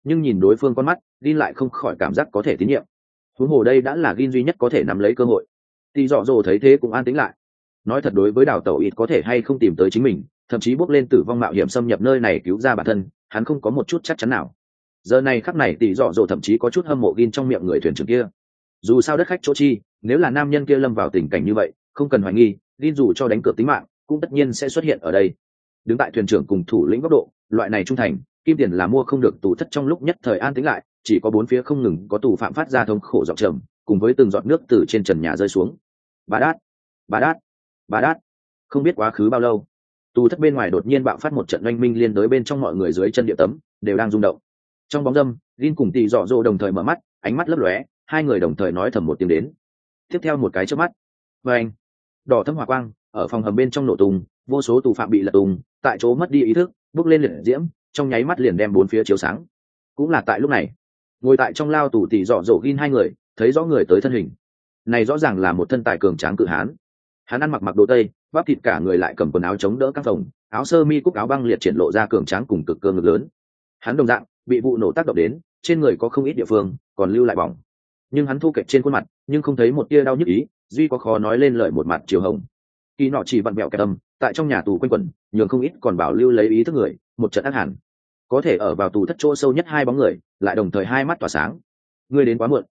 nhưng nhìn đối phương con mắt Gin lại không khỏi cảm giác có thể tín nhiệm. Huống hồ đây đã là Gin duy nhất có thể nắm lấy cơ hội. Tỷ dọ dồ thấy thế cũng an tĩnh lại. Nói thật, đối với đào tẩu ít có thể hay không tìm tới chính mình, thậm chí bước lên tử vong mạo hiểm xâm nhập nơi này cứu ra bản thân, hắn không có một chút chắc chắn nào. Giờ này khắc này tỷ dọ dồ thậm chí có chút hâm mộ Gin trong miệng người thuyền trưởng kia. Dù sao đất khách chỗ chi, nếu là nam nhân kia lâm vào tình cảnh như vậy, không cần hoài nghi, Gin dù cho đánh cược tính mạng cũng tất nhiên sẽ xuất hiện ở đây. Đứng tại thuyền trưởng cùng thủ lĩnh góc độ, loại này trung thành kim tiền là mua không được. Tù thất trong lúc nhất thời an tĩnh lại, chỉ có bốn phía không ngừng có tù phạm phát ra thống khổ giọng trầm, cùng với từng giọt nước từ trên trần nhà rơi xuống. Bà đát, bà đát, bà đát. Không biết quá khứ bao lâu, tù thất bên ngoài đột nhiên bạo phát một trận oanh minh liên đối, bên trong mọi người dưới chân địa tấm đều đang rung động. Trong bóng dâm, Gin cùng Tỷ Dọ Dồ đồng thời mở mắt, ánh mắt lấp lóe, hai người đồng thời nói thầm một tiếng đến. Tiếp theo một cái chớp mắt, và anh đỏ thâm hỏa quang ở phòng hầm bên trong nổ tung, vô số tù phạm bị lật tung, tại chỗ mất đi ý thức, bốc lên liệt diễm, trong nháy mắt liền đem bốn phía chiếu sáng. Cũng là tại lúc này, ngồi tại trong lao tù Tỷ Dọ Dồ Gin hai người thấy rõ người tới thân hình. Này rõ ràng là một thân tài cường tráng cự hán. Hắn ăn mặc mặc đồ tây, bắp thịt cả người lại cầm quần áo chống đỡ các phòng, áo sơ mi cúc áo băng liệt triển lộ ra cường tráng cùng cực cơ ngực lớn. Hắn đồng dạng bị vụ nổ tác động đến, trên người có không ít địa phương còn lưu lại bỏng, nhưng hắn thu kệch trên khuôn mặt nhưng không thấy một tia đau nhức ý, duy có khó nói lên lời một mặt chiều hồng. Kỳ nọ chỉ vặn vẹo kẻ tâm tại trong nhà tù quanh quẩn, nhường không ít còn bảo lưu lấy ý thức người một trận ác hẳn. Có thể ở vào tù thất chỗ sâu nhất hai bóng người lại đồng thời hai mắt tỏa sáng. Ngươi đến quá muộn.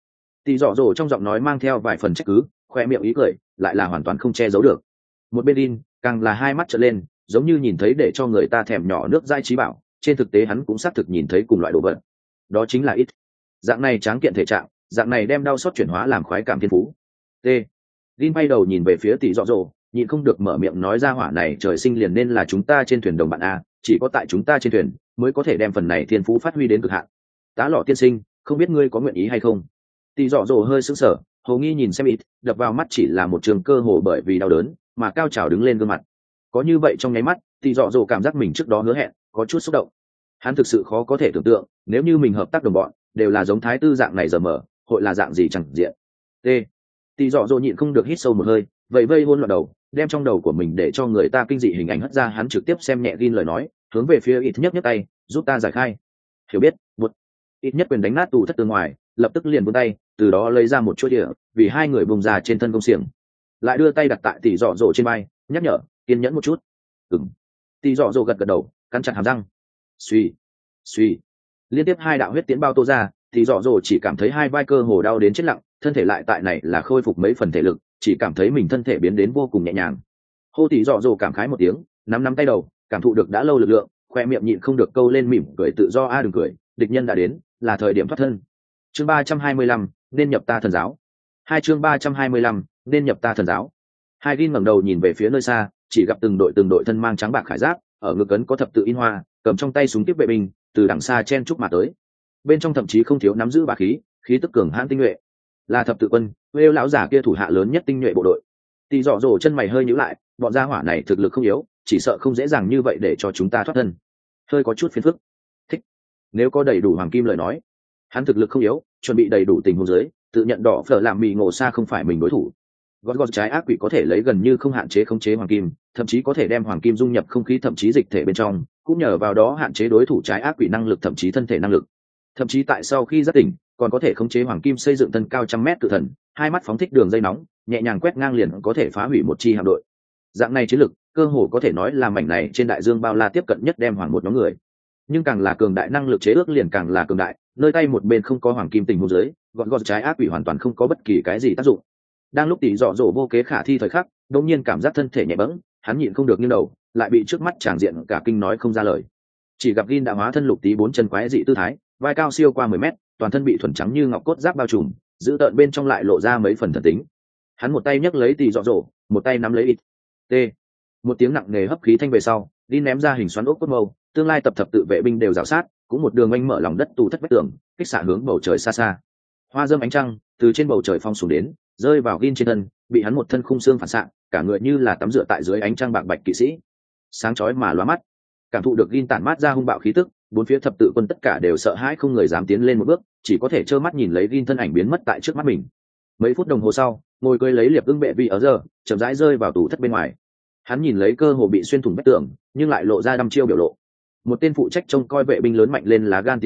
Tỷ Dọ Dồ trong giọng nói mang theo vài phần trách cứ, khoe miệng ý cười lại là hoàn toàn không che giấu được. Một bên Đin càng là hai mắt trợn lên, giống như nhìn thấy để cho người ta thèm nhỏ nước dai trí bảo. Trên thực tế hắn cũng xác thực nhìn thấy cùng loại đồ vật, đó chính là ít. Dạng này tráng kiện thể trạng, dạng này đem đau xót chuyển hóa làm khoái cảm thiên phú. T. Đin bay đầu nhìn về phía Tỷ Dọ Dồ, nhịn không được mở miệng nói ra, hỏa này trời sinh liền nên là chúng ta trên thuyền đồng bạn a, chỉ có tại chúng ta trên thuyền mới có thể đem phần này thiên phú phát huy đến cực hạn. Tá Lọ tiên sinh, không biết ngươi có nguyện ý hay không? Tỷ Dọ Dồ hơi sững sờ, hồ nghi nhìn xem ít, đập vào mắt chỉ là một trường cơ hồ bởi vì đau đớn mà cao trào đứng lên gương mặt. Có như vậy trong nháy mắt, Tỷ Dọ Dồ cảm giác mình trước đó hứa hẹn có chút xúc động. Hắn thực sự khó có thể tưởng tượng, nếu như mình hợp tác đồng bọn đều là giống thái tư dạng này giờ mở, hội là dạng gì chẳng diện. T. Tỷ Dọ Dồ nhịn không được hít sâu một hơi, vậy vây hôn loạn đầu, đem trong đầu của mình để cho người ta kinh dị hình ảnh hất ra. Hắn trực tiếp xem nhẹ Gin lời nói, hướng về phía ít nhất nhất tay, giúp ta giải khai. Hiểu biết, một ít nhất quyền đánh nát tù thất từ ngoài, lập tức liền vươn tay, từ đó lấy ra một chuỗi địa, vì hai người bùng ra trên thân công xiềng, lại đưa tay đặt tại Tỷ Dọ Dồ trên vai, nhắc nhở, kiên nhẫn một chút. Ừm. Tỷ Dọ Dồ gật gật đầu, cắn chặt hàm răng. Suy, suy, liên tiếp hai đạo huyết tiễn bao tô ra, Tỷ Dọ Dồ chỉ cảm thấy hai vai cơ hồ đau đến chết lặng, thân thể lại tại này là khôi phục mấy phần thể lực, chỉ cảm thấy mình thân thể biến đến vô cùng nhẹ nhàng. Hô Tỷ Dọ Dồ cảm khái một tiếng, nắm nắm tay đầu, cảm thụ được đã lâu lực lượng, khoe miệng nhịn không được câu lên mỉm cười tự do. A đừng cười, địch nhân đã đến, là thời điểm thoát thân. Chương ba trăm hai mươi lăm, nên nhập ta thần giáo. Hai chương ba trăm hai mươi lăm, nên nhập ta thần giáo. Hai Gin ngẩng đầu nhìn về phía nơi xa, chỉ gặp từng đội từng đội thân mang trắng bạc khải giáp, ở ngực ấn có thập tự in hoa, cầm trong tay súng tiếp vệ binh, từ đằng xa chen chúc mà tới. Bên trong thậm chí không thiếu nắm giữ bá khí, khí tức cường hãn tinh nhuệ, là thập tự quân, Wales lão giả kia thủ hạ lớn nhất tinh nhuệ bộ đội. Tỷ Dọ Dồ chân mày hơi nhíu lại, bọn gia hỏa này thực lực không yếu, chỉ sợ không dễ dàng như vậy để cho chúng ta thoát thân. Hơi có chút phiền phức. Thích. Nếu có đầy đủ hoàng kim lời nói, hắn thực lực không yếu, chuẩn bị đầy đủ tình huống dưới, tự nhận đỏ phở làm mì ngộ xa không phải mình đối thủ. Gót gót trái ác quỷ có thể lấy gần như không hạn chế khống chế hoàng kim, thậm chí có thể đem hoàng kim dung nhập không khí thậm chí dịch thể bên trong, cũng nhờ vào đó hạn chế đối thủ trái ác quỷ năng lực thậm chí thân thể năng lực. Thậm chí tại sau khi giác tỉnh, còn có thể khống chế hoàng kim xây dựng thân cao trăm mét cự thần, hai mắt phóng thích đường dây nóng, nhẹ nhàng quét ngang liền có thể phá hủy một chi hạm đội. Dạng này chiến lực, cơ hồ có thể nói là mảnh này trên đại dương bao la tiếp cận nhất đem hoàng một nhóm người. Nhưng càng là cường đại năng lực chế ước liền càng là cường đại, nơi tay một bên không có hoàng kim tình huống dưới, gọn gọn trái ác quỷ hoàn toàn không có bất kỳ cái gì tác dụng. Đang lúc Tỷ Dọ Dồ vô kế khả thi thời khắc, đột nhiên cảm giác thân thể nhẹ bẫng, hắn nhịn không được nghiêng đầu, lại bị trước mắt tràng diện cả kinh nói không ra lời. Chỉ gặp Gin đã hóa thân lục tí bốn chân quái dị tư thái, vai cao siêu qua mười mét, toàn thân bị thuần trắng như ngọc cốt giáp bao trùm, giữ tợn bên trong lại lộ ra mấy phần thần tính. Hắn một tay nhấc lấy Tỷ Dọ Dồ, một tay nắm lấy ít. T. Một tiếng nặng nề hấp khí thanh về sau, Gin ném ra hình xoắn ốc cốt mâu, tương lai tập thập tự vệ binh đều rào sát, cũng một đường anh mở lòng đất tù thất vách tường, kích xạ hướng bầu trời xa xa. Hoa dâm ánh trăng từ trên bầu trời phong xuống đến, rơi vào Gin trên thân, bị hắn một thân khung xương phản xạ, cả người như là tắm rửa tại dưới ánh trăng bạc bạch kỵ sĩ, sáng chói mà lóa mắt. Cảm thụ được Gin tản mát ra hung bạo khí tức, bốn phía thập tự quân tất cả đều sợ hãi, không người dám tiến lên một bước, chỉ có thể trơ mắt nhìn lấy Gin thân ảnh biến mất tại trước mắt mình. Mấy phút đồng hồ sau, ngồi cưỡi lấy liệp ưng bệ vị ở giờ, chậm rãi rơi vào tù thất bên ngoài. Hắn nhìn lấy cơ hồ bị xuyên thủng vách tường, nhưng lại lộ ra đăm chiêu biểu lộ. Một tên phụ trách trông coi vệ binh lớn mạnh lên lá gan tiến lên,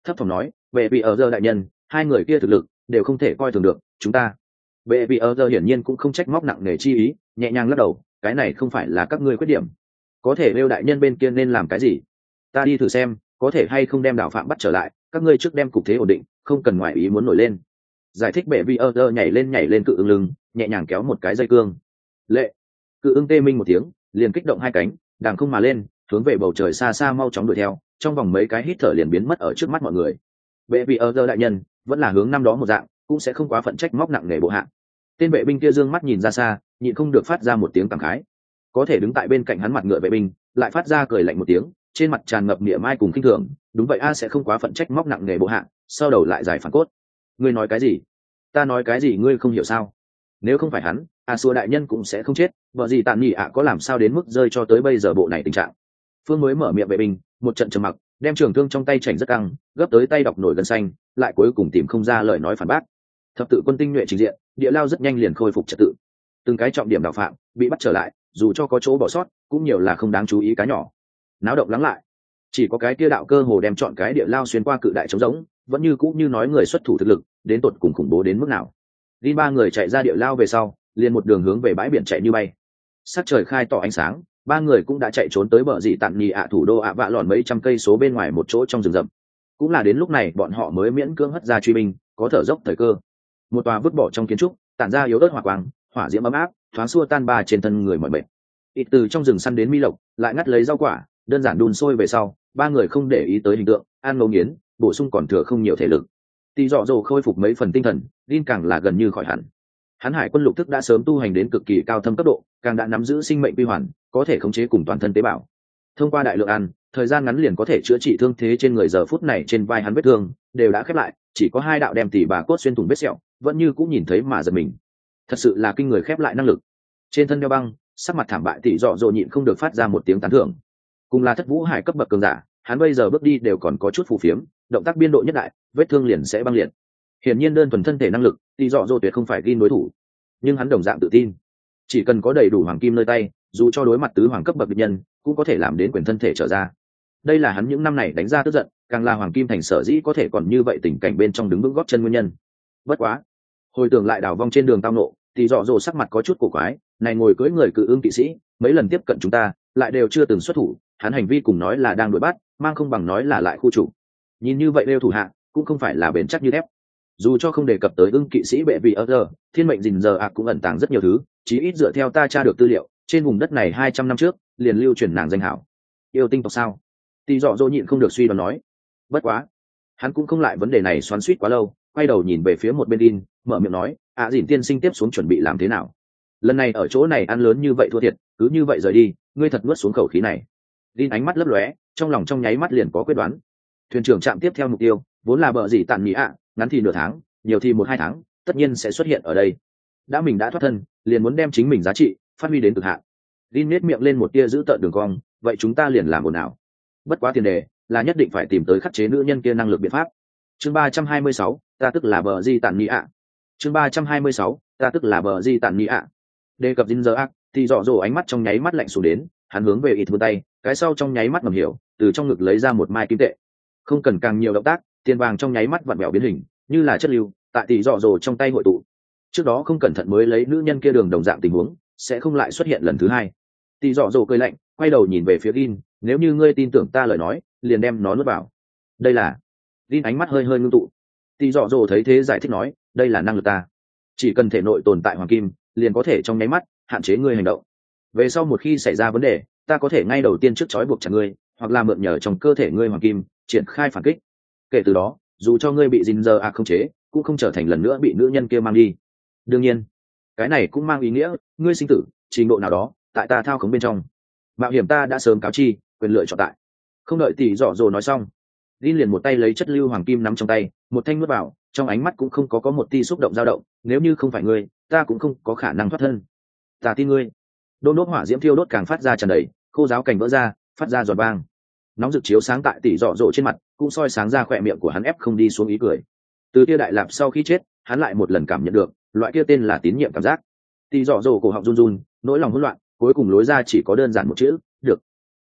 thấp thỏm nói, vệ vị ở giờ đại nhân, hai người kia thực lực đều không thể coi thường được chúng ta. Vệ vị ở giờ hiển nhiên cũng không trách móc nặng nề chi ý, nhẹ nhàng lắc đầu, cái này không phải là các ngươi khuyết điểm, có thể nêu đại nhân bên kia nên làm cái gì, ta đi thử xem có thể hay không đem đào phạm bắt trở lại, các ngươi trước đem cục thế ổn định, không cần ngoại ý muốn nổi lên. Giải thích bệ vi ơ ơ nhảy lên nhảy lên cự ưng lưng, nhẹ nhàng kéo một cái dây cương. Lệ, cự ưng tê minh một tiếng, liền kích động hai cánh, đàng không mà lên, hướng về bầu trời xa xa mau chóng đuổi theo, trong vòng mấy cái hít thở liền biến mất ở trước mắt mọi người. Bệ vi ơ ơ đại nhân vẫn là hướng năm đó một dạng, cũng sẽ không quá phận trách móc nặng nề bộ hạ. Tên vệ binh kia dương mắt nhìn ra xa, nhịn không được phát ra một tiếng cảm khái. Có thể đứng tại bên cạnh hắn mặt ngựa vệ binh, lại phát ra cười lạnh một tiếng, trên mặt tràn ngập niệm mai cùng khinh thường. Đúng vậy a, sẽ không quá phận trách móc nặng nề bộ hạ, sau đầu lại giải phản cốt. Ngươi nói cái gì? Ta nói cái gì ngươi không hiểu sao? Nếu không phải hắn, a xua đại nhân cũng sẽ không chết. Vợ gì tàn nhị ạ có làm sao đến mức rơi cho tới bây giờ bộ này tình trạng? Phương mới mở miệng vệ binh, một trận trầm mặc, đem trường thương trong tay chảnh rất căng, gấp tới tay đọc nổi gân xanh, lại cuối cùng tìm không ra lời nói phản bác. Thập tự quân tinh nhuệ trình diện, địa lao rất nhanh liền khôi phục trật tự. Từng cái trọng điểm đạo phạm bị bắt trở lại, dù cho có chỗ bỏ sót, cũng nhiều là không đáng chú ý cá nhỏ. Náo động lắng lại, chỉ có cái kia đạo cơ hồ đem chọn cái địa lao xuyên qua cự đại trống rỗng, vẫn như cũ như nói người xuất thủ thực lực, đến tột cùng khủng bố đến mức nào. Đi ba người chạy ra địa lao về sau, liền một đường hướng về bãi biển chạy như bay. Sắc trời khai tỏ ánh sáng, ba người cũng đã chạy trốn tới bờ dì tặn nhì ạ thủ đô ạ vạ lòn mấy trăm cây số bên ngoài một chỗ trong rừng rậm. Cũng là đến lúc này bọn họ mới miễn cưỡng hất ra truy binh, có thở dốc thời cơ. Một tòa vứt bỏ trong kiến trúc, tản ra yếu ớt hỏa quang, hỏa diễm ấm áp, thoáng xua tan ba trên thân người mọi bệnh. Ít từ trong rừng săn đến mi lộc, lại ngắt lấy rau quả, đơn giản đun sôi về sau, ba người không để ý tới hình tượng, ăn ngấu nghiến, bổ sung còn thừa không nhiều thể lực. Tỷ dọ dồ khôi phục mấy phần tinh thần, Linh càng là gần như khỏi hẳn. Hắn hải quân lục thức đã sớm tu hành đến cực kỳ cao thâm cấp độ, càng đã nắm giữ sinh mệnh quy hoàn, có thể khống chế cùng toàn thân tế bào. Thông qua đại lượng ăn, thời gian ngắn liền có thể chữa trị thương thế trên người. Giờ phút này trên vai hắn vết thương đều đã khép lại, chỉ có hai đạo đem tỉ bà cốt xuyên thủng vết sẹo, vẫn như cũng nhìn thấy mà giật mình. Thật sự là kinh người khép lại năng lực. Trên thân đeo băng, sắc mặt thảm bại tỷ dọ dồ nhịn không được phát ra một tiếng tán thưởng. Cùng là thất vũ hải cấp bậc cường giả, hắn bây giờ bước đi đều còn có chút phù phiếm, động tác biên độ nhất đại, vết thương liền sẽ băng liệt. Hiển nhiên đơn thuần thân thể năng lực, tỷ dọ dồ tuyệt không phải ghi đối thủ, nhưng hắn đồng dạng tự tin, chỉ cần có đầy đủ hoàng kim nơi tay, dù cho đối mặt tứ hoàng cấp bậc địch nhân, cũng có thể làm đến quyền thân thể trở ra. Đây là hắn những năm này đánh ra tức giận, càng là hoàng kim thành sở dĩ có thể còn như vậy tình cảnh bên trong đứng vững gót chân nguyên nhân. Bất quá, hồi tưởng lại đảo vong trên đường tao nộ, thì dọ dồ sắc mặt có chút cổ quái, này ngồi cưỡi người cự ương kỵ sĩ, mấy lần tiếp cận chúng ta, lại đều chưa từng xuất thủ, hắn hành vi cùng nói là đang đuổi bắt, mang không bằng nói là lại khu chủ. Nhìn như vậy đeo thủ hạ, cũng không phải là bền chắc như thép. Dù cho không đề cập tới ưng kỵ sĩ bệ vị ở giờ, thiên mệnh gìn giờ ạ cũng ẩn tàng rất nhiều thứ, chí ít dựa theo ta tra được tư liệu, trên vùng đất này hai trăm năm trước, liền lưu truyền nàng danh hảo. Yêu tinh tộc sao? Tỷ dọ dỗ nhịn không được suy đoán nói. Bất quá, hắn cũng không lại vấn đề này xoắn xuýt quá lâu, quay đầu nhìn về phía một bên in, mở miệng nói, ạ à, dìn tiên sinh tiếp xuống chuẩn bị làm thế nào? Lần này ở chỗ này ăn lớn như vậy thua thiệt, cứ như vậy rời đi, ngươi thật nuốt xuống khẩu khí này. In ánh mắt lấp lóe, trong lòng trong nháy mắt liền có quyết đoán. Thuyền trưởng chạm tiếp theo mục tiêu, vốn là bờ gì tàn nhị ạ, ngắn thì nửa tháng, nhiều thì một hai tháng, tất nhiên sẽ xuất hiện ở đây. Đã mình đã thoát thân, liền muốn đem chính mình giá trị phát huy đến cực hạn. Lin nét miệng lên một tia giữ tợn đường cong, vậy chúng ta liền làm ồn nào? Bất quá tiền đề là nhất định phải tìm tới khắc chế nữ nhân kia năng lực biện pháp. Chương ba trăm hai mươi sáu, ta tức là bờ di tản nhị ạ. Chương ba trăm hai mươi sáu, ta tức là bờ di tản nhị ạ. Đề cập Jin giờ ác, thì dọ dỗ ánh mắt trong nháy mắt lạnh xuống đến, hắn hướng về ít vươn tay, cái sau trong nháy mắt ngầm hiểu, từ trong ngực lấy ra một mai kim tệ. Không cần càng nhiều động tác, tiền vàng trong nháy mắt vặn vẹo biến hình, như là chất lưu, tại tỷ dọ dỗ trong tay hội tụ. Trước đó không cẩn thận mới lấy nữ nhân kia đường đồng dạng tình huống, sẽ không lại xuất hiện lần thứ hai. Tỷ dọ dỗ cười lạnh, quay đầu nhìn về phía Gin, nếu như ngươi tin tưởng ta lời nói, liền đem nó nuốt vào. Đây là. Gin ánh mắt hơi hơi ngưng tụ. Tỷ dọ dỗ thấy thế giải thích nói, đây là năng lực ta, chỉ cần thể nội tồn tại hoàng kim, liền có thể trong nháy mắt hạn chế ngươi hành động. Về sau một khi xảy ra vấn đề, ta có thể ngay đầu tiên trước trói buộc chặt ngươi, hoặc là mượn nhờ trong cơ thể ngươi hoàng kim triển khai phản kích. Kể từ đó, dù cho ngươi bị Jin giờ à không chế, cũng không trở thành lần nữa bị nữ nhân kia mang đi. Đương nhiên, cái này cũng mang ý nghĩa ngươi sinh tử trình độ nào đó tại ta thao khống bên trong. Mạo hiểm ta đã sớm cáo chi, quyền lựa chọn tại. Không đợi tỷ dọ dồ nói xong, Jin liền một tay lấy chất lưu hoàng kim nắm trong tay, một thanh nuốt vào, trong ánh mắt cũng không có có một tia xúc động dao động. Nếu như không phải ngươi, ta cũng không có khả năng thoát thân. Ta tin ngươi. Đôn đốt hỏa diễm thiêu đốt càng phát ra tràn đầy, khô giáo cành vỡ ra, phát ra giọt vang. Nóng rực chiếu sáng tại tỷ dọ dỗ trên mặt, cũng soi sáng ra khỏe miệng của hắn ép không đi xuống ý cười. Từ kia đại lạp sau khi chết, hắn lại một lần cảm nhận được loại kia tên là tín nhiệm cảm giác. Tỷ dọ dỗ cổ họng run run, nỗi lòng hỗn loạn, cuối cùng lối ra chỉ có đơn giản một chữ, được.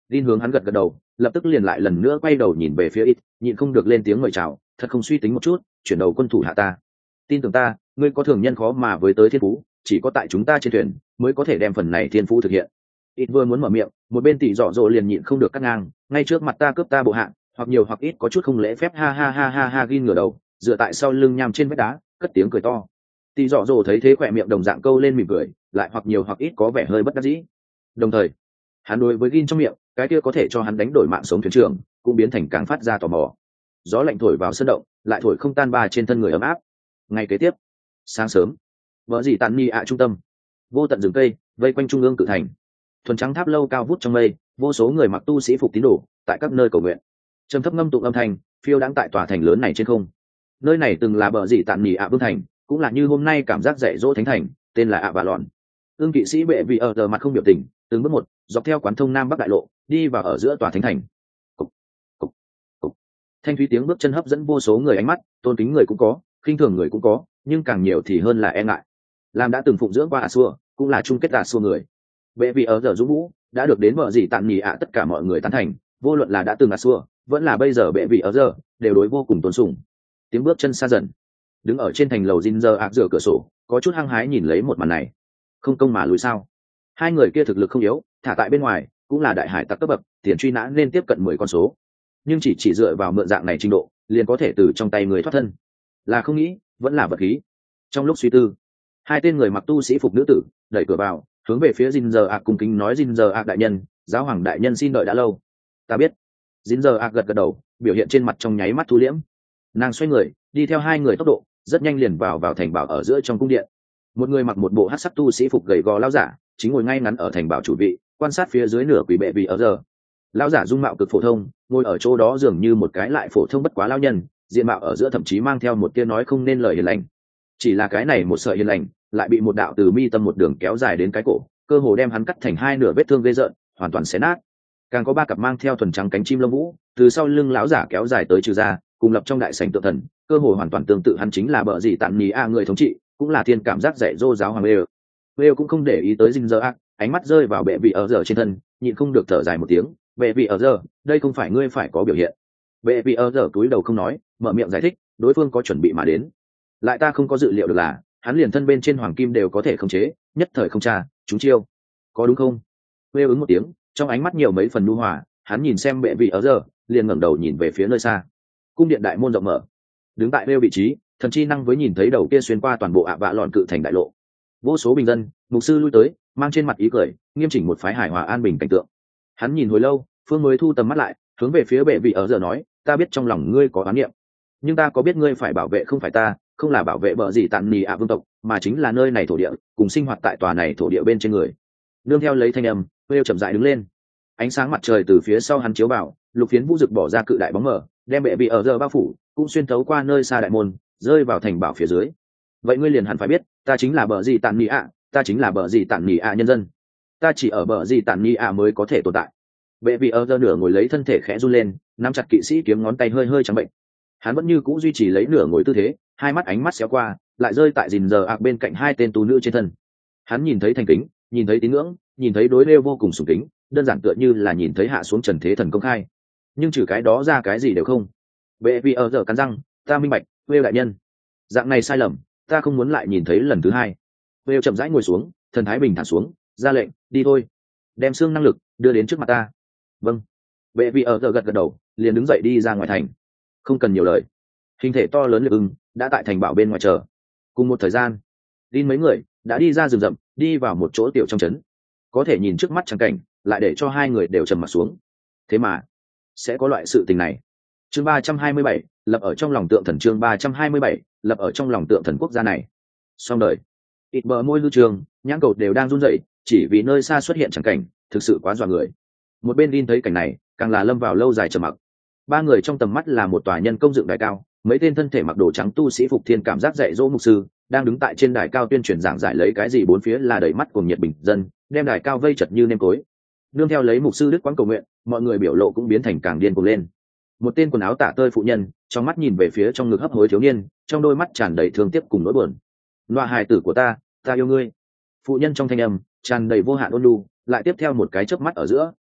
Jin hướng hắn gật gật đầu, lập tức liền lại lần nữa quay đầu nhìn về phía ít, nhịn không được lên tiếng mời chào, thật không suy tính một chút, chuyển đầu quân thủ hạ ta. Tin tưởng ta, ngươi có thường nhân khó mà với tới thiên phú, chỉ có tại chúng ta trên thuyền mới có thể đem phần này thiên phú thực hiện. Ít vừa muốn mở miệng, một bên tỷ dọ dỗ liền nhịn không được cắt ngang, ngay trước mặt ta cướp ta bộ hạng, hoặc nhiều hoặc ít có chút không lễ phép, ha ha ha ha ha. Jin ngửa đầu, dựa tại sau lưng nham trên vách đá, cất tiếng cười to. Tỷ dọ dỗ thấy thế khỏe miệng đồng dạng câu lên mỉm cười, lại hoặc nhiều hoặc ít có vẻ hơi bất đắc dĩ. Đồng thời, hắn đối với Jin trong miệng, cái kia có thể cho hắn đánh đổi mạng sống thuyền trưởng, cũng biến thành càng phát ra tò mò. Gió lạnh thổi vào sân động, lại thổi không tan ba trên thân người ấm áp. Ngày kế tiếp, sáng sớm, vợ gì tàn ni ạ trung tâm, vô tận rừng cây vây quanh trung ương cự thành, thuần trắng tháp lâu cao vút trong mây, vô số người mặc tu sĩ phục tín đồ tại các nơi cầu nguyện, trầm thấp ngâm tụng âm thanh phiêu đãng tại tòa thành lớn này trên không. Nơi này từng là bờ dị tàn nhì ạ vương thành, cũng là như hôm nay cảm giác dạy dỗ thánh thành, tên là ạ vạ lọn. Ương kỵ sĩ bệ vì ở giờ mặt không biểu tình, từng bước một dọc theo quán thông nam bắc đại lộ đi vào ở giữa tòa thánh thành. Cục, cục, cục. Thanh thúy tiếng bước chân hấp dẫn vô số người ánh mắt, tôn kính người cũng có, khinh thường người cũng có, nhưng càng nhiều thì hơn là e ngại. Làm đã từng phụng dưỡng qua à xua, cũng là chung kết à xua người. Bệ vì ở giờ dũng vũ đã được đến bờ dị tàn nhì ạ tất cả mọi người tán thành, vô luận là đã từng à xua, vẫn là bây giờ bệ vì ở giờ đều đối vô cùng tôn sùng. Tiếng bước chân xa dần, đứng ở trên thành lầu Jin giờ ạc rửa cửa sổ, có chút hăng hái nhìn lấy một màn này. Không công mà lùi sao? Hai người kia thực lực không yếu, thả tại bên ngoài cũng là đại hải tặc cấp bậc, tiền truy nã nên tiếp cận mười con số, nhưng chỉ chỉ dựa vào mượn dạng này trình độ liền có thể từ trong tay người thoát thân, là không nghĩ vẫn là vật khí. Trong lúc suy tư, hai tên người mặc tu sĩ phục nữ tử đẩy cửa vào, hướng về phía Jin giờ ạc cung kính nói: Jin giờ ạc đại nhân, giáo hoàng đại nhân xin đợi đã lâu. Ta biết. Jin giờ ạc gật gật đầu, biểu hiện trên mặt trong nháy mắt thu liễm. Nàng xoay người đi theo hai người tốc độ rất nhanh liền vào vào thành bảo ở giữa trong cung điện. Một người mặc một bộ hắc sắc tu sĩ phục gầy gò lão giả chính ngồi ngay ngắn ở thành bảo chủ vị, quan sát phía dưới nửa quỷ bệ vì ở giờ. Lão giả dung mạo cực phổ thông, ngồi ở chỗ đó dường như một cái lại phổ thông bất quá lão nhân, diện mạo ở giữa thậm chí mang theo một tia nói không nên lời hiền lành. Chỉ là cái này một sợi hiền lành lại bị một đạo từ mi tâm một đường kéo dài đến cái cổ, cơ hồ đem hắn cắt thành hai nửa, vết thương ghê rợn, hoàn toàn xé nát. Càng có ba cặp mang theo thuần trắng cánh chim lông vũ từ sau lưng lão giả kéo dài tới trừ ra, cùng lập trong đại sảnh tượng thần, cơ hồ hoàn toàn tương tự. Hắn chính là bợ dị tản nhì a người thống trị, cũng là thiên cảm giác dạy dỗ giáo hoàng Leo. Leo cũng không để ý tới Jin giờ ác, ánh mắt rơi vào bệ vị ở giờ trên thân, nhịn không được thở dài một tiếng. Bệ vị ở giờ, đây không phải ngươi phải có biểu hiện. Bệ vị ở giờ cúi đầu không nói, mở miệng giải thích, đối phương có chuẩn bị mà đến, lại ta không có dự liệu được là hắn liền thân bên trên hoàng kim đều có thể khống chế, nhất thời không tra chúng chiêu, có đúng không? Leo ứng một tiếng, trong ánh mắt nhiều mấy phần nhu hòa. Hắn nhìn xem bệ vị ở giờ, liền ngẩng đầu nhìn về phía nơi xa. Cung điện đại môn rộng mở, đứng tại Leo vị trí, thần chi năng với nhìn thấy đầu kia xuyên qua toàn bộ ạ vạ lọn cự thành đại lộ, vô số bình dân mục sư lui tới, mang trên mặt ý cười, nghiêm chỉnh một phái hài hòa an bình cảnh tượng. Hắn nhìn hồi lâu, phương mới thu tầm mắt lại, hướng về phía bệ vị ở giờ nói: ta biết trong lòng ngươi có oán niệm, nhưng ta có biết ngươi phải bảo vệ không phải ta, không là bảo vệ bợ gì tàn nì ạ vương tộc, mà chính là nơi này thổ địa, cùng sinh hoạt tại tòa này thổ địa bên trên người. Nương theo lấy thanh âm, Leo chậm rãi đứng lên. Ánh sáng mặt trời từ phía sau hắn chiếu vào, lục phiến vũ rực bỏ ra cự đại bóng mờ, đem bệ vị ở giờ bao phủ, cũng xuyên thấu qua nơi xa đại môn, rơi vào thành bảo phía dưới. Vậy ngươi liền hẳn phải biết, ta chính là bợ gì tàn nì ạ, ta chính là bợ gì tàn nì ạ nhân dân, ta chỉ ở bợ gì tàn nì ạ mới có thể tồn tại. Bệ vị ở giờ nửa ngồi lấy, thân thể khẽ run lên, nắm chặt kỵ sĩ kiếm, ngón tay hơi hơi trắng bệnh. Hắn vẫn như cũ duy trì lấy nửa ngồi tư thế, hai mắt ánh mắt xéo qua, lại rơi tại Jin giờ ạc bên cạnh hai tên tú nữ trên thân. Hắn nhìn thấy thành kính, nhìn thấy tín ngưỡng, nhìn thấy đối Leo vô cùng sùng kính, đơn giản tựa như là nhìn thấy hạ xuống trần thế thần công khai. Nhưng trừ cái đó ra cái gì đều không. Bệ vị ở giờ cắn răng, ta minh bạch, Leo đại nhân, dạng này sai lầm ta không muốn lại nhìn thấy lần thứ hai. Leo chậm rãi ngồi xuống, thần thái bình thản xuống, ra lệnh, đi thôi, đem xương năng lực đưa đến trước mặt ta. Vâng. Bệ vị ở giờ gật gật đầu, liền đứng dậy đi ra ngoài thành. Không cần nhiều lời, hình thể to lớn liệp ưng đã tại thành bảo bên ngoài chờ. Cùng một thời gian, Jin mấy người đã đi ra rừng rậm, đi vào một chỗ tiểu trong trấn. Có thể nhìn trước mắt trắng cảnh, lại để cho hai người đều trầm mặt xuống. Thế mà sẽ có loại sự tình này. Chương ba trăm hai mươi bảy, lập ở trong lòng tượng thần. Chương ba trăm hai mươi bảy, lập ở trong lòng tượng thần quốc gia này. Xong đời. Ít bờ môi hư trường, nhãn cầu đều đang run rẩy, chỉ vì nơi xa xuất hiện trắng cảnh thực sự quá dọa người. Một bên Jin thấy cảnh này, càng là lâm vào lâu dài trầm mặc. Ba người trong tầm mắt là một tòa nhân công dựng đài cao, mấy tên thân thể mặc đồ trắng tu sĩ phục thiên cảm giác dạy dỗ mục sư đang đứng tại trên đài cao tuyên truyền giảng giải lấy cái gì, bốn phía là đầy mắt cùng nhiệt bình dân, đem đài cao vây chật như nêm cối. Nương theo lấy mục sư đức quán cầu nguyện, mọi người biểu lộ cũng biến thành càng điên cuồng lên. Một tên quần áo tả tơi phụ nhân trong mắt nhìn về phía trong ngực hấp hối thiếu niên, trong đôi mắt tràn đầy thương tiếc cùng nỗi buồn. Loa hài tử của ta, ta yêu ngươi. Phụ nhân trong thanh âm tràn đầy vô hạn ôn nhu, lại tiếp theo một cái chớp mắt ở giữa,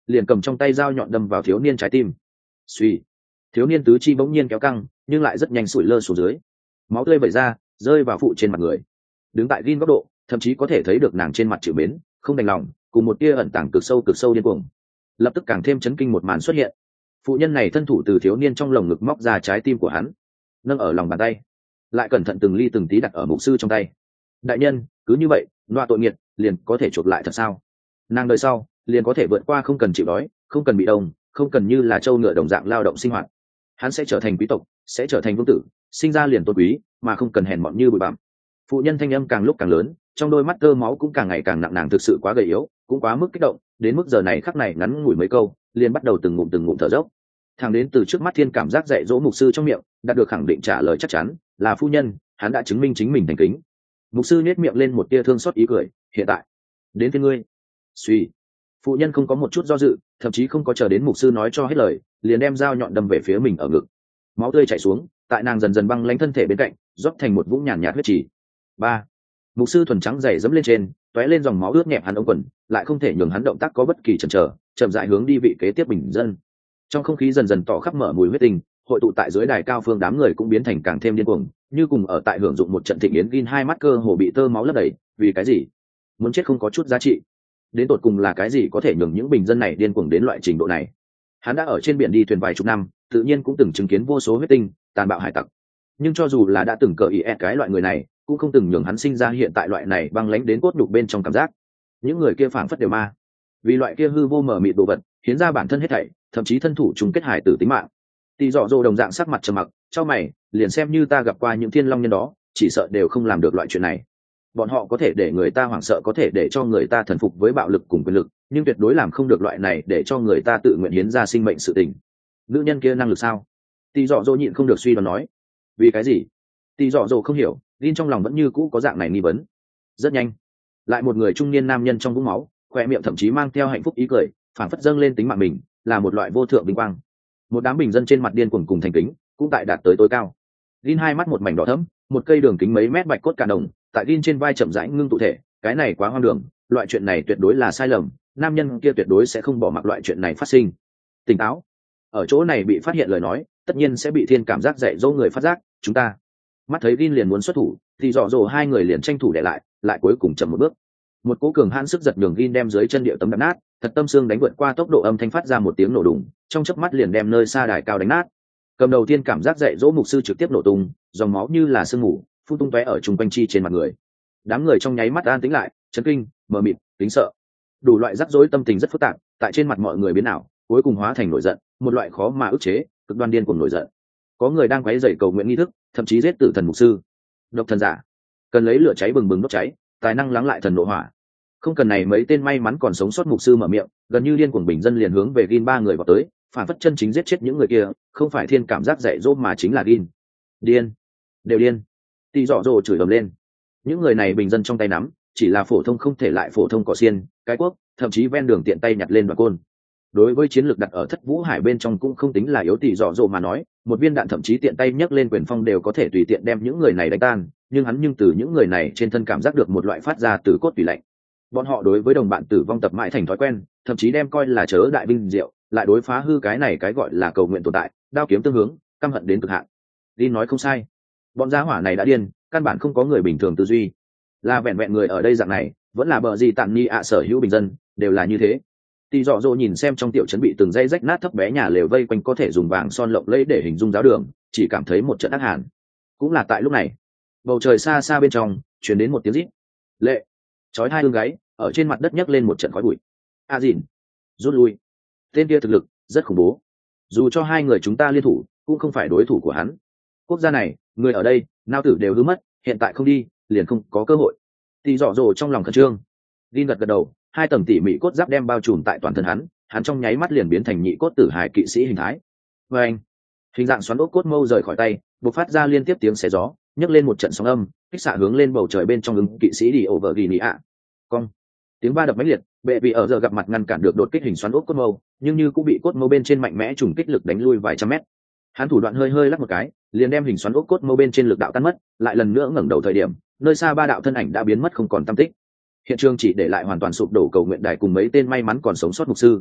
liền cầm trong tay dao nhọn đâm vào thiếu niên trái tim. Suy, thiếu niên tứ chi bỗng nhiên kéo căng, nhưng lại rất nhanh sụi lơ xuống dưới, máu tươi vẩy ra rơi vào phụ trên mặt người. Đứng tại Gin góc độ, thậm chí có thể thấy được nàng trên mặt chịu mến, không đành lòng, cùng một tia ẩn tàng cực sâu cực sâu điên cuồng. Lập tức càng thêm chấn kinh một màn xuất hiện. Phụ nhân này thân thủ từ thiếu niên trong lồng ngực móc ra trái tim của hắn, nâng ở lòng bàn tay, lại cẩn thận từng ly từng tí đặt ở mục sư trong tay. Đại nhân, cứ như vậy loa tội nghiệt liền có thể chuộc lại thật sao? Nàng đời sau liền có thể vượt qua không cần chịu đói, không cần bị đông, không cần như là trâu ngựa đồng dạng lao động sinh hoạt. Hắn sẽ trở thành quý tộc, sẽ trở thành vương tử, sinh ra liền tôn quý, mà không cần hèn mọn như bụi bặm. Phụ nhân thanh âm càng lúc càng lớn, trong đôi mắt tơ máu cũng càng ngày càng nặng. Nàng thực sự quá gầy yếu, cũng quá mức kích động, đến mức giờ này khắc này ngắn ngủi mấy câu liền bắt đầu từng ngụm từng ngụm thở dốc. Thằng đến từ trước mắt thiên cảm giác dạy dỗ mục sư trong miệng đạt được khẳng định trả lời chắc chắn là phu nhân, hắn đã chứng minh chính mình thành kính. Mục sư nhếch miệng lên một tia thương xót ý cười, hiện tại đến phía ngươi. Suy, phụ nhân không có một chút do dự, thậm chí không có chờ đến mục sư nói cho hết lời, liền đem dao nhọn đâm về phía mình ở ngực. Máu tươi chảy xuống, tại nàng dần dần băng lãnh thân thể bên cạnh rót thành một vũng nhàn nhạt huyết trì. Ba, mục sư thuần trắng dày dẫm lên trên, tóe lên dòng máu ướt nhẹp hắn ống quần, lại không thể nhường hắn động tác có bất kỳ chần chờ, chậm rãi hướng đi vị kế tiếp bình dân. Trong không khí dần dần tỏ khắp mở mùi huyết tình, hội tụ tại dưới đài cao phương đám người cũng biến thành càng thêm điên cuồng, như cùng ở tại hưởng dụng một trận thịnh yến. Gin hai mắt cơ hồ bị tơ máu lấp đầy, vì cái gì? Muốn chết không có chút giá trị. Đến tột cùng là cái gì có thể nhường những bình dân này điên cuồng đến loại trình độ này? Hắn đã ở trên biển đi thuyền vài chục năm, tự nhiên cũng từng chứng kiến vô số huyết tinh, tàn bạo hải tặc. Nhưng cho dù là đã từng cờ ý cái loại người này, cũng không từng nhường hắn sinh ra hiện tại loại này băng lãnh đến cốt nhục bên trong cảm giác. Những người kia phảng phất đều ma, vì loại kia hư vô mờ mịt đồ vật, hiến ra bản thân hết thảy, thậm chí thân thủ chung kết hải tử tính mạng. Tỷ dọ dỗ đồng dạng sắc mặt trầm mặc, trong mày, liền xem như ta gặp qua những thiên long nhân đó, chỉ sợ đều không làm được loại chuyện này. Bọn họ có thể để người ta hoảng sợ, có thể để cho người ta thần phục với bạo lực cùng quyền lực, nhưng tuyệt đối làm không được loại này để cho người ta tự nguyện hiến ra sinh mệnh sự tình. Nữ nhân kia năng lực sao? Tỷ dọ dỗ nhịn không được suy đoán nói. Vì cái gì? Tỷ dọ dỗ không hiểu, Gin trong lòng vẫn như cũ có dạng này nghi vấn. Rất nhanh, lại một người trung niên nam nhân trong vũng máu, khoe miệng thậm chí mang theo hạnh phúc ý cười, phảng phất dâng lên tính mạng mình, là một loại vô thượng vinh quang. Một đám bình dân trên mặt điên cuồng cùng thành kính, cũng tại đạt tới tối cao. Gin hai mắt một mảnh đỏ thẫm, một cây đường kính mấy mét bạch cốt cả đồng, tại Gin trên vai chậm rãi ngưng tụ thể. Cái này quá hoang đường, loại chuyện này tuyệt đối là sai lầm, nam nhân kia tuyệt đối sẽ không bỏ mặc loại chuyện này phát sinh. Tỉnh táo, ở chỗ này bị phát hiện lời nói, tất nhiên sẽ bị thiên cảm giác dạy dỗ người phát giác. Chúng ta mắt thấy Gin liền muốn xuất thủ, thì dọ dỗ hai người liền tranh thủ để lại, lại cuối cùng chậm một bước. Một cỗ cường hãn sức giật nhường Gin đem dưới chân địa tấm đập nát, thật tâm xương đánh vượt qua tốc độ âm thanh phát ra một tiếng nổ đùng, trong chớp mắt liền đem nơi xa đài cao đánh nát. Cầm đầu tiên cảm giác dạy dỗ mục sư trực tiếp nổ tung, dòng máu như là sương mù phun tung tóe ở trung quanh chi trên mặt người. Đám người trong nháy mắt an tĩnh lại, chấn kinh, mờ mịt, kính sợ. Đủ loại rắc rối tâm tình rất phức tạp, tại trên mặt mọi người biến ảo, cuối cùng hóa thành nổi giận, một loại khó mà ức chế, cực đoan điên cuồng nổi giận. Có người đang quấy rầy cầu nguyện nghi thức, thậm chí giết tử thần mục sư. Độc thần giả, cần lấy lửa cháy bừng bừng đốt cháy, tài năng lắng lại thần nộ hỏa. Không cần này mấy tên may mắn còn sống sót mục sư mở miệng, gần như điên cuồng bình dân liền hướng về Gin ba người vào tới, phản phất chân chính giết chết những người kia, không phải thiên cảm giác dạy dỗ mà chính là Gin. Điên, đều điên. Tỷ dọ dỗ chửi ầm lên. Những người này bình dân trong tay nắm, chỉ là phổ thông không thể lại phổ thông cỏ xiên, cái cuốc, thậm chí ven đường tiện tay nhặt lên đoạn côn. Đối với chiến lược đặt ở Thất Vũ Hải bên trong cũng không tính là yếu. Tỷ dọ dỗ mà nói, một viên đạn thậm chí tiện tay nhấc lên quyền phong đều có thể tùy tiện đem những người này đánh tan, nhưng hắn nhưng từ những người này trên thân cảm giác được một loại phát ra từ cốt tùy lạnh. Bọn họ đối với đồng bạn tử vong tập mãi thành thói quen, thậm chí đem coi là chớ đại binh diệu, lại đối phá hư cái này cái gọi là cầu nguyện tồn tại, đao kiếm tương hướng, căm hận đến cực hạn. Din nói không sai, bọn gia hỏa này đã điên, căn bản không có người bình thường tư duy. Là vẹn vẹn người ở đây dạng này, vẫn là bờ gì tạm ni ạ sở hữu bình dân, đều là như thế. Tỷ dọ dỗ nhìn xem trong tiểu trấn bị từng dây rách nát thấp bé nhà lều vây quanh có thể dùng vàng son lộng lẫy để hình dung giáo đường, chỉ cảm thấy một trận ác hàn. Cũng là tại lúc này, bầu trời xa xa bên trong truyền đến một tiếng rít lệ chói hai hương gáy, ở trên mặt đất nhấc lên một trận khói bụi. A dìn, rút lui. Tên kia thực lực rất khủng bố, dù cho hai người chúng ta liên thủ cũng không phải đối thủ của hắn. Quốc gia này người ở đây nao tử đều hư mất, hiện tại không đi liền không có cơ hội. Tỷ dọ dỗ trong lòng khẩn trương. Din gật gật đầu, hai tầng tỉ mỉ cốt giáp đem bao trùm tại toàn thân hắn, hắn trong nháy mắt liền biến thành nhị cốt tử hải kỵ sĩ hình thái. Và anh, hình dạng xoắn ốc cốt mâu rời khỏi tay, bộc phát ra liên tiếp tiếng xé gió, nhấc lên một trận sóng âm, kích xạ hướng lên bầu trời bên trong ứng kỵ sĩ đi over ghi ạ. Cong, tiếng va đập mãnh liệt, bệ vì ở giờ gặp mặt ngăn cản được đột kích hình xoắn ốc cốt mâu, nhưng như cũng bị cốt mâu bên trên mạnh mẽ trùng kích lực đánh lui vài trăm mét. Hắn thủ đoạn hơi hơi lắc một cái, liền đem hình xoắn ốc cốt mâu bên trên lực đạo tan mất, lại lần nữa ngẩng đầu thời điểm, nơi xa ba đạo thân ảnh đã biến mất không còn tăm tích. Hiện trường chỉ để lại hoàn toàn sụp đổ cầu nguyện đài cùng mấy tên may mắn còn sống sót mục sư.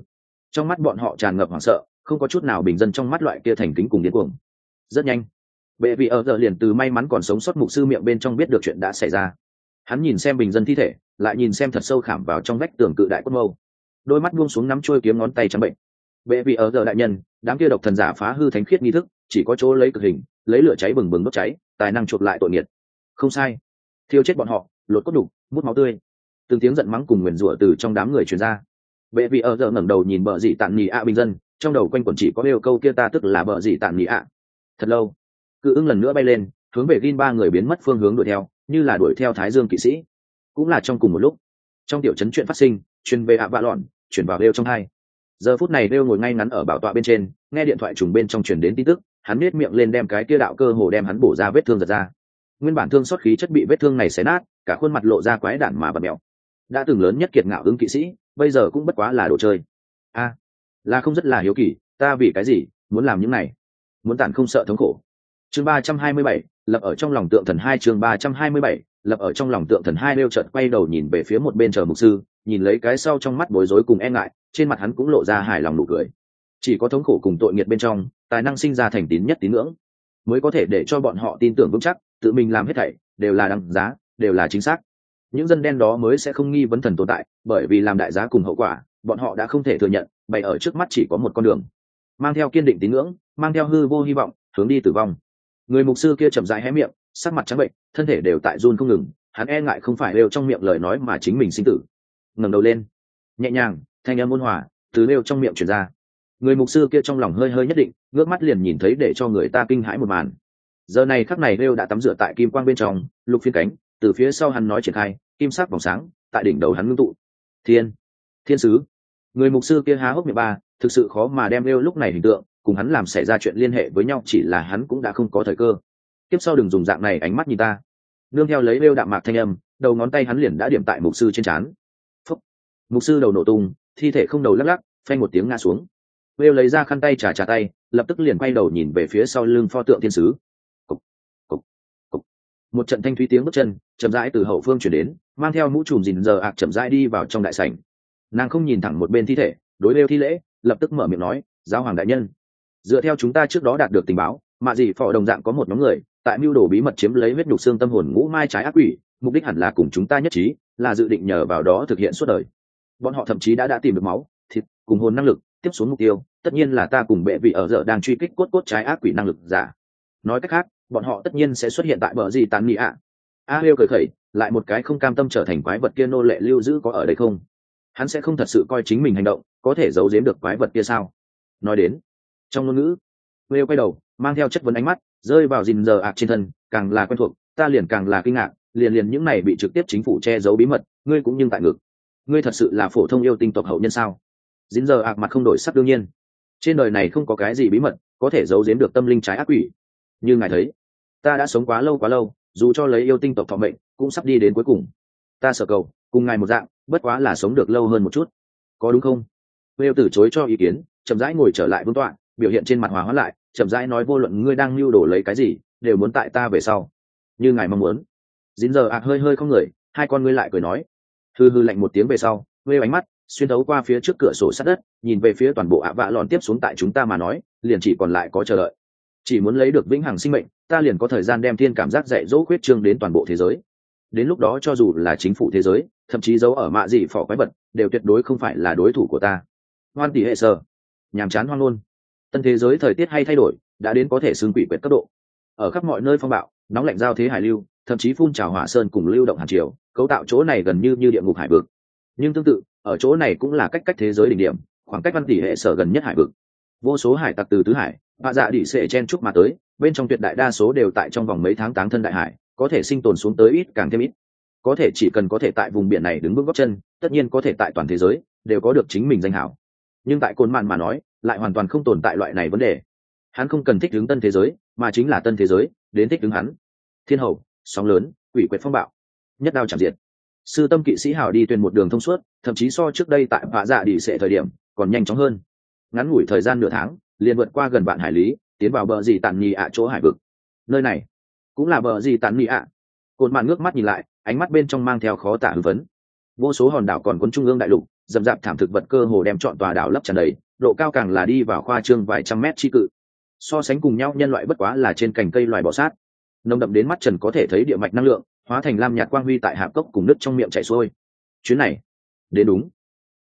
trong mắt bọn họ tràn ngập hoảng sợ, không có chút nào bình dân trong mắt loại kia thành kính cùng điên cuồng. Rất nhanh, bệ vị ở giờ liền từ may mắn còn sống sót mục sư miệng bên trong biết được chuyện đã xảy ra. Hắn nhìn xem bình dân thi thể, lại nhìn xem thật sâu khảm vào trong vách tường cự đại cốt mâu, đôi mắt buông xuống nắm trôi kiếm, ngón tay trắng bệnh. Bệ vị ở giờ đại nhân, đám kia độc thần giả phá hư thánh khiết nghi thức, chỉ có chỗ lấy cực hình, lấy lửa cháy bừng bừng đốt cháy, tài năng chuộc lại tội nghiệt. Không sai, thiêu chết bọn họ, lột cốt đục, mút máu tươi. Từng tiếng giận mắng cùng nguyền rủa từ trong đám người truyền ra. Bệ vị ở giờ ngẩng đầu nhìn bờ dị tạn nhì ạ bình dân, trong đầu quanh quẩn chỉ có yêu câu kia ta tức là bờ dị tạn nhì ạ. Thật lâu, cự ưng lần nữa bay lên, hướng về Gin ba người biến mất phương hướng đuổi theo, như là đuổi theo Thái Dương kỵ sĩ. Cũng là trong cùng một lúc, trong tiểu trấn chuyện phát sinh, truyền về ạ vạ lọn, truyền vào đeo trong hai. Giờ phút này đeo ngồi ngay ngắn ở bảo tọa bên trên, nghe điện thoại trùng bên trong truyền đến tin tức, hắn nhếch miệng lên đem cái kia đạo cơ hồ đem hắn bổ ra vết thương giật ra. Nguyên bản thương xót khí chất bị vết thương này xé nát, cả khuôn mặt lộ ra quái đản mà bật mèo. Đã từng lớn nhất kiệt ngạo ứng kỵ sĩ, bây giờ cũng bất quá là đồ chơi. A, là không rất là hiếu kỳ, ta vì cái gì muốn làm những này? Muốn tàn không sợ thống khổ. Chương ba trăm hai mươi bảy, lập ở trong lòng tượng thần hai chương ba trăm hai mươi bảy, lập ở trong lòng tượng thần hai Lêu chợt quay đầu nhìn về phía một bên chờ mục sư, nhìn lấy cái sau trong mắt bối rối cùng e ngại, trên mặt hắn cũng lộ ra hài lòng nụ cười. Chỉ có thống khổ cùng tội nghiệt bên trong, tài năng sinh ra thành tín nhất tín ngưỡng, mới có thể để cho bọn họ tin tưởng vững chắc, tự mình làm hết thảy đều là đáng giá, đều là chính xác. Những dân đen đó mới sẽ không nghi vấn thần tồn tại, bởi vì làm đại giá cùng hậu quả, bọn họ đã không thể thừa nhận, bày ở trước mắt chỉ có một con đường, mang theo kiên định tín ngưỡng, mang theo hư vô hy vọng, hướng đi tử vong. Người mục sư kia chậm rãi hé miệng, sắc mặt trắng bệnh, thân thể đều tại run không ngừng, hắn e ngại không phải Lêu trong miệng lời nói mà chính mình sinh tử. Ngẩng đầu lên, nhẹ nhàng, thanh âm ôn hòa từ Lêu trong miệng truyền ra. Người mục sư kia trong lòng hơi hơi nhất định, ngước mắt liền nhìn thấy để cho người ta kinh hãi một màn. Giờ này khắc này Lêu đã tắm rửa tại kim quang bên trong, lục phiên cánh, từ phía sau hắn nói triển khai, kim sắc vòng sáng, tại đỉnh đầu hắn ngưng tụ. Thiên, thiên sứ. Người mục sư kia há hốc miệng ba, thực sự khó mà đem Lêu lúc này hình tượng cùng hắn làm xảy ra chuyện liên hệ với nhau, chỉ là hắn cũng đã không có thời cơ. Tiếp sau đừng dùng dạng này ánh mắt nhìn ta. Nương theo lấy Lêu đạm mạc thanh âm, đầu ngón tay hắn liền đã điểm tại mục sư trên trán. Phúc. Mục sư đầu nổ tung, thi thể không đầu lắc lắc, phanh một tiếng ngã xuống. Lêu lấy ra khăn tay trà trà tay, lập tức liền quay đầu nhìn về phía sau lưng pho tượng thiên sứ. Cục, cục, cục. Một trận thanh thúy tiếng bước chân chậm rãi từ hậu phương chuyển đến, mang theo mũ trùm rìn giờ ạc chậm rãi đi vào trong đại sảnh. Nàng không nhìn thẳng một bên thi thể, đối Lêu thi lễ, lập tức mở miệng nói, giáo hoàng đại nhân, dựa theo chúng ta trước đó đạt được tình báo, mạ dị phò đồng dạng có một nhóm người tại mưu đồ bí mật chiếm lấy huyết nhục xương tâm hồn ngũ mai trái ác quỷ, mục đích hẳn là cùng chúng ta nhất trí, là dự định nhờ vào đó thực hiện suốt đời. Bọn họ thậm chí đã đã tìm được máu thịt cùng hồn năng lực, tiếp xuống mục tiêu tất nhiên là ta cùng bệ vị ở giờ đang truy kích cốt cốt trái ác quỷ năng lực giả. Nói cách khác, bọn họ tất nhiên sẽ xuất hiện tại bờ gì tàn nghị ạ. A Lêu cười khẩy, lại một cái không cam tâm trở thành quái vật kia nô lệ lưu giữ có ở đây không? Hắn sẽ không thật sự coi chính mình hành động có thể giấu giếm được quái vật kia sao? Nói đến trong ngôn ngữ, Lêu quay đầu mang theo chất vấn ánh mắt rơi vào dìn giờ ạc trên thân, càng là quen thuộc ta liền càng là kinh ngạc, liền liền những này bị trực tiếp chính phủ che giấu bí mật, ngươi cũng nhưng tại ngực. Ngươi thật sự là phổ thông yêu tinh tộc hậu nhân sao? Dìn giờ ạc mặt không đổi sắc, đương nhiên trên đời này không có cái gì bí mật có thể giấu giếm được tâm linh trái ác quỷ. Như ngài thấy, ta đã sống quá lâu quá lâu, dù cho lấy yêu tinh tộc thọ mệnh cũng sắp đi đến cuối cùng. Ta sở cầu cùng ngài một dạng, bất quá là sống được lâu hơn một chút, có đúng không? Lêu từ chối cho ý kiến, chậm rãi ngồi trở lại vương tọa, biểu hiện trên mặt hòa hóa lại, chậm rãi nói, vô luận ngươi đang lưu đồ lấy cái gì, đều muốn tại ta về sau, như ngài mong muốn. Dính giờ ạc hơi hơi không người, hai con ngươi lại cười nói, hư hư lạnh một tiếng về sau, Lêu ánh mắt xuyên thấu qua phía trước cửa sổ sát đất, nhìn về phía toàn bộ ạ vạ lòn tiếp xuống, tại chúng ta mà nói, liền chỉ còn lại có chờ đợi. Chỉ muốn lấy được vĩnh hằng sinh mệnh, ta liền có thời gian đem thiên cảm giác dạy dỗ khuyết trương đến toàn bộ thế giới. Đến lúc đó cho dù là chính phủ thế giới, thậm chí giấu ở mạ dị phỏ quái vật, đều tuyệt đối không phải là đối thủ của ta. Hoan tỷ hệ sơ, nhàm chán hoang luôn. Tân thế giới thời tiết hay thay đổi, đã đến có thể xương quỷ quyệt cấp độ. Ở khắp mọi nơi phong bạo, nóng lạnh giao thế hải lưu, thậm chí phun trào hỏa sơn cùng lưu động hàn triều, cấu tạo chỗ này gần như như địa ngục hải vực. Nhưng tương tự, ở chỗ này cũng là cách cách thế giới đỉnh điểm, khoảng cách văn tỷ hệ sở gần nhất hải vực. Vô số hải tặc từ tứ hải, bạ dạ đỉ sệ chen chúc mà tới, bên trong tuyệt đại đa số đều tại trong vòng mấy tháng táng thân đại hải, có thể sinh tồn xuống tới ít càng thêm ít. Có thể chỉ cần có thể tại vùng biển này đứng vững gót chân, tất nhiên có thể tại toàn thế giới đều có được chính mình danh hảo. Nhưng tại Côn Mạn mà nói, lại hoàn toàn không tồn tại loại này vấn đề. Hắn không cần thích ứng tân thế giới, mà chính là tân thế giới đến thích ứng hắn. Thiên hầu, sóng lớn, quỷ quyệt phong bạo, nhất đao chạm diệt. Sư tâm kỵ sĩ hào đi tuyển một đường thông suốt, thậm chí so trước đây tại bạ dạ đỉ sệ thời điểm còn nhanh chóng hơn. Ngắn ngủi thời gian nửa tháng, liền vượt qua gần vạn hải lý, tiến vào bờ gì tàn nhì ạ chỗ hải vực. Nơi này cũng là bờ gì tàn nhì ạ. Côn Mạn ngước mắt nhìn lại, ánh mắt bên trong mang theo khó tả hưng phấn. Vô số hòn đảo còn cuốn trung ương đại lục, dầm dạp thảm thực vật cơ hồ đem trọn tòa đảo lấp tràn đầy, độ cao càng là đi vào khoa trương vài trăm mét chi cự. So sánh cùng nhau nhân loại bất quá là trên cành cây loài bò sát. Nồng đậm đến mắt trần có thể thấy địa mạch năng lượng hóa thành lam nhạt quang huy tại hạp cốc cùng nước trong miệng chảy xuôi. Chuyến này đến đúng.